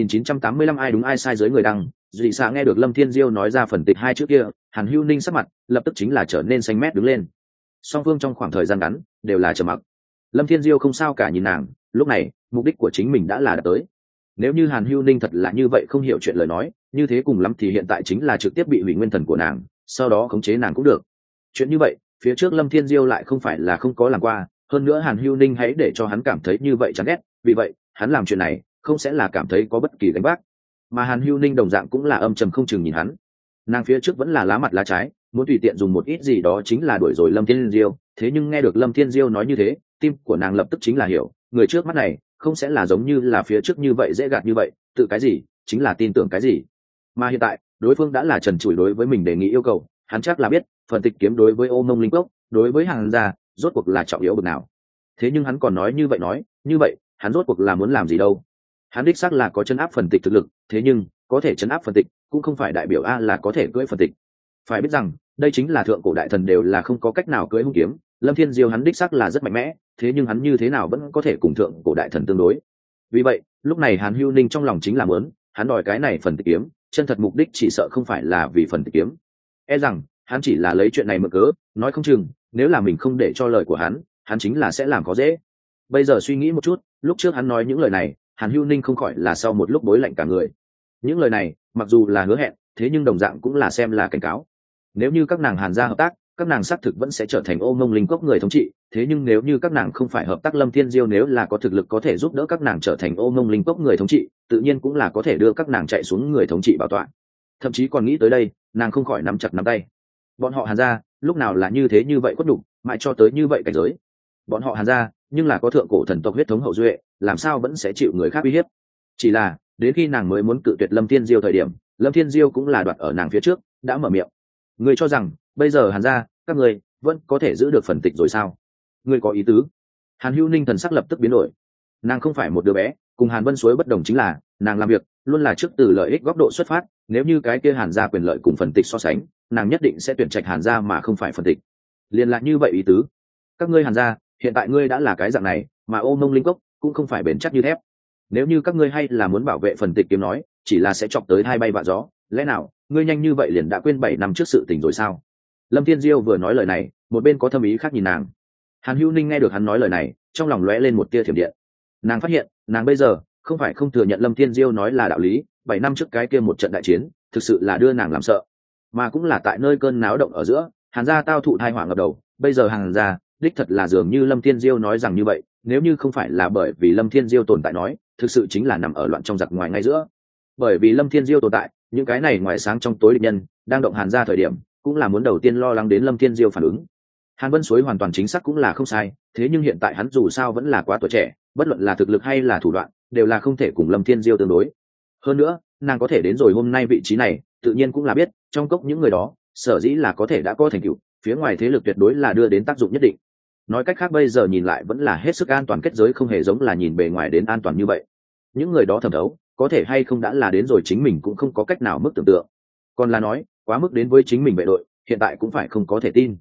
1985 ai đúng ai sai dưới người đăng. Dị xạ nghe được Lâm Thiên Diêu nói ra phân tịch hai chữ kia, Hàn Hữu Ninh sắc mặt lập tức chính là trở nên xanh mét đứng lên. Song phương trong khoảng thời gian ngắn đều là trầm mặc. Lâm Thiên Diêu không sao cả nhìn nàng, lúc này mục đích của chính mình đã là đạt tới. Nếu như Hàn Hữu Ninh thật là như vậy không hiểu chuyện lời nói, như thế cùng lắm thì hiện tại chính là trực tiếp bị hủy nguyên thần của nàng, sau đó khống chế nàng cũng được. Chuyện như vậy phía trước Lâm Thiên Diêu lại không phải là không có làm qua, hơn nữa Hàn Hữu Ninh hãy để cho hắn cảm thấy như vậy chán ghét, vì vậy hắn làm chuyện này không sẽ là cảm thấy có bất kỳ gánh vác. Mà Hàn Hữu Ninh đồng dạng cũng là âm trầm không chừng nhìn hắn. Nàng phía trước vẫn là lá mặt lá trái, muốn tùy tiện dùng một ít gì đó chính là đuổi rồi Lâm Thiên Diêu, thế nhưng nghe được Lâm Thiên Diêu nói như thế, tim của nàng lập tức chính là hiểu, người trước mắt này không sẽ là giống như là phía trước như vậy dễ gạt như vậy, tự cái gì chính là tin tưởng cái gì. Mà hiện tại đối phương đã là trần trụi đối với mình đề nghị yêu cầu, hắn chắc là biết phần tịch kiếm đối với Ô Mông Linh Cốc, đối với Hàn gia rốt cuộc là trọng yếu bực nào. Thế nhưng hắn còn nói như vậy hắn rốt cuộc là muốn làm gì đâu? Hắn đích xác là có chấn áp phần tịch thực lực, thế nhưng có thể chấn áp phần tịch cũng không phải đại biểu là có thể cưỡi phần tịch. Phải biết rằng đây chính là thượng cổ đại thần đều là không có cách nào cưỡi hung kiếm. Lâm Thiên Diêu hắn đích xác là rất mạnh mẽ, thế nhưng hắn như thế nào vẫn có thể cùng thượng cổ đại thần tương đối. Vì vậy lúc này Hàn Hữu Ninh trong lòng chính là muốn hắn đòi cái này phần tịch kiếm, chân thật mục đích chỉ sợ không phải là vì phần tịch kiếm, rằng hắn chỉ là lấy chuyện này mượn cớ, nói không chừng nếu là mình không để cho lời của hắn chính là sẽ làm có dễ. Bây giờ suy nghĩ một chút, lúc trước hắn nói những lời này, Hàn Hữu Ninh không khỏi là sau một lúc bối lạnh cả người. Những lời này mặc dù là hứa hẹn, thế nhưng đồng dạng cũng là xem là cảnh cáo. Nếu như các nàng Hàn gia hợp tác, các nàng xác thực vẫn sẽ trở thành Ô Mông Linh Cốc người thống trị, thế nhưng nếu như các nàng không phải hợp tác, Lâm Thiên Diêu nếu là có thực lực có thể giúp đỡ các nàng trở thành Ô Mông Linh Cốc người thống trị, tự nhiên cũng là có thể đưa các nàng chạy xuống người thống trị bảo tọa. Thậm chí còn nghĩ tới đây, nàng không khỏi nắm chặt nắm tay. Bọn họ Hàn gia lúc nào là như thế như vậy khuất đủ, mãi cho tới như vậy cảnh giới. Bọn họ Hàn gia nhưng là có thượng cổ thần tộc huyết thống hậu duệ, làm sao vẫn sẽ chịu người khác uy hiếp. Chỉ là đến khi nàng mới muốn cự tuyệt Lâm Thiên Diêu thời điểm, Lâm Thiên Diêu cũng là đoạt ở nàng phía trước, đã mở miệng: ngươi cho rằng bây giờ Hàn gia các ngươi vẫn có thể giữ được phần tịch rồi sao? Ngươi có ý tứ? Hàn Hữu Ninh thần sắc lập tức biến đổi. Nàng không phải một đứa bé, cùng Hàn Vân Suối bất đồng chính là nàng làm việc luôn là trước từ lợi ích góc độ xuất phát. Nếu như cái kia Hàn gia quyền lợi cùng phần tịch so sánh, nàng nhất định sẽ tuyển trạch Hàn gia mà không phải phần tịch. Liên lạc như vậy ý tứ. Các ngươi Hàn gia hiện tại ngươi đã là cái dạng này, mà Ô Mông Linh Cốc cũng không phải bền chắc như thép. Nếu như các ngươi hay là muốn bảo vệ phần tịch kiếm nói, chỉ là sẽ chọc tới hai bay vạ gió. Lẽ nào ngươi nhanh như vậy liền đã quên 7 năm trước sự tình rồi sao? Lâm Thiên Diêu vừa nói lời này, một bên có thâm ý khác nhìn nàng. Hàn Hữu Ninh nghe được hắn nói lời này, trong lòng lóe lên một tia thiểm điện. Nàng phát hiện nàng bây giờ không phải không thừa nhận Lâm Thiên Diêu nói là đạo lý, 7 năm trước cái kia một trận đại chiến thực sự là đưa nàng làm sợ, mà cũng là tại nơi cơn náo động ở giữa Hàn gia tao thụ tai họa ngập đầu. Bây giờ Hàn gia đích thật là dường như Lâm Thiên Diêu nói rằng như vậy, nếu như không phải là bởi vì Lâm Thiên Diêu tồn tại nói, thực sự chính là nằm ở loạn trong giặc ngoài ngay giữa. Bởi vì Lâm Thiên Diêu tồn tại, những cái này ngoài sáng trong tối địch nhân đang động Hàn gia thời điểm, cũng là muốn đầu tiên lo lắng đến Lâm Thiên Diêu phản ứng. Hàn Vân Suối hoàn toàn chính xác cũng là không sai, thế nhưng hiện tại hắn dù sao vẫn là quá tuổi trẻ, bất luận là thực lực hay là thủ đoạn, đều là không thể cùng Lâm Thiên Diêu tương đối. Hơn nữa, nàng có thể đến rồi hôm nay vị trí này, tự nhiên cũng là biết, trong cốc những người đó, sở dĩ là có thể đã có thành tựu, phía ngoài thế lực tuyệt đối là đưa đến tác dụng nhất định. Nói cách khác bây giờ nhìn lại vẫn là hết sức an toàn, kết giới không hề giống là nhìn bề ngoài đến an toàn như vậy. Những người đó thẩm thấu, có thể hay không đã là đến rồi chính mình cũng không có cách nào mức tưởng tượng. Còn là nói, quá mức đến với chính mình vệ đội, hiện tại cũng phải không có thể tin.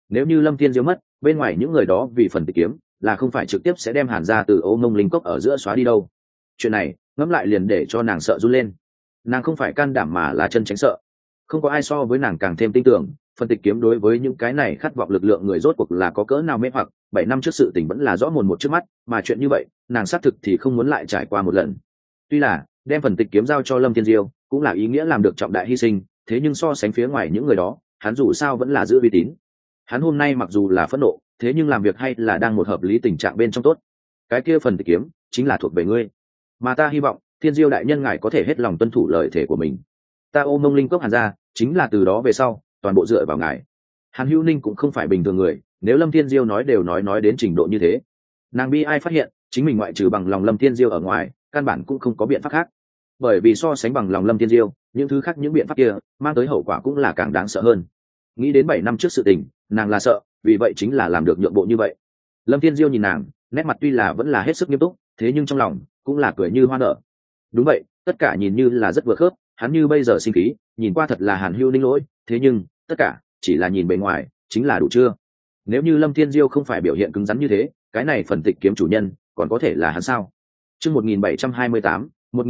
nếu như Lâm Thiên Diêu mất, bên ngoài những người đó vì phần tịch kiếm là không phải trực tiếp sẽ đem Hàn gia từ Ô Mông Linh Cốc ở giữa xóa đi đâu. Chuyện này ngẫm lại liền để cho nàng sợ run lên. Nàng không phải can đảm mà là chân tránh sợ. Không có ai so với nàng càng thêm tin tưởng phần tịch kiếm đối với những cái này khát vọng lực lượng người rốt cuộc là có cỡ nào mê hoặc. 7 năm trước sự tình vẫn là rõ mồn một trước mắt, mà chuyện như vậy nàng xác thực thì không muốn lại trải qua một lần. Tuy là đem phần tịch kiếm giao cho Lâm Thiên Diêu cũng là ý nghĩa làm được trọng đại hy sinh, thế nhưng so sánh phía ngoài những người đó, hắn dù sao vẫn là giữ uy tín. Hắn hôm nay mặc dù là phẫn nộ, thế nhưng làm việc hay là đang một hợp lý tình trạng bên trong tốt. Cái kia phần tịch kiếm chính là thuộc về ngươi, mà ta hy vọng Thiên Diêu đại nhân ngài có thể hết lòng tuân thủ lời thể của mình. Ta Ô Mông Linh Cốc Hàn gia chính là từ đó về sau toàn bộ dựa vào ngài. Hàn Hữu Ninh cũng không phải bình thường người, nếu Lâm Thiên Diêu nói đều nói đến trình độ như thế, nàng bi ai phát hiện chính mình ngoại trừ bằng lòng Lâm Thiên Diêu ở ngoài căn bản cũng không có biện pháp khác. Bởi vì so sánh bằng lòng Lâm Thiên Diêu, những thứ khác những biện pháp kia mang tới hậu quả cũng là càng đáng sợ hơn. Nghĩ đến 7 năm trước sự tình, nàng là sợ, vì vậy chính là làm được nhượng bộ như vậy. Lâm Thiên Diêu nhìn nàng, nét mặt tuy là vẫn là hết sức nghiêm túc, thế nhưng trong lòng cũng là cười như hoa nở. Đúng vậy, tất cả nhìn như là rất vừa khớp, hắn như bây giờ sinh khí, nhìn qua thật là Hàn Hữu Ninh lỗi, thế nhưng tất cả chỉ là nhìn bề ngoài, chính là đủ chưa? Nếu như Lâm Thiên Diêu không phải biểu hiện cứng rắn như thế, cái này phần tịch kiếm chủ nhân còn có thể là hắn sao? Chương 1728,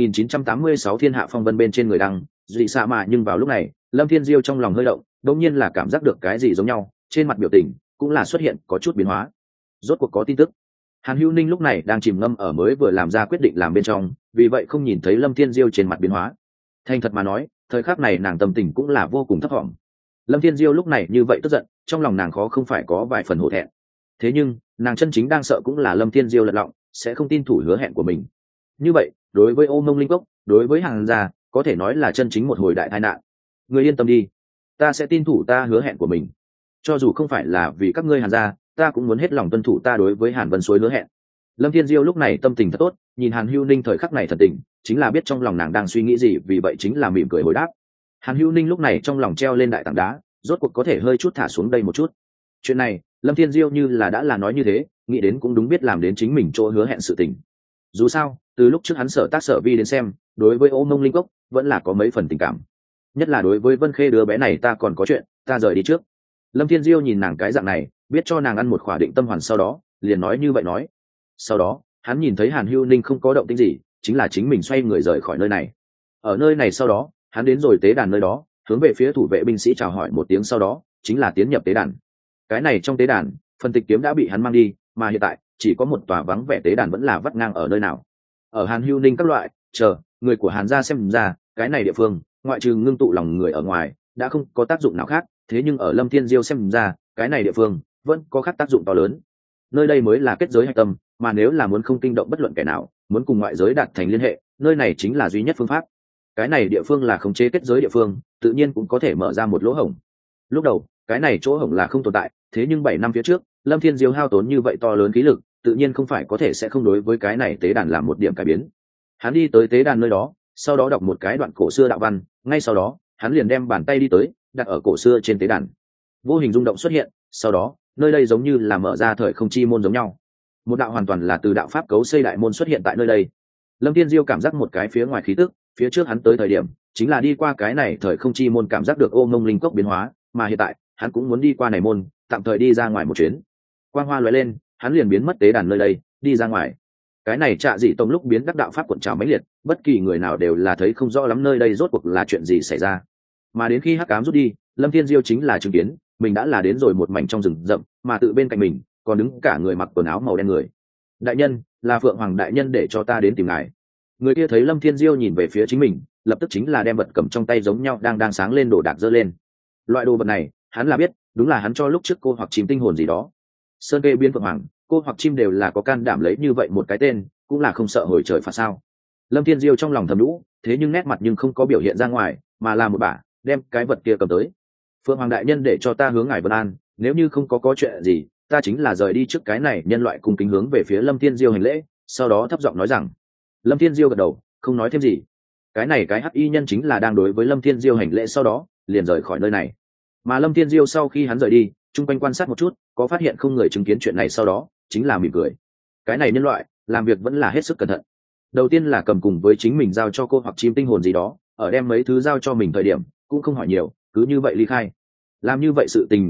1986 Thiên Hạ Phong Vân bên trên người đăng, dị xạ mà nhưng vào lúc này, Lâm Thiên Diêu trong lòng hơi động, đột nhiên là cảm giác được cái gì giống nhau, trên mặt biểu tình cũng là xuất hiện có chút biến hóa. Rốt cuộc có tin tức. Hàn Hữu Ninh lúc này đang chìm ngâm ở mới vừa làm ra quyết định làm bên trong, vì vậy không nhìn thấy Lâm Thiên Diêu trên mặt biến hóa. Thành thật mà nói, thời khắc này nàng tâm tình cũng là vô cùng thấp vọng. Lâm Thiên Diêu lúc này như vậy tức giận, trong lòng nàng khó không phải có vài phần hổ thẹn. Thế nhưng, nàng chân chính đang sợ cũng là Lâm Thiên Diêu lật lọng, sẽ không tin thủ hứa hẹn của mình. Như vậy, đối với Ô Mông Linh Cốc, đối với Hàn gia, có thể nói là chân chính một hồi đại tai nạn. Ngươi yên tâm đi, ta sẽ tin thủ ta hứa hẹn của mình. Cho dù không phải là vì các ngươi Hàn gia, ta cũng muốn hết lòng tuân thủ ta đối với Hàn Vân Suối hứa hẹn. Lâm Thiên Diêu lúc này tâm tình thật tốt, nhìn Hàn Hữu Ninh thời khắc này thật tình, chính là biết trong lòng nàng đang suy nghĩ gì, vì vậy chính là mỉm cười hồi đáp. Hàn Hữu Ninh lúc này trong lòng treo lên đại tảng đá, rốt cuộc có thể hơi chút thả xuống đây một chút. Chuyện này, Lâm Thiên Diêu như là đã là nói như thế, nghĩ đến cũng đúng biết làm đến chính mình chỗ hứa hẹn sự tình. Dù sao, từ lúc trước hắn sở tác sở vi đến xem, đối với Ô Mông Linh Cốc vẫn là có mấy phần tình cảm. Nhất là đối với Vân Khê đứa bé này ta còn có chuyện, ta rời đi trước. Lâm Thiên Diêu nhìn nàng cái dạng này, biết cho nàng ăn một khỏa định tâm hoàn sau đó, liền nói như vậy nói. Sau đó, hắn nhìn thấy Hàn Hữu Ninh không có động tĩnh gì, chính là chính mình xoay người rời khỏi nơi này. Ở nơi này sau đó, hắn đến rồi tế đàn nơi đó, hướng về phía thủ vệ binh sĩ chào hỏi một tiếng sau đó, chính là tiến nhập tế đàn. Cái này trong tế đàn, phần tịch kiếm đã bị hắn mang đi, mà hiện tại chỉ có một tòa vắng vẻ tế đàn vẫn là vắt ngang ở nơi nào. Ở Hàn Hữu Ninh các loại, người của Hàn gia xem ra, cái này địa phương, ngoại trừ ngưng tụ lòng người ở ngoài, đã không có tác dụng nào khác, thế nhưng ở Lâm Thiên Diêu xem ra, cái này địa phương vẫn có khác tác dụng to lớn. Nơi đây mới là kết giới hạch tâm, mà nếu là muốn không kinh động bất luận kẻ nào, muốn cùng ngoại giới đạt thành liên hệ, nơi này chính là duy nhất phương pháp. Cái này địa phương là khống chế kết giới địa phương, tự nhiên cũng có thể mở ra một lỗ hổng. Lúc đầu, cái này chỗ hổng là không tồn tại, thế nhưng 7 năm phía trước, Lâm Thiên Diêu hao tốn như vậy to lớn khí lực, tự nhiên không phải có thể sẽ không đối với cái này tế đàn làm một điểm cải biến. Hắn đi tới tế đàn nơi đó, sau đó đọc một cái đoạn cổ xưa đạo văn, ngay sau đó, hắn liền đem bàn tay đi tới, đặt ở cổ xưa trên tế đàn. Vô hình rung động xuất hiện, sau đó, nơi đây giống như là mở ra thời không chi môn giống nhau. Một đạo hoàn toàn là từ đạo pháp cấu xây đại môn xuất hiện tại nơi đây. Lâm Thiên Diêu cảm giác một cái phía ngoài khí tức, phía trước hắn tới thời điểm, chính là đi qua cái này thời không chi môn cảm giác được Ô Mông Linh Cốc biến hóa, mà hiện tại, hắn cũng muốn đi qua này môn, tạm thời đi ra ngoài một chuyến. Quang hoa lóe lên, hắn liền biến mất tế đàn nơi đây, đi ra ngoài. Cái này Trạ Dị Tông lúc biến đắc đạo pháp cuộn trào mãnh liệt, bất kỳ người nào đều là thấy không rõ lắm nơi đây rốt cuộc là chuyện gì xảy ra. Mà đến khi hắc ám rút đi, Lâm Thiên Diêu chính là chứng kiến, mình đã là đến rồi một mảnh trong rừng rậm, mà tự bên cạnh mình còn đứng cả người mặc quần áo màu đen người. Đại nhân, là Phượng Hoàng đại nhân để cho ta đến tìm ngài. Người kia thấy Lâm Thiên Diêu nhìn về phía chính mình, lập tức chính là đem vật cầm trong tay giống nhau đang sáng lên đồ đạc dơ lên. Loại đồ vật này, hắn là biết, đúng là hắn cho lúc trước cô hoặc chim tinh hồn gì đó. Sơn kê biến Phượng Hoàng, cô hoặc chim đều là có can đảm lấy như vậy một cái tên, cũng là không sợ hồi trời phạt sao. Lâm Thiên Diêu trong lòng thầm nhủ, thế nhưng nét mặt nhưng không có biểu hiện ra ngoài, mà là một bả đem cái vật kia cầm tới. Phượng Hoàng đại nhân để cho ta hướng ngài vân an, nếu như không có chuyện gì, ta chính là rời đi trước cái này. Nhân loại cung kính hướng về phía Lâm Thiên Diêu hành lễ, sau đó thấp giọng nói rằng. Lâm Thiên Diêu gật đầu, không nói thêm gì. Cái này cái hắc y nhân chính là đang đối với Lâm Thiên Diêu hành lễ, sau đó liền rời khỏi nơi này. Mà Lâm Thiên Diêu sau khi hắn rời đi, chung quanh quan sát một chút, có phát hiện không người chứng kiến chuyện này, sau đó chính là mỉm cười. Cái này nhân loại làm việc vẫn là hết sức cẩn thận. Đầu tiên là cầm cùng với chính mình giao cho cô hoặc chim tinh hồn gì đó, ở đem mấy thứ giao cho mình thời điểm cũng không hỏi nhiều, cứ như vậy ly khai. Làm như vậy sự tình phong cách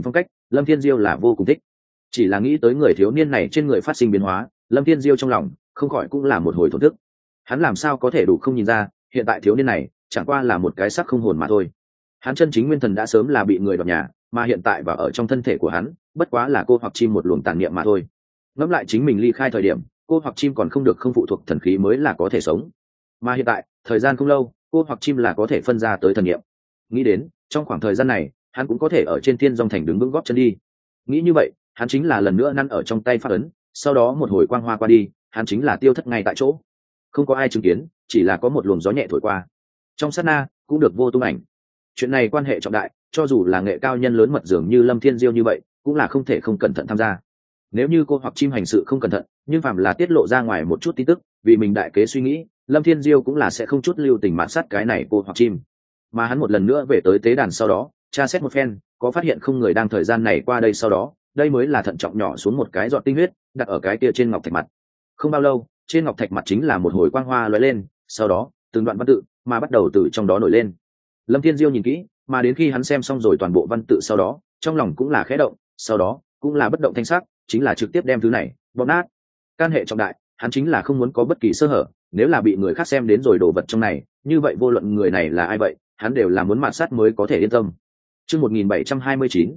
Lâm Thiên Diêu là vô cùng thích. Chỉ là nghĩ tới người thiếu niên này trên người phát sinh biến hóa, Lâm Thiên Diêu trong lòng không khỏi cũng là một hồi thổn thức. Hắn làm sao có thể đủ không nhìn ra, hiện tại thiếu niên này chẳng qua là một cái xác không hồn mà thôi. Hắn chân chính nguyên thần đã sớm là bị người đoạt nhà, mà hiện tại và ở trong thân thể của hắn bất quá là cô hoặc chim một luồng tàn niệm mà thôi. Ngẫm lại chính mình ly khai thời điểm, cô hoặc chim còn không được không phụ thuộc thần khí mới là có thể sống, mà hiện tại thời gian không lâu, cô hoặc chim là có thể phân ra tới thần niệm. Nghĩ đến trong khoảng thời gian này hắn cũng có thể ở trên thiên dòng thành đứng vững góp chân đi. Nghĩ như vậy, hắn chính là lần nữa năn ở trong tay phát ấn, sau đó một hồi quang hoa qua đi, hắn chính là tiêu thất ngay tại chỗ. Không có ai chứng kiến, chỉ là có một luồng gió nhẹ thổi qua, trong sát na cũng được vô tung ảnh. Chuyện này quan hệ trọng đại, cho dù là nghệ cao nhân lớn mật dường như Lâm Thiên Diêu như vậy cũng là không thể không cẩn thận tham gia. Nếu như cô hoặc chim hành sự không cẩn thận, nhưng phạm là tiết lộ ra ngoài một chút tin tức, vì mình đại kế suy nghĩ, Lâm Thiên Diêu cũng là sẽ không chút lưu tình mạn sát cái này cô hoặc chim. Mà hắn một lần nữa về tới tế đàn sau đó, tra xét một phen, có phát hiện không người đang thời gian này qua đây sau đó, đây mới là thận trọng nhỏ xuống một cái giọt tinh huyết, đặt ở cái kia trên ngọc thạch mặt. Không bao lâu, trên ngọc thạch mặt chính là một hồi quang hoa lóe lên, sau đó, từng đoạn văn tự mà bắt đầu từ trong đó nổi lên. Lâm Thiên Diêu nhìn kỹ, mà đến khi hắn xem xong rồi toàn bộ văn tự sau đó, trong lòng cũng là khẽ động, sau đó cũng là bất động thanh sắc, chính là trực tiếp đem thứ này bóp nát. Can hệ trọng đại, hắn chính là không muốn có bất kỳ sơ hở, nếu là bị người khác xem đến rồi đồ vật trong này, như vậy vô luận người này là ai vậy, hắn đều là muốn mạt sát mới có thể yên tâm. Chương 1729,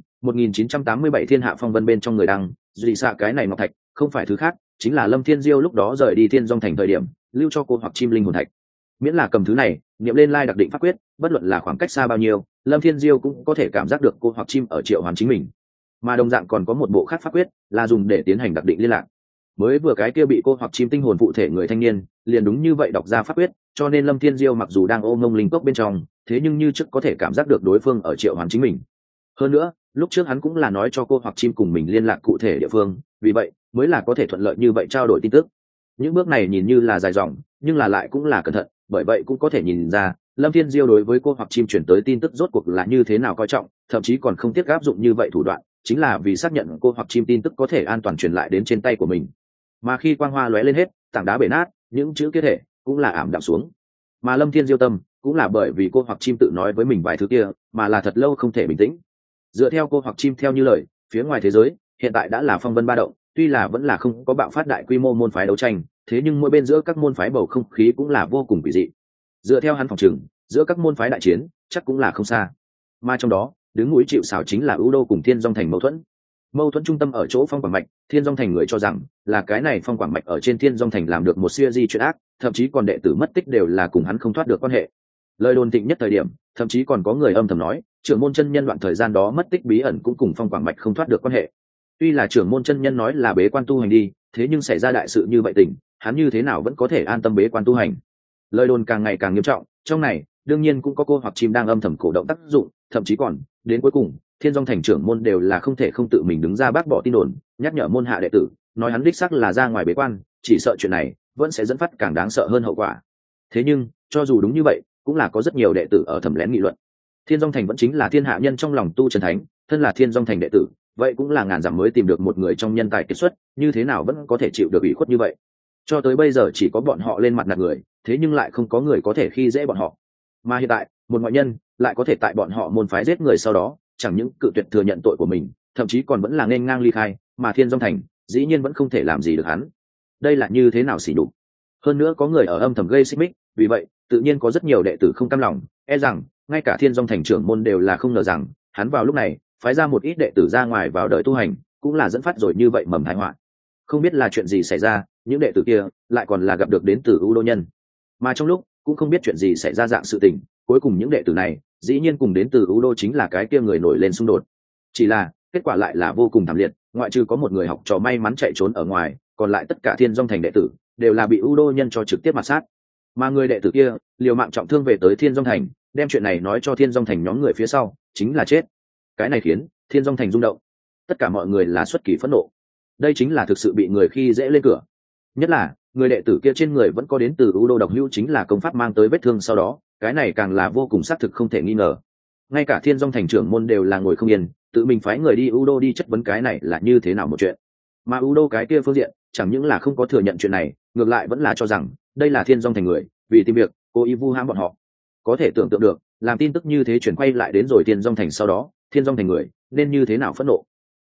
1987 Thiên Hạ Phong Vân bên trong người đăng, dị xạ cái này ngọc thạch, không phải thứ khác, chính là Lâm Thiên Diêu lúc đó rời đi Thiên Dung thành thời điểm, lưu cho cô hoặc chim linh hồn thạch. Miễn là cầm thứ này, niệm lên lai đặc định pháp quyết, bất luận là khoảng cách xa bao nhiêu, Lâm Thiên Diêu cũng có thể cảm giác được cô hoặc chim ở triệu hoàn chính mình. Mà đồng dạng còn có một bộ khác pháp quyết, là dùng để tiến hành đặc định liên lạc. Mới vừa cái kia bị cô hoặc chim tinh hồn phụ thể người thanh niên, liền đúng như vậy đọc ra pháp quyết, cho nên Lâm Thiên Diêu mặc dù đang ôm ngông linh cốc bên trong, thế nhưng như trước có thể cảm giác được đối phương ở triệu hoàn chính mình. Hơn nữa, lúc trước hắn cũng là nói cho cô hoặc chim cùng mình liên lạc cụ thể địa phương, vì vậy mới là có thể thuận lợi như vậy trao đổi tin tức. Những bước này nhìn như là dài dòng, nhưng là lại cũng là cẩn thận, bởi vậy cũng có thể nhìn ra Lâm Thiên Diêu đối với cô hoặc chim chuyển tới tin tức rốt cuộc là như thế nào coi trọng, thậm chí còn không tiếc áp dụng như vậy thủ đoạn, chính là vì xác nhận cô hoặc chim tin tức có thể an toàn truyền lại đến trên tay của mình. Mà khi quang hoa lóe lên hết, tảng đá bể nát, những chữ kia thể cũng là ảm đạm xuống. Mà Lâm Thiên Diêu tâm cũng là bởi vì cô hoặc chim tự nói với mình vài thứ kia, mà là thật lâu không thể bình tĩnh. Dựa theo cô hoặc chim theo như lời, phía ngoài thế giới hiện tại đã là phong vân ba động, tuy là vẫn là không có bạo phát đại quy mô môn phái đấu tranh, thế nhưng mỗi bên giữa các môn phái bầu không khí cũng là vô cùng kỳ dị. Dựa theo hắn phòng trừng, giữa các môn phái đại chiến chắc cũng là không xa. Mà trong đó, đứng mũi chịu sào chính là Ưu Đô cùng Thiên Dung thành mâu thuẫn. Mâu thuẫn trung tâm ở chỗ Phong Quảng Mạch, Thiên Dung thành người cho rằng là cái này Phong Quảng Mạch ở trên Thiên Dung thành làm được một siêu di chuyện ác, thậm chí còn đệ tử mất tích đều là cùng hắn không thoát được quan hệ. Lời đồn thịnh nhất thời điểm, thậm chí còn có người âm thầm nói, trưởng môn chân nhân đoạn thời gian đó mất tích bí ẩn cũng cùng Phong Quảng Mạch không thoát được quan hệ. Tuy là trưởng môn chân nhân nói là bế quan tu hành đi, thế nhưng xảy ra đại sự như vậy tình, hắn như thế nào vẫn có thể an tâm bế quan tu hành. Lời đồn càng ngày càng nghiêm trọng, trong này đương nhiên cũng có cô hoặc chim đang âm thầm cổ động tác dụng, thậm chí còn đến cuối cùng Thiên Dung thành trưởng môn đều là không thể không tự mình đứng ra bác bỏ tin đồn, nhắc nhở môn hạ đệ tử, nói hắn đích xác là ra ngoài bế quan, chỉ sợ chuyện này vẫn sẽ dẫn phát càng đáng sợ hơn hậu quả. Thế nhưng cho dù đúng như vậy, cũng là có rất nhiều đệ tử ở thầm lén nghị luận. Thiên Dung thành vẫn chính là thiên hạ nhân trong lòng tu trần thánh, thân là Thiên Dung thành đệ tử, vậy cũng là ngàn dặm mới tìm được một người trong nhân tài kiệt xuất, như thế nào vẫn có thể chịu được ủy khuất như vậy. Cho tới bây giờ chỉ có bọn họ lên mặt nạt người, thế nhưng lại không có người có thể khi dễ bọn họ. Mà hiện tại một ngoại nhân lại có thể tại bọn họ môn phái giết người sau đó chẳng những cự tuyệt thừa nhận tội của mình, thậm chí còn vẫn là nghênh ngang ly khai, mà Thiên Dung thành dĩ nhiên vẫn không thể làm gì được hắn. Đây là như thế nào xỉ nhục. Hơn nữa có người ở âm thầm gây xích mích, vì vậy tự nhiên có rất nhiều đệ tử không cam lòng, e rằng ngay cả Thiên Dung thành trưởng môn đều là không ngờ rằng hắn vào lúc này phái ra một ít đệ tử ra ngoài vào đời tu hành, cũng là dẫn phát rồi như vậy mầm tai họa. Không biết là chuyện gì xảy ra, những đệ tử kia lại còn là gặp được đến từ U Đô nhân, mà trong lúc cũng không biết chuyện gì xảy ra dạng sự tình, cuối cùng những đệ tử này dĩ nhiên cùng đến từ U Đô chính là cái kia người nổi lên xung đột. Chỉ là kết quả lại là vô cùng thảm liệt, ngoại trừ có một người học trò may mắn chạy trốn ở ngoài, còn lại tất cả Thiên Dung thành đệ tử đều là bị U Đô nhân cho trực tiếp mà sát. Mà người đệ tử kia liều mạng trọng thương về tới Thiên Dung thành, đem chuyện này nói cho Thiên Dung thành nhóm người phía sau, chính là chết. Cái này khiến Thiên Dung thành rung động, tất cả mọi người là xuất kỳ phẫn nộ. Đây chính là thực sự bị người khi dễ lên cửa. Nhất là người đệ tử kia trên người vẫn có đến từ U Đô độc hữu, chính là công pháp mang tới vết thương sau đó, cái này càng là vô cùng xác thực không thể nghi ngờ. Ngay cả Thiên Dung thành trưởng môn đều là ngồi không yên, tự mình phái người đi U Đô đi chất vấn cái này là như thế nào một chuyện. Mà U Đô cái kia phương diện chẳng những là không có thừa nhận chuyện này, ngược lại vẫn là cho rằng đây là Thiên Dung thành người vì tìm việc cố ý vu hãm bọn họ. Có thể tưởng tượng được, làm tin tức như thế chuyển quay lại đến rồi Thiên Dung thành sau đó, Thiên Dung thành người nên như thế nào phẫn nộ.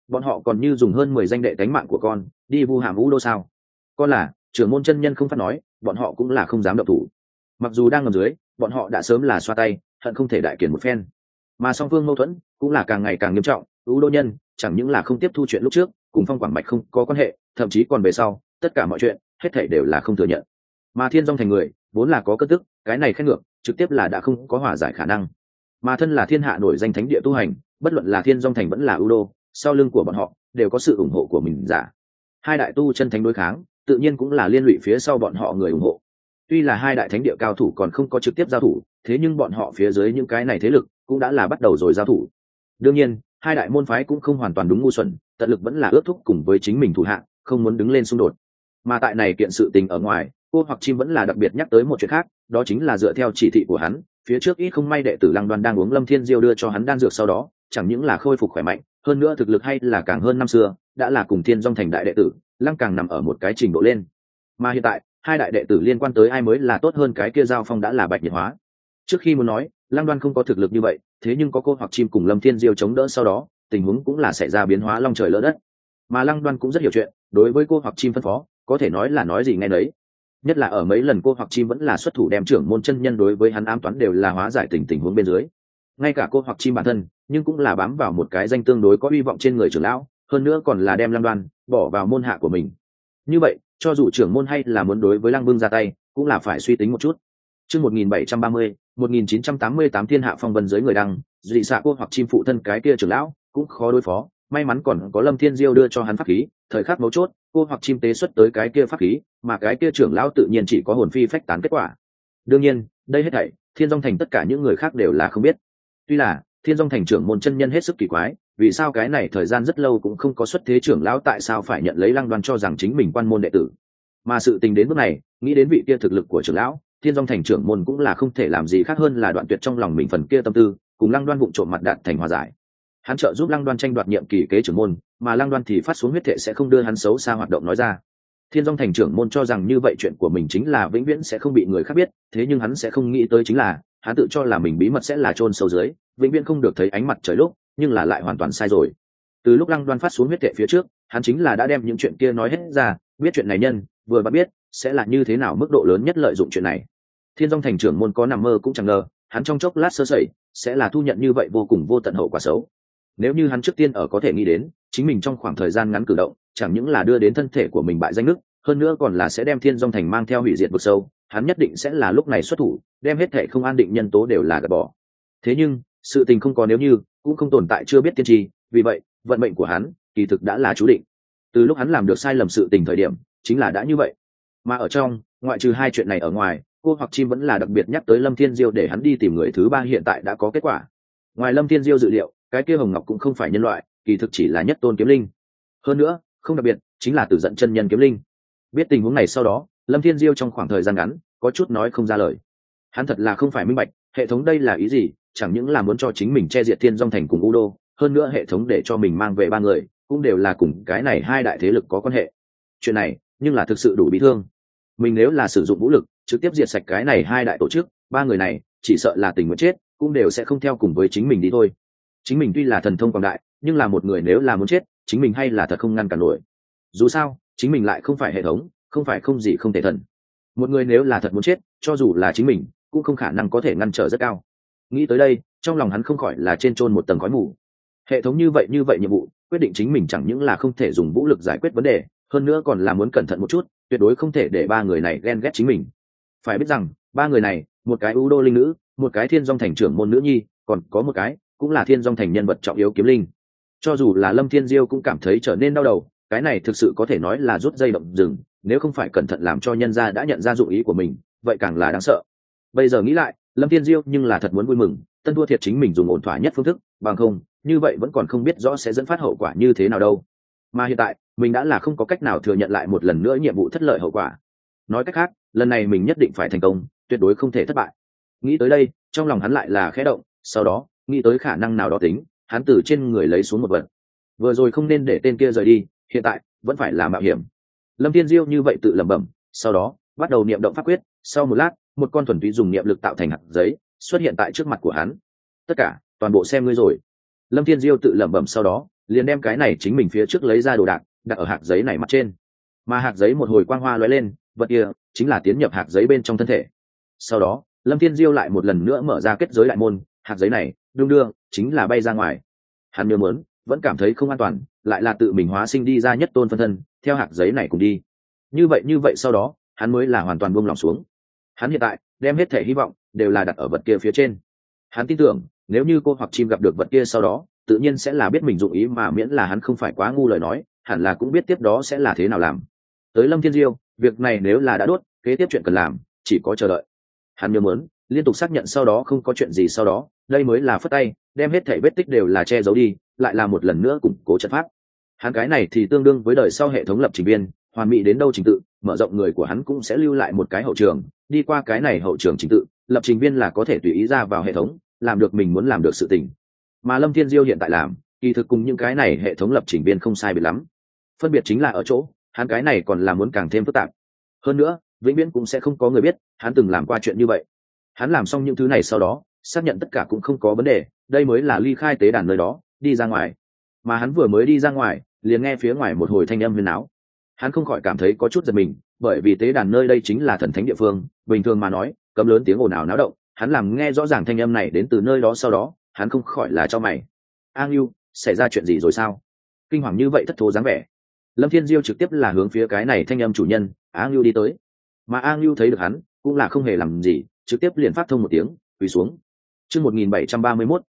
bọn họ còn như dùng hơn 10 danh đệ đánh mạng của con đi vu hàm u đô sao? Con là trưởng môn chân nhân không phát nói, bọn họ cũng là không dám động thủ. Mặc dù đang ngầm dưới, bọn họ đã sớm là xoa tay, hận không thể đại kiển một phen. Mà song phương mâu thuẫn cũng là càng ngày càng nghiêm trọng, u đô nhân chẳng những là không tiếp thu chuyện lúc trước, cùng Phong Quảng Bạch không có quan hệ, thậm chí còn về sau, tất cả mọi chuyện hết thảy đều là không thừa nhận. Mà Thiên Dung thành người vốn là có cơn tức, cái này khen ngược, trực tiếp là đã không có hòa giải khả năng. Mà thân là thiên hạ nổi danh thánh địa tu hành, bất luận là Thiên Dung thành vẫn là u đô, sau lưng của bọn họ đều có sự ủng hộ của mình giả. Hai đại tu chân thánh đối kháng, tự nhiên cũng là liên lụy phía sau bọn họ người ủng hộ. Tuy là hai đại thánh địa cao thủ còn không có trực tiếp giao thủ, thế nhưng bọn họ phía dưới những cái này thế lực cũng đã là bắt đầu rồi giao thủ. Đương nhiên, hai đại môn phái cũng không hoàn toàn đúng ngu xuẩn, tận lực vẫn là ước thúc cùng với chính mình thủ hạ, không muốn đứng lên xung đột. Mà tại này kiện sự tình ở ngoài, cô hoặc chim vẫn là đặc biệt nhắc tới một chuyện khác, đó chính là dựa theo chỉ thị của hắn, phía trước ít không may đệ tử Lăng Đoan đang uống Lâm Thiên Diêu đưa cho hắn đan dược sau đó, chẳng những là khôi phục khỏe mạnh, hơn nữa thực lực hay là càng hơn năm xưa, đã là cùng Thiên Dung thành đại đệ tử, Lăng càng nằm ở một cái trình độ lên. Mà hiện tại, hai đại đệ tử liên quan tới ai mới là tốt hơn cái kia giao phong đã là bạch nhiệt hóa. Trước khi muốn nói, Lăng Đoan không có thực lực như vậy, thế nhưng có cô hoặc chim cùng Lâm Thiên Diêu chống đỡ sau đó, tình huống cũng là xảy ra biến hóa long trời lỡ đất. Mà Lăng Đoan cũng rất hiểu chuyện, đối với cô hoặc chim phân phó, có thể nói là nói gì nghe nấy. Nhất là ở mấy lần cô hoặc chim vẫn là xuất thủ đem trưởng môn chân nhân đối với hắn ám toán đều là hóa giải tình huống bên dưới. Ngay cả cô hoặc chim bản thân, nhưng cũng là bám vào một cái danh tương đối có hy vọng trên người trưởng lão, hơn nữa còn là đem Lăng Đoan bỏ vào môn hạ của mình. Như vậy, cho dù trưởng môn hay là muốn đối với Lăng Bưng ra tay, cũng là phải suy tính một chút. Chương 1730, 1988 thiên hạ phong vân dưới người đăng, dị xạ cô hoặc chim phụ thân cái kia trưởng lão, cũng khó đối phó, may mắn còn có Lâm Thiên Diêu đưa cho hắn pháp khí, thời khắc mấu chốt, cô hoặc chim tế xuất tới cái kia pháp khí, mà cái kia trưởng lão tự nhiên chỉ có hồn phi phách tán kết quả. Đương nhiên, đây hết thảy, Thiên Dung thành tất cả những người khác đều là không biết. Tuy là, Thiên Dung thành trưởng môn chân nhân hết sức kỳ quái, vì sao cái này thời gian rất lâu cũng không có xuất thế trưởng lão tại sao phải nhận lấy Lăng Đoan cho rằng chính mình quan môn đệ tử. Mà sự tình đến bước này, nghĩ đến vị kia thực lực của trưởng lão, Thiên Dung thành trưởng môn cũng là không thể làm gì khác hơn là đoạn tuyệt trong lòng mình phần kia tâm tư, cùng Lăng Đoan vụng trộm mặt đạt thành hòa giải. Hắn trợ giúp Lăng Đoan tranh đoạt nhiệm kỳ kế trưởng môn, mà Lăng Đoan thì phát xuống huyết thệ sẽ không đưa hắn xấu xa hoạt động nói ra. Thiên Dung thành trưởng môn cho rằng như vậy chuyện của mình chính là vĩnh viễn sẽ không bị người khác biết, thế nhưng hắn sẽ không nghĩ tới chính là, hắn tự cho là mình bí mật sẽ là chôn sâu dưới, vĩnh viễn không được thấy ánh mặt trời lúc, nhưng là lại hoàn toàn sai rồi. Từ lúc Lăng Đoan phát xuống huyết thệ phía trước, hắn chính là đã đem những chuyện kia nói hết ra, biết chuyện này nhân, vừa bắt biết sẽ là như thế nào mức độ lớn nhất lợi dụng chuyện này. Thiên Dung thành trưởng môn có nằm mơ cũng chẳng ngờ, hắn trong chốc lát sơ sẩy, sẽ là thu nhận như vậy vô cùng vô tận hậu quả xấu. Nếu như hắn trước tiên ở có thể nghĩ đến, chính mình trong khoảng thời gian ngắn cử động, chẳng những là đưa đến thân thể của mình bại danh nước, hơn nữa còn là sẽ đem Thiên Dung thành mang theo hủy diệt vực sâu, hắn nhất định sẽ là lúc này xuất thủ, đem hết thể không an định nhân tố đều là gạt bỏ. Thế nhưng, sự tình không có nếu như, cũng không tồn tại chưa biết tiên tri, vì vậy, vận mệnh của hắn, kỳ thực đã là chú định. Từ lúc hắn làm được sai lầm sự tình thời điểm, chính là đã như vậy. Mà ở trong, ngoại trừ hai chuyện này ở ngoài, cô hoặc chim vẫn là đặc biệt nhắc tới Lâm Thiên Diêu để hắn đi tìm người thứ ba hiện tại đã có kết quả. Ngoài Lâm Thiên Diêu dự liệu, cái kia Hồng Ngọc cũng không phải nhân loại, kỳ thực chỉ là nhất tôn kiếm linh. Hơn nữa, không đặc biệt, chính là Tử Giận chân nhân kiếm linh. Biết tình huống này sau đó, Lâm Thiên Diêu trong khoảng thời gian ngắn, có chút nói không ra lời. Hắn thật là không phải minh bạch, hệ thống đây là ý gì, chẳng những là muốn cho chính mình che diệt Thiên Dung thành cùng U Đô, hơn nữa hệ thống để cho mình mang về ba người, cũng đều là cùng cái này hai đại thế lực có quan hệ. Chuyện này, nhưng là thực sự đủ bị thương. Mình nếu là sử dụng vũ lực, trực tiếp diệt sạch cái này hai đại tổ chức, ba người này, chỉ sợ là tình nguyện chết, cũng đều sẽ không theo cùng với chính mình đi thôi. Chính mình tuy là thần thông quảng đại, nhưng là một người nếu là muốn chết, chính mình hay là thật không ngăn cản nổi. Dù sao, chính mình lại không phải hệ thống, không phải không gì không thể thần. Một người nếu là thật muốn chết, cho dù là chính mình, cũng không khả năng có thể ngăn trở rất cao. Nghĩ tới đây, trong lòng hắn không khỏi là trên chôn một tầng khói mù. Hệ thống như vậy nhiệm vụ, quyết định chính mình chẳng những là không thể dùng vũ lực giải quyết vấn đề, hơn nữa còn là muốn cẩn thận một chút, tuyệt đối không thể để ba người này ghen ghét chính mình. Phải biết rằng, ba người này, một cái U Đô linh nữ, một cái Thiên Dung thành trưởng môn nữ nhi, còn có một cái cũng là Thiên Dung thành nhân vật trọng yếu kiếm linh. Cho dù là Lâm Thiên Diêu cũng cảm thấy trở nên đau đầu, cái này thực sự có thể nói là rút dây động rừng, nếu không phải cẩn thận làm cho nhân gia đã nhận ra dụng ý của mình, vậy càng là đáng sợ. Bây giờ nghĩ lại, Lâm Thiên Diêu nhưng là thật muốn vui mừng, tân thua thiệt chính mình dùng ổn thỏa nhất phương thức, bằng không, như vậy vẫn còn không biết rõ sẽ dẫn phát hậu quả như thế nào đâu. Mà hiện tại, mình đã là không có cách nào thừa nhận lại một lần nữa nhiệm vụ thất lợi hậu quả. Nói cách khác, lần này mình nhất định phải thành công, tuyệt đối không thể thất bại. Nghĩ tới đây, trong lòng hắn lại là khẽ động, sau đó, nghĩ tới khả năng nào đó tính, hắn từ trên người lấy xuống một vật. Vừa rồi không nên để tên kia rời đi, hiện tại vẫn phải là mạo hiểm. Lâm Thiên Diêu như vậy tự lẩm bẩm, sau đó bắt đầu niệm động pháp quyết. Sau một lát, một con thuần túy dùng niệm lực tạo thành hạt giấy xuất hiện tại trước mặt của hắn. Tất cả, toàn bộ xem ngươi rồi. Lâm Thiên Diêu tự lẩm bẩm sau đó, liền đem cái này chính mình phía trước lấy ra đồ đạc đặt ở hạt giấy này mặt trên, mà hạt giấy một hồi quang hoa lóe lên, vật kia chính là tiến nhập hạt giấy bên trong thân thể. Sau đó Lâm Thiên Diêu lại một lần nữa mở ra kết giới đại môn, hạt giấy này đung đưa chính là bay ra ngoài. Hắn nhớ muốn vẫn cảm thấy không an toàn, lại là tự mình hóa sinh đi ra nhất tôn phân thân theo hạt giấy này cùng đi. Như vậy sau đó hắn mới là hoàn toàn buông lòng xuống. Hắn hiện tại đem hết thể hy vọng đều là đặt ở vật kia phía trên. Hắn tin tưởng nếu như cô hoặc chim gặp được vật kia sau đó tự nhiên sẽ là biết mình dụng ý, mà miễn là hắn không phải quá ngu lời nói, hẳn là cũng biết tiếp đó sẽ là thế nào làm. Tới Lâm Thiên Diêu, việc này nếu là đã đốt, kế tiếp chuyện cần làm chỉ có chờ đợi. Hắn nhớ muốn liên tục xác nhận sau đó không có chuyện gì, sau đó đây mới là phất tay đem hết thảy vết tích đều là che giấu đi, lại là một lần nữa củng cố trận pháp. Hắn cái này thì tương đương với đời sau hệ thống lập trình viên, hoàn mỹ đến đâu trình tự, mở rộng người của hắn cũng sẽ lưu lại một cái hậu trường, đi qua cái này hậu trường trình tự, lập trình viên là có thể tùy ý ra vào hệ thống, làm được mình muốn làm được sự tình. Mà Lâm Thiên Diêu hiện tại làm, kỳ thực cùng những cái này hệ thống lập trình viên không sai biệt lắm. Phân biệt chính là ở chỗ, hắn cái này còn là muốn càng thêm phức tạp. Hơn nữa, vĩnh viễn cũng sẽ không có người biết hắn từng làm qua chuyện như vậy. Hắn làm xong những thứ này sau đó, xác nhận tất cả cũng không có vấn đề, đây mới là ly khai tế đàn nơi đó, đi ra ngoài. Mà hắn vừa mới đi ra ngoài, liền nghe phía ngoài một hồi thanh âm huyên náo. Hắn không khỏi cảm thấy có chút giật mình, bởi vì tế đàn nơi đây chính là thần thánh địa phương, bình thường mà nói, cấm lớn tiếng ồn ào náo động, hắn làm nghe rõ ràng thanh âm này đến từ nơi đó, sau đó, hắn không khỏi là cho mày. A Ngưu, xảy ra chuyện gì rồi sao? Kinh hoàng như vậy thất thố dáng vẻ. Lâm Thiên Diêu trực tiếp là hướng phía cái này thanh âm chủ nhân, A Ngưu đi tới. Mà A Ngưu thấy được hắn, cũng là không hề làm gì, trực tiếp liền phát thông một tiếng, quỳ xuống. Chương 1731,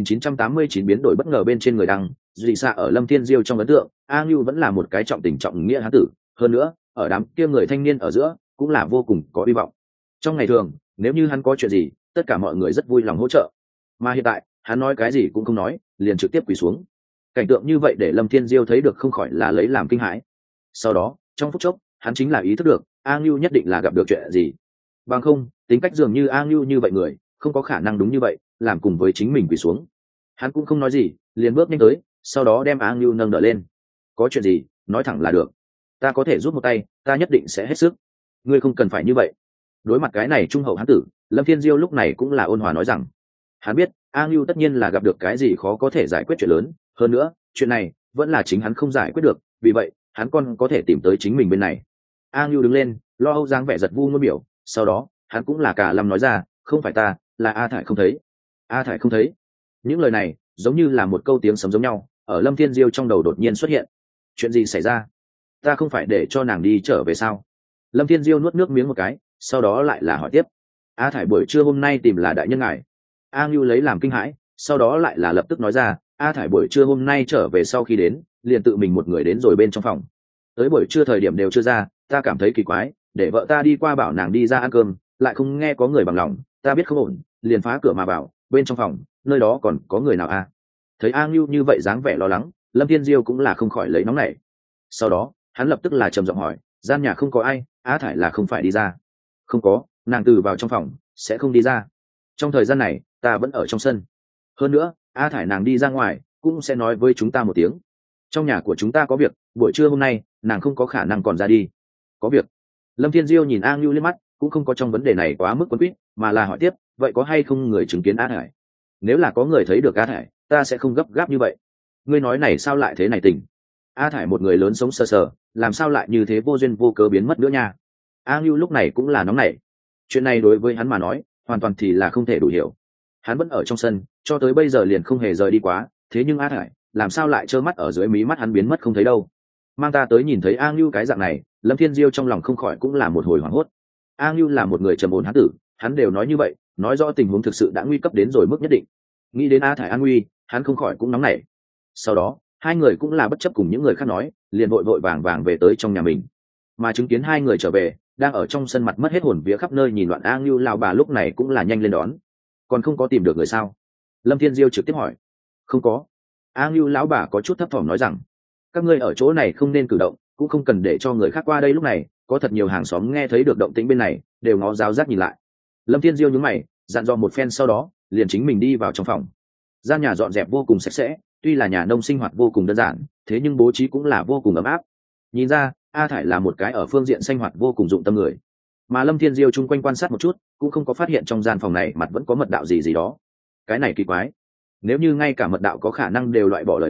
1989 biến đổi bất ngờ bên trên người đăng, dị xạ ở Lâm Thiên Diêu trong ấn tượng, A Ngưu vẫn là một cái trọng tình trọng nghĩa hán tử, hơn nữa, ở đám kia người thanh niên ở giữa, cũng là vô cùng có hy vọng. Trong ngày thường, nếu như hắn có chuyện gì, tất cả mọi người rất vui lòng hỗ trợ. Mà hiện tại, hắn nói cái gì cũng không nói, liền trực tiếp quỳ xuống. Cảnh tượng như vậy để Lâm Thiên Diêu thấy được không khỏi là lấy làm kinh hãi. Sau đó, trong phút chốc, hắn chính là ý thức được, A Ngưu nhất định là gặp được chuyện gì. Bằng không, tính cách dường như A Ngưu như vậy người, không có khả năng đúng như vậy, làm cùng với chính mình quỳ xuống. Hắn cũng không nói gì, liền bước nhanh tới, sau đó đem A Ngưu nâng đỡ lên. Có chuyện gì, nói thẳng là được. Ta có thể giúp một tay, ta nhất định sẽ hết sức. Ngươi không cần phải như vậy. Đối mặt cái này trung hậu hán tử, Lâm Thiên Diêu lúc này cũng là ôn hòa nói rằng, hắn biết A Ngưu tất nhiên là gặp được cái gì khó có thể giải quyết chuyện lớn, hơn nữa chuyện này vẫn là chính hắn không giải quyết được, vì vậy hắn còn có thể tìm tới chính mình bên này. A Ngưu đứng lên, lo âu dáng vẻ giật vu ngôn biểu, sau đó hắn cũng là cả lâm nói ra, không phải ta, là A Thải không thấy. A Thải không thấy. Những lời này giống như là một câu tiếng sấm giống nhau, ở Lâm Thiên Diêu trong đầu đột nhiên xuất hiện. Chuyện gì xảy ra? Ta không phải để cho nàng đi trở về sao? Lâm Thiên Diêu nuốt nước miếng một cái, sau đó lại là hỏi tiếp. A Thải buổi trưa hôm nay tìm là đại nhân ngài. A Ngưu lấy làm kinh hãi, sau đó lại là lập tức nói ra, A Thải buổi trưa hôm nay trở về sau khi đến, liền tự mình một người đến rồi bên trong phòng. Tới buổi trưa thời điểm đều chưa ra, ta cảm thấy kỳ quái, để vợ ta đi qua bảo nàng đi ra ăn cơm, lại không nghe có người bằng lòng, ta biết không ổn, liền phá cửa mà vào, bên trong phòng, nơi đó còn có người nào à? Thấy A Ngưu như vậy dáng vẻ lo lắng, Lâm Thiên Diêu cũng là không khỏi lấy nóng nảy. Sau đó, hắn lập tức là trầm giọng hỏi, gian nhà không có ai, Á Thải là không phải đi ra? Không có, nàng từ vào trong phòng, sẽ không đi ra. Trong thời gian này, ta vẫn ở trong sân. Hơn nữa, A Thải nàng đi ra ngoài, cũng sẽ nói với chúng ta một tiếng. Trong nhà của chúng ta có việc, buổi trưa hôm nay, nàng không có khả năng còn ra đi. Có việc. Lâm Thiên Diêu nhìn A Ngưu liếc mắt, cũng không có trong vấn đề này quá mức quấn quýt, mà là hỏi tiếp, vậy có hay không người chứng kiến A Thải? Nếu là có người thấy được A Thải, ta sẽ không gấp gáp như vậy. Ngươi nói này sao lại thế này tình? A Thải một người lớn sống sờ sờ, làm sao lại như thế vô duyên vô cớ biến mất nữa nha? A Ngưu lúc này cũng là nóng nảy. Chuyện này đối với hắn mà nói, hoàn toàn thì là không thể đủ hiểu. Hắn vẫn ở trong sân, cho tới bây giờ liền không hề rời đi quá, thế nhưng A Thải, làm sao lại trơ mắt ở dưới mí mắt hắn biến mất không thấy đâu? Mang ta tới nhìn thấy A Ngưu cái dạng này, Lâm Thiên Diêu trong lòng không khỏi cũng là một hồi hoảng hốt. A Ngưu là một người trầm ổn hán tử, hắn đều nói như vậy, nói rõ tình huống thực sự đã nguy cấp đến rồi mức nhất định. Nghĩ đến A Thải an nguy, hắn không khỏi cũng nóng nảy. Sau đó, hai người cũng là bất chấp cùng những người khác nói, liền vội vội vàng vàng về tới trong nhà mình. Mà chứng kiến hai người trở về, đang ở trong sân mặt mất hết hồn vía khắp nơi nhìn loạn A Ngưu lão bà lúc này cũng là nhanh lên đón. Còn không có tìm được người sao? Lâm Thiên Diêu trực tiếp hỏi. Không có. A Ngưu lão bà có chút thấp thỏm nói rằng, các ngươi ở chỗ này không nên cử động, cũng không cần để cho người khác qua đây. Lúc này có thật nhiều hàng xóm nghe thấy được động tĩnh bên này, đều ngó giáo giác nhìn lại. Lâm Thiên Diêu nhướng mày, dặn dò một phen sau đó, liền chính mình đi vào trong phòng. Gian nhà dọn dẹp vô cùng sạch sẽ, tuy là nhà nông sinh hoạt vô cùng đơn giản, thế nhưng bố trí cũng là vô cùng ấm áp. Nhìn ra, A Thải là một cái ở phương diện sinh hoạt vô cùng dụng tâm người. Mà Lâm Thiên Diêu chung quanh quan sát một chút, cũng không có phát hiện trong gian phòng này mặt vẫn có mật đạo gì gì đó. Cái này kỳ quái. Nếu như ngay cả mật đạo có khả năng đều loại bỏ lời nói,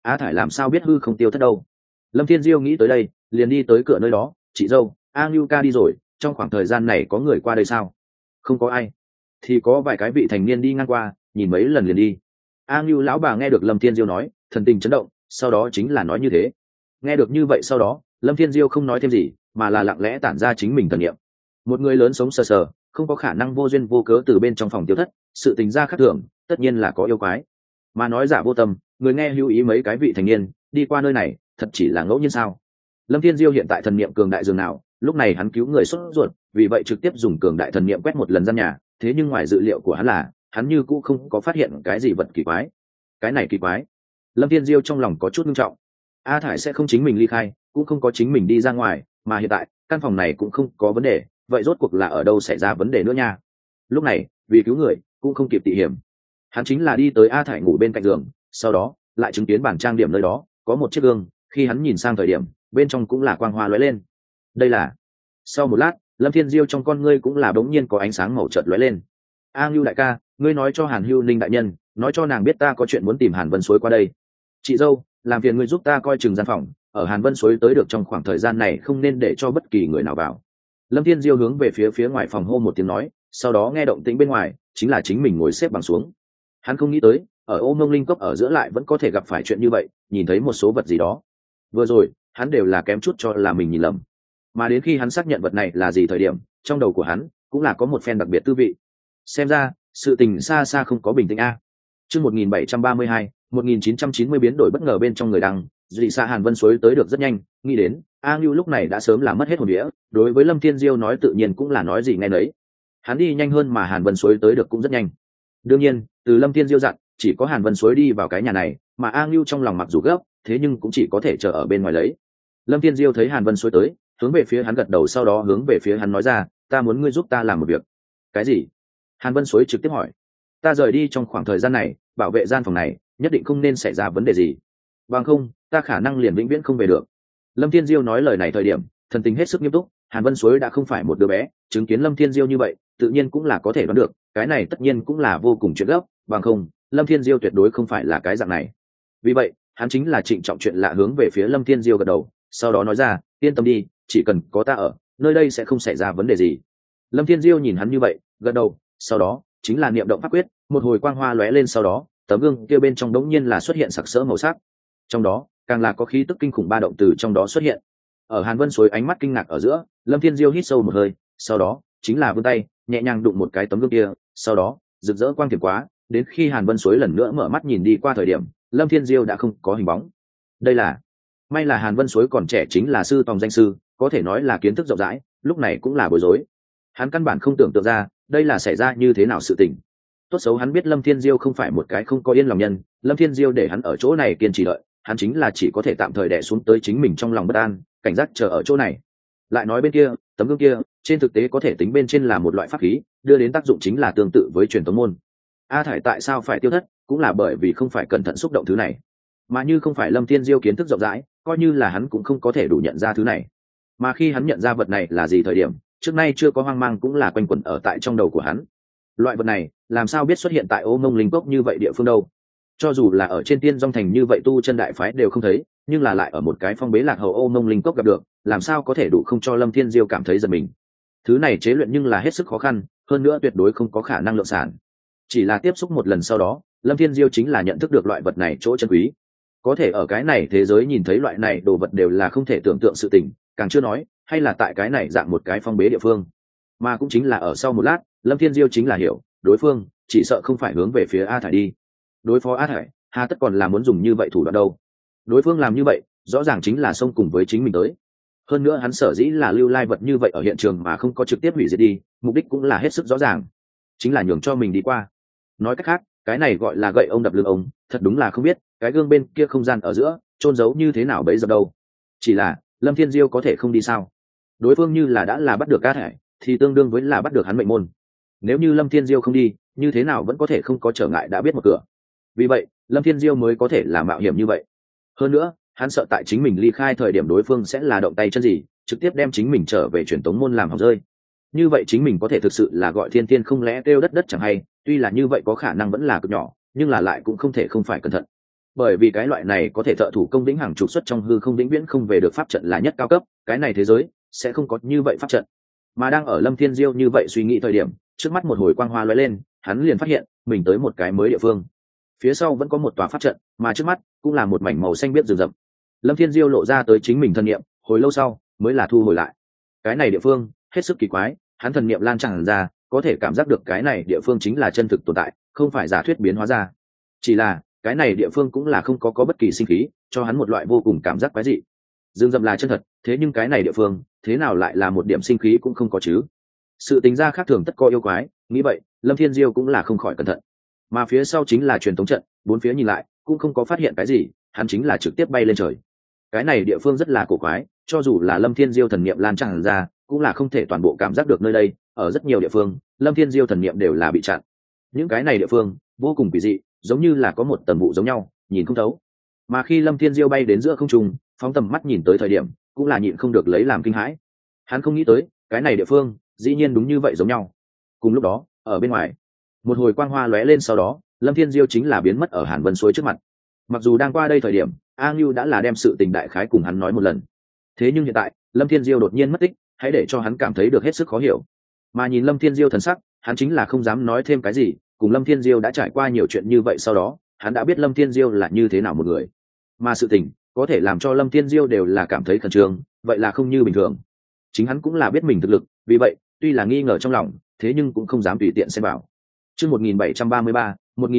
Á Thải làm sao biết hư không tiêu thất đâu. Lâm Thiên Diêu nghĩ tới đây liền đi tới cửa nơi đó. Chị dâu, A Ngưu ca đi rồi, trong khoảng thời gian này có người qua đây sao? Không có ai, thì có vài cái vị thành niên đi ngang qua, nhìn mấy lần liền đi. A Ngưu lão bà nghe được Lâm Thiên Diêu nói, thần tình chấn động, sau đó chính là nói như thế. Nghe được như vậy sau đó, Lâm Thiên Diêu không nói thêm gì, mà là lặng lẽ tản ra chính mình thần niệm. Một người lớn sống sờ sờ, không có khả năng vô duyên vô cớ từ bên trong phòng tiêu thất, sự tình ra khác thường, tất nhiên là có yêu quái. Mà nói giả vô tâm, người nghe lưu ý mấy cái vị thành niên đi qua nơi này, thật chỉ là ngẫu nhiên sao? Lâm Thiên Diêu hiện tại thần niệm cường đại dường nào, lúc này hắn cứu người sốt ruột, vì vậy trực tiếp dùng cường đại thần niệm quét một lần gian nhà, thế nhưng ngoài dự liệu của hắn là, hắn như cũ không có phát hiện cái gì vật kỳ quái. Cái này kỳ quái. Lâm Thiên Diêu trong lòng có chút nghiêm trọng. A Thải sẽ không chính mình ly khai, cũng không có chính mình đi ra ngoài, mà hiện tại căn phòng này cũng không có vấn đề, vậy rốt cuộc là ở đâu xảy ra vấn đề nữa nha? Lúc này, vì cứu người, cũng không kịp tị hiểm, hắn chính là đi tới A Thải ngủ bên cạnh giường, sau đó lại chứng kiến bàn trang điểm nơi đó có một chiếc gương, khi hắn nhìn sang thời điểm, bên trong cũng là quang hoa lóe lên. Đây là. Sau một lát, Lâm Thiên Diêu trong con ngươi cũng là đống nhiên có ánh sáng màu chợt lóe lên. A Ngưu đại ca, ngươi nói cho Hàn Hưu Ninh đại nhân, nói cho nàng biết ta có chuyện muốn tìm Hàn Vân Suối qua đây. Chị dâu, làm phiền ngươi giúp ta coi chừng gian phòng, ở Hàn Vân Suối tới được trong khoảng thời gian này không nên để cho bất kỳ người nào vào. Lâm Thiên Diêu hướng về phía ngoài phòng hô một tiếng nói, sau đó nghe động tĩnh bên ngoài, chính là chính mình ngồi xếp bằng xuống. Hắn không nghĩ tới, ở Ô Mông Linh Cốc ở giữa lại vẫn có thể gặp phải chuyện như vậy, nhìn thấy một số vật gì đó. Vừa rồi, hắn đều là kém chút cho là mình nhìn lầm. Mà đến khi hắn xác nhận vật này là gì thời điểm, trong đầu của hắn cũng là có một phen đặc biệt tư vị. Xem ra, sự tình xa xa không có bình tĩnh a. Chương 1732, 1990 biến đổi bất ngờ bên trong người đăng, dị xa Hàn Vân Suối tới được rất nhanh, nghĩ đến, A Ngưu lúc này đã sớm là mất hết hồn vía, đối với Lâm Thiên Diêu nói tự nhiên cũng là nói gì nghe nấy. Hắn đi nhanh hơn mà Hàn Vân Suối tới được cũng rất nhanh. Đương nhiên, từ Lâm Thiên Diêu dặn, chỉ có Hàn Vân Suối đi vào cái nhà này, mà A Ngưu trong lòng mặc dù gấp, thế nhưng cũng chỉ có thể chờ ở bên ngoài lấy. Lâm Thiên Diêu thấy Hàn Vân Suối tới, hướng về phía hắn gật đầu, sau đó hướng về phía hắn nói ra, ta muốn ngươi giúp ta làm một việc. Cái gì? Hàn Vân Suối trực tiếp hỏi. Ta rời đi trong khoảng thời gian này, bảo vệ gian phòng này, nhất định không nên xảy ra vấn đề gì. Bằng không, ta khả năng liền vĩnh viễn không về được. Lâm Thiên Diêu nói lời này thời điểm, thần tình hết sức nghiêm túc. Hàn Vân Suối đã không phải một đứa bé, chứng kiến Lâm Thiên Diêu như vậy, tự nhiên cũng là có thể đoán được, cái này tất nhiên cũng là vô cùng chuyện gấp, bằng không, Lâm Thiên Diêu tuyệt đối không phải là cái dạng này. Vì vậy, hắn chính là trịnh trọng chuyện lạ hướng về phía Lâm Thiên Diêu gật đầu, sau đó nói ra, yên tâm đi, chỉ cần có ta ở, nơi đây sẽ không xảy ra vấn đề gì. Lâm Thiên Diêu nhìn hắn như vậy, gật đầu, sau đó chính là niệm động pháp quyết, một hồi quang hoa lóe lên, sau đó tấm gương kia bên trong đống nhiên là xuất hiện sặc sỡ màu sắc, trong đó càng là có khí tức kinh khủng ba động từ trong đó xuất hiện. Ở Hàn Vân Suối ánh mắt kinh ngạc ở giữa, Lâm Thiên Diêu hít sâu một hơi, sau đó chính là vươn tay nhẹ nhàng đụng một cái tấm gương kia, sau đó rực rỡ quang tiềm quá, đến khi Hàn Vân Suối lần nữa mở mắt nhìn đi qua thời điểm, Lâm Thiên Diêu đã không có hình bóng. Đây là, may là Hàn Vân Suối còn trẻ, chính là sư tòng danh sư, có thể nói là kiến thức rộng rãi, lúc này cũng là bối rối. Hắn căn bản không tưởng tượng ra đây là xảy ra như thế nào sự tình. Tốt xấu hắn biết Lâm Thiên Diêu không phải một cái không có yên lòng nhân, Lâm Thiên Diêu để hắn ở chỗ này kiên trì đợi, hắn chính là chỉ có thể tạm thời đè xuống tới chính mình trong lòng bất an, cảnh giác chờ ở chỗ này. Lại nói bên kia, tấm gương kia trên thực tế có thể tính bên trên là một loại pháp khí, đưa đến tác dụng chính là tương tự với truyền tống môn. A Thải tại sao phải tiêu thất, cũng là bởi vì không phải cẩn thận xúc động thứ này, mà như không phải Lâm Thiên Diêu kiến thức rộng rãi, coi như là hắn cũng không có thể đủ nhận ra thứ này. Mà khi hắn nhận ra vật này là gì thời điểm, trước nay chưa có hoang mang cũng là quanh quẩn ở tại trong đầu của hắn. Loại vật này làm sao biết xuất hiện tại Ô Mông Linh Cốc như vậy địa phương đâu? Cho dù là ở trên Tiên Dong Thành như vậy tu chân đại phái đều không thấy, nhưng là lại ở một cái phong bế lạc hậu Ô Mông Linh Cốc gặp được, làm sao có thể đủ không cho Lâm Thiên Diêu cảm thấy giật mình. Thứ này chế luyện nhưng là hết sức khó khăn, hơn nữa tuyệt đối không có khả năng lượng sản. Chỉ là tiếp xúc một lần sau đó, Lâm Thiên Diêu chính là nhận thức được loại vật này chỗ chân quý. Có thể ở cái này thế giới nhìn thấy loại này đồ vật đều là không thể tưởng tượng sự tình, càng chưa nói hay là tại cái này dạng một cái phong bế địa phương. Mà cũng chính là ở sau một lát, Lâm Thiên Diêu chính là hiểu, đối phương chỉ sợ không phải hướng về phía A Thải đi. Đối phó A Thải, hà tất còn là muốn dùng như vậy thủ đoạn đâu. Đối phương làm như vậy, rõ ràng chính là xông cùng với chính mình tới. Hơn nữa hắn sở dĩ là lưu lai vật như vậy ở hiện trường mà không có trực tiếp hủy diệt đi, mục đích cũng là hết sức rõ ràng, chính là nhường cho mình đi qua. Nói cách khác, cái này gọi là gậy ông đập lưng ông, thật đúng là không biết cái gương bên kia không gian ở giữa trôn giấu như thế nào bấy giờ đâu. Chỉ là Lâm Thiên Diêu có thể không đi sao? Đối phương như là đã là bắt được A Thải, thì tương đương với là bắt được hắn mệnh môn. Nếu như Lâm Thiên Diêu không đi, như thế nào vẫn có thể không có trở ngại đã biết một cửa. Vì vậy Lâm Thiên Diêu mới có thể là mạo hiểm như vậy. Hơn nữa hắn sợ tại chính mình ly khai thời điểm đối phương sẽ là động tay chân gì, trực tiếp đem chính mình trở về truyền tống môn làm hỏng rơi. Như vậy chính mình có thể thực sự là gọi thiên thiên không lẽ kêu đất đất chẳng hay, tuy là như vậy có khả năng vẫn là cực nhỏ, nhưng là lại cũng không thể không phải cẩn thận. bởi vì cái loại này có thể thợ thủ công vĩnh hằng trục xuất trong hư không vĩnh viễn không về được pháp trận là nhất cao cấp, cái này thế giới sẽ không có như vậy pháp trận. Mà đang ở Lâm Thiên Diêu như vậy suy nghĩ thời điểm, trước mắt một hồi quang hoa lóe lên, hắn liền phát hiện mình tới một cái mới địa phương. Phía sau vẫn có một tòa pháp trận, mà trước mắt cũng là một mảnh màu xanh biếc rừng rậm. Lâm Thiên Diêu lộ ra tới chính mình thân niệm, hồi lâu sau mới là thu hồi lại. Cái này địa phương hết sức kỳ quái, hắn thần niệm lan tràn ra, có thể cảm giác được cái này địa phương chính là chân thực tồn tại, không phải giả thuyết biến hóa ra. Chỉ là cái này địa phương cũng là không có bất kỳ sinh khí, cho hắn một loại vô cùng cảm giác quái dị. Dương dậm là chân thật, thế nhưng cái này địa phương thế nào lại là một điểm sinh khí cũng không có chứ? Sự tính ra khác thường tất có yêu quái, nghĩ vậy Lâm Thiên Diêu cũng là không khỏi cẩn thận. Mà phía sau chính là truyền thống trận, bốn phía nhìn lại cũng không có phát hiện cái gì, hắn chính là trực tiếp bay lên trời. Cái này địa phương rất là cổ quái, cho dù là Lâm Thiên Diêu thần niệm lan tràn ra cũng là không thể toàn bộ cảm giác được nơi đây, ở rất nhiều địa phương Lâm Thiên Diêu thần niệm đều là bị chặn. Những cái này địa phương vô cùng kỳ dị, giống như là có một tầng vụ giống nhau, nhìn không thấu. Mà khi Lâm Thiên Diêu bay đến giữa không trung, phóng tầm mắt nhìn tới thời điểm cũng là nhịn không được lấy làm kinh hãi. Hắn không nghĩ tới cái này địa phương dĩ nhiên đúng như vậy giống nhau. Cùng lúc đó ở bên ngoài một hồi quang hoa lóe lên, sau đó Lâm Thiên Diêu chính là biến mất ở Hàn Vân suối trước mặt. Mặc dù đang qua đây thời điểm A Ngưu đã là đem sự tình đại khái cùng hắn nói một lần, thế nhưng hiện tại Lâm Thiên Diêu đột nhiên mất tích, hãy để cho hắn cảm thấy được hết sức khó hiểu. Mà nhìn Lâm Thiên Diêu thần sắc, hắn chính là không dám nói thêm cái gì, cùng Lâm Thiên Diêu đã trải qua nhiều chuyện như vậy, sau đó hắn đã biết Lâm Thiên Diêu là như thế nào một người. Mà sự tình có thể làm cho Lâm Thiên Diêu đều là cảm thấy khẩn trương, vậy là không như bình thường. Chính hắn cũng là biết mình thực lực, vì vậy tuy là nghi ngờ trong lòng, thế nhưng cũng không dám tùy tiện xem vào. Chương 1733,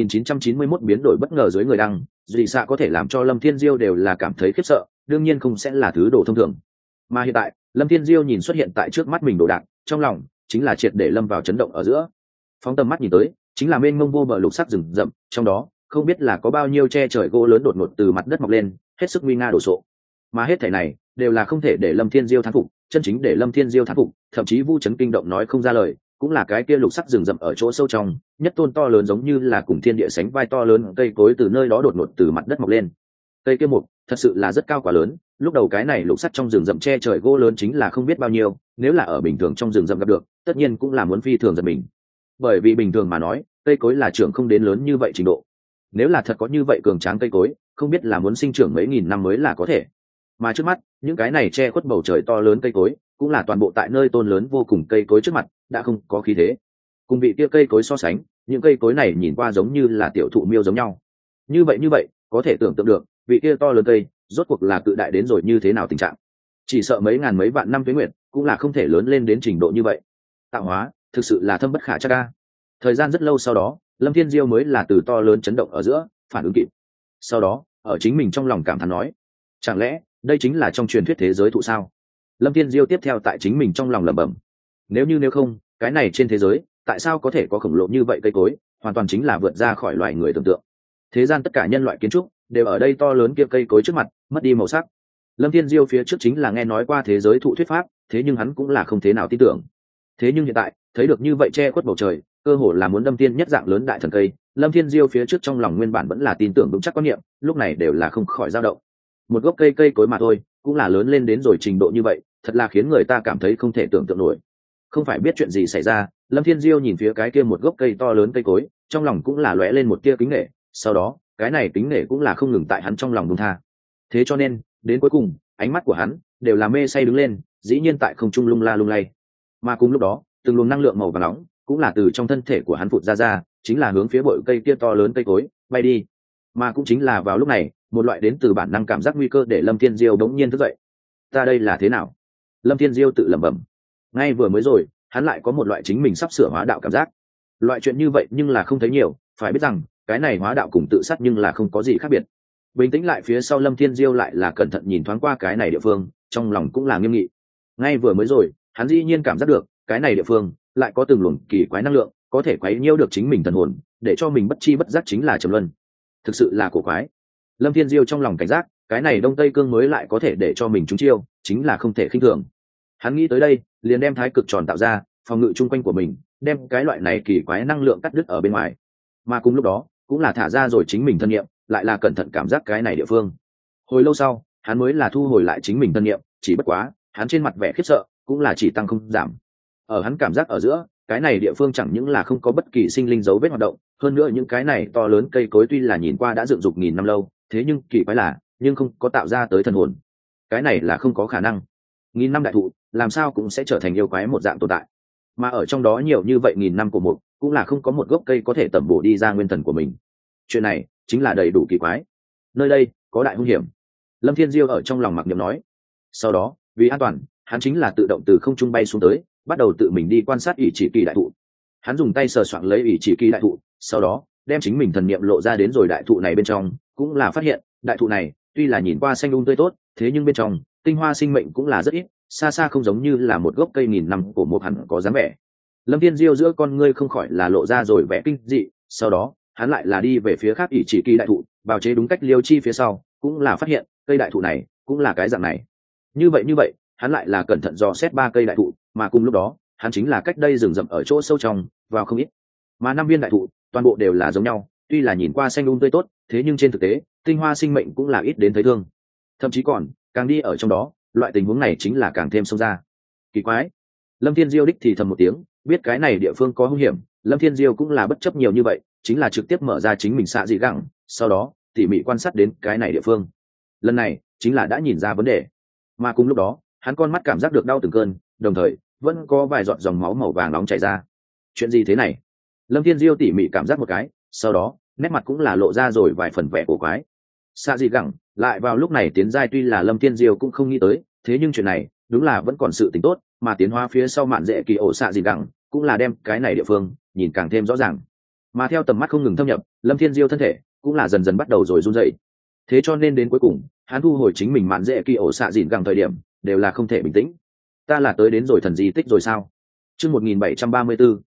1991 biến đổi bất ngờ dưới người đăng, dị xạ có thể làm cho Lâm Thiên Diêu đều là cảm thấy khiếp sợ, đương nhiên không sẽ là thứ đồ thông thường. Mà hiện tại, Lâm Thiên Diêu nhìn xuất hiện tại trước mắt mình đồ đạc, trong lòng chính là triệt để lâm vào chấn động ở giữa. Phóng tầm mắt nhìn tới, chính là mênh mông vô bờ lục sắc rừng rậm, trong đó không biết là có bao nhiêu che trời gỗ lớn đột ngột từ mặt đất mọc lên, hết sức nguy nga đổ sộ. Mà hết thảy này đều là không thể để Lâm Thiên Diêu thán phục, chân chính để Lâm Thiên Diêu thán phục, thậm chí Vu Chấn kinh động nói không ra lời, cũng là cái kia lục sắc rừng rậm ở chỗ sâu trong, nhất tôn to lớn giống như là cùng thiên địa sánh vai to lớn cây cối từ nơi đó đột ngột từ mặt đất mọc lên. Cây kia mục thật sự là rất cao quá lớn, lúc đầu cái này lục sắc trong rừng rậm che trời gỗ lớn chính là không biết bao nhiêu, nếu là ở bình thường trong rừng rậm gặp được, tất nhiên cũng là muốn phi thường giật mình. Bởi vì bình thường mà nói, cây cối là trưởng không đến lớn như vậy trình độ. Nếu là thật có như vậy cường tráng cây cối, không biết là muốn sinh trưởng mấy nghìn năm mới là có thể. Mà trước mắt, những cái này che khuất bầu trời to lớn cây cối, cũng là toàn bộ tại nơi tôn lớn vô cùng cây cối trước mặt, đã không có khí thế. Cùng vị kia cây cối so sánh, những cây cối này nhìn qua giống như là tiểu thụ miêu giống nhau. Như vậy, có thể tưởng tượng được, vị kia to lớn cây, rốt cuộc là cự đại đến rồi như thế nào tình trạng. Chỉ sợ mấy ngàn mấy vạn năm tuế nguyệt, cũng là không thể lớn lên đến trình độ như vậy. Tạo hóa, thực sự là thâm bất khả trắc a. Thời gian rất lâu sau đó, Lâm Thiên Diêu mới là từ to lớn chấn động ở giữa phản ứng kịp. Sau đó ở chính mình trong lòng cảm thán nói, chẳng lẽ đây chính là trong truyền thuyết thế giới thụ sao? Lâm Thiên Diêu tiếp theo tại chính mình trong lòng lẩm bẩm, nếu không, cái này trên thế giới tại sao có thể có khổng lồ như vậy cây cối, hoàn toàn chính là vượt ra khỏi loài người tưởng tượng. Thế gian tất cả nhân loại kiến trúc đều ở đây to lớn kia cây cối trước mặt mất đi màu sắc. Lâm Thiên Diêu phía trước chính là nghe nói qua thế giới thụ thuyết pháp, thế nhưng hắn cũng là không thế nào tin tưởng. Thế nhưng hiện tại thấy được như vậy che khuất bầu trời, cơ hồ là muốn đâm tiên nhất dạng lớn đại thần cây, Lâm Thiên Diêu phía trước trong lòng nguyên bản vẫn là tin tưởng vững chắc quan niệm, lúc này đều là không khỏi dao động. Một gốc cây cối mà thôi, cũng là lớn lên đến rồi trình độ như vậy, thật là khiến người ta cảm thấy không thể tưởng tượng nổi. Không phải biết chuyện gì xảy ra, Lâm Thiên Diêu nhìn phía cái kia một gốc cây to lớn cây cối, trong lòng cũng là lóe lên một tia kính nể, sau đó cái này kính nể cũng là không ngừng tại hắn trong lòng buông tha. Thế cho nên đến cuối cùng ánh mắt của hắn đều là mê say đứng lên, dĩ nhiên tại không trung lung la lung lay. Mà cùng lúc đó từng luồng năng lượng màu vàng nóng cũng là từ trong thân thể của hắn phụt ra, chính là hướng phía bụi cây kia to lớn cây cối bay đi. Mà cũng chính là vào lúc này, một loại đến từ bản năng cảm giác nguy cơ để Lâm Thiên Diêu bỗng nhiên thức dậy. Ta đây là thế nào? Lâm Thiên Diêu tự lẩm bẩm. Ngay vừa mới rồi hắn lại có một loại chính mình sắp sửa hóa đạo cảm giác. Loại chuyện như vậy nhưng là không thấy nhiều, phải biết rằng cái này hóa đạo cùng tự sát nhưng là không có gì khác biệt. Bình tĩnh lại phía sau, Lâm Thiên Diêu lại là cẩn thận nhìn thoáng qua cái này địa phương, trong lòng cũng là nghiêm nghị. Ngay vừa mới rồi hắn dĩ nhiên cảm giác được cái này địa phương lại có từng luồng kỳ quái năng lượng có thể quấy nhiễu được chính mình thần hồn, để cho mình bất chi bất giác chính là trầm luân. Thực sự là cổ quái. Lâm Thiên Diêu trong lòng cảnh giác, cái này Đông Tây Cương mới lại có thể để cho mình trúng chiêu, chính là không thể khinh thường. Hắn nghĩ tới đây, liền đem thái cực tròn tạo ra, phòng ngự chung quanh của mình, đem cái loại này kỳ quái năng lượng cắt đứt ở bên ngoài. Mà cùng lúc đó, cũng là thả ra rồi chính mình thân nghiệm, lại là cẩn thận cảm giác cái này địa phương. Hồi lâu sau, hắn mới là thu hồi lại chính mình thân nghiệm, chỉ bất quá, hắn trên mặt vẻ khiếp sợ, cũng là chỉ tăng không giảm. Ở hắn cảm giác ở giữa, cái này địa phương chẳng những là không có bất kỳ sinh linh dấu vết hoạt động, hơn nữa những cái này to lớn cây cối tuy là nhìn qua đã dựng dục nghìn năm lâu, thế nhưng kỳ quái là nhưng không có tạo ra tới thần hồn. Cái này là không có khả năng. Nghìn năm đại thụ làm sao cũng sẽ trở thành yêu quái một dạng tồn tại, mà ở trong đó nhiều như vậy nghìn năm của một cũng là không có một gốc cây có thể tẩm bổ đi ra nguyên thần của mình. Chuyện này chính là đầy đủ kỳ quái. Nơi đây có đại hung hiểm, Lâm Thiên Diêu ở trong lòng mặc niệm nói. Sau đó vì an toàn, hắn chính là tự động từ không trung bay xuống tới, bắt đầu tự mình đi quan sát ỷ chỉ kỳ đại thụ. Hắn dùng tay sờ soạng lấy ỷ chỉ kỳ đại thụ, sau đó đem chính mình thần niệm lộ ra đến rồi đại thụ này bên trong, cũng là phát hiện đại thụ này tuy là nhìn qua xanh tươi tốt, thế nhưng bên trong tinh hoa sinh mệnh cũng là rất ít, xa xa không giống như là một gốc cây nghìn năm của một hẳn có dáng vẻ. Lâm Thiên Diêu giữa con ngươi không khỏi là lộ ra rồi vẻ kinh dị, sau đó hắn lại là đi về phía khác ỷ chỉ kỳ đại thụ, bào chế đúng cách liêu chi phía sau, cũng là phát hiện cây đại thụ này cũng là cái dạng này. Như vậy hắn lại là cẩn thận dò xét 3 cây đại thụ, mà cùng lúc đó hắn chính là cách đây rừng rậm ở chỗ sâu trong vào không ít, mà 5 viên đại thụ toàn bộ đều là giống nhau, tuy là nhìn qua xanh tươi tốt, thế nhưng trên thực tế tinh hoa sinh mệnh cũng là ít đến thấy thương, thậm chí còn càng đi ở trong đó, loại tình huống này chính là càng thêm xông ra. Kỳ quái. Lâm Thiên Diêu đích thì thầm một tiếng, biết cái này địa phương có hung hiểm, Lâm Thiên Diêu cũng là bất chấp nhiều như vậy, chính là trực tiếp mở ra chính mình xạ dị gẳng, sau đó tỉ mỉ quan sát đến cái này địa phương. Lần này chính là đã nhìn ra vấn đề, mà cùng lúc đó hắn con mắt cảm giác được đau từng cơn, đồng thời vẫn có vài giọt dòng máu màu vàng nóng chảy ra. Chuyện gì thế này? Lâm Thiên Diêu tỉ mỉ cảm giác một cái, sau đó nét mặt cũng là lộ ra rồi vài phần vẻ cổ quái. Xạ dị gẳng lại vào lúc này tiến giai, tuy là Lâm Thiên Diêu cũng không nghĩ tới, thế nhưng chuyện này đúng là vẫn còn sự tình tốt, mà tiến hóa phía sau mạn dễ kỳ ổ xạ dị gẳng cũng là đem cái này địa phương nhìn càng thêm rõ ràng. Mà theo tầm mắt không ngừng thâm nhập, Lâm Thiên Diêu thân thể cũng là dần dần bắt đầu rồi run rẩy. Thế cho nên đến cuối cùng hắn thu hồi chính mình mạn dễ kỳ ổ xạ dị gẳng thời điểm đều là không thể bình tĩnh. Ta là tới đến rồi thần di tích rồi sao? Chương 1734,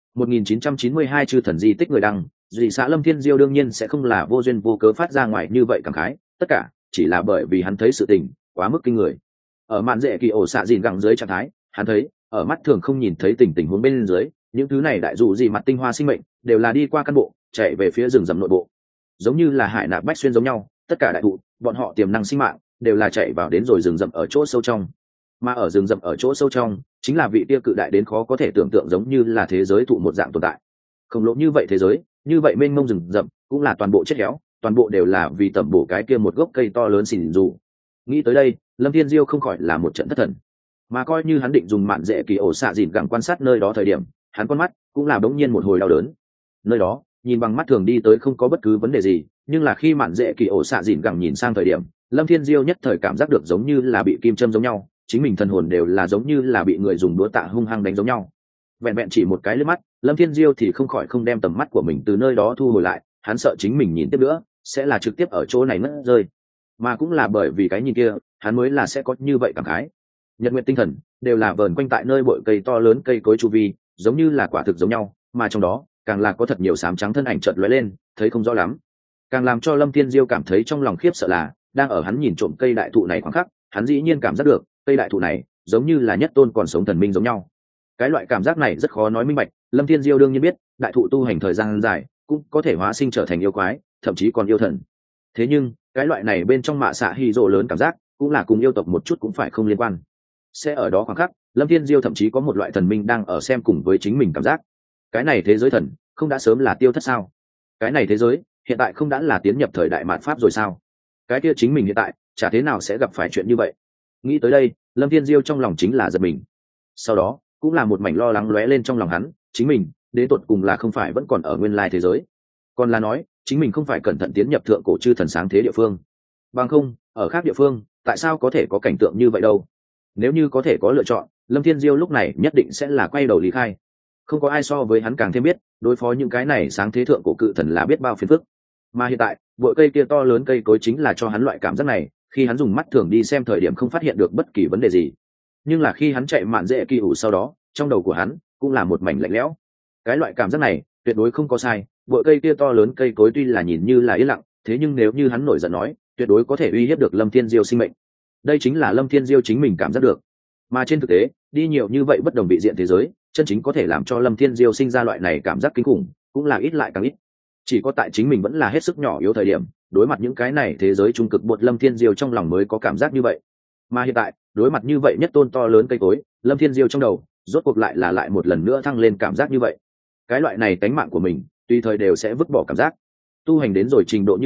1992 chư thần di tích người đăng, dị xã Lâm Thiên Diêu đương nhiên sẽ không là vô duyên vô cớ phát ra ngoài như vậy cảm khái, tất cả chỉ là bởi vì hắn thấy sự tình quá mức kinh người. Ở mạn dễ kỳ ổ xạ dìn gẳng dưới trạng thái, hắn thấy ở mắt thường không nhìn thấy tình huống bên dưới, những thứ này đại dụ gì mặt tinh hoa sinh mệnh đều là đi qua căn bộ, chạy về phía rừng rậm nội bộ, giống như là hải nạp bách xuyên giống nhau, tất cả đại thụ bọn họ tiềm năng sinh mạng đều là chạy vào đến rồi rừng rậm ở chỗ sâu trong. Mà ở rừng rậm ở chỗ sâu trong chính là vị kia cự đại đến khó có thể tưởng tượng, giống như là thế giới thụ một dạng tồn tại khổng lồ như vậy. Thế giới như vậy mênh mông rừng rậm cũng là toàn bộ chết héo, toàn bộ đều là vì tẩm bổ cái kia một gốc cây to lớn xỉn dù. Nghĩ tới đây, Lâm Thiên Diêu không khỏi là một trận thất thần, mà coi như hắn định dùng mạn dễ kỳ ổ xạ dìn gẳng quan sát nơi đó thời điểm, hắn con mắt cũng là bỗng nhiên một hồi đau đớn. Nơi đó nhìn bằng mắt thường đi tới không có bất cứ vấn đề gì, nhưng là khi mạn dễ kỳ ổ xạ dìn gẳng nhìn sang thời điểm, Lâm Thiên Diêu nhất thời cảm giác được giống như là bị kim châm giống nhau, chính mình thần hồn đều là giống như là bị người dùng đũa tạ hung hăng đánh giống nhau. Vẹn vẹn chỉ một cái lướt mắt, Lâm Thiên Diêu thì không khỏi không đem tầm mắt của mình từ nơi đó thu hồi lại, hắn sợ chính mình nhìn tiếp nữa sẽ là trực tiếp ở chỗ này mất rơi, mà cũng là bởi vì cái nhìn kia hắn mới là sẽ có như vậy cảm khái. Nhật nguyện tinh thần đều là vờn quanh tại nơi bụi cây to lớn, cây cối chu vi giống như là quả thực giống nhau, mà trong đó càng là có thật nhiều xám trắng thân ảnh chợt lóe lên, thấy không rõ lắm. Càng làm cho Lâm Thiên Diêu cảm thấy trong lòng khiếp sợ là đang ở hắn nhìn trộm cây đại thụ này khoảng khắc, hắn dĩ nhiên cảm giác được cây đại thụ này giống như là nhất tôn còn sống thần minh giống nhau. Cái loại cảm giác này rất khó nói minh bạch, Lâm Thiên Diêu đương nhiên biết đại thụ tu hành thời gian dài cũng có thể hóa sinh trở thành yêu quái, thậm chí còn yêu thần. Thế nhưng cái loại này bên trong mạ xạ hy rộ lớn cảm giác cũng là cùng yêu tộc một chút cũng phải không liên quan. Sẽ ở đó khoảng khắc, Lâm Thiên Diêu thậm chí có một loại thần minh đang ở xem cùng với chính mình cảm giác. Cái này thế giới thần không đã sớm là tiêu thất sao? Cái này thế giới hiện tại không đã là tiến nhập thời đại mạt pháp rồi sao? Cái kia chính mình hiện tại chả thế nào sẽ gặp phải chuyện như vậy. Nghĩ tới đây, Lâm Thiên Diêu trong lòng chính là giật mình. Sau đó cũng là một mảnh lo lắng lóe lên trong lòng hắn, chính mình đến tột cùng là không phải vẫn còn ở nguyên lai thế giới, còn là nói chính mình không phải cẩn thận tiến nhập thượng cổ chư thần sáng thế địa phương, bằng không ở khác địa phương tại sao có thể có cảnh tượng như vậy đâu. Nếu như có thể có lựa chọn, Lâm Thiên Diêu lúc này nhất định sẽ là quay đầu lý khai. Không có ai so với hắn càng thêm biết đối phó những cái này sáng thế thượng cổ cự thần là biết bao phiền phức, mà hiện tại bụi cây kia to lớn, cây cối chính là cho hắn loại cảm giác này. Khi hắn dùng mắt thường đi xem thời điểm không phát hiện được bất kỳ vấn đề gì, nhưng là khi hắn chạy mạn dễ kỳ ủ sau đó, trong đầu của hắn cũng là một mảnh lạnh lẽo. Cái loại cảm giác này tuyệt đối không có sai, bụi cây kia to lớn, cây cối tuy là nhìn như là yên lặng, thế nhưng nếu như hắn nổi giận nói, tuyệt đối có thể uy hiếp được Lâm Thiên Diêu sinh mệnh. Đây chính là Lâm Thiên Diêu chính mình cảm giác được. Mà trên thực tế, đi nhiều như vậy bất đồng vị diện thế giới, chân chính có thể làm cho Lâm Thiên Diêu sinh ra loại này cảm giác kinh khủng cũng là ít lại càng ít. Chỉ có tại chính mình vẫn là hết sức nhỏ yếu thời điểm, đối mặt những cái này thế giới trung cực bột, Lâm Thiên Diêu trong lòng mới có cảm giác như vậy. Mà hiện tại đối mặt như vậy nhất tôn to lớn cây cối, Lâm Thiên Diêu trong đầu rốt cuộc lại một lần nữa thăng lên cảm giác như vậy. Cái loại này tánh mạng của mình tùy thời đều sẽ vứt bỏ cảm giác. Tu hành đến rồi trình độ như vậy,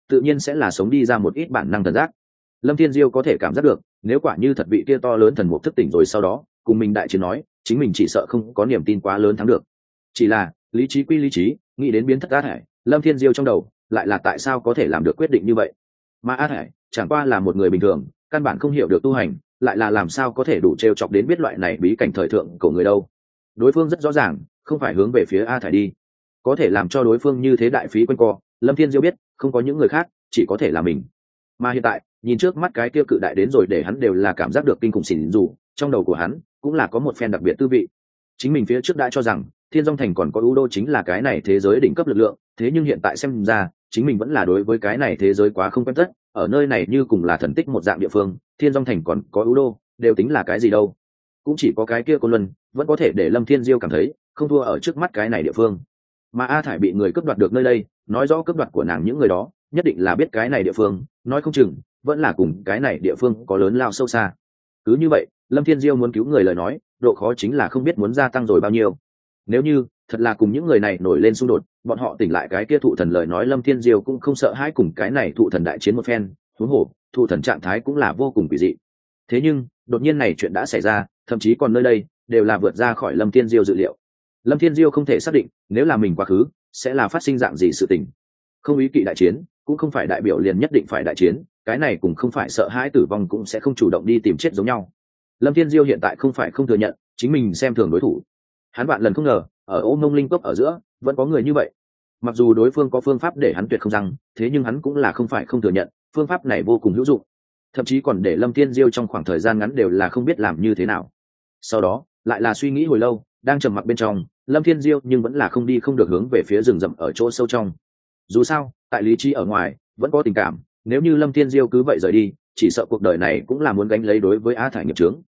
tự nhiên sẽ là sống đi ra một ít bản năng thần giác. Lâm Thiên Diêu có thể cảm giác được, nếu quả như thật vị kia to lớn thần mục thức tỉnh rồi sau đó cùng mình đại chiến nói, chính mình chỉ sợ không có niềm tin quá lớn thắng được. Chỉ là lý trí quy lý trí, nghĩ đến biến thất A Thải, Lâm Thiên Diêu trong đầu lại là tại sao có thể làm được quyết định như vậy. Mà A Thải chẳng qua là một người bình thường, căn bản không hiểu được tu hành, lại là làm sao có thể đủ trêu chọc đến biết loại này bí cảnh thời thượng của người đâu. Đối phương rất rõ ràng không phải hướng về phía A Thải đi, có thể làm cho đối phương như thế đại phí quanh co, Lâm Thiên Diêu biết không có những người khác, chỉ có thể là mình. Mà hiện tại nhìn trước mắt cái kia cự đại đến rồi, để hắn đều là cảm giác được kinh khủng xỉn dù trong đầu của hắn cũng là có một phen đặc biệt tư vị. Chính mình phía trước đã cho rằng Thiên Dung Thành còn có U Đô chính là cái này thế giới đỉnh cấp lực lượng, thế nhưng hiện tại xem ra chính mình vẫn là đối với cái này thế giới quá không quen tất. Ở nơi này như cùng là thần tích một dạng địa phương, Thiên Dung Thành còn có U Đô đều tính là cái gì đâu, cũng chỉ có cái kia Côn Luân vẫn có thể để Lâm Thiên Diêu cảm thấy không thua ở trước mắt cái này địa phương. Mà A Thải bị người cướp đoạt được nơi đây, nói rõ cướp đoạt của nàng những người đó nhất định là biết cái này địa phương, nói không chừng vẫn là cùng cái này địa phương có lớn lao sâu xa. Cứ như vậy Lâm Thiên Diêu muốn cứu người lời nói, độ khó chính là không biết muốn gia tăng rồi bao nhiêu. Nếu như thật là cùng những người này nổi lên xung đột, bọn họ tỉnh lại cái kia thụ thần lời nói, Lâm Thiên Diêu cũng không sợ hãi cùng cái này thụ thần đại chiến một phen. Huống hồ thụ thần trạng thái cũng là vô cùng kỳ dị. Thế nhưng đột nhiên này chuyện đã xảy ra, thậm chí còn nơi đây đều là vượt ra khỏi Lâm Thiên Diêu dự liệu. Lâm Thiên Diêu không thể xác định nếu là mình quá khứ sẽ là phát sinh dạng gì sự tình. Không ý kỵ đại chiến cũng không phải đại biểu liền nhất định phải đại chiến, cái này cũng không phải sợ hãi tử vong cũng sẽ không chủ động đi tìm chết giống nhau. Lâm Thiên Diêu hiện tại không phải không thừa nhận chính mình xem thường đối thủ, hắn vạn lần không ngờ ở Ô Mông Linh Cốc ở giữa vẫn có người như vậy. Mặc dù đối phương có phương pháp để hắn tuyệt không răng, thế nhưng hắn cũng là không phải không thừa nhận phương pháp này vô cùng hữu dụng, thậm chí còn để Lâm Thiên Diêu trong khoảng thời gian ngắn đều là không biết làm như thế nào. Sau đó lại là suy nghĩ hồi lâu, đang trầm mặc bên trong, Lâm Thiên Diêu nhưng vẫn là không đi không được hướng về phía rừng rậm ở chỗ sâu trong. Dù sao tại lý trí ở ngoài vẫn có tình cảm, nếu như Lâm Thiên Diêu cứ vậy rời đi, chỉ sợ cuộc đời này cũng là muốn gánh lấy đối với A Thải nghiệp chướng.